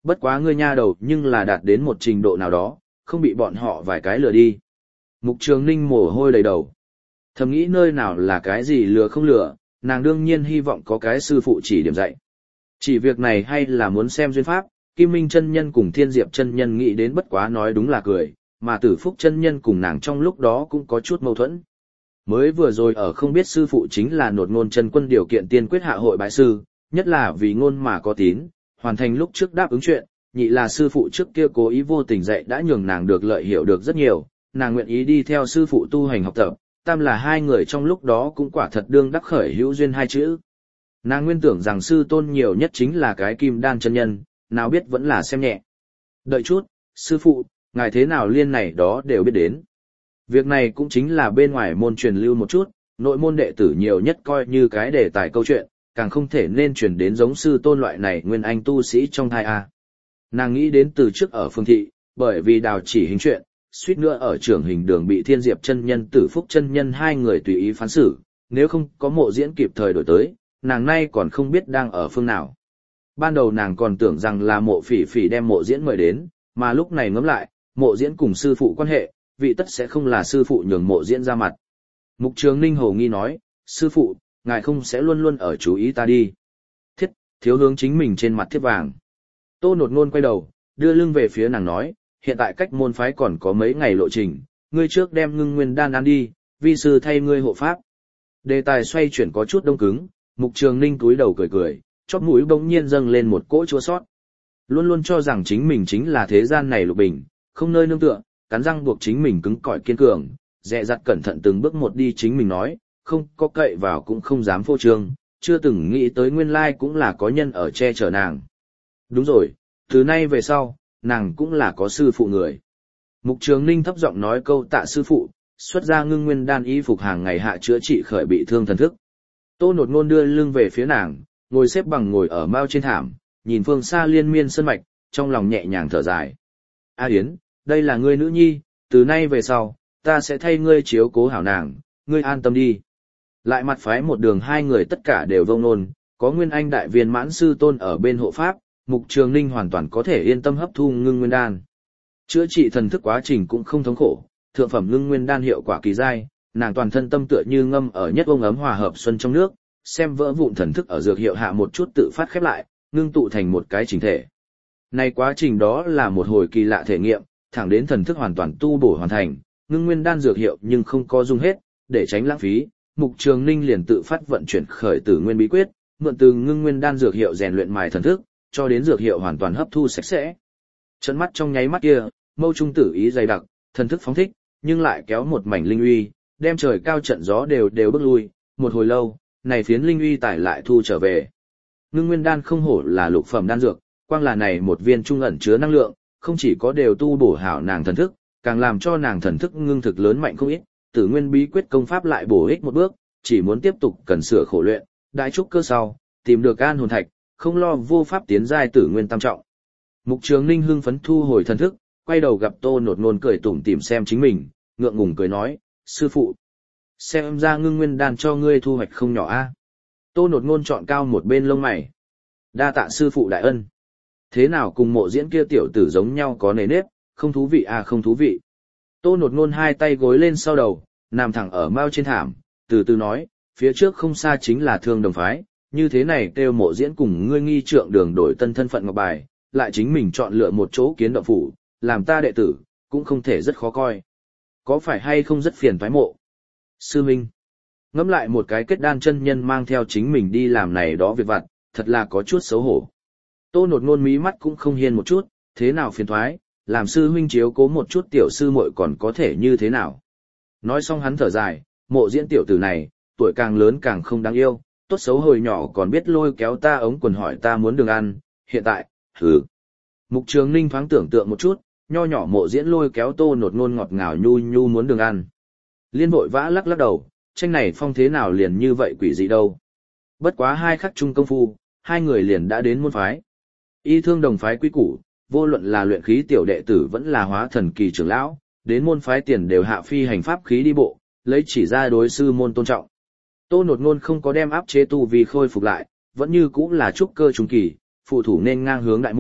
Bất quá ngươi nha đầu nhưng là đạt đến một trình độ nào đó, không bị bọn họ vài cái lừa đi. Mục Trường Ninh mồ hôi đầy đầu. Thầm nghĩ nơi nào là cái gì lừa không lừa, nàng đương nhiên hy vọng có cái sư phụ chỉ điểm dạy. Chỉ việc này hay là muốn xem duyên pháp, Kim Minh chân nhân cùng Thiên Diệp chân nhân nghĩ đến bất quá nói đúng là cười, mà Tử Phúc chân nhân cùng nàng trong lúc đó cũng có chút mâu thuẫn. Mới vừa rồi ở không biết sư phụ chính là Nột Ngôn chân quân điều kiện tiên quyết hạ hội bái sư, nhất là vì ngôn mà có tín, hoàn thành lúc trước đáp ứng chuyện, nhị là sư phụ trước kia cố ý vô tình dạy đã nhường nàng được lợi hiểu được rất nhiều, nàng nguyện ý đi theo sư phụ tu hành học tập, tam là hai người trong lúc đó cũng quả thật đương đắc khởi hữu duyên hai chữ. Nàng nguyên tưởng rằng sư tôn nhiều nhất chính là cái kim đan chân nhân, nào biết vẫn là xem nhẹ. Đợi chút, sư phụ, ngài thế nào liên này đó đều biết đến. Việc này cũng chính là bên ngoài môn truyền lưu một chút, nội môn đệ tử nhiều nhất coi như cái đề tài câu chuyện, càng không thể nên truyền đến giống sư tôn loại này nguyên anh tu sĩ trong thai A. Nàng nghĩ đến từ trước ở phương thị, bởi vì đào chỉ hình chuyện, suýt nữa ở trường hình đường bị Thiên Diệp chân nhân Tử Phúc chân nhân hai người tùy ý phán xử, nếu không có Mộ Diễn kịp thời đổi tới, nàng nay còn không biết đang ở phương nào. Ban đầu nàng còn tưởng rằng là Mộ Phỉ Phỉ đem Mộ Diễn mời đến, mà lúc này ngẫm lại, Mộ Diễn cùng sư phụ quan hệ, vị tất sẽ không là sư phụ nhường Mộ Diễn ra mặt. Mục Trường Ninh hồ nghi nói, sư phụ, ngài không sẽ luôn luôn ở chú ý ta đi. Thiết, thiếu hướng chính mình trên mặt thiếp vàng. Tô Nột Ngôn quay đầu, đưa lưng về phía nàng nói, hiện tại cách môn phái còn có mấy ngày lộ trình, ngươi trước đem ngưng nguyên đan ăn đi, vi sư thay ngươi hộ pháp. Đề tài xoay chuyển có chút đông cứng, Mục Trường Ninh cúi đầu cười cười, chóp mũi bỗng nhiên dâng lên một cỗ chua sót. Luôn luôn cho rằng chính mình chính là thế gian này lục bình, không nơi nương tựa, cắn răng buộc chính mình cứng cỏi kiên cường, dè dặt cẩn thận từng bước một đi chính mình nói, không có cậy vào cũng không dám phô trương, chưa từng nghĩ tới nguyên lai cũng là có nhân ở che chở nàng. Đúng rồi, từ nay về sau, nàng cũng là có sư phụ người. Mục Trường Ninh thấp giọng nói câu tạ sư phụ, xuất ra ngưng nguyên đan y phục hàng ngày hạ chữa trị khởi bị thương thần thức. Tô Nột Ngôn đưa lưng về phía nàng, ngồi xếp bằng ngồi ở mao trên thảm, nhìn phương xa liên miên sơn mạch, trong lòng nhẹ nhàng thở dài. A Yến, đây là ngươi nữ nhi, từ nay về sau, ta sẽ thay ngươi chiếu cố hảo nàng, ngươi an tâm đi. Lại mặt phái một đường hai người tất cả đều vông nôn, có Nguyên Anh đại viên mãn sư tôn ở bên hộ pháp, Mục Trường Ninh hoàn toàn có thể yên tâm hấp thu ngưng nguyên đan. Chữa trị thần thức quá trình cũng không thống khổ, thượng phẩm ngưng nguyên đan hiệu quả kỳ dai, nàng toàn thân tâm tựa như ngâm ở nhất ông ấm hòa hợp xuân trong nước, xem vỡ vụn thần thức ở dược hiệu hạ một chút tự phát khép lại, ngưng tụ thành một cái chỉnh thể. Này quá trình đó là một hồi kỳ lạ thể nghiệm, thẳng đến thần thức hoàn toàn tu bổ hoàn thành, ngưng nguyên đan dược hiệu nhưng không có dùng hết, để tránh lãng phí, Mục Trường Ninh liền tự phát vận chuyển khởi tử nguyên bí quyết, mượn từ ngưng nguyên đan dược hiệu rèn luyện mài thần thức, cho đến dược hiệu hoàn toàn hấp thu sạch sẽ. Trận mắt trong nháy mắt kia, mâu trung tử ý dày đặc, thần thức phóng thích, nhưng lại kéo một mảnh linh uy, đem trời cao trận gió đều bước lui, một hồi lâu, này phiến linh uy tải lại thu trở về. Ngưng nguyên đan không hổ là lục phẩm đan dược, quang là này một viên trung ẩn chứa năng lượng, không chỉ có đều tu bổ hảo nàng thần thức, càng làm cho nàng thần thức ngưng thực lớn mạnh không ít, tử nguyên bí quyết công pháp lại bổ ích một bước, chỉ muốn tiếp tục cần sửa khổ luyện, đại trúc cơ sau, tìm được an hồn thạch, không lo vô pháp tiến giai tử nguyên tam trọng. Mục Trường Ninh hưng phấn thu hồi thần thức, quay đầu gặp Tô Nột Ngôn cười tủm tỉm xem chính mình, ngượng ngùng cười nói, sư phụ, xem ra ngưng nguyên đan cho ngươi thu hoạch không nhỏ a. Tô Nột Ngôn chọn cao một bên lông mày. Đa tạ sư phụ đại ân. Thế nào cùng Mộ Diễn kia tiểu tử giống nhau có nề nếp, không thú vị à không thú vị. Tô Nột Ngôn hai tay gối lên sau đầu, nằm thẳng ở mao trên thảm, từ từ nói, phía trước không xa chính là Thương Đồng phái, như thế này kêu Mộ Diễn cùng ngươi nghi trượng đường đổi tân thân phận ngọc bài, lại chính mình chọn lựa một chỗ kiến động phủ, làm ta đệ tử, cũng không thể rất khó coi. Có phải hay không rất phiền toái Mộ? Sư Minh, ngẫm lại một cái kết đan chân nhân mang theo chính mình đi làm này đó việc vặt, thật là có chút xấu hổ. Tô Nột Ngôn mí mắt cũng không hiên một chút, thế nào phiền toái, làm sư huynh chiếu cố một chút tiểu sư muội còn có thể như thế nào. Nói xong hắn thở dài, Mộ Diễn tiểu tử này, tuổi càng lớn càng không đáng yêu, tốt xấu hồi nhỏ còn biết lôi kéo ta ống quần hỏi ta muốn đường ăn, hiện tại, hừ. Mục Trường Ninh thoáng tưởng tượng một chút, nho nhỏ Mộ Diễn lôi kéo Tô Nột Ngôn ngọt ngào nhu nhu muốn đường ăn. Liên vội vã lắc lắc đầu, tranh này phong thế nào liền như vậy quỷ dị đâu. Bất quá hai khắc chung công phu, hai người liền đã đến môn phái. Y Thương Đồng phái quý củ, vô luận là luyện khí tiểu đệ tử vẫn là hóa thần kỳ trưởng lão, đến môn phái tiền đều hạ phi hành pháp khí đi bộ, lấy chỉ ra đối sư môn tôn trọng. Tô Nột Ngôn không có đem áp chế tu vì khôi phục lại, vẫn như cũ là trúc cơ trung kỳ, phụ thủ nên ngang hướng đại môn,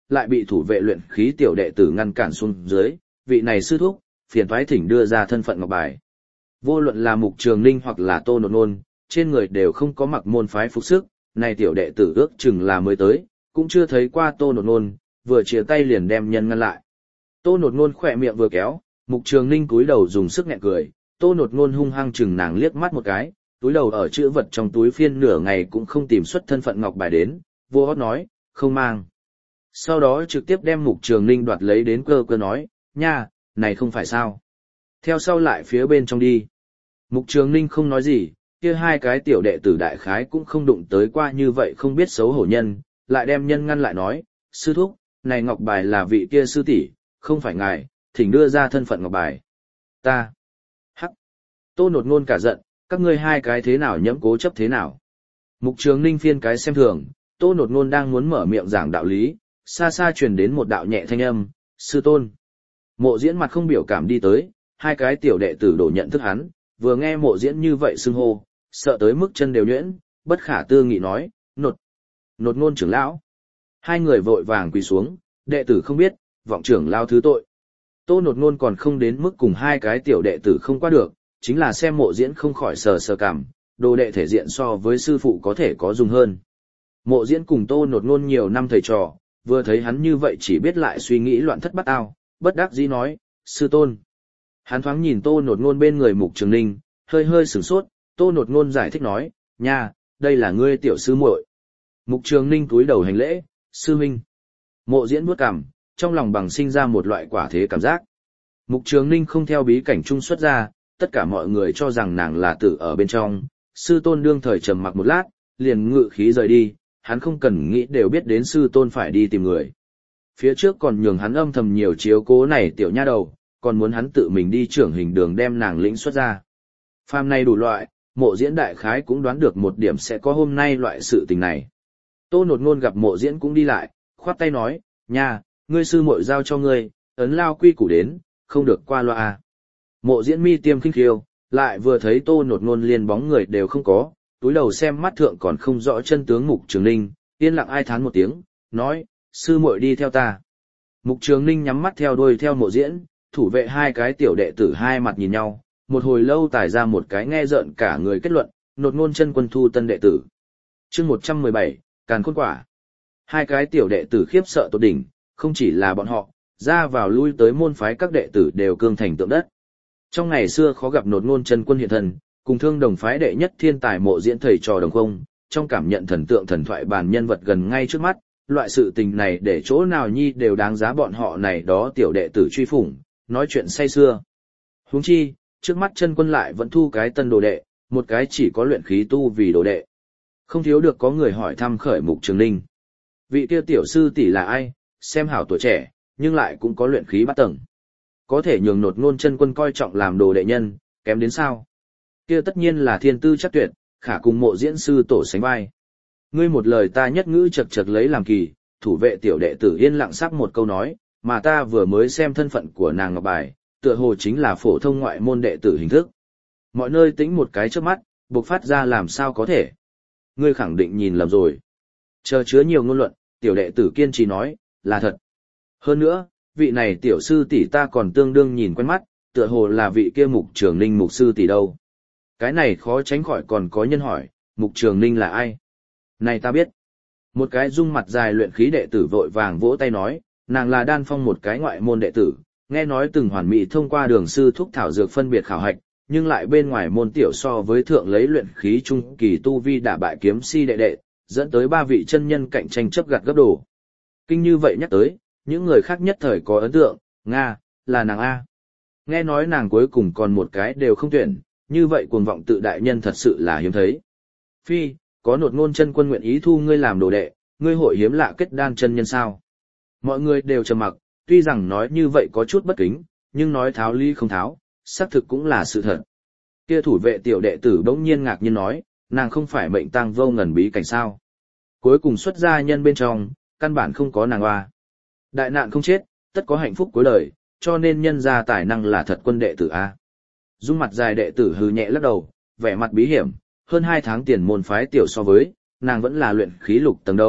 lại bị thủ vệ luyện khí tiểu đệ tử ngăn cản xuống dưới, vị này sư thúc, phiền toái thỉnh đưa ra thân phận ngọc bài. Vô luận là Mục Trường Ninh hoặc là Tô Nột Nôn, trên người đều không có mặc môn phái phục sức, này tiểu đệ tử ước chừng là mới tới, cũng chưa thấy qua Tô Nột Nôn, vừa chia tay liền đem nhân ngăn lại. Tô Nột Nôn khỏe miệng vừa kéo, Mục Trường Ninh cúi đầu dùng sức nghẹn cười, Tô Nột Nôn hung hăng chừng nàng liếc mắt một cái, túi đầu ở chữ vật trong túi phiên nửa ngày cũng không tìm xuất thân phận ngọc bài đến, vô hót nói, không mang. Sau đó trực tiếp đem Mục Trường Ninh đoạt lấy đến cơ cơ nói, nha, này không phải sao. Theo sau lại phía bên trong đi. Mục Trường Ninh không nói gì, kia hai cái tiểu đệ tử đại khái cũng không đụng tới qua như vậy không biết xấu hổ nhân, lại đem nhân ngăn lại nói, sư thúc, này ngọc bài là vị kia sư tỷ, không phải ngài, thỉnh đưa ra thân phận ngọc bài. Ta. Hắc. Tô Nột Nôn cả giận, các ngươi hai cái thế nào nhẫm cố chấp thế nào. Mục Trường Ninh phiên cái xem thường, Tô Nột Nôn đang muốn mở miệng giảng đạo lý, xa xa truyền đến một đạo nhẹ thanh âm, sư tôn. Mộ Diễn mặt không biểu cảm đi tới, hai cái tiểu đệ tử đổ nhận thức hắn, vừa nghe Mộ Diễn như vậy xưng hô, sợ tới mức chân đều nhuyễn, bất khả tư nghị nói, Nột Nôn trưởng lão. Hai người vội vàng quỳ xuống, đệ tử không biết, vọng trưởng lao thứ tội. Tô Nột Nôn còn không đến mức cùng hai cái tiểu đệ tử không qua được, chính là xem Mộ Diễn không khỏi sờ cảm, đồ đệ thể diện so với sư phụ có thể có dùng hơn. Mộ Diễn cùng Tô Nột Nôn nhiều năm thầy trò, vừa thấy hắn như vậy chỉ biết lại suy nghĩ loạn thất bát ao, bất đắc dĩ nói, sư tôn. Hắn thoáng nhìn Tô Nột Nôn bên người Mục Trường Ninh, hơi sửng sốt, Tô Nột Nôn giải thích nói, nha, đây là ngươi tiểu sư muội. Mục Trường Ninh cúi đầu hành lễ, sư huynh. Mộ Diễn vuốt cằm, trong lòng bằng sinh ra một loại quả thế cảm giác. Mục Trường Ninh không theo bí cảnh trung xuất ra, tất cả mọi người cho rằng nàng là tử ở bên trong, sư tôn đương thời trầm mặc một lát, liền ngự khí rời đi, hắn không cần nghĩ đều biết đến sư tôn phải đi tìm người. Phía trước còn nhường hắn âm thầm nhiều chiếu cố này tiểu nha đầu, còn muốn hắn tự mình đi trưởng hình đường đem nàng lĩnh xuất ra. Phàm này đủ loại, Mộ Diễn đại khái cũng đoán được một điểm sẽ có hôm nay loại sự tình này. Tô Nột Nôn gặp Mộ Diễn cũng đi lại, khoát tay nói, nha, ngươi sư muội giao cho ngươi, ấn lao quy củ đến, không được qua loa à. Mộ Diễn mi tiêm khinh khiêu, lại vừa thấy Tô Nột Nôn liền bóng người đều không có, túi đầu xem mắt thượng còn không rõ chân tướng Mục Trường Ninh, yên lặng ai thán một tiếng, nói, sư muội đi theo ta. Mục Trường Ninh nhắm mắt theo đuôi theo Mộ Diễn, thủ vệ hai cái tiểu đệ tử hai mặt nhìn nhau, một hồi lâu tải ra một cái nghe rợn cả người kết luận, Nột Nôn chân quân thu tân đệ tử. Chương 117, Càn Khôn Quả. Hai cái tiểu đệ tử khiếp sợ tột đỉnh, không chỉ là bọn họ, ra vào lui tới môn phái các đệ tử đều cương thành tượng đất. Trong ngày xưa khó gặp Nột Nôn chân quân hiện thần, cùng Thương Đồng phái đệ nhất thiên tài Mộ Diễn thầy trò đồng không, trong cảm nhận thần tượng thần thoại bản nhân vật gần ngay trước mắt, loại sự tình này để chỗ nào nhi đều đáng giá bọn họ này đó tiểu đệ tử truy phủng, nói chuyện say xưa. Huống chi, trước mắt chân quân lại vẫn thu cái tân đồ đệ, một cái chỉ có luyện khí tu vì đồ đệ. Không thiếu được có người hỏi thăm khởi Mục Trường Ninh. Vị kia tiểu sư tỷ là ai, xem hảo tuổi trẻ, nhưng lại cũng có luyện khí bát tầng. Có thể nhường Nột Nôn chân quân coi trọng làm đồ đệ nhân, kém đến sao? Kia tất nhiên là thiên tư chắc tuyệt, khả cùng Mộ Diễn sư tổ sánh vai. Ngươi một lời ta nhất ngữ chật chật lấy làm kỳ, thủ vệ tiểu đệ tử yên lặng sắc một câu nói, mà ta vừa mới xem thân phận của nàng ngọc bài, tựa hồ chính là phổ thông ngoại môn đệ tử hình thức. Mọi nơi tĩnh một cái trước mắt, bộc phát ra làm sao có thể. Ngươi khẳng định nhìn lầm rồi. Chờ chứa nhiều ngôn luận, tiểu đệ tử kiên trì nói, là thật. Hơn nữa, vị này tiểu sư tỷ ta còn tương đương nhìn quen mắt, tựa hồ là vị kia Mục Trường Ninh mục sư tỷ đâu. Cái này khó tránh khỏi còn có nhân hỏi, Mục Trường Ninh là ai? Này ta biết. Một cái dung mặt dài luyện khí đệ tử vội vàng vỗ tay nói, nàng là Đan Phong một cái ngoại môn đệ tử, nghe nói từng hoàn mỹ thông qua đường sư thúc thảo dược phân biệt khảo hạch, nhưng lại bên ngoài môn tiểu so với thượng lấy luyện khí trung kỳ tu vi đả bại kiếm si đệ đệ, dẫn tới ba vị chân nhân cạnh tranh chấp gặt gấp đồ. Kinh như vậy nhắc tới, những người khác nhất thời có ấn tượng, Nga, là nàng A. Nghe nói nàng cuối cùng còn một cái đều không tuyển, như vậy cuồng vọng tự đại nhân thật sự là hiếm thấy. Phi, có Nột Nôn chân quân nguyện ý thu ngươi làm đồ đệ, ngươi hội hiếm lạ kết đan chân nhân sao? Mọi người đều trầm mặc, tuy rằng nói như vậy có chút bất kính, nhưng nói tháo lý không tháo, xác thực cũng là sự thật. Kia thủ vệ tiểu đệ tử bỗng nhiên ngạc nhiên nói, nàng không phải mệnh tang vô ngần bí cảnh sao? Cuối cùng xuất gia nhân bên trong, căn bản không có nàng hoa. Đại nạn không chết, tất có hạnh phúc cuối đời, cho nên nhân ra tài năng là thật quân đệ tử A. Dung mặt dài đệ tử hừ nhẹ lắc đầu, vẻ mặt bí hiểm, hơn 2 tháng tiền môn phái tiểu so với, nàng vẫn là luyện khí lục tầng đâu,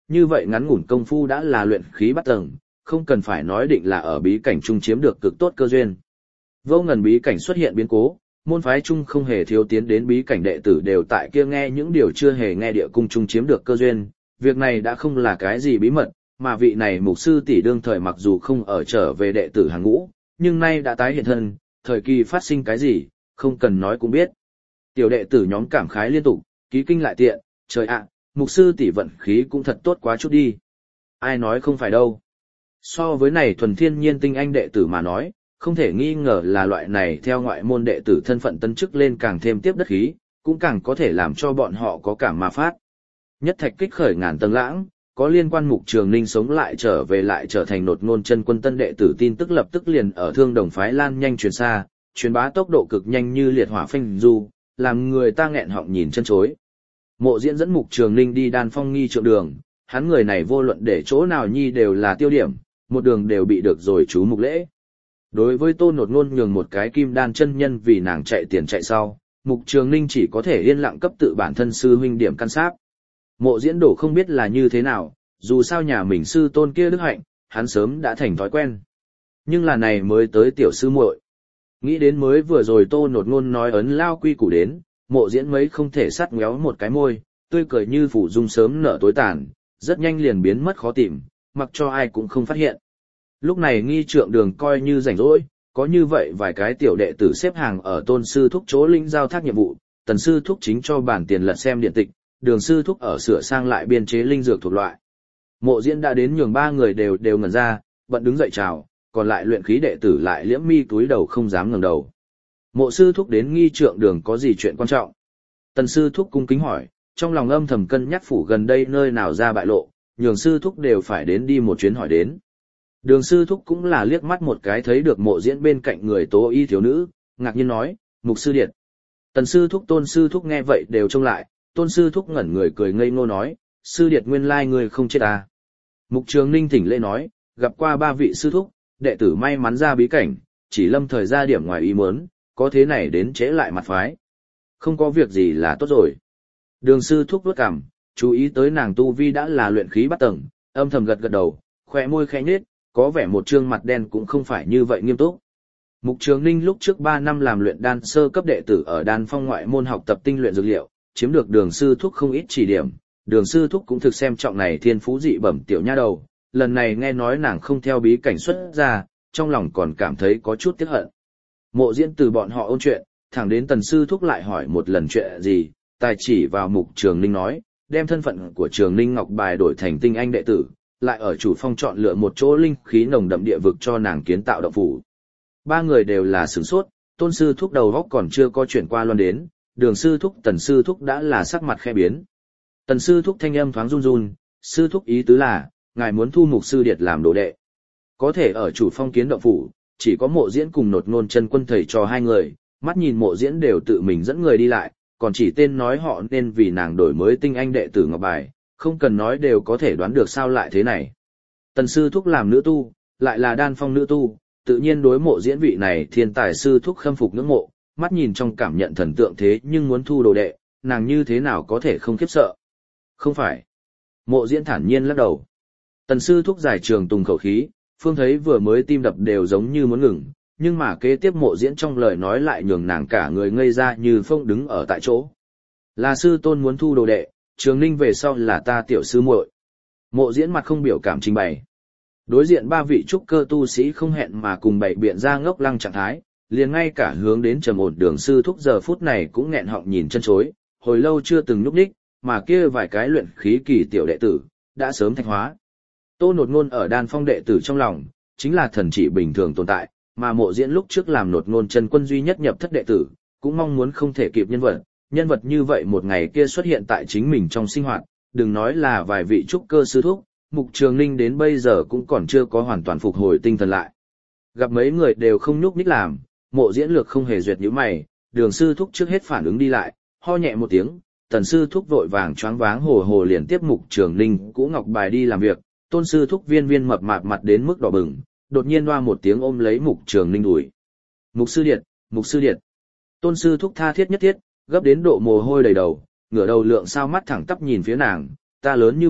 như vậy ngắn ngủn công phu đã là luyện khí bắt tầng, không cần phải nói định là ở bí cảnh trung chiếm được cực tốt cơ duyên. Vô ngần bí cảnh xuất hiện biến cố, môn phái trung không hề thiếu tiến đến bí cảnh đệ tử đều tại kia nghe những điều chưa hề nghe địa cung trung chiếm được cơ duyên, việc này đã không là cái gì bí mật, mà vị này mục sư tỷ đương thời mặc dù không ở trở về đệ tử hàng ngũ, nhưng nay đã tái hiện thân, thời kỳ phát sinh cái gì, không cần nói cũng biết. Tiểu đệ tử nhóm cảm khái liên tục, ký kinh lại tiện, trời ạ, mục sư tỷ vận khí cũng thật tốt quá chút đi. Ai nói không phải đâu. So với này thuần thiên nhiên tinh anh đệ tử mà nói, không thể nghi ngờ là loại này theo ngoại môn đệ tử thân phận tân chức lên càng thêm tiếp đất khí, cũng càng có thể làm cho bọn họ có cảm ma phát. Nhất thạch kích khởi ngàn tầng lãng, có liên quan Mục Trường Ninh sống lại trở về lại trở thành nột ngôn chân quân tân đệ tử tin tức lập tức liền ở Thương Đồng phái lan nhanh truyền xa, truyền bá tốc độ cực nhanh như liệt hỏa phanh du, làm người ta nghẹn họng nhìn chân chối. Mộ Diễn dẫn Mục Trường Ninh đi Đan Phong nghi trượng đường, hắn người này vô luận để chỗ nào nhi đều là tiêu điểm, một đường đều bị được rồi chú mục lễ. Đối với Tô Nột Ngôn nhường một cái kim đan chân nhân vì nàng chạy tiền chạy sau, Mục Trường Ninh chỉ có thể yên lặng cấp tự bản thân sư huynh điểm căn sáp. Mộ Diễn đổ không biết là như thế nào, dù sao nhà mình sư tôn kia đức hạnh, hắn sớm đã thành thói quen. Nhưng là này mới tới tiểu sư muội. Nghĩ đến mới vừa rồi Tô Nột Ngôn nói ấn lao quy củ đến, Mộ Diễn mấy không thể sắt ngéo một cái môi, tươi cười như phủ dung sớm nở tối tàn, rất nhanh liền biến mất khó tìm, mặc cho ai cũng không phát hiện. Lúc này nghi trượng đường coi như rảnh rỗi, có như vậy vài cái tiểu đệ tử xếp hàng ở tôn sư thúc chỗ linh giao thác nhiệm vụ, tần sư thúc chính cho bản tiền lật xem điện tịch, đường sư thúc ở sửa sang lại biên chế linh dược thuộc loại. Mộ Diễn đã đến nhường ba người đều ngẩn ra, bận đứng dậy chào, còn lại luyện khí đệ tử lại liễm mi túi đầu không dám ngẩng đầu. Mộ sư thúc đến nghi trượng đường có gì chuyện quan trọng? Tần sư thúc cung kính hỏi, trong lòng âm thầm cân nhắc phủ gần đây nơi nào ra bại lộ, nhường sư thúc đều phải đến đi một chuyến hỏi đến. Đường sư thúc cũng là liếc mắt một cái thấy được Mộ Diễn bên cạnh người tố y thiếu nữ, ngạc nhiên nói, Mục sư điệt. Tần sư thúc tôn sư thúc nghe vậy đều trông lại, tôn sư thúc ngẩn người cười ngây ngô nói, sư điệt nguyên lai người không chết à. Mục Trường Ninh thỉnh lễ nói, gặp qua ba vị sư thúc, đệ tử may mắn ra bí cảnh, chỉ lâm thời ra điểm ngoài ý muốn, có thế này đến trễ lại mặt phái. Không có việc gì là tốt rồi. Đường sư thúc vuốt cằm, chú ý tới nàng tu vi đã là luyện khí bắt tầng, âm thầm gật gật đầu, khóe môi khẽ nhếch, có vẻ một trương mặt đen cũng không phải như vậy nghiêm túc. Mục Trường Ninh lúc trước 3 năm làm luyện đan sơ cấp đệ tử ở Đan Phong ngoại môn học tập tinh luyện dược liệu, chiếm được đường sư thúc không ít chỉ điểm, đường sư thúc cũng thực xem trọng này thiên phú dị bẩm tiểu nha đầu, lần này nghe nói nàng không theo bí cảnh xuất ra, trong lòng còn cảm thấy có chút tiếc hận. Mộ Diễn từ bọn họ ôn chuyện, thẳng đến tần sư thúc lại hỏi một lần chuyện gì, tài chỉ vào Mục Trường Ninh nói, đem thân phận của Trường Ninh Ngọc bài đổi thành tinh anh đệ tử, lại ở chủ phong chọn lựa một chỗ linh khí nồng đậm địa vực cho nàng kiến tạo động phủ. Ba người đều là sửng sốt, tôn sư thúc đầu góc còn chưa có chuyển qua loan đến, đường sư thúc tần sư thúc đã là sắc mặt khẽ biến. Tần sư thúc thanh âm thoáng run run, sư thúc ý tứ là, ngài muốn thu Mục sư điệt làm đồ đệ. Có thể ở chủ phong kiến động phủ, chỉ có Mộ Diễn cùng Nột Ngôn chân quân thầy cho hai người, mắt nhìn Mộ Diễn đều tự mình dẫn người đi lại, còn chỉ tên nói họ nên vì nàng đổi mới tinh anh đệ tử ngọc bài, không cần nói đều có thể đoán được sao lại thế này. Tần sư thúc làm nữ tu, lại là Đan Phong nữ tu, tự nhiên đối Mộ Diễn vị này thiên tài sư thúc khâm phục ngưỡng mộ, mắt nhìn trong cảm nhận thần tượng thế nhưng muốn thu đồ đệ, nàng như thế nào có thể không khiếp sợ. Không phải. Mộ Diễn thản nhiên lắc đầu. Tần sư thúc giải trường tùng khẩu khí, phương thấy vừa mới tim đập đều giống như muốn ngừng, nhưng mà kế tiếp Mộ Diễn trong lời nói lại nhường nàng cả người ngây ra như phông đứng ở tại chỗ. Là sư tôn muốn thu đồ đệ, Trường Ninh về sau là ta tiểu sư muội. Mộ Diễn mặt không biểu cảm trình bày. Đối diện ba vị trúc cơ tu sĩ không hẹn mà cùng bày biện ra ngốc lăng trạng thái, liền ngay cả hướng đến trầm ổn đường sư thúc giờ phút này cũng nghẹn họng nhìn chân chối, hồi lâu chưa từng nhúc nhích, mà kia vài cái luyện khí kỳ tiểu đệ tử đã sớm thạch hóa. Tô Nột Ngôn ở Đan Phong đệ tử trong lòng chính là thần chỉ bình thường tồn tại, mà Mộ Diễn lúc trước làm Nột Ngôn chân quân duy nhất nhập thất đệ tử, cũng mong muốn không thể kịp nhân vật như vậy một ngày kia xuất hiện tại chính mình trong sinh hoạt, đừng nói là vài vị trúc cơ sư thúc, Mục Trường Ninh đến bây giờ cũng còn chưa có hoàn toàn phục hồi tinh thần lại. Gặp mấy người đều không nhúc nhích làm, Mộ Diễn lược không hề duyệt nhíu mày, đường sư thúc trước hết phản ứng đi lại, ho nhẹ một tiếng, tần sư thúc vội vàng choáng váng hồ hồ liền tiếp Mục Trường Ninh cũ ngọc bài đi làm việc, tôn sư thúc viên viên mập mạp mặt đến mức đỏ bừng, đột nhiên loa một tiếng ôm lấy Mục Trường Ninh đùi. Mục sư điệt, Mục sư điệt. Tôn sư thúc tha thiết nhất thiết, gấp đến độ mồ hôi đầy đầu, ngửa đầu lượng sao mắt thẳng tắp nhìn phía nàng, ta lớn như vậy,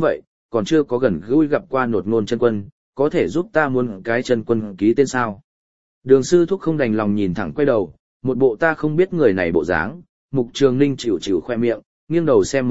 còn chưa có gần gũi gặp qua Nột Ngôn chân quân, có thể giúp ta muốn cái chân quân ký tên sao? Đường sư thúc không đành lòng nhìn thẳng quay đầu, một bộ ta không biết người này bộ dáng. Mục Trường Ninh chịu chịu khoe miệng, nghiêng đầu xem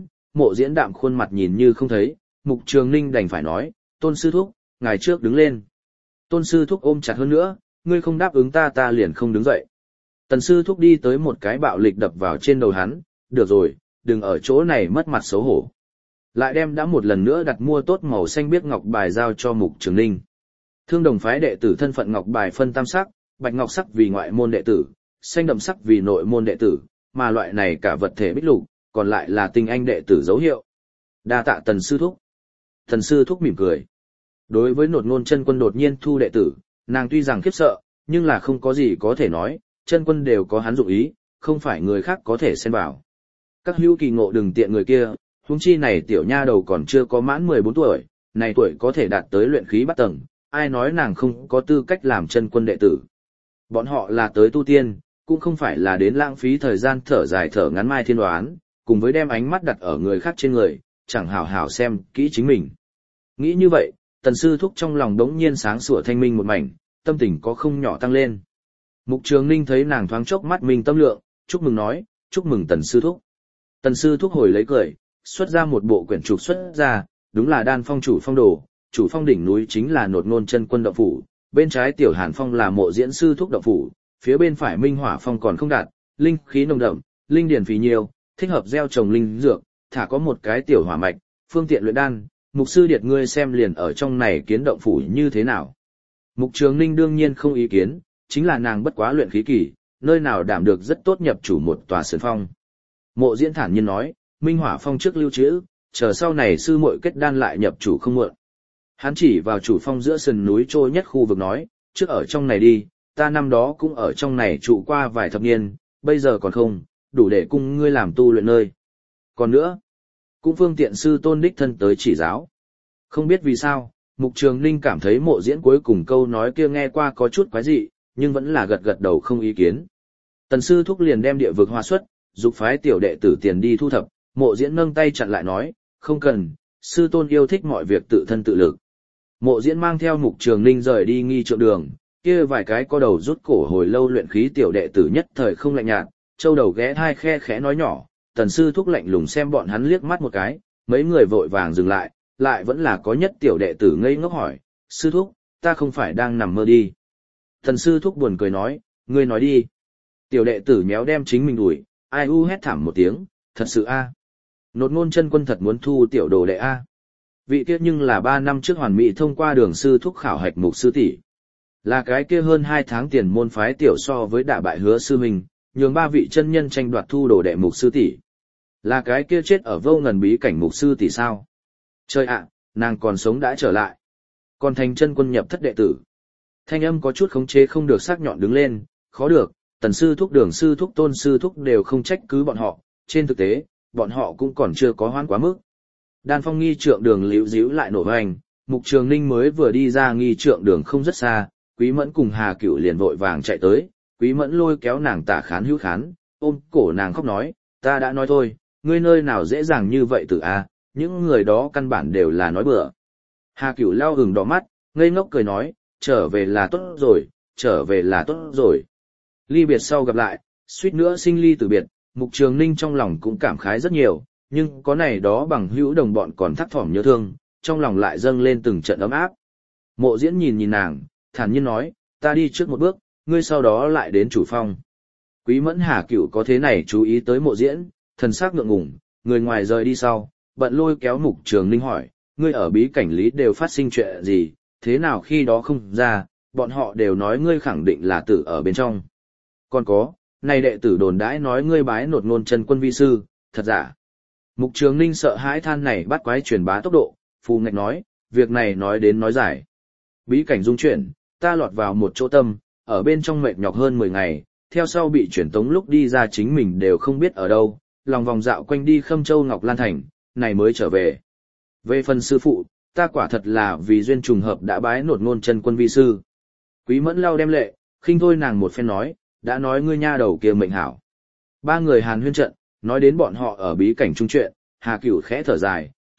Mộ Diễn đạm khuôn mặt nhìn như không thấy, Mục Trường Ninh đành phải nói, Tôn sư thúc, ngài trước đứng lên. Tôn sư thúc ôm chặt hơn nữa, ngươi không đáp ứng ta liền không đứng dậy. Tần sư thúc đi tới một cái bạo lịch đập vào trên đầu hắn, được rồi, đừng ở chỗ này mất mặt xấu hổ. Lại đem đã một lần nữa đặt mua tốt màu xanh biếc ngọc bài giao cho Mục Trường Ninh. Thương đồng phái đệ tử thân phận ngọc bài phân tam sắc, bạch ngọc sắc vì ngoại môn đệ tử, xanh đậm sắc vì nội môn đệ tử, mà loại này cả vật thể bích lục, còn lại là tinh anh đệ tử dấu hiệu. Đa tạ Tần sư thúc. Tần sư thúc mỉm cười. Đối với Nột Ngôn chân quân đột nhiên thu đệ tử, nàng tuy rằng khiếp sợ, nhưng là không có gì có thể nói, chân quân đều có hắn dụng ý, không phải người khác có thể xen vào. Các hữu kỳ ngộ đừng tiện người kia, huống chi này tiểu nha đầu còn chưa có mãn 14 tuổi, này tuổi có thể đạt tới luyện khí bát tầng, ai nói nàng không có tư cách làm chân quân đệ tử. Bọn họ là tới tu tiên, cũng không phải là đến lãng phí thời gian thở dài thở ngắn mai thiên đoán, cùng với đem ánh mắt đặt ở người khác trên người, chẳng hảo hảo xem kỹ chính mình. Nghĩ như vậy, Tần sư thúc trong lòng đống nhiên sáng sủa thanh minh một mảnh, tâm tình có không nhỏ tăng lên. Mục Trường Ninh thấy nàng thoáng chốc mắt mình tâm lượng, chúc mừng nói, chúc mừng Tần sư thúc. Tần sư thúc hồi lấy cười, xuất ra một bộ quyển trục xuất ra, đúng là Đan Phong chủ phong đồ, chủ phong đỉnh núi chính là Nột Ngôn chân quân động phủ, bên trái Tiểu Hàn Phong là Mộ Diễn sư thúc động phủ, phía bên phải Minh Hỏa Phong còn không đạt, linh khí nồng đậm, linh điển phì nhiều, thích hợp gieo trồng linh dược, thả có một cái tiểu hỏa mạch, phương tiện luyện đan, Mục sư điệt ngươi xem liền ở trong này kiến động phủ như thế nào. Mục Trường Ninh đương nhiên không ý kiến, chính là nàng bất quá luyện khí kỳ, nơi nào đảm được rất tốt nhập chủ một tòa sơn phong. Mộ Diễn thản nhiên nói, Minh Hỏa Phong trước lưu trữ, chờ sau này sư muội kết đan lại nhập chủ không muộn. Hắn chỉ vào chủ phong giữa sườn núi trôi nhất khu vực nói, trước ở trong này đi, ta năm đó cũng ở trong này trụ qua vài thập niên, bây giờ còn không, đủ để cung ngươi làm tu luyện nơi. Còn nữa, cũng phương tiện sư tôn đích thân tới chỉ giáo. Không biết vì sao, Mục Trường Ninh cảm thấy Mộ Diễn cuối cùng câu nói kia nghe qua có chút quái dị, nhưng vẫn là gật gật đầu không ý kiến. Tần sư thúc liền đem địa vực hoa xuất, dục phái tiểu đệ tử tiền đi thu thập, Mộ Diễn nâng tay chặn lại nói, không cần, sư tôn yêu thích mọi việc tự thân tự lực. Mộ Diễn mang theo Mục Trường Ninh rời đi nghi trượng đường, kia vài cái có đầu rút cổ hồi lâu luyện khí tiểu đệ tử nhất thời không lạnh nhạt, châu đầu ghé thai khe khẽ nói nhỏ, Tần sư thúc lạnh lùng xem bọn hắn liếc mắt một cái, mấy người vội vàng dừng lại, lại vẫn là có nhất tiểu đệ tử ngây ngốc hỏi, sư thúc, ta không phải đang nằm mơ đi. Tần sư thúc buồn cười nói, ngươi nói đi. Tiểu đệ tử méo đem chính mình đuổi, ai u hét thảm một tiếng, thật sự a. Nột Ngôn chân quân thật muốn thu tiểu đồ đệ a. Vị kia nhưng là 3 năm trước hoàn mỹ thông qua đường sư thúc khảo hạch Mục sư tỷ. Là cái kia hơn 2 tháng tiền môn phái tiểu so với đả bại Hứa sư mình, nhường 3 vị chân nhân tranh đoạt thu đồ đệ Mục sư tỷ. Là cái kia chết ở Vô Ngần bí cảnh Mục sư tỷ sao? Trời ạ, nàng còn sống đã trở lại. Còn thành chân quân nhập thất đệ tử. Thanh âm có chút khống chế không được sắc nhọn đứng lên, khó được, Tần sư thúc đường sư thúc tôn sư thúc đều không trách cứ bọn họ, trên thực tế, bọn họ cũng còn chưa có hoãn quá mức. Đan Phong nghi trượng đường liễu díu lại nổ hoành, Mục Trường Ninh mới vừa đi ra nghi trượng đường không rất xa, Quý Mẫn cùng Hà Cửu liền vội vàng chạy tới, Quý Mẫn lôi kéo nàng tả khán hữu khán, ôm cổ nàng khóc nói, ta đã nói thôi, ngươi nơi nào dễ dàng như vậy tử a, những người đó căn bản đều là nói bừa. Hà Cửu lao hừng đỏ mắt, ngây ngốc cười nói, trở về là tốt rồi, trở về là tốt rồi. Ly biệt sau gặp lại, suýt nữa sinh ly tử biệt, Mục Trường Ninh trong lòng cũng cảm khái rất nhiều, nhưng có này đó bằng hữu đồng bọn còn thắc thỏm nhớ thương, trong lòng lại dâng lên từng trận ấm áp. Mộ Diễn nhìn nhìn nàng, thản nhiên nói, ta đi trước một bước, ngươi sau đó lại đến chủ phong. Quý Mẫn Hà Cửu có thế này chú ý tới Mộ Diễn, thần sắc ngượng ngùng, người ngoài rời đi sau, bận lôi kéo Mục Trường Ninh hỏi, ngươi ở bí cảnh lý đều phát sinh chuyện gì, thế nào khi đó không ra, bọn họ đều nói ngươi khẳng định là tử ở bên trong. Còn có, này đệ tử đồn đãi nói ngươi bái Nột Ngôn chân quân vi sư, thật giả. Mục Trường Ninh sợ hãi than này bắt quái truyền bá tốc độ, phù ngạch nói, việc này nói đến nói giải. Bí cảnh dung chuyển, ta lọt vào một chỗ tâm, ở bên trong mệt nhọc hơn 10 ngày, theo sau bị chuyển tống lúc đi ra chính mình đều không biết ở đâu, lòng vòng dạo quanh đi Khâm Châu Ngọc Lan Thành, này mới trở về. Về phần sư phụ, ta quả thật là vì duyên trùng hợp đã bái Nột Ngôn chân quân vi sư. Quý Mẫn lau đem lệ, khinh thôi nàng một phen nói, đã nói ngươi nha đầu kia mệnh hảo. 3 người hàn huyên trận, nói đến bọn họ ở bí cảnh trung chuyện, Hà Cửu khẽ thở dài,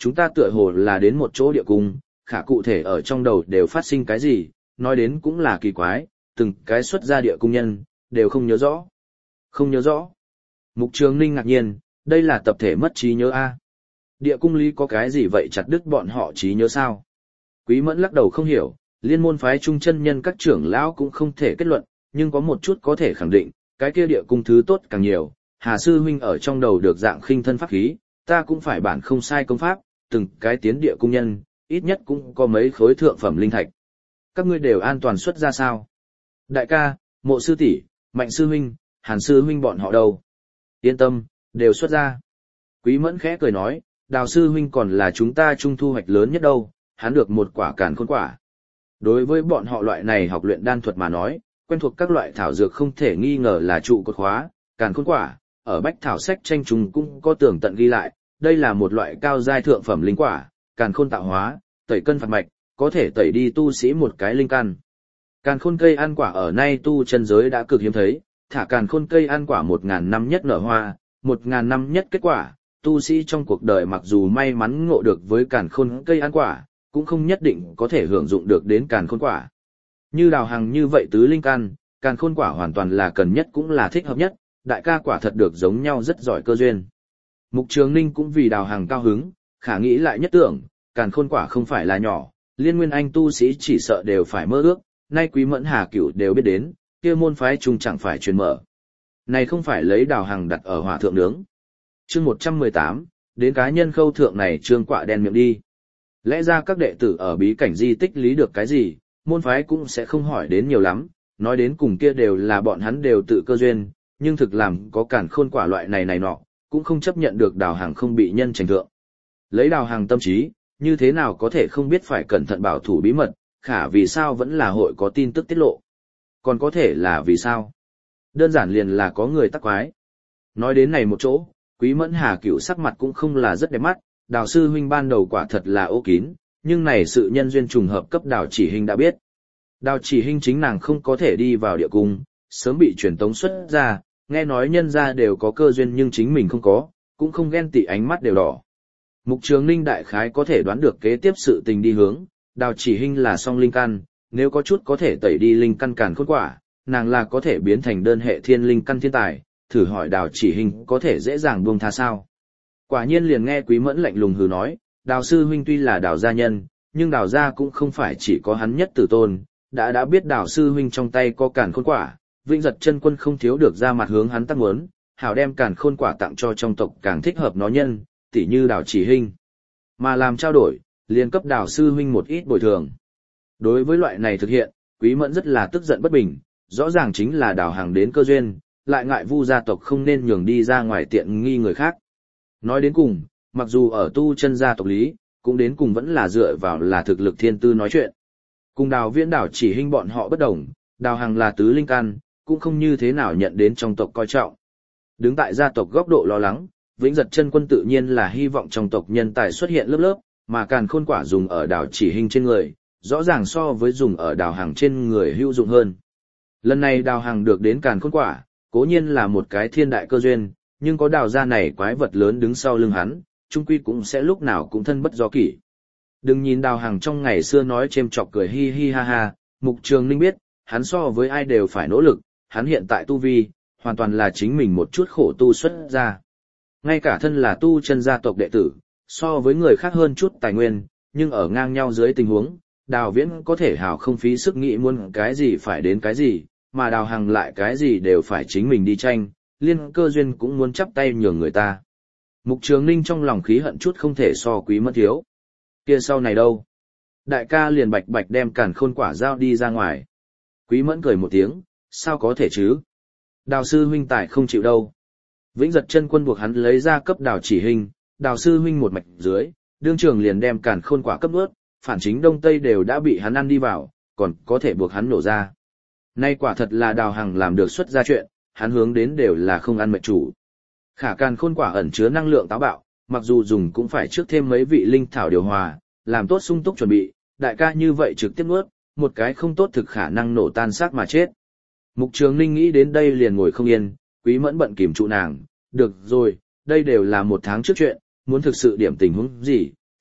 chúng ta tựa hồ là đến một chỗ địa cung, khả cụ thể ở trong đầu đều phát sinh cái gì, nói đến cũng là kỳ quái, từng cái xuất ra địa cung nhân, đều không nhớ rõ. Không nhớ rõ. Mục Trường Ninh ngạc nhiên, đây là tập thể mất trí nhớ a. Địa cung lý có cái gì vậy chặt đứt bọn họ trí nhớ sao? Quý Mẫn lắc đầu không hiểu, liên môn phái trung chân nhân các trưởng lão cũng không thể kết luận, nhưng có một chút có thể khẳng định, cái kia địa cung thứ tốt càng nhiều, Hà sư huynh ở trong đầu được dạng khinh thân pháp khí, ta cũng phải bản không sai công pháp, từng cái tiến địa cung nhân, ít nhất cũng có mấy khối thượng phẩm linh thạch. Các ngươi đều an toàn xuất ra sao? Đại ca, Mộ sư tỷ, Mạnh sư huynh, Hàn sư huynh bọn họ đâu? Yên tâm, đều xuất ra. Quý Mẫn khẽ cười nói, Đào sư huynh còn là chúng ta trung thu hoạch lớn nhất đâu, hắn được một quả càn khôn quả. Đối với bọn họ loại này học luyện đan thuật mà nói, quen thuộc các loại thảo dược không thể nghi ngờ là trụ cột khóa, càn khôn quả, ở bách thảo sách tranh trùng cũng có tường tận ghi lại, đây là một loại cao giai thượng phẩm linh quả, càn khôn tạo hóa, tẩy cân phạt mạch, có thể tẩy đi tu sĩ một cái linh căn. Càn khôn cây ăn quả ở nay tu chân giới đã cực hiếm thấy, thả càn khôn cây ăn quả 1000 năm nhất nở hoa, 1000 năm nhất kết quả, tu sĩ trong cuộc đời mặc dù may mắn ngộ được với càn khôn cây ăn quả, cũng không nhất định có thể hưởng dụng được đến càn khôn quả. Như Đào Hằng như vậy tứ linh căn, càn khôn quả hoàn toàn là cần nhất cũng là thích hợp nhất, đại ca quả thật được giống nhau rất giỏi cơ duyên. Mục Trường Ninh cũng vì Đào Hằng cao hứng, khả nghĩ lại nhất tưởng, càn khôn quả không phải là nhỏ, liên nguyên anh tu sĩ chỉ sợ đều phải mơ ước, nay Quý Mẫn Hà Cửu đều biết đến, kia môn phái trung chẳng phải truyền mở. Này không phải lấy Đào Hằng đặt ở hỏa thượng nướng. Chương 118, đến cá nhân khâu thượng này trương quạ đen miệng đi. Lẽ ra các đệ tử ở bí cảnh di tích lý được cái gì, môn phái cũng sẽ không hỏi đến nhiều lắm, nói đến cùng kia đều là bọn hắn đều tự cơ duyên, nhưng thực làm có cản khôn quả loại này nọ, cũng không chấp nhận được Đào Hằng không bị nhân tranh thượng. Lấy Đào Hằng tâm trí, như thế nào có thể không biết phải cẩn thận bảo thủ bí mật, khả vì sao vẫn là hội có tin tức tiết lộ. Còn có thể là vì sao? Đơn giản liền là có người tắc quái. Nói đến này một chỗ, Quý Mẫn Hà Cửu sắc mặt cũng không là rất đẹp mắt, Đào sư huynh ban đầu quả thật là ô kín, nhưng này sự nhân duyên trùng hợp cấp Đào Chỉ Hinh đã biết. Đào Chỉ Hinh chính nàng không có thể đi vào địa cung, sớm bị truyền tống xuất ra, nghe nói nhân gia đều có cơ duyên nhưng chính mình không có, cũng không ghen tị ánh mắt đều đỏ. Mục Trường Ninh đại khái có thể đoán được kế tiếp sự tình đi hướng, Đào Chỉ Hinh là song linh căn, nếu có chút có thể tẩy đi linh căn càn khôn quả, nàng là có thể biến thành đơn hệ thiên linh căn thiên tài, thử hỏi Đào Chỉ Hinh có thể dễ dàng buông tha sao? Quả nhiên liền nghe Quý Mẫn lạnh lùng hừ nói, Đào sư huynh tuy là Đào gia nhân, nhưng Đào gia cũng không phải chỉ có hắn nhất tử tôn, đã biết Đào sư huynh trong tay có càn khôn quả, Vĩnh Giật chân quân không thiếu được ra mặt hướng hắn tác muốn, hảo đem càn khôn quả tặng cho trong tộc càng thích hợp nó nhân, tỉ như Đào Chỉ Hinh. Mà làm trao đổi, liền cấp Đào sư huynh một ít bồi thường. Đối với loại này thực hiện, Quý Mẫn rất là tức giận bất bình, rõ ràng chính là Đào Hằng đến cơ duyên, lại ngại Vu gia tộc không nên nhường đi ra ngoài tiện nghi người khác. Nói đến cùng, mặc dù ở tu chân gia tộc lý, cũng đến cùng vẫn là dựa vào là thực lực thiên tư nói chuyện. Cùng Đào Viễn Đào Chỉ Hinh bọn họ bất đồng, Đào Hằng là tứ linh căn, cũng không như thế nào nhận đến trong tộc coi trọng. Đứng tại gia tộc góc độ lo lắng, Vĩnh Giật chân quân tự nhiên là hy vọng trong tộc nhân tài xuất hiện lớp lớp, mà càn khôn quả dùng ở Đào Chỉ Hinh trên người, rõ ràng so với dùng ở Đào Hằng trên người hữu dụng hơn. Lần này Đào Hằng được đến càn khôn quả, cố nhiên là một cái thiên đại cơ duyên, nhưng có Đào gia này quái vật lớn đứng sau lưng hắn, chung quy cũng sẽ lúc nào cũng thân bất do kỷ. Đừng nhìn Đào Hằng trong ngày xưa nói chêm chọc cười hi hi ha ha, Mục Trường Ninh biết, hắn so với ai đều phải nỗ lực, hắn hiện tại tu vi, hoàn toàn là chính mình một chút khổ tu xuất ra. Ngay cả thân là tu chân gia tộc đệ tử, so với người khác hơn chút tài nguyên, nhưng ở ngang nhau dưới tình huống, Đào Viễn có thể hào không phí sức nghĩ muốn cái gì phải đến cái gì, mà Đào Hằng lại cái gì đều phải chính mình đi tranh, liên cơ duyên cũng muốn chắp tay nhường người ta. Mục Trường Ninh trong lòng khí hận chút không thể so Quý Mẫn thiếu. Kia sau này đâu? Đại ca liền bạch bạch đem càn khôn quả giao đi ra ngoài. Quý Mẫn cười một tiếng, sao có thể chứ? Đào sư huynh tài không chịu đâu. Vĩnh Giật chân quân buộc hắn lấy ra cấp Đào Chỉ Hinh, Đào sư huynh một mạch dưới, đương trường liền đem càn khôn quả cấp nuốt, phản chính đông tây đều đã bị hắn ăn đi vào, còn có thể buộc hắn nổ ra. Nay quả thật là Đào Hằng làm được xuất ra chuyện, hắn hướng đến đều là không ăn mệt chủ. Khả càn khôn quả ẩn chứa năng lượng táo bạo, mặc dù dùng cũng phải trước thêm mấy vị linh thảo điều hòa, làm tốt sung túc chuẩn bị, đại ca như vậy trực tiếp nuốt, một cái không tốt thực khả năng nổ tan xác mà chết. Mục Trường Ninh nghĩ đến đây liền ngồi không yên, Quý Mẫn bận kìm trụ nàng, được rồi, đây đều là 1 tháng trước chuyện, muốn thực sự điểm tình huống gì,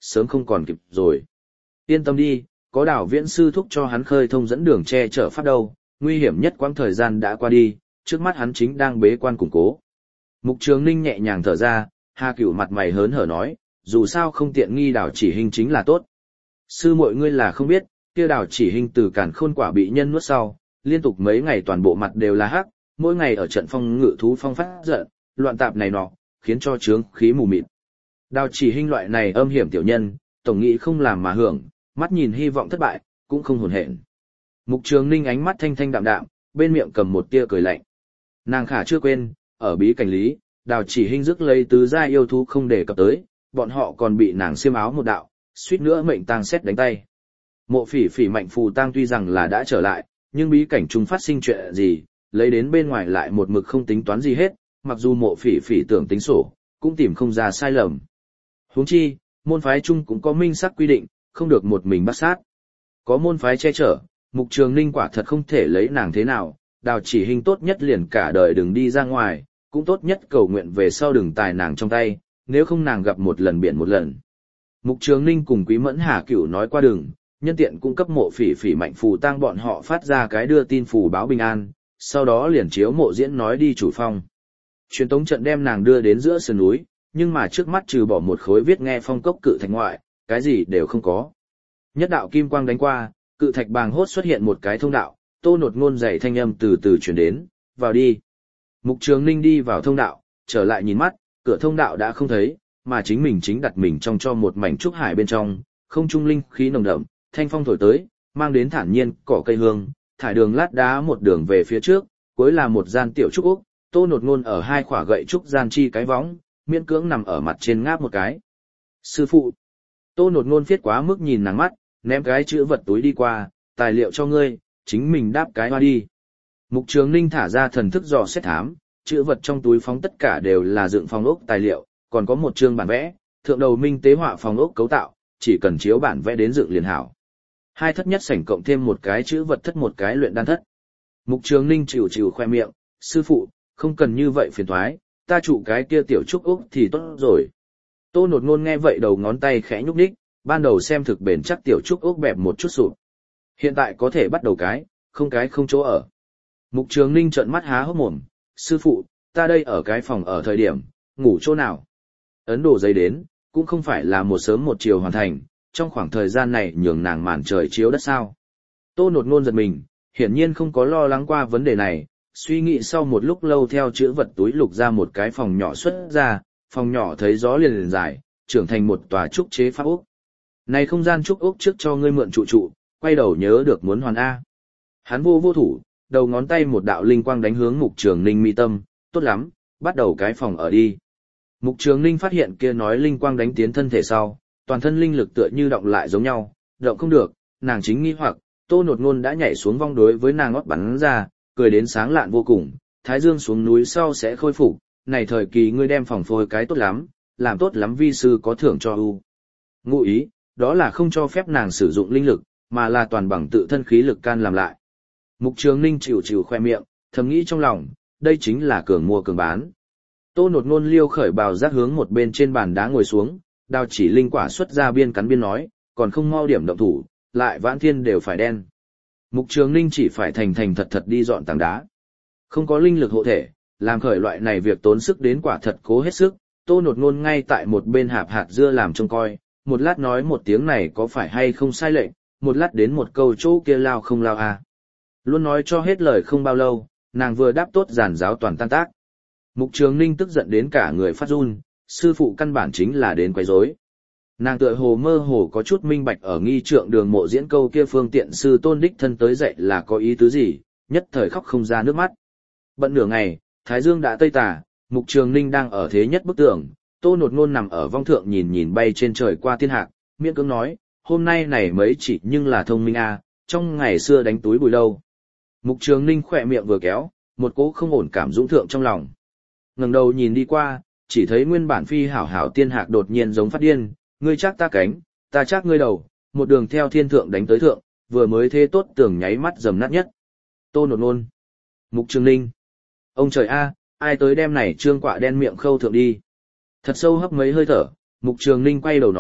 sớm không còn kịp rồi. Yên tâm đi, có Đào Viễn sư thúc cho hắn khơi thông dẫn đường che chở pháp đâu, nguy hiểm nhất quãng thời gian đã qua đi, trước mắt hắn chính đang bế quan củng cố. Mục Trường Ninh nhẹ nhàng thở ra, Hà Cửu mặt mày hớn hở nói, dù sao không tiện nghi Đào Chỉ Hình chính là tốt. Sư muội ngươi là không biết, kia Đào Chỉ Hình từ Càn Khôn quả bị nhân nuốt sau, liên tục mấy ngày toàn bộ mặt đều là hắc, mỗi ngày ở trận phong ngự thú phong phát giận, loạn tạp này nọ, khiến cho trướng khí mù mịt. Đào Chỉ Hình loại này âm hiểm tiểu nhân, tổng nghĩ không làm mà hưởng, mắt nhìn hy vọng thất bại, cũng không hồn hện. Mục Trường Ninh ánh mắt thanh thanh đạm đạm, bên miệng cầm một tia cười lạnh. Nàng khả chưa quên, ở bí cảnh lý, Đào Chỉ Hình rước lấy tứ gia yêu thú không để cập tới, bọn họ còn bị nàng xiêm áo một đạo, suýt nữa mệnh tang xét đánh tay. Mộ Phỉ Phỉ Mạnh Phù Tang tuy rằng là đã trở lại, nhưng bí cảnh trung phát sinh chuyện gì, lấy đến bên ngoài lại một mực không tính toán gì hết, mặc dù Mộ Phỉ Phỉ tưởng tính sổ, cũng tìm không ra sai lầm. Huống chi, môn phái chung cũng có minh xác quy định, không được một mình bắt sát. Có môn phái che chở, Mục Trường Ninh quả thật không thể lấy nàng thế nào, Đào Chỉ Hình tốt nhất liền cả đời đừng đi ra ngoài, cũng tốt nhất cầu nguyện về sau đừng tài nàng trong tay, nếu không nàng gặp một lần biển một lần. Mục Trường Ninh cùng Quý Mẫn Hà Cửu nói qua đường, nhân tiện cung cấp Mộ Phỉ Phỉ Mạnh Phù Tang bọn họ phát ra cái đưa tin phù báo bình an, sau đó liền chiếu Mộ Diễn nói đi chủ phong. Truyền tống trận đem nàng đưa đến giữa sườn núi, nhưng mà trước mắt trừ bỏ một khối viết nghe phong cốc cự thạch ngoại, cái gì đều không có. Nhất đạo kim quang đánh qua, cự thạch bàng hốt xuất hiện một cái thông đạo, Tô Nột Ngôn dày thanh âm từ từ truyền đến, vào đi. Mục Trường Ninh đi vào thông đạo, trở lại nhìn mắt, cửa thông đạo đã không thấy, mà chính mình chính đặt mình trong cho một mảnh trúc hải bên trong, không trung linh khí nồng đậm, thanh phong thổi tới, mang đến thản nhiên cỏ cây hương, thải đường lát đá một đường về phía trước, cuối là một gian tiểu trúc úc, Tô Nột Ngôn ở hai khỏa gậy trúc gian chi cái võng, miễn cưỡng nằm ở mặt trên ngáp một cái. Sư phụ. Tô Nột Ngôn phiết quá mức nhìn nàng mắt, ném cái chữ vật túi đi qua, tài liệu cho ngươi, chính mình đáp cái hoa đi. Mục Trường Ninh thả ra thần thức dò xét thám, chữ vật trong túi phóng tất cả đều là dựng phòng ốc tài liệu, còn có một chương bản vẽ, thượng đầu minh tế họa phòng ốc cấu tạo, chỉ cần chiếu bản vẽ đến dựng liền hảo. Hai thất nhất sảnh cộng thêm một cái chữ vật thất một cái luyện đan thất. Mục Trường Ninh chịu khoe miệng, sư phụ, không cần như vậy phiền toái, ta trụ cái kia tiểu trúc úc thì tốt rồi. Tô Nột Ngôn nghe vậy đầu ngón tay khẽ nhúc nhích, ban đầu xem thực bền chắc tiểu trúc úc bẹp một chút sụp. Hiện tại có thể bắt đầu cái không chỗ ở. Mục Trường Ninh trợn mắt há hốc mồm, sư phụ, ta đây ở cái phòng ở thời điểm, ngủ chỗ nào? Ấn Độ giấy đến, cũng không phải là một sớm một chiều hoàn thành, trong khoảng thời gian này nhường nàng màn trời chiếu đất sao. Tô Nột Ngôn giật mình, hiển nhiên không có lo lắng qua vấn đề này, suy nghĩ sau một lúc lâu theo chữ vật túi lục ra một cái phòng nhỏ xuất ra, phòng nhỏ thấy gió liền dài, trưởng thành một tòa trúc chế pháp ốc. Này không gian trúc ốc trước cho ngươi mượn trụ, quay đầu nhớ được muốn hoàn A. Hắn vô thủ, đầu ngón tay một đạo linh quang đánh hướng Mục Trường Ninh mi tâm, tốt lắm, bắt đầu cái phòng ở đi. Mục Trường Ninh phát hiện kia nói linh quang đánh tiến thân thể sau, toàn thân linh lực tựa như động lại giống nhau, động không được, nàng chính nghi hoặc, Tô Nột Ngôn đã nhảy xuống vong đối với nàng ngót bắn ra, cười đến sáng lạn vô cùng, Thái Dương xuống núi sau sẽ khôi phục, này thời kỳ ngươi đem phòng phôi cái tốt lắm, làm tốt lắm vi sư có thưởng cho u. Ngụ ý, đó là không cho phép nàng sử dụng linh lực, mà là toàn bằng tự thân khí lực can làm lại. Mục Trường Ninh chịu khoe miệng, thầm nghĩ trong lòng, đây chính là cường mua cường bán. Tô Nột Ngôn liêu khởi bào giác hướng một bên trên bàn đá ngồi xuống, Đào Chỉ linh quả xuất ra biên cắn biên nói, còn không mau điểm động thủ, lại vãn thiên đều phải đen. Mục Trường Ninh chỉ phải thành thật đi dọn tảng đá. Không có linh lực hộ thể, làm khởi loại này việc tốn sức đến quả thật cố hết sức, Tô Nột Ngôn ngay tại một bên hạp hạt dưa làm trông coi, một lát nói một tiếng này có phải hay không sai lệnh, một lát đến một câu chỗ kia lao không lao à. Luôn nói cho hết lời không bao lâu, nàng vừa đáp tốt giản giáo toàn tan tác. Mục Trường Ninh tức giận đến cả người phát run, sư phụ căn bản chính là đến quấy rối. Nàng tựa hồ mơ hồ có chút minh bạch ở nghi trượng đường Mộ Diễn câu kia phương tiện sư tôn đích thân tới dạy là có ý tứ gì, nhất thời khóc không ra nước mắt. Bận nửa ngày, Thái Dương đã tây tà, Mục Trường Ninh đang ở thế nhất bức tường, Tô Nột Ngôn nằm ở vong thượng nhìn bay trên trời qua thiên hạc, miễn cưỡng nói, hôm nay này mấy chỉ nhưng là thông minh à, trong ngày xưa đánh túi bùi đâu. Mục Trường Ninh khỏe miệng vừa kéo, một cỗ không ổn cảm dũng thượng trong lòng. Ngẩng đầu nhìn đi qua, chỉ thấy nguyên bản phi hảo hảo tiên hạc đột nhiên giống phát điên, ngươi chắc ta cánh, ta chắc ngươi đầu, một đường theo thiên thượng đánh tới thượng, vừa mới thế tốt tưởng nháy mắt dầm nát nhất. Tô Nột Ngôn. Mục Trường Ninh. Ông trời a, ai tới đem này trương quạ đen miệng khâu thượng đi. Thật sâu hấp mấy hơi thở, Mục Trường Ninh quay đầu nói,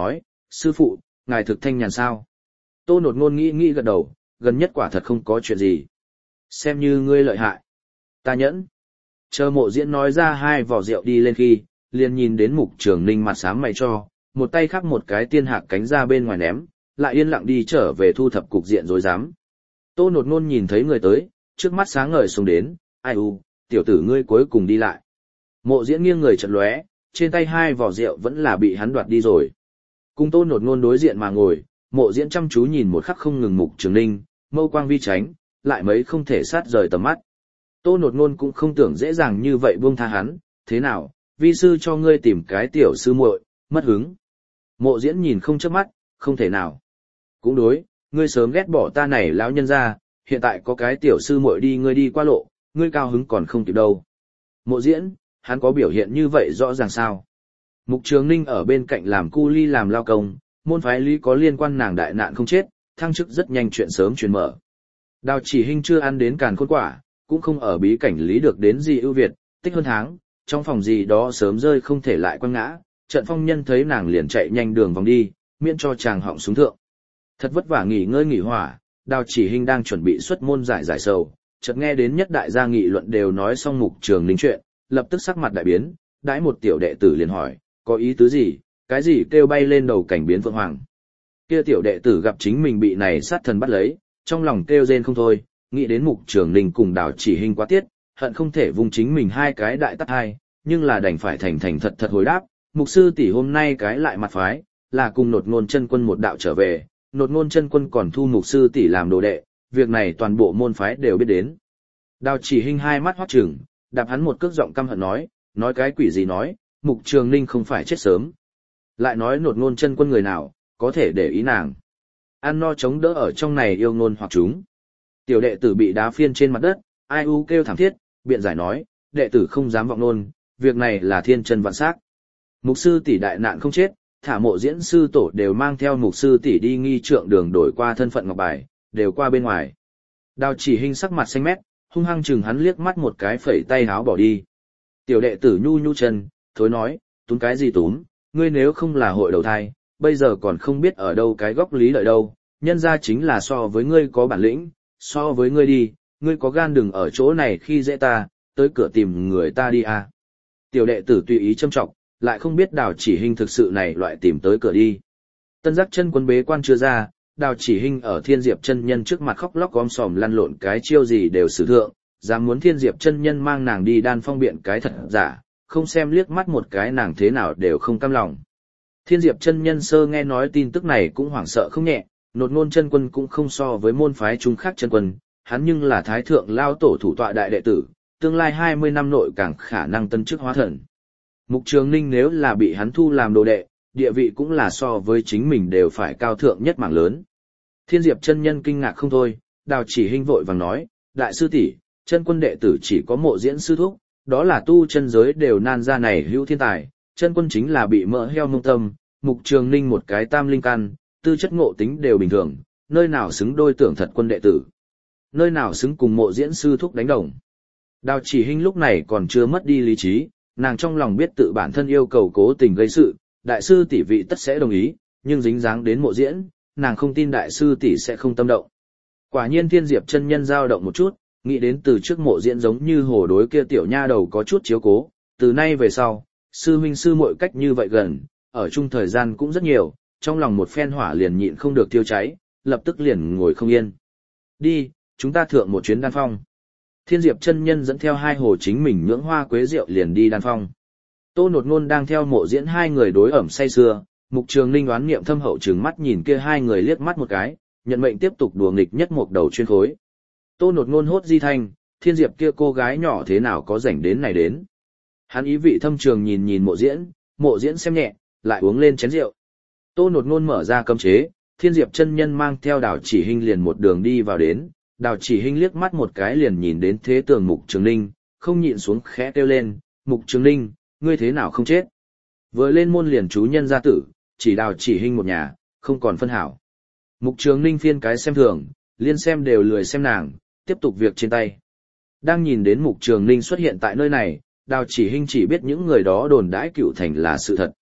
sư phụ, ngài thực thanh nhàn sao? Tô Nột Nôn nghĩ gật đầu, gần nhất quả thật không có chuyện gì. Xem như ngươi lợi hại. Ta nhẫn. Chờ Mộ Diễn nói ra hai vỏ rượu đi lên khi, liền nhìn đến Mục Trường Ninh mặt xám mày cho, một tay khắc một cái tiên hạc cánh ra bên ngoài ném, lại yên lặng đi trở về thu thập cục diện rối rắm. Tô Nột Nôn nhìn thấy người tới, trước mắt sáng ngời xuống đến, ai u, tiểu tử ngươi cuối cùng đi lại. Mộ Diễn nghiêng người chợt lóe, trên tay hai vỏ rượu vẫn là bị hắn đoạt đi rồi. Cùng Tô Nột Nôn đối diện mà ngồi, Mộ Diễn chăm chú nhìn một khắc không ngừng Mục Trường Ninh, mâu quang vi tránh, lại mấy không thể sát rời tầm mắt. Tô Nột Nôn cũng không tưởng dễ dàng như vậy buông tha hắn, thế nào, vi sư cho ngươi tìm cái tiểu sư muội, mất hứng. Mộ Diễn nhìn không chớp mắt, không thể nào. Cũng đối, ngươi sớm ghét bỏ ta này lão nhân ra, hiện tại có cái tiểu sư muội đi ngươi đi qua lộ, ngươi cao hứng còn không kịp đâu. Mộ Diễn, hắn có biểu hiện như vậy rõ ràng sao? Mục Trường Ninh ở bên cạnh làm cu ly làm lao công, môn phái lý có liên quan nàng đại nạn không chết, thăng chức rất nhanh chuyện sớm truyền mở. Đào Chỉ Hinh chưa ăn đến càn khôn quả, cũng không ở bí cảnh lý được đến gì ưu việt, tích hơn tháng, trong phòng gì đó sớm rơi không thể lại quăng ngã, trận phong nhân thấy nàng liền chạy nhanh đường vòng đi, miễn cho chàng họng xuống thượng. Thật vất vả nghỉ ngơi nghỉ hỏa, Đào Chỉ Hinh đang chuẩn bị xuất môn giải sầu, chợt nghe đến nhất đại gia nghị luận đều nói xong Mục Trường Ninh chuyện, lập tức sắc mặt đại biến, đãi một tiểu đệ tử liền hỏi, có ý tứ gì, cái gì kêu bay lên đầu cảnh biến vượng hoàng. Kia tiểu đệ tử gặp chính mình bị này sát thần bắt lấy, trong lòng kêu rên không thôi, nghĩ đến Mục Trường Ninh cùng Đào Chỉ Hinh quá tiết, hận không thể vùng chính mình hai cái đại tát hai, nhưng là đành phải thành thật hồi đáp, Mục sư tỷ hôm nay cái lại mặt phái, là cùng Nột Ngôn chân quân một đạo trở về, Nột Ngôn chân quân còn thu Mục sư tỷ làm đồ đệ, việc này toàn bộ môn phái đều biết đến. Đào Chỉ Hinh hai mắt hoắc trừng, đạp hắn một cước giọng căm hận nói cái quỷ gì nói, Mục Trường Ninh không phải chết sớm. Lại nói Nột Ngôn chân quân người nào, có thể để ý nàng. Ăn no chống đỡ ở trong này yêu ngôn hoặc chúng. Tiểu đệ tử bị đá phiên trên mặt đất, ai u kêu thảm thiết, biện giải nói, đệ tử không dám vọng nôn, việc này là thiên chân vạn sắc. Mục sư tỷ đại nạn không chết, thả Mộ Diễn sư tổ đều mang theo Mục sư tỷ đi nghi trượng đường đổi qua thân phận ngọc bài, đều qua bên ngoài. Đào Chỉ Hinh sắc mặt xanh mét, hung hăng chừng hắn liếc mắt một cái phẩy tay háo bỏ đi. Tiểu đệ tử nhu chân, thối nói, túm cái gì túm, ngươi nếu không là hội đầu thai, bây giờ còn không biết ở đâu cái góc lý lợi đâu, nhân ra chính là so với ngươi có bản lĩnh, so với ngươi đi, ngươi có gan đừng ở chỗ này khi dễ ta, tới cửa tìm người ta đi à. Tiểu đệ tử tùy ý châm trọng, lại không biết Đào Chỉ Hinh thực sự này loại tìm tới cửa đi. Tân giác chân quân bế quan chưa ra, Đào Chỉ Hinh ở Thiên Diệp chân nhân trước mặt khóc lóc gom sòm lăn lộn cái chiêu gì đều sử thượng, dám muốn Thiên Diệp chân nhân mang nàng đi đan phong biện cái thật giả, không xem liếc mắt một cái nàng thế nào đều không cam lòng. Thiên Diệp chân nhân sơ nghe nói tin tức này cũng hoảng sợ không nhẹ, Nột Ngôn chân quân cũng không so với môn phái chúng khác chân quân, hắn nhưng là thái thượng lao tổ thủ tọa đại đệ tử, tương lai 20 năm nội càng khả năng tân chức hóa thần. Mục Trường Ninh nếu là bị hắn thu làm đồ đệ, địa vị cũng là so với chính mình đều phải cao thượng nhất mảng lớn. Thiên Diệp chân nhân kinh ngạc không thôi, Đào Chỉ Hinh vội vàng nói, đại sư tỷ, chân quân đệ tử chỉ có Mộ Diễn sư thúc, đó là tu chân giới đều nan ra này hữu thiên tài, chân quân chính là bị mỡ heo mông tâm, Mục Trường Ninh một cái tam linh căn, tư chất ngộ tính đều bình thường, nơi nào xứng đôi tưởng thật quân đệ tử, nơi nào xứng cùng Mộ Diễn sư thúc đánh đồng. Đào Chỉ Hinh lúc này còn chưa mất đi lý trí, nàng trong lòng biết tự bản thân yêu cầu cố tình gây sự, đại sư tỷ vị tất sẽ đồng ý, nhưng dính dáng đến Mộ Diễn, nàng không tin đại sư tỷ sẽ không tâm động. Quả nhiên Thiên Diệp chân nhân dao động một chút, nghĩ đến từ trước Mộ Diễn giống như hồ đối kia tiểu nha đầu có chút chiếu cố, từ nay về sau, sư huynh sư muội cách như vậy gần, ở chung thời gian cũng rất nhiều, trong lòng một phen hỏa liền nhịn không được thiêu cháy, lập tức liền ngồi không yên. Đi, chúng ta thượng một chuyến đan phong. Thiên Diệp chân nhân dẫn theo hai hồ chính mình nhưỡng hoa quế rượu liền đi đan phong. Tô Nột Ngôn đang theo Mộ Diễn hai người đối ẩm say sưa, Mục Trường Ninh đoán niệm thâm hậu trừng mắt nhìn kia hai người liếc mắt một cái, nhận mệnh tiếp tục đùa nghịch nhất một đầu chuyên khối. Tô Nột Ngôn hốt di thanh, Thiên Diệp kia cô gái nhỏ thế nào có rảnh đến này đến. Hắn ý vị thâm trường nhìn Mộ Diễn xem nhẹ, lại uống lên chén rượu. Tô Nột Ngôn mở ra cấm chế, Thiên Diệp chân nhân mang theo Đào Chỉ Hinh liền một đường đi vào đến, Đào Chỉ Hinh liếc mắt một cái liền nhìn đến thế tường Mục Trường Ninh, không nhịn xuống khẽ kêu lên, Mục Trường Ninh, ngươi thế nào không chết? Vừa lên môn liền chú nhân gia tử, chỉ Đào Chỉ Hinh một nhà, không còn phân hảo. Mục Trường Ninh phiên cái xem thường, liên xem đều lười xem nàng, tiếp tục việc trên tay. Đang nhìn đến Mục Trường Ninh xuất hiện tại nơi này, Đào Chỉ Hinh chỉ biết những người đó đồn đãi Cựu Thành là sự thật.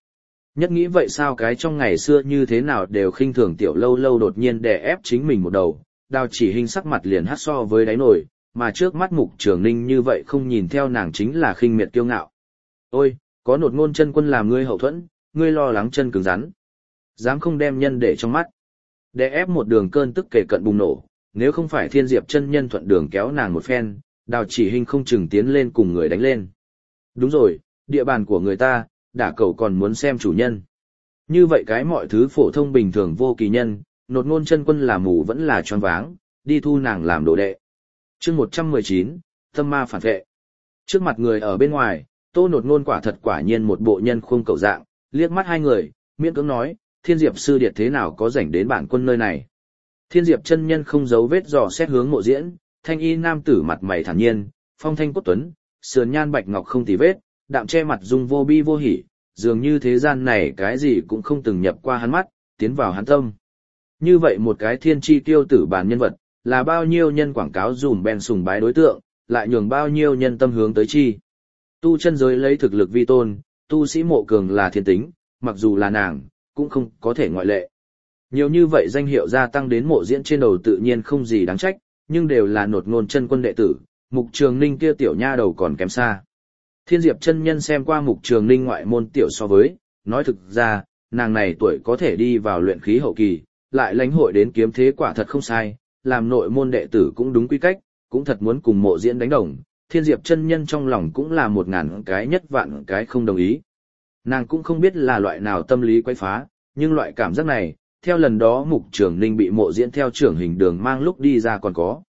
Nhất nghĩ vậy sao cái trong ngày xưa như thế nào đều khinh thường tiểu lâu lâu đột nhiên đè ép chính mình một đầu, Đào Chỉ Hình sắc mặt liền hắt so với đáy nổi, mà trước mắt Mục Trường Ninh như vậy không nhìn theo nàng chính là khinh miệt kiêu ngạo. Ôi, có Nột Ngôn chân quân làm ngươi hậu thuẫn, ngươi lo lắng chân cứng rắn. Dám không đem nhân để trong mắt. Đè ép một đường cơn tức kể cận bùng nổ, nếu không phải Thiên Diệp chân nhân thuận đường kéo nàng một phen, Đào Chỉ Hình không chừng tiến lên cùng người đánh lên. Đúng rồi, địa bàn của người ta, đả cẩu còn muốn xem chủ nhân. Như vậy cái mọi thứ phổ thông bình thường vô kỳ nhân, Nột Ngôn chân quân là mù vẫn là choáng váng, đi thu nàng làm đồ đệ. Chương 119, tâm ma phản vệ. Trước mặt người ở bên ngoài, Tô Nột Ngôn quả nhiên một bộ nhân khuôn cậu dạng, liếc mắt hai người, miễn cưỡng nói, Thiên Diệp sư điệt thế nào có rảnh đến bản quân nơi này. Thiên Diệp chân nhân không giấu vết dò xét hướng Mộ Diễn, thanh y nam tử mặt mày thản nhiên, phong thanh cốt tuấn, sườn nhan bạch ngọc không tì vết, đạm che mặt dung vô bi vô hỉ, dường như thế gian này cái gì cũng không từng nhập qua hắn mắt, tiến vào hắn tâm. Như vậy một cái thiên chi tiêu tử bản nhân vật, là bao nhiêu nhân quảng cáo dùm ben sùng bái đối tượng, lại nhường bao nhiêu nhân tâm hướng tới chi. Tu chân giới lấy thực lực vi tôn, tu sĩ mộ cường là thiên tính, mặc dù là nàng, cũng không có thể ngoại lệ. Nhiều như vậy danh hiệu gia tăng đến Mộ Diễn trên đầu tự nhiên không gì đáng trách, nhưng đều là Nột Ngôn chân quân đệ tử, Mục Trường Ninh kia tiểu nha đầu còn kém xa. Thiên Diệp chân nhân xem qua Mục Trường Ninh ngoại môn tiểu so với, nói thực ra, nàng này tuổi có thể đi vào luyện khí hậu kỳ, lại lãnh hội đến kiếm thế quả thật không sai, làm nội môn đệ tử cũng đúng quy cách, cũng thật muốn cùng Mộ Diễn đánh đồng. Thiên Diệp chân nhân trong lòng cũng là 1000 cái nhất vạn cái không đồng ý. Nàng cũng không biết là loại nào tâm lý quấy phá, nhưng loại cảm giác này, theo lần đó Mục Trường Ninh bị Mộ Diễn theo trưởng hình đường mang lúc đi ra còn có.